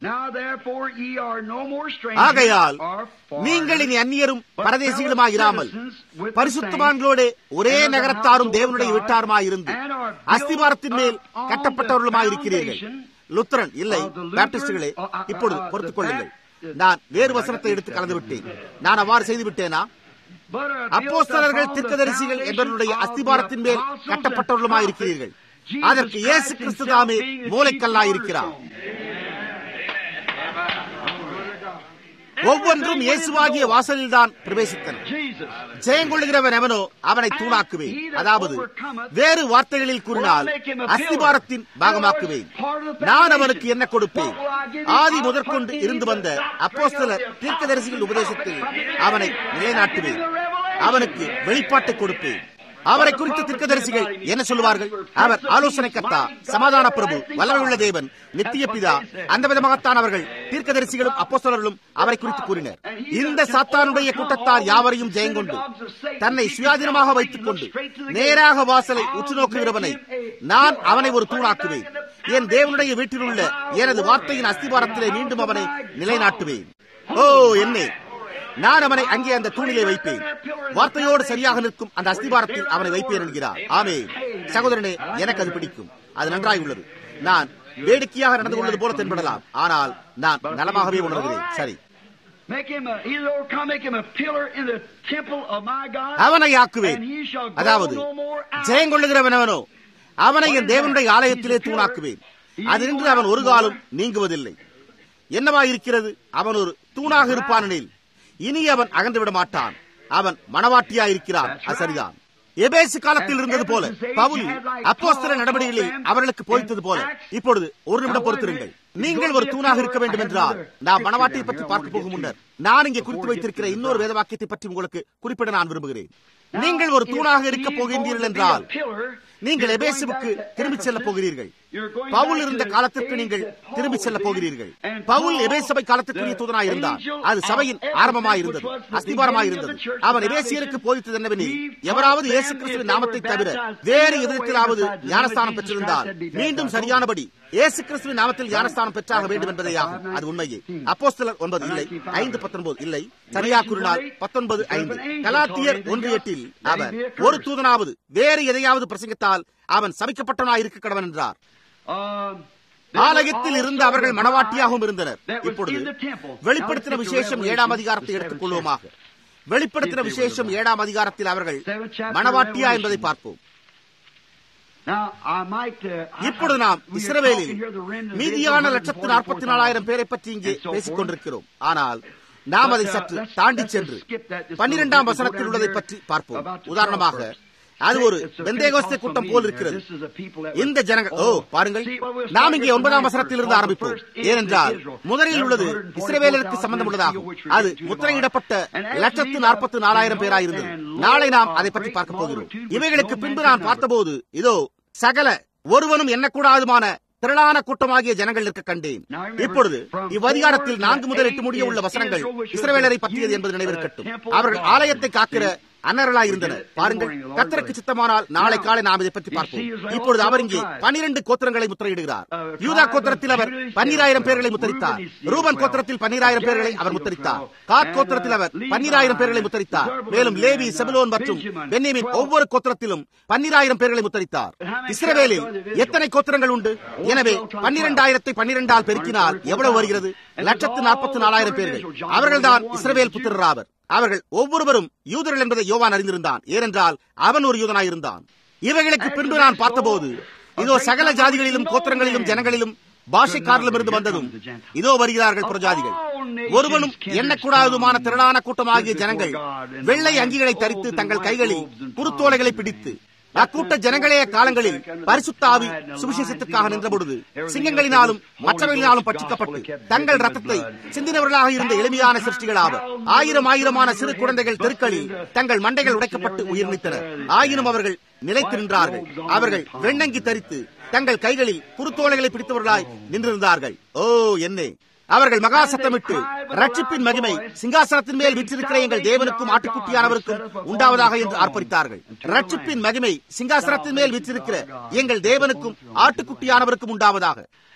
ஆகையால் நீங்கள் இனி அந்நியரும் பரதேசிகளுமாயிராமல் பரிசுத்தவான்களோடு ஒரே நகரத்தாரும் தேவனுடைய வீட்டாருமாயிருந்து அஸ்திபாரத்தின் மேல் கட்டப்பட்டவர்களுமாயிருக்கிறீர்கள். லுத்தரன் இல்லை, பாப்டிஸ்டுகளே, இப்பொழுது பொறுத்துக் கொள்ளுங்கள். நான் வேறு வசனத்தை எடுத்து கலந்து விட்டேன். நான் அவ்வாறு செய்து விட்டேனா? அப்போஸ்தலர்கள் தீர்க்கதரிசிகள் என்பவருடைய அஸ்திபாரத்தின் மேல் கட்டப்பட்டவர்களுமாயிருக்கிறீர்கள். அதற்கு இயேசு கிறிஸ்து தாமே மூலைக்கல்லாயிருக்கிறார். ஒவ்வொன்றும் இயேசுவாகிய வாசலில் தான் பிரவேசித்தன. ஜெயங்கொள்ளுகிறவன் எவனோ அவனை தூணாக்குவேன். அதாவது வேறு வார்த்தைகளில் கூறினால் அஸ்திபாரத்தின் பாகமாக்குவேன். நான் அவனுக்கு என்ன கொடுப்பேன்? ஆதி முதற்கொண்டு இருந்து வந்த அப்போஸ்தலர் தீர்க்கதரிசிகள் உபதேசத்தில் அவனை நிலைநாட்டுவேன். அவனுக்கு வெளிப்பாட்டை கொடுப்பேன். அவரை குறித்து தீர்க்கதரிசிகள் என்ன சொல்லுவார்கள்? அவர் ஆலோசனை கர்த்தா, சமாதான பிரபு, வல்லமையுள்ள தேவன், நித்திய பிதா. அந்த விதமாகத்தான் அவர்கள் தீர்க்கதரிசிகளும் அப்போஸ்தலர்களும் அவரை குறித்து கூறினர். இந்த சாத்தானுடைய கூட்டத்தார் யாவரையும் ஜெயங்கொண்டு தன்னை சுயாதீனமாக வைத்துக் கொண்டு நேராக வாசலை உற்று நோக்குகிறவனை நான் அவனை ஒரு தூணாக்குவேன். என் தேவனுடைய வீட்டில் உள்ள எனது வார்த்தையின் அஸ்திபாரத்திலே மீண்டும் அவனை நிலைநாட்டுவேன். ஓ என்னே, நான் அவனை அங்கே அந்த தூணிலே வைப்பேன். வார்த்தையோடு சரியாக நிற்கும் அந்த அஸ்திபாரத்தில் அவனை வைப்பேன் என்கிறார். ஆமென். சகோதரனே, எனக்கு அது பிடிக்கும். அது நன்றாய் உள்ளது. நான் வேடிக்கையாக நடந்து கொள்வது போல தென்படலாம், ஆனால் நான் நலமாகவே உணர்கிறேன். சரி, அவனை ஆக்குவேன். அதாவது ஜெயங்கொள்ளுகிறவனவனோ அவனை என் தேவனுடைய ஆலயத்திலே தூணாக்குவேன். அதினின்று அவன் ஒரு காலம் நீங்குவதில்லை. என்னவாயிருக்கிறது? அவன் ஒரு தூணாக இருப்பானெனில் இனி அவன் அகன்றுவிட மாட்டான். அவன் மனவாட்டியாயிருக்கிறான். சரிதான். எபேசு காலத்தில் இருந்தது போல பவுல் அப்போஸ்தல நடவடிக்கைகளில் அவர்களுக்கு போதித்தது போல இப்பொழுது ஒரு நிமிடம் பொறுத்திருங்கள். நீங்கள் ஒரு தூணாக இருக்க வேண்டும் என்றால் நாம் மனவாட்டியை பற்றி பார்க்க போகும் முன்னர் நான் இங்கே குறித்து வைத்திருக்கிற இன்னொரு வேத வாக்கியத்தை பற்றி உங்களுக்கு குறிப்பிட நான் விரும்புகிறேன். நீங்கள் ஒரு தூணாக இருக்க போகின்றீர்கள் என்றால் நீங்கள் எபேசுவுக்கு திரும்பி செல்ல போகிறீர்கள். பவுல் இருந்த காலத்திற்கு நீங்கள் திரும்பி செல்ல போகிறீர்கள். பவுல் எபேசபை காலத்திற்குரிய தூதனாய் இருந்தார். அது சபையின் ஆரம்பமாயிருந்தது, அஸ்திபாரமாயிருந்தது. அவன் எபேசியருக்கு போதித்தது என்னவெனில், எவராவது இயேசு கிறிஸ்துவின் நாமத்தை தவிர வேறு எவ்விதத்திலாவது ஞானஸ்தானம் பெற்றிருந்தால் மீண்டும் சரியானபடி இயேசு கிறிஸ்துவின் நாமத்தில் ஞானஸ்தானம் பெற்றாக வேண்டும் என்பதையாகும். அது உண்மையே. அப்போஸ்தலர் ஒன்பது இல்லை, ஐந்து பத்தொன்பது இல்லை, சரியா கூறினால் பத்தொன்பது ஐந்து. கலாத்தியர் ஒன்று எட்டில் அவர் ஒரு தூதனாவது வேறு எதையாவது பிரசங்கித்தால் அவன் சபிக்கப்பட்டவனாய் இருக்க கடவன் என்றார். ஆலயத்தில் இருந்து அவர்கள் மனவாட்டியாகவும் இருந்தனர். இப்பொழுது வெளிப்படுத்தின விசேஷம் ஏழாம் அதிகாரத்தை எடுத்துக் கொள்வோமாக. வெளிப்படுத்தின விசேஷம் ஏழாம் அதிகாரத்தில் அவர்கள் மனவாட்டியா என்பதை பார்ப்போம். இப்பொழுது நாம் இஸ்ரவேலில் மீதியான லட்சத்து நாற்பத்தி நாலாயிரம் பேரை பற்றி இங்கே பேசிக் கொண்டிருக்கிறோம். ஆனால் நாம் அதை சற்று தாண்டி சென்று பன்னிரெண்டாம் வசனத்தில் உள்ளதை பற்றி பார்ப்போம். உதாரணமாக அது ஒரு பெந்தேகோஸ்தே கூட்டம் போல் இருக்கிறது. இந்த ஜனங்கள், ஓ பாருங்கள், நாம் இங்கே ஒன்பதாம் வசனத்திலிருந்து ஆரம்பிப்போம். ஏனென்றால் முதலில் உள்ளது இஸ்ரவேலருக்கு சம்பந்தம் உள்ளதாகும். அது முத்திரையிடப்பட்ட லட்சத்து நாற்பத்தி நாலாயிரம் பேராய் இருந்தது. நாளை நாம் அதை பற்றி பார்க்க போகிறோம். இவைகளுக்கு பின்பு நான் பார்த்தபோது இதோ சகல ஒருவனும் எண்ணக்கூடாதுமான திரளான கூட்டமாகிய ஜனங்கள் இருக்க கண்டேன். இப்பொழுது இவ்வதிகாரத்தில் நான்கு முதல் எட்டு முடிய உள்ள வசனங்கள் இஸ்ரவேலரை பற்றியது என்பது நினைவிருக்கட்டும். அவர்கள் ஆலயத்தை காக்கிற அன்னர்களாய் இருந்தனர். பாருங்கள், கர்த்தருக்கு சித்தமானால் நாளை காலை நாம் இதை பற்றி பார்ப்போம். இப்பொழுது அவர் இங்கே பனிரெண்டு கோத்திரங்களை முத்திரையிடுகிறார். யூதா கோத்திரத்தில் அவர் பன்னிராயிரம் பேர்களை முத்தரித்தார். ரூபன் கோத்திரத்தில் பன்னிராயிரம் பேர்களை அவர் முத்தரித்தார். காத் கோத்திரத்தில் அவர் பன்னிராயிரம் பேர்களை முத்தரித்தார். மேலும் லேவி, செபுலோன் மற்றும் பென்யமீன் ஒவ்வொரு கோத்திரத்திலும் பன்னிராயிரம் பேர்களை முத்தரித்தார். இஸ்ரவேலில் எத்தனை கோத்திரங்கள் உண்டு? எனவே பன்னிரெண்டாயிரத்தை பன்னிரெண்டால் பெருக்கினால் எவ்வளவு வருகிறது? லட்சத்து நாற்பத்தி நாலாயிரம் பேர்கள். அவர்கள்தான் இஸ்ரவேல் புத்திரராவர். அவர்கள் ஒவ்வொருவரும் யூதர்கள் என்பதை யோவான் அறிந்திருந்தான். ஏனென்றால் அவன் ஒரு யூதனாயிருந்தான். இவைகளுக்கு பின்பு நான் பார்த்தபோது இதோ சகல ஜாதிகளிலும் கோத்திரங்களிலும் ஜனங்களிலும் பாஷைக்காரிலும் இருந்து வந்ததும் இதோ வருகிறார்கள் புறஜாதிகள். ஒருவனும் எண்ணக்கூடாதுமான திரளான கூட்டமாகிய ஜனங்கள் வெள்ளை அங்கிகளை தரித்து தங்கள் கைகளில் குருத்தோலைகளை பிடித்து அக்கூட்ட ஜனங்களே காலங்களில் பரிசுத்த ஆவி சுவிசேஷத்துக்காக நின்றபொழுது சிங்கங்களினாலும் மற்றவர்களினாலும் பட்சிக்கப்பட்டு தங்கள் ரத்தத்தை சிந்தினவர்களாக இருந்த எளிமையான சிருஷ்டிகள் ஆவர். ஆயிரம் ஆயிரமான சிறு குழந்தைகள் தெருக்களில் தங்கள் மண்டைகள் உடைக்கப்பட்டு உயிர் நீத்தனர். ஆயினும் அவர்கள் நிலைத்து நின்றார்கள். அவர்கள் வெண்ணங்கி தரித்து தங்கள் கைகளில் குருத்தோலைகளை பிடித்தவர்களாய் நின்றிருந்தார்கள். ஓ என்னே! அவர்கள் மகா சத்தமிட்டு ரட்சிப்பின் மகிமை சிங்காசனத்தின் மேல் வீற்றிருக்கிற எங்கள் தேவனுக்கும் ஆட்டுக்குட்டியானவருக்கும் உண்டாவதாக என்று ஆர்ப்பரித்தார்கள். ரட்சிப்பின் மகிமை சிங்காசனத்தின் மேல் வீற்றிருக்கிற எங்கள் தேவனுக்கும் ஆட்டுக்குட்டியானவருக்கும் உண்டாவதாக.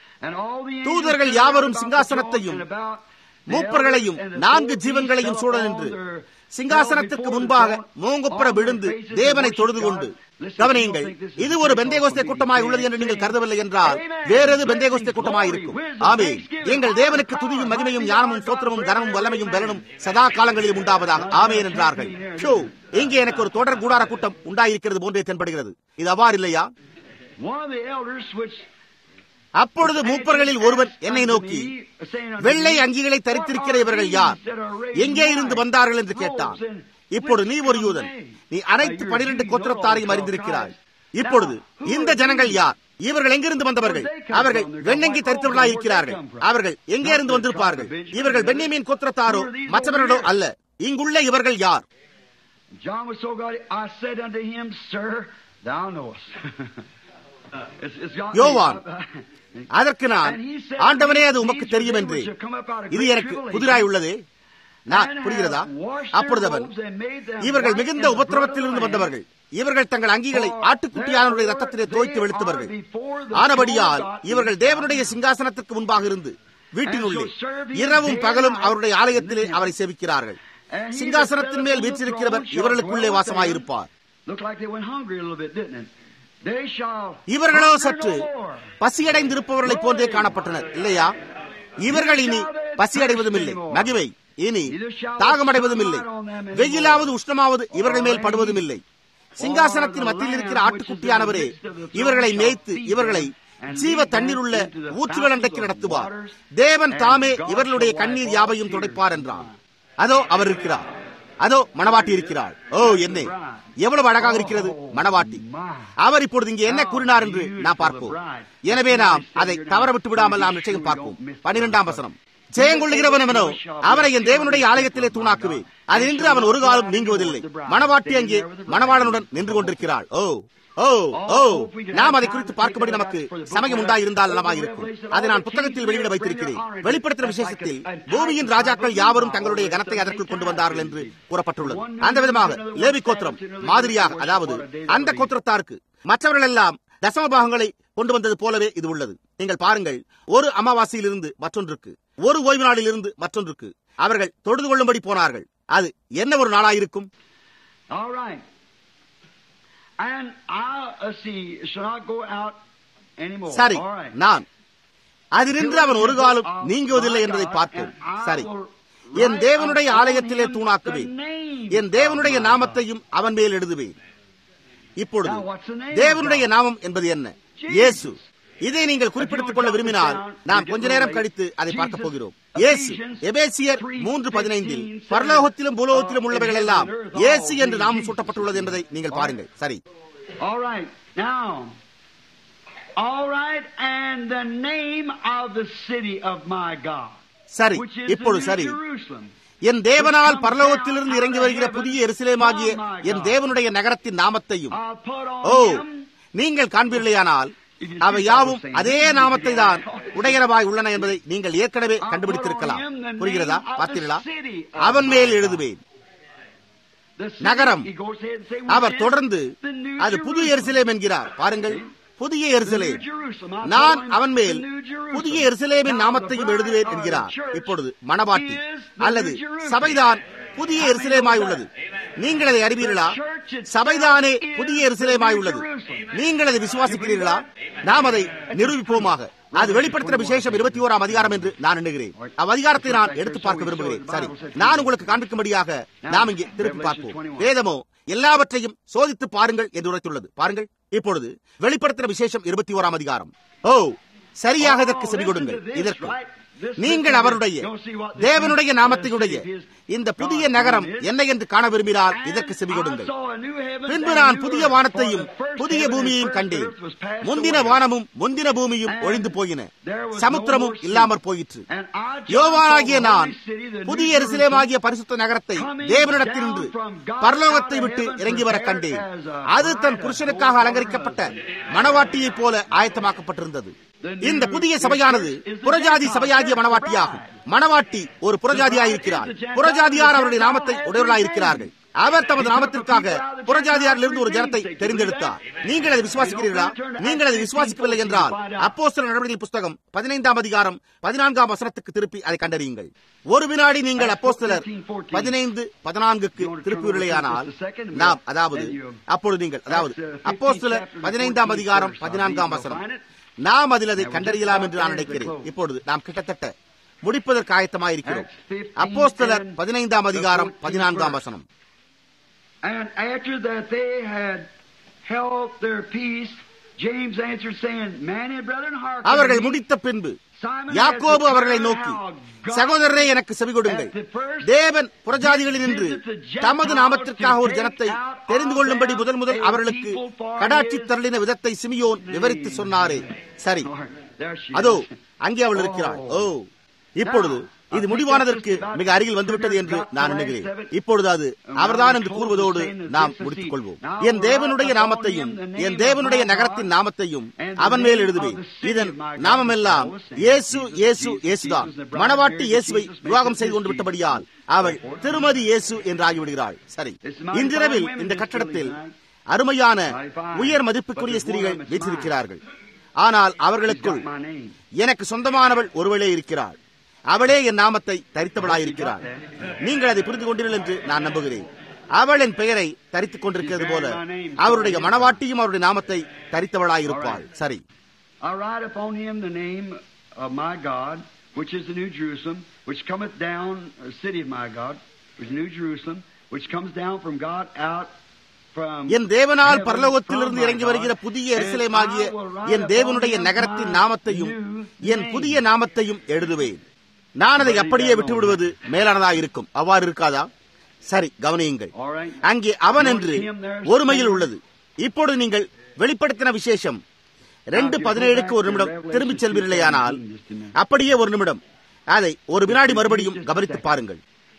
தூதர்கள் யாவரும் சிங்காசனத்தையும் மூப்பர்களையும் நான்கு ஜீவன்களையும் சூழ நின்று சிங்காசனத்திற்கு முன்பாக மூங்குப்புற விழுந்து தேவனை தொழுது கொண்டு, கவனியுங்கள், இது ஒரு பெந்தேகோஸ்தே கூட்டமாய் உள்ளது என்று நீங்கள் கருதவில்லை என்றால் வேறெது பெந்தேகோஸ்தே கூட்டமாய் இருக்கும். ஆமே, எங்கள் தேவனுக்கு துதியும் மகிமையும் ஞானமும் சோத்திரமும் கனமும் வல்லமையும் பலனும் சதா காலங்களிலும் உண்டாவதாக ஆமேன் என்றார்கள். இங்கே எனக்கு ஒரு தொடர் கூடார கூட்டம் உண்டாயிருக்கிறது போன்றே தென்படுகிறது. இது அவ்வாறு இல்லையா? அப்பொழுது மூப்பர்களில் ஒருவன் என்னை நோக்கி, வெள்ளை அங்கிகளை தரித்திருக்கிற இவர்கள் யார்? எங்கே இருந்து வந்தார்கள் என்று கேட்டான். இப்பொழுது நீ ஒரு யூதன், நீ அனைத்து பனிரெண்டு கோத்திரத்தாரையும் அறிந்திருக்கிறாய். இப்பொழுது இந்த ஜனங்கள் யார்? இவர்கள் எங்கிருந்து வந்தவர்கள்? அவர்கள் வெண்ணங்கி தரித்தவர்களாய் இருக்கிறார்கள். அவர்கள் எங்கே இருந்து வந்திருப்பார்கள்? இவர்கள் பென்யமீன் கோத்திரத்தாரோ மற்றவர்களோ அல்ல. இங்குள்ள இவர்கள் யார்? யோவான், அதற்கு நான், ஆண்டவனே அது உமக்கு தெரியும் என்று. இது எனக்கு புதிராய் உள்ளது. நான் புரிகிறதா? அப்பொழுது அவன், இவர்கள் மிகுந்த உபத்திரவத்திலிருந்து வந்தவர்கள். இவர்கள் தங்கள் அங்கிகளை ஆட்டுக்குட்டியானவருடைய ரத்தத்திலே தோய்த்து வெளுத்தவர்கள். ஆனபடியால் இவர்கள் தேவனுடைய சிங்காசனத்திற்கு முன்பாக இருந்து வீட்டினுள்ளே இரவும் பகலும் அவருடைய ஆலயத்திலே அவரை சேவிக்கிறார்கள். சிங்காசனத்தின் மேல் வீற்றிருக்கிறவர் இவர்களுக்குள்ளே வாசமாயிருப்பார். இவர்களோ சற்று பசியடைந்திருப்பவர்களை போன்றே காணப்பட்டனர், இல்லையா? இவர்கள் இனி பசியடைவதும் இல்லை, மகிமை இனி தாகமடைவதும் இல்லை, வெயிலாவது உஷ்ணமாவது இவர்கள் மேல் படுவதும் இல்லை. சிங்காசனத்தின் மத்தியில் இருக்கிற ஆட்டுக்குட்டியானவரே இவர்களை மேய்த்து இவர்களை ஜீவ தண்ணீர் உள்ள ஊற்றுகள் அண்டைக்கு நடத்துவார். தேவன் தாமே இவர்களுடைய கண்ணீர் யாவையும் துடைப்பார் என்றார். அதோ அவர் இருக்கிறார், அதோ மணவாட்டி இருக்கிறாள். ஓ என்னே, எவ்வளவு அழகாக இருக்கிறது மணவாட்டி. அவர் இப்பொழுது இங்கே என்ன கூறினார் என்று நாம் பார்ப்போம். எனவே நாம் அதை தவற விட்டு விடாமல் நாம் நிச்சயம் பார்ப்போம். பன்னிரெண்டாம் வசனம், ஜெயங்கொள்ளுகிறவனவனோ அவனை என் தேவனுடைய ஆலயத்திலே தூணாக்குவேன், அது நின்று அவன் ஒரு காலம் நீங்குவதில்லை. மணவாட்டி அங்கே மணவாளனுடன் நின்று கொண்டிருக்கிறாள். ஓ ஓ ஓ நாம் அதை குறித்து பார்க்கும்படி நமக்கு சமயம் உண்டாயிருந்தால் நலமாக இருக்கும். அதை நான் புத்தகத்தில் வெளியிட வைத்திருக்கிறேன். வெளிப்படுத்தின விசேஷத்தில் பூமியின் ராஜாக்கள் யாவரும் தங்களுடைய கனத்தை அதற்குள் கொண்டு வந்தார்கள் என்று கூறப்பட்டுள்ளது. அந்த விதமாக லேவி கோத்திரம் மாதிரியாக, அதாவது அந்த கோத்திரத்தாருக்கு மற்றவர்கள் எல்லாம் தசம பாகங்களை கொண்டு வந்தது போலவே இது உள்ளது. நீங்கள் பாருங்கள், ஒரு அமாவாசையிலிருந்து மற்றொன்றுக்கு, ஒரு ஓய்வு நாளில் இருந்து மற்றொன்றுக்கு அவர்கள் தொழுது கொள்ளும்படி போனார்கள். அது என்ன ஒரு நாளாயிருக்கும்? சரி, நான் அதிலிருந்து அவன் ஒரு காலம் நீங்குவதில்லை என்பதை பார்ப்போம். சரி, என் தேவனுடைய ஆலயத்திலே தூணாக்குவேன், என் தேவனுடைய நாமத்தையும் அவன் மேல் எழுதுவேன். இப்பொழுது தேவனுடைய நாமம் என்பது என்ன? இயேசு. இதை நீங்கள் குறிப்பிட்டுக் கொள்ள விரும்பினால் நாம் கொஞ்ச நேரம் கழித்து அதை பார்க்க போகிறோம். இயேசு எபேசியர் மூன்று பதினைந்தில் பரலோகத்திலும் பூலோகத்திலும் உள்ளவைகள் எல்லாம் இயேசு என்று நாமம் சூட்டப்பட்டுள்ளது என்பதை நீங்கள் பாருங்கள். சரி, All right. Now, all right, and the name of the city of my God, சரி, which is the இப்பொழுது New சரி, Jerusalem. என் தேவனால் பரலோகத்திலிருந்து இறங்கி வருகிற புதிய எருசலேமாகிய என் தேவனுடைய நகரத்தின் நாமத்தையும் I'll put O on him. நீங்கள் காண்பீர்களேயானால் அவை யாவும் அதே நாமத்தை தான் உடையனவாய் உள்ளன என்பதை நீங்கள் ஏற்கனவே கண்டுபிடித்திருக்கலாம். புரிகிறதா? பார்த்தீர்களா? அவன் மேல் எழுதுவேன் நகரம். அவர் தொடர்ந்து அது புது எருசலேம் என்கிறார். பாருங்கள், புதிய எருசலேம், நான் அவன் மேல் புதிய எருசலேமின் நாமத்தையும் எழுதுவேன் என்கிறார். இப்பொழுது மணவாட்டி அல்லது சபைதான் புதிய எருசலேமாய் உள்ளது. நீங்கள் அதை அறிவீர்களா? சபைதானே புதிய எருசலேமாய் உள்ளது. நீங்கள் அதை விசுவாசிக்கிறீர்களா? நாம் அதை நிரூபிப்போமாக. அது வெளிப்படுத்தின விசேஷம் இருபத்தி ஓராம் அதிகாரம் என்று நான் எண்ணுகிறேன். அவ்வதிகாரத்தை நான் எடுத்து பார்க்க விரும்புகிறேன். சரி, நான் உங்களுக்கு காண்பிக்கும்படியாக நாம் இங்கே திருப்பி பார்ப்போம். வேதமோ எல்லாவற்றையும் சோதித்து பாருங்கள் என்று உரைத்துள்ளது. பாருங்கள், இப்பொழுது வெளிப்படுத்தின விசேஷம் இருபத்தி ஓராம் அதிகாரம். ஓ, சரியாக இதற்கு செவி கொடுங்கள். இதற்கு நீங்கள் அவருடைய தேவனுடைய நாமத்தையுடைய இந்த புதிய நகரம் என்ன என்று காண விரும்பினால் இதற்கு செவி கொடுங்கள். பின்பு நான் புதிய வானத்தையும் புதிய பூமியையும் கண்டேன். முந்தின வானமும் முந்தின பூமியும் ஒழிந்து போயின, சமுத்திரமும் இல்லாமற் போயிற்று. யோவானாகிய நான் புதிய எருசலேமாகிய பரிசுத்த நகரத்தை தேவனிடத்திலிருந்து பரலோகத்தை விட்டு இறங்கி வர கண்டேன். அது தன் புருஷனுக்காக அலங்கரிக்கப்பட்ட மணவாட்டியைப் போல ஆயத்தமாக்கப்பட்டிருந்தது. இந்த புதிய சபையானது புறஜாதி சபையாகிய மணவாட்டியாகும். மணவாட்டி ஒரு புறஜாதியாயிருக்கிறார். புறஜாதியார் அவருடைய நாமத்தை உடையவர்களாயிருக்கிறார்கள். அவர் தமது நாமத்திற்காக புறஜாதியாரிலிருந்து ஒரு ஜனத்தை தெரிந்தெடுத்தார். நீங்கள் அதை விசுவாசிக்கிறீர்களா? நீங்கள் அதை விசுவாசிக்கவில்லை என்றால் அப்போஸ்தலர் நடவடிக்கைகள் புஸ்தகம் பதினைந்தாம் அதிகாரம் பதினான்காம் வசனத்துக்கு திருப்பி அதை கண்டறியுங்கள். ஒரு வினாடி நீங்கள் அப்போஸ்தலர் பதினைந்து பதினான்குக்கு திருப்பியுள்ளேயானால் நாம் அதாவது அப்பொழுது நீங்கள் அதாவது அப்போஸ்தலர் பதினைந்தாம் அதிகாரம் பதினான்காம் வசனம் நாம் அதில் அதை கண்டறியலாம் என்று நான் நினைக்கிறேன். இப்பொழுது நாம் கிட்டத்தட்ட முடிப்பதற்கு ஆயத்தமாயிருக்கிறோம். அப்போஸ்தலர் பதினைந்தாம் அதிகாரம் பதினான்காம் வசனம். And after that they had held their peace, James answered saying, Man and brethren, hearken. அவர்கள் முடித்த பின்பு யாக்கோபு அவர்களை நோக்கி, சகோதரரே எனக்கு செவி கொடுங்கள். தேவன் புறஜாதிகளில் நின்று தமது நாமத்திற்காக ஒரு ஜனத்தை தெரிந்து கொள்ளும்படி முதல் முதல் அவர்களுக்கு கடாட்சி தருளின விதத்தை சிமியோன் விவரித்து சொன்னாரே. சரி, அதோ அங்கே அவள் இருக்கிறாள். ஓ, இப்பொழுது இது முடிவானதற்கு மிக அருகில் வந்துவிட்டது என்று நான் எண்ணுகிறேன். இப்பொழுது அது அவர்தான் என்று கூறுவதோடு நாம் முடித்துக் கொள்வோம். என் தேவனுடைய நாமத்தையும் என் தேவனுடைய நகரத்தின் நாமத்தையும் அவன் மேல் எழுதுவேன். இதன் நாமமெல்லாம் இயேசு இயேசு இயேசுதான். மணவாட்டி இயேசுவை விவாகம் செய்து கொண்டு விட்டபடியால் அவள் திருமதி இயேசு என்று ஆகிவிடுகிறாள். சரி, இன்றிரவில் இந்த கட்டடத்தில் அருமையான உயர் மதிப்புக்குரிய ஸ்திரீகள் வீற்றிருக்கிறார்கள். ஆனால் அவர்களுக்குள் எனக்கு சொந்தமானவள் ஒருவளே இருக்கிறாள். அவளே என் நாமத்தை தரித்தவளாயிருக்கிறாள். நீங்கள் அதை புரிந்து கொண்டீர்கள் என்று நான் நம்புகிறேன். அவள் என் பெயரை தரித்துக் கொண்டிருக்கிறது போல அவருடைய மணவாட்டியும் அவருடைய நாமத்தை தரித்தவளாயிருப்பாள். சரி, I write upon him the name of my God, which is the New Jerusalem, which cometh down, the city of my God, which is New Jerusalem, which comes down from God out from என் தேவனால் பரலோகத்திலிருந்து இறங்கி வருகிற புதிய எருசலேமாகிய என் தேவனுடைய நகரத்தின் நாமத்தையும் என் புதிய நாமத்தையும் எழுதுவேன். நான் அதை அப்படியே விட்டுவிடுவது மேலானதாக இருக்கும். அவ்வாறு இருக்காதா? சரி, கவனியுங்கள். அங்கே அவன் என்று ஒருமையில் உள்ளது. இப்பொழுது நீங்கள் வெளிப்படுத்தின விசேஷம் ரெண்டு பதினேழுக்கு ஒரு நிமிடம் திரும்பிச் செல்வீர்களேயானால் அப்படியே ஒரு நிமிடம் அதை ஒரு வினாடி மறுபடியும் கவனித்து பாருங்கள்.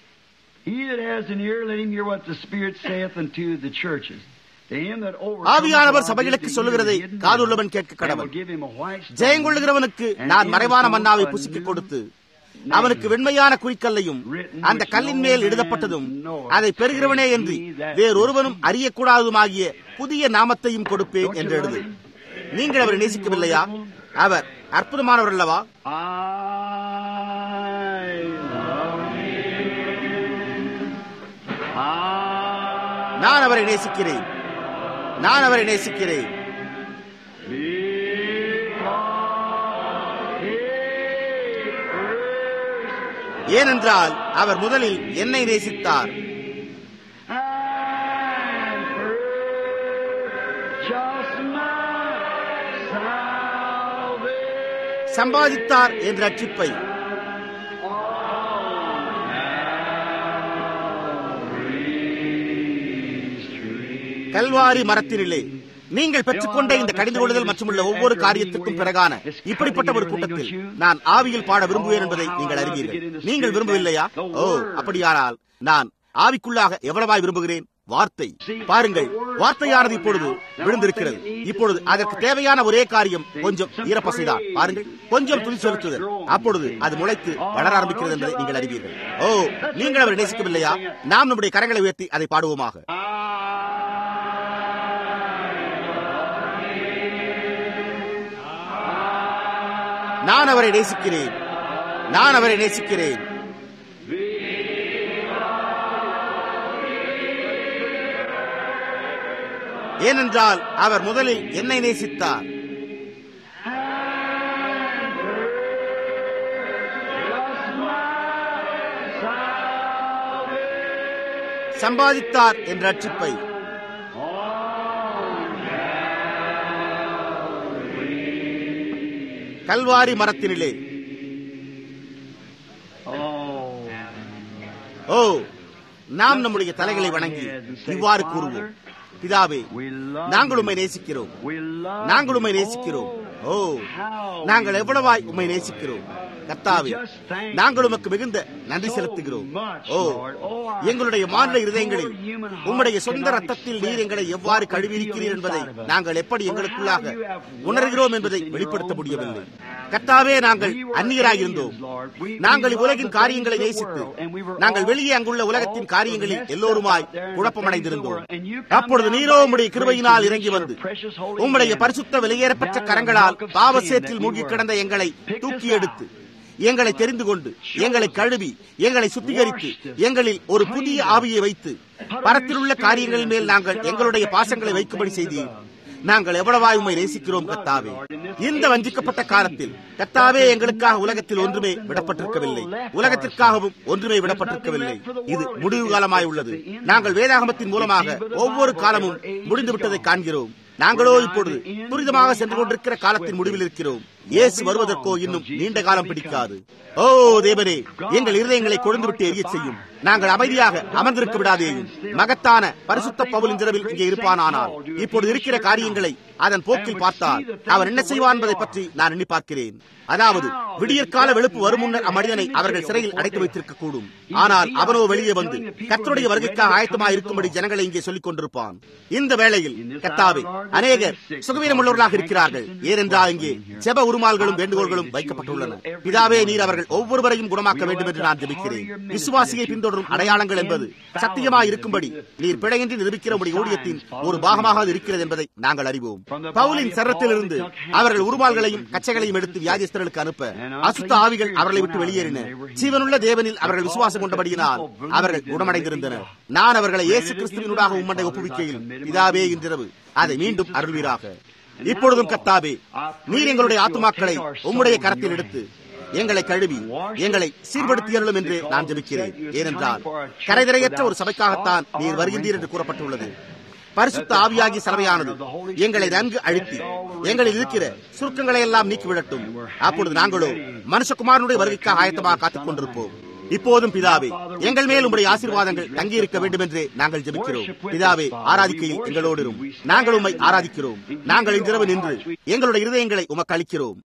ஆவியானவர் சபைகளுக்கு சொல்லுகிறதை காதுள்ளவன் கேட்க கடவன். ஜெயங்கொள்ளுகிறவனுக்கு நான் மறைவான மன்னாவை புசிக்க கொடுத்து அவனுக்கு வெண்மையான குய்க்கல்லையும் அந்த கல்லின் மேல் எழுதப்பட்டதும் அதை பெறுகிறவனே என்று வேறொருவனும் அறியக்கூடாதுமாகிய புதிய நாமத்தையும் கொடுப்பேன் என்று எழுது. நீங்கள் அவரை நேசிக்கவில்லையா? அவர் அற்புதமானவர் அல்லவா? நான் அவரை நேசிக்கிறேன், நான் அவரை நேசிக்கிறேன். ஏனென்றால் அவர் முதலில் என்னை நேசித்தார். சம்பாதித்தார் என்ற ரட்சிப்பை கல்வாரி மரத்தினிலே நீங்கள் பெற்றுக்கொண்ட இந்த கடிந்து கொள்ளுதல் மற்றும் உள்ள ஒவ்வொரு காரியத்திற்கும் பிறகான இப்படிப்பட்ட ஒரு கூட்டத்தில் நான் ஆவியில் பாட விரும்புவேன் என்பதை நீங்கள் அறிவீர்கள். நீங்கள் விரும்பவில்லையா? ஓ, அப்படியானால் நான் ஆவிக்குள்ளாக எவ்வளவாய் விரும்புகிறேன். வார்த்தை பாருங்கள், வார்த்தையானது இப்பொழுது விழுந்திருக்கிறது. இப்பொழுது அதற்கு தேவையான ஒரே காரியம் கொஞ்சம் ஈரப்பசைதான். பாருங்கள், கொஞ்சம் துணி செலுத்துதல், அப்பொழுது அது முளைத்து வளர ஆரம்பிக்கிறது என்பதை நீங்கள் அறிவீர்கள். ஓ, நீங்கள் அவரை நேசிக்கவில்லையா? நாம் நம்முடைய கரங்களை உயர்த்தி அதை பாடுவோமாக. நான் அவரை நேசிக்கிறேன், நான் அவரை நேசிக்கிறேன். ஏனென்றால் அவர் முதலில் என்னை நேசித்தார். சம்பாதித்தார் என்ற ரட்சிப்பை கல்வாரி மரத்தினிலே. ஓ, நாம் நம்முடைய தலைகளை வணங்கி இவ்வாறு கூறுவோம்: பிதாவே, நாங்கள் உம்மை நேசிக்கிறோம், நாங்கள் உம்மை நேசிக்கிறோம். ஓ, நாங்கள் எவ்வளவாய் உம்மை நேசிக்கிறோம். கர்த்தாவே, நாங்கள் உமக்கு மிகுந்த நன்றி செலுத்துகிறோம். ஓ, எங்களுடைய மாநில இருதயங்களில் உம்முடைய சொந்த ரத்தத்தில் நீர் எங்களை எவ்வாறு கழுவியிருக்கிறீர் என்பதை நாங்கள் எப்படி எங்களுக்குள்ளாக உணர்கிறோம் என்பதை வெளிப்படுத்த முடியவில்லை. கர்த்தாவே, நாங்கள் அந்நியராயிருந்தோம். நாங்கள் இவ்வுலகின் காரியங்களை நேசித்து நாங்கள் வெளியே அங்குள்ள உலகத்தின் காரியங்களில் எல்லோருமாய் குழப்பமடைந்திருந்தோம். அப்பொழுது நீரோ உம்முடைய கிருபையினால் இறங்கி வந்து உம்முடைய பரிசுத்த வெளியேறப்பட்ட கரங்களால் பாவசேற்றில் மூழ்கி கிடந்த எங்களை தூக்கி எடுத்து எங்களை தெரிந்து கொண்டு எங்களை கழுவி எங்களை சுத்திகரித்து எங்களில் ஒரு புதிய ஆவியை வைத்து பரத்தில் உள்ள காரியங்களின் மேல் நாங்கள் எங்களுடைய பாசங்களை வைக்கும்படி செய்தீர். நாங்கள் எவ்வளவாய் உம்மை நேசிக்கிறோம் கர்த்தாவே. இந்த வஞ்சிக்கப்பட்ட காலத்தில் கர்த்தாவே, எங்களுக்காக உலகத்தில் ஒன்றுமே விடப்பட்டிருக்கவில்லை, உலகத்திற்காகவும் ஒன்றுமே விடப்பட்டிருக்கவில்லை. இது முடிவு காலமாய் உள்ளது. நாங்கள் வேதாகமத்தின் மூலமாக ஒவ்வொரு காலமும் முடிந்துவிட்டதை காண்கிறோம். நாங்களோ இப்பொழுது துரிதமாக சென்று கொண்டிருக்கிற காலத்தின் முடிவில் இருக்கிறோம். இயேசு வருவதற்கோ இன்னும் நீண்ட காலம் பிடிக்காது. ஓ தேவனே, எங்கள் இருதயங்களை கொழுந்துவிட்டு எரியச் செய்யும். நாங்கள் அமைதியாக அமர்ந்திருக்க விடாதேயும். மகத்தான பரிசுத்த பவுலின் இரவில் இங்கே இருப்பானால் இப்பொழுது இருக்கிற காரியங்களை அதன் போக்கில் பார்த்தால் அவன் என்ன செய்வான் என்பதை பற்றி நான் எண்ணி பார்க்கிறேன். அதாவது, விடியற்கால வெளுப்பு வரும் முன்னர் அம்மனிதனை அவர்கள் சிறையில் அடைத்து வைத்திருக்க கூடும். ஆனால் அவனோ வெளியே வந்து கர்த்தருடைய வருகைக்காக ஆயத்தமாக இருக்கும்படி ஜனங்களை இங்கே சொல்லிக் கொண்டிருப்பான். இந்த வேளையில் கர்த்தாவே, அநேகர் சுகவீனம் உள்ளவர்களாக இருக்கிறார்கள். ஏனென்றால் இங்கே ஜெப உருமால்களும் வேண்டுகோள்களும் வைக்கப்பட்டுள்ளன. பிதாவே, நீர் அவர்கள் ஒவ்வொருவரையும் குணமாக்க வேண்டும் என்று நான் ஜெபிக்கிறேன். விசுவாசியை பின்தொடரும் அடையாளங்கள் என்பது சத்தியமாக இருக்கும்படி நீர் பிழையின்றி நிரூபிக்கிற உடைய ஊழியத்தின் ஒரு பாகமாக இருக்கிறது என்பதை நாங்கள் அறிவோம். பவுலின் சரத்திலிருந்து அவர்கள் உருமால்களையும் கச்சைகளையும் எடுத்து வியாதிஸ்தர்களுக்கு அனுப்ப அசுத்த ஆவிகள் அவர்களை விட்டு வெளியேறின. ஜீவனுள்ள தேவனில் அவர்கள் விசுவாசம் கொண்டபடியினால் அவர்கள் குணமடைந்திருந்தனர். நான் அவர்களை இயேசு கிறிஸ்துவினூடாக உம்மண்டை ஒப்புவிக்கையில் பிதாவே, இன்றிரவு அதை மீண்டும் அருள்வீராக. இப்பொழுதும் கர்த்தாவே, நீர் எங்களுடைய ஆத்துமாக்களை உம்முடைய கரத்தில் எடுத்து எங்களை கழுவி எங்களை சீர்படுத்தியருளும் என்று நான் ஜெபிக்கிறேன். ஏனென்றால் கரைதிரையற்ற ஒரு சபைக்காகத்தான் நீர் வருகின்றீர் என்று கூறப்பட்டுள்ளது. பரிசுத்த ஆவியாகிய சபையானது எங்களை நன்கு அழுத்தி எங்களில் இருக்கிற சுருக்கங்களை எல்லாம் நீக்கிவிடட்டும். அப்பொழுது நாங்களோ மனுஷகுமாரனுடைய வருகைக்காக ஆயத்தமாக காத்துக் கொண்டிருப்போம். இப்போதும் பிதாவே, எங்கள் மேல் உம்முடைய ஆசீர்வாதங்கள் தங்கியிருக்க வேண்டும் என்று நாங்கள் ஜெபிக்கிறோம். பிதாவே, ஆராதிக்கையில் எங்களோடு நாங்கள் உம்மை ஆராதிக்கிறோம். நாங்கள் இன்றிரவு நின்று எங்களுடைய இருதயங்களை உமக்கு அளிக்கிறோம்.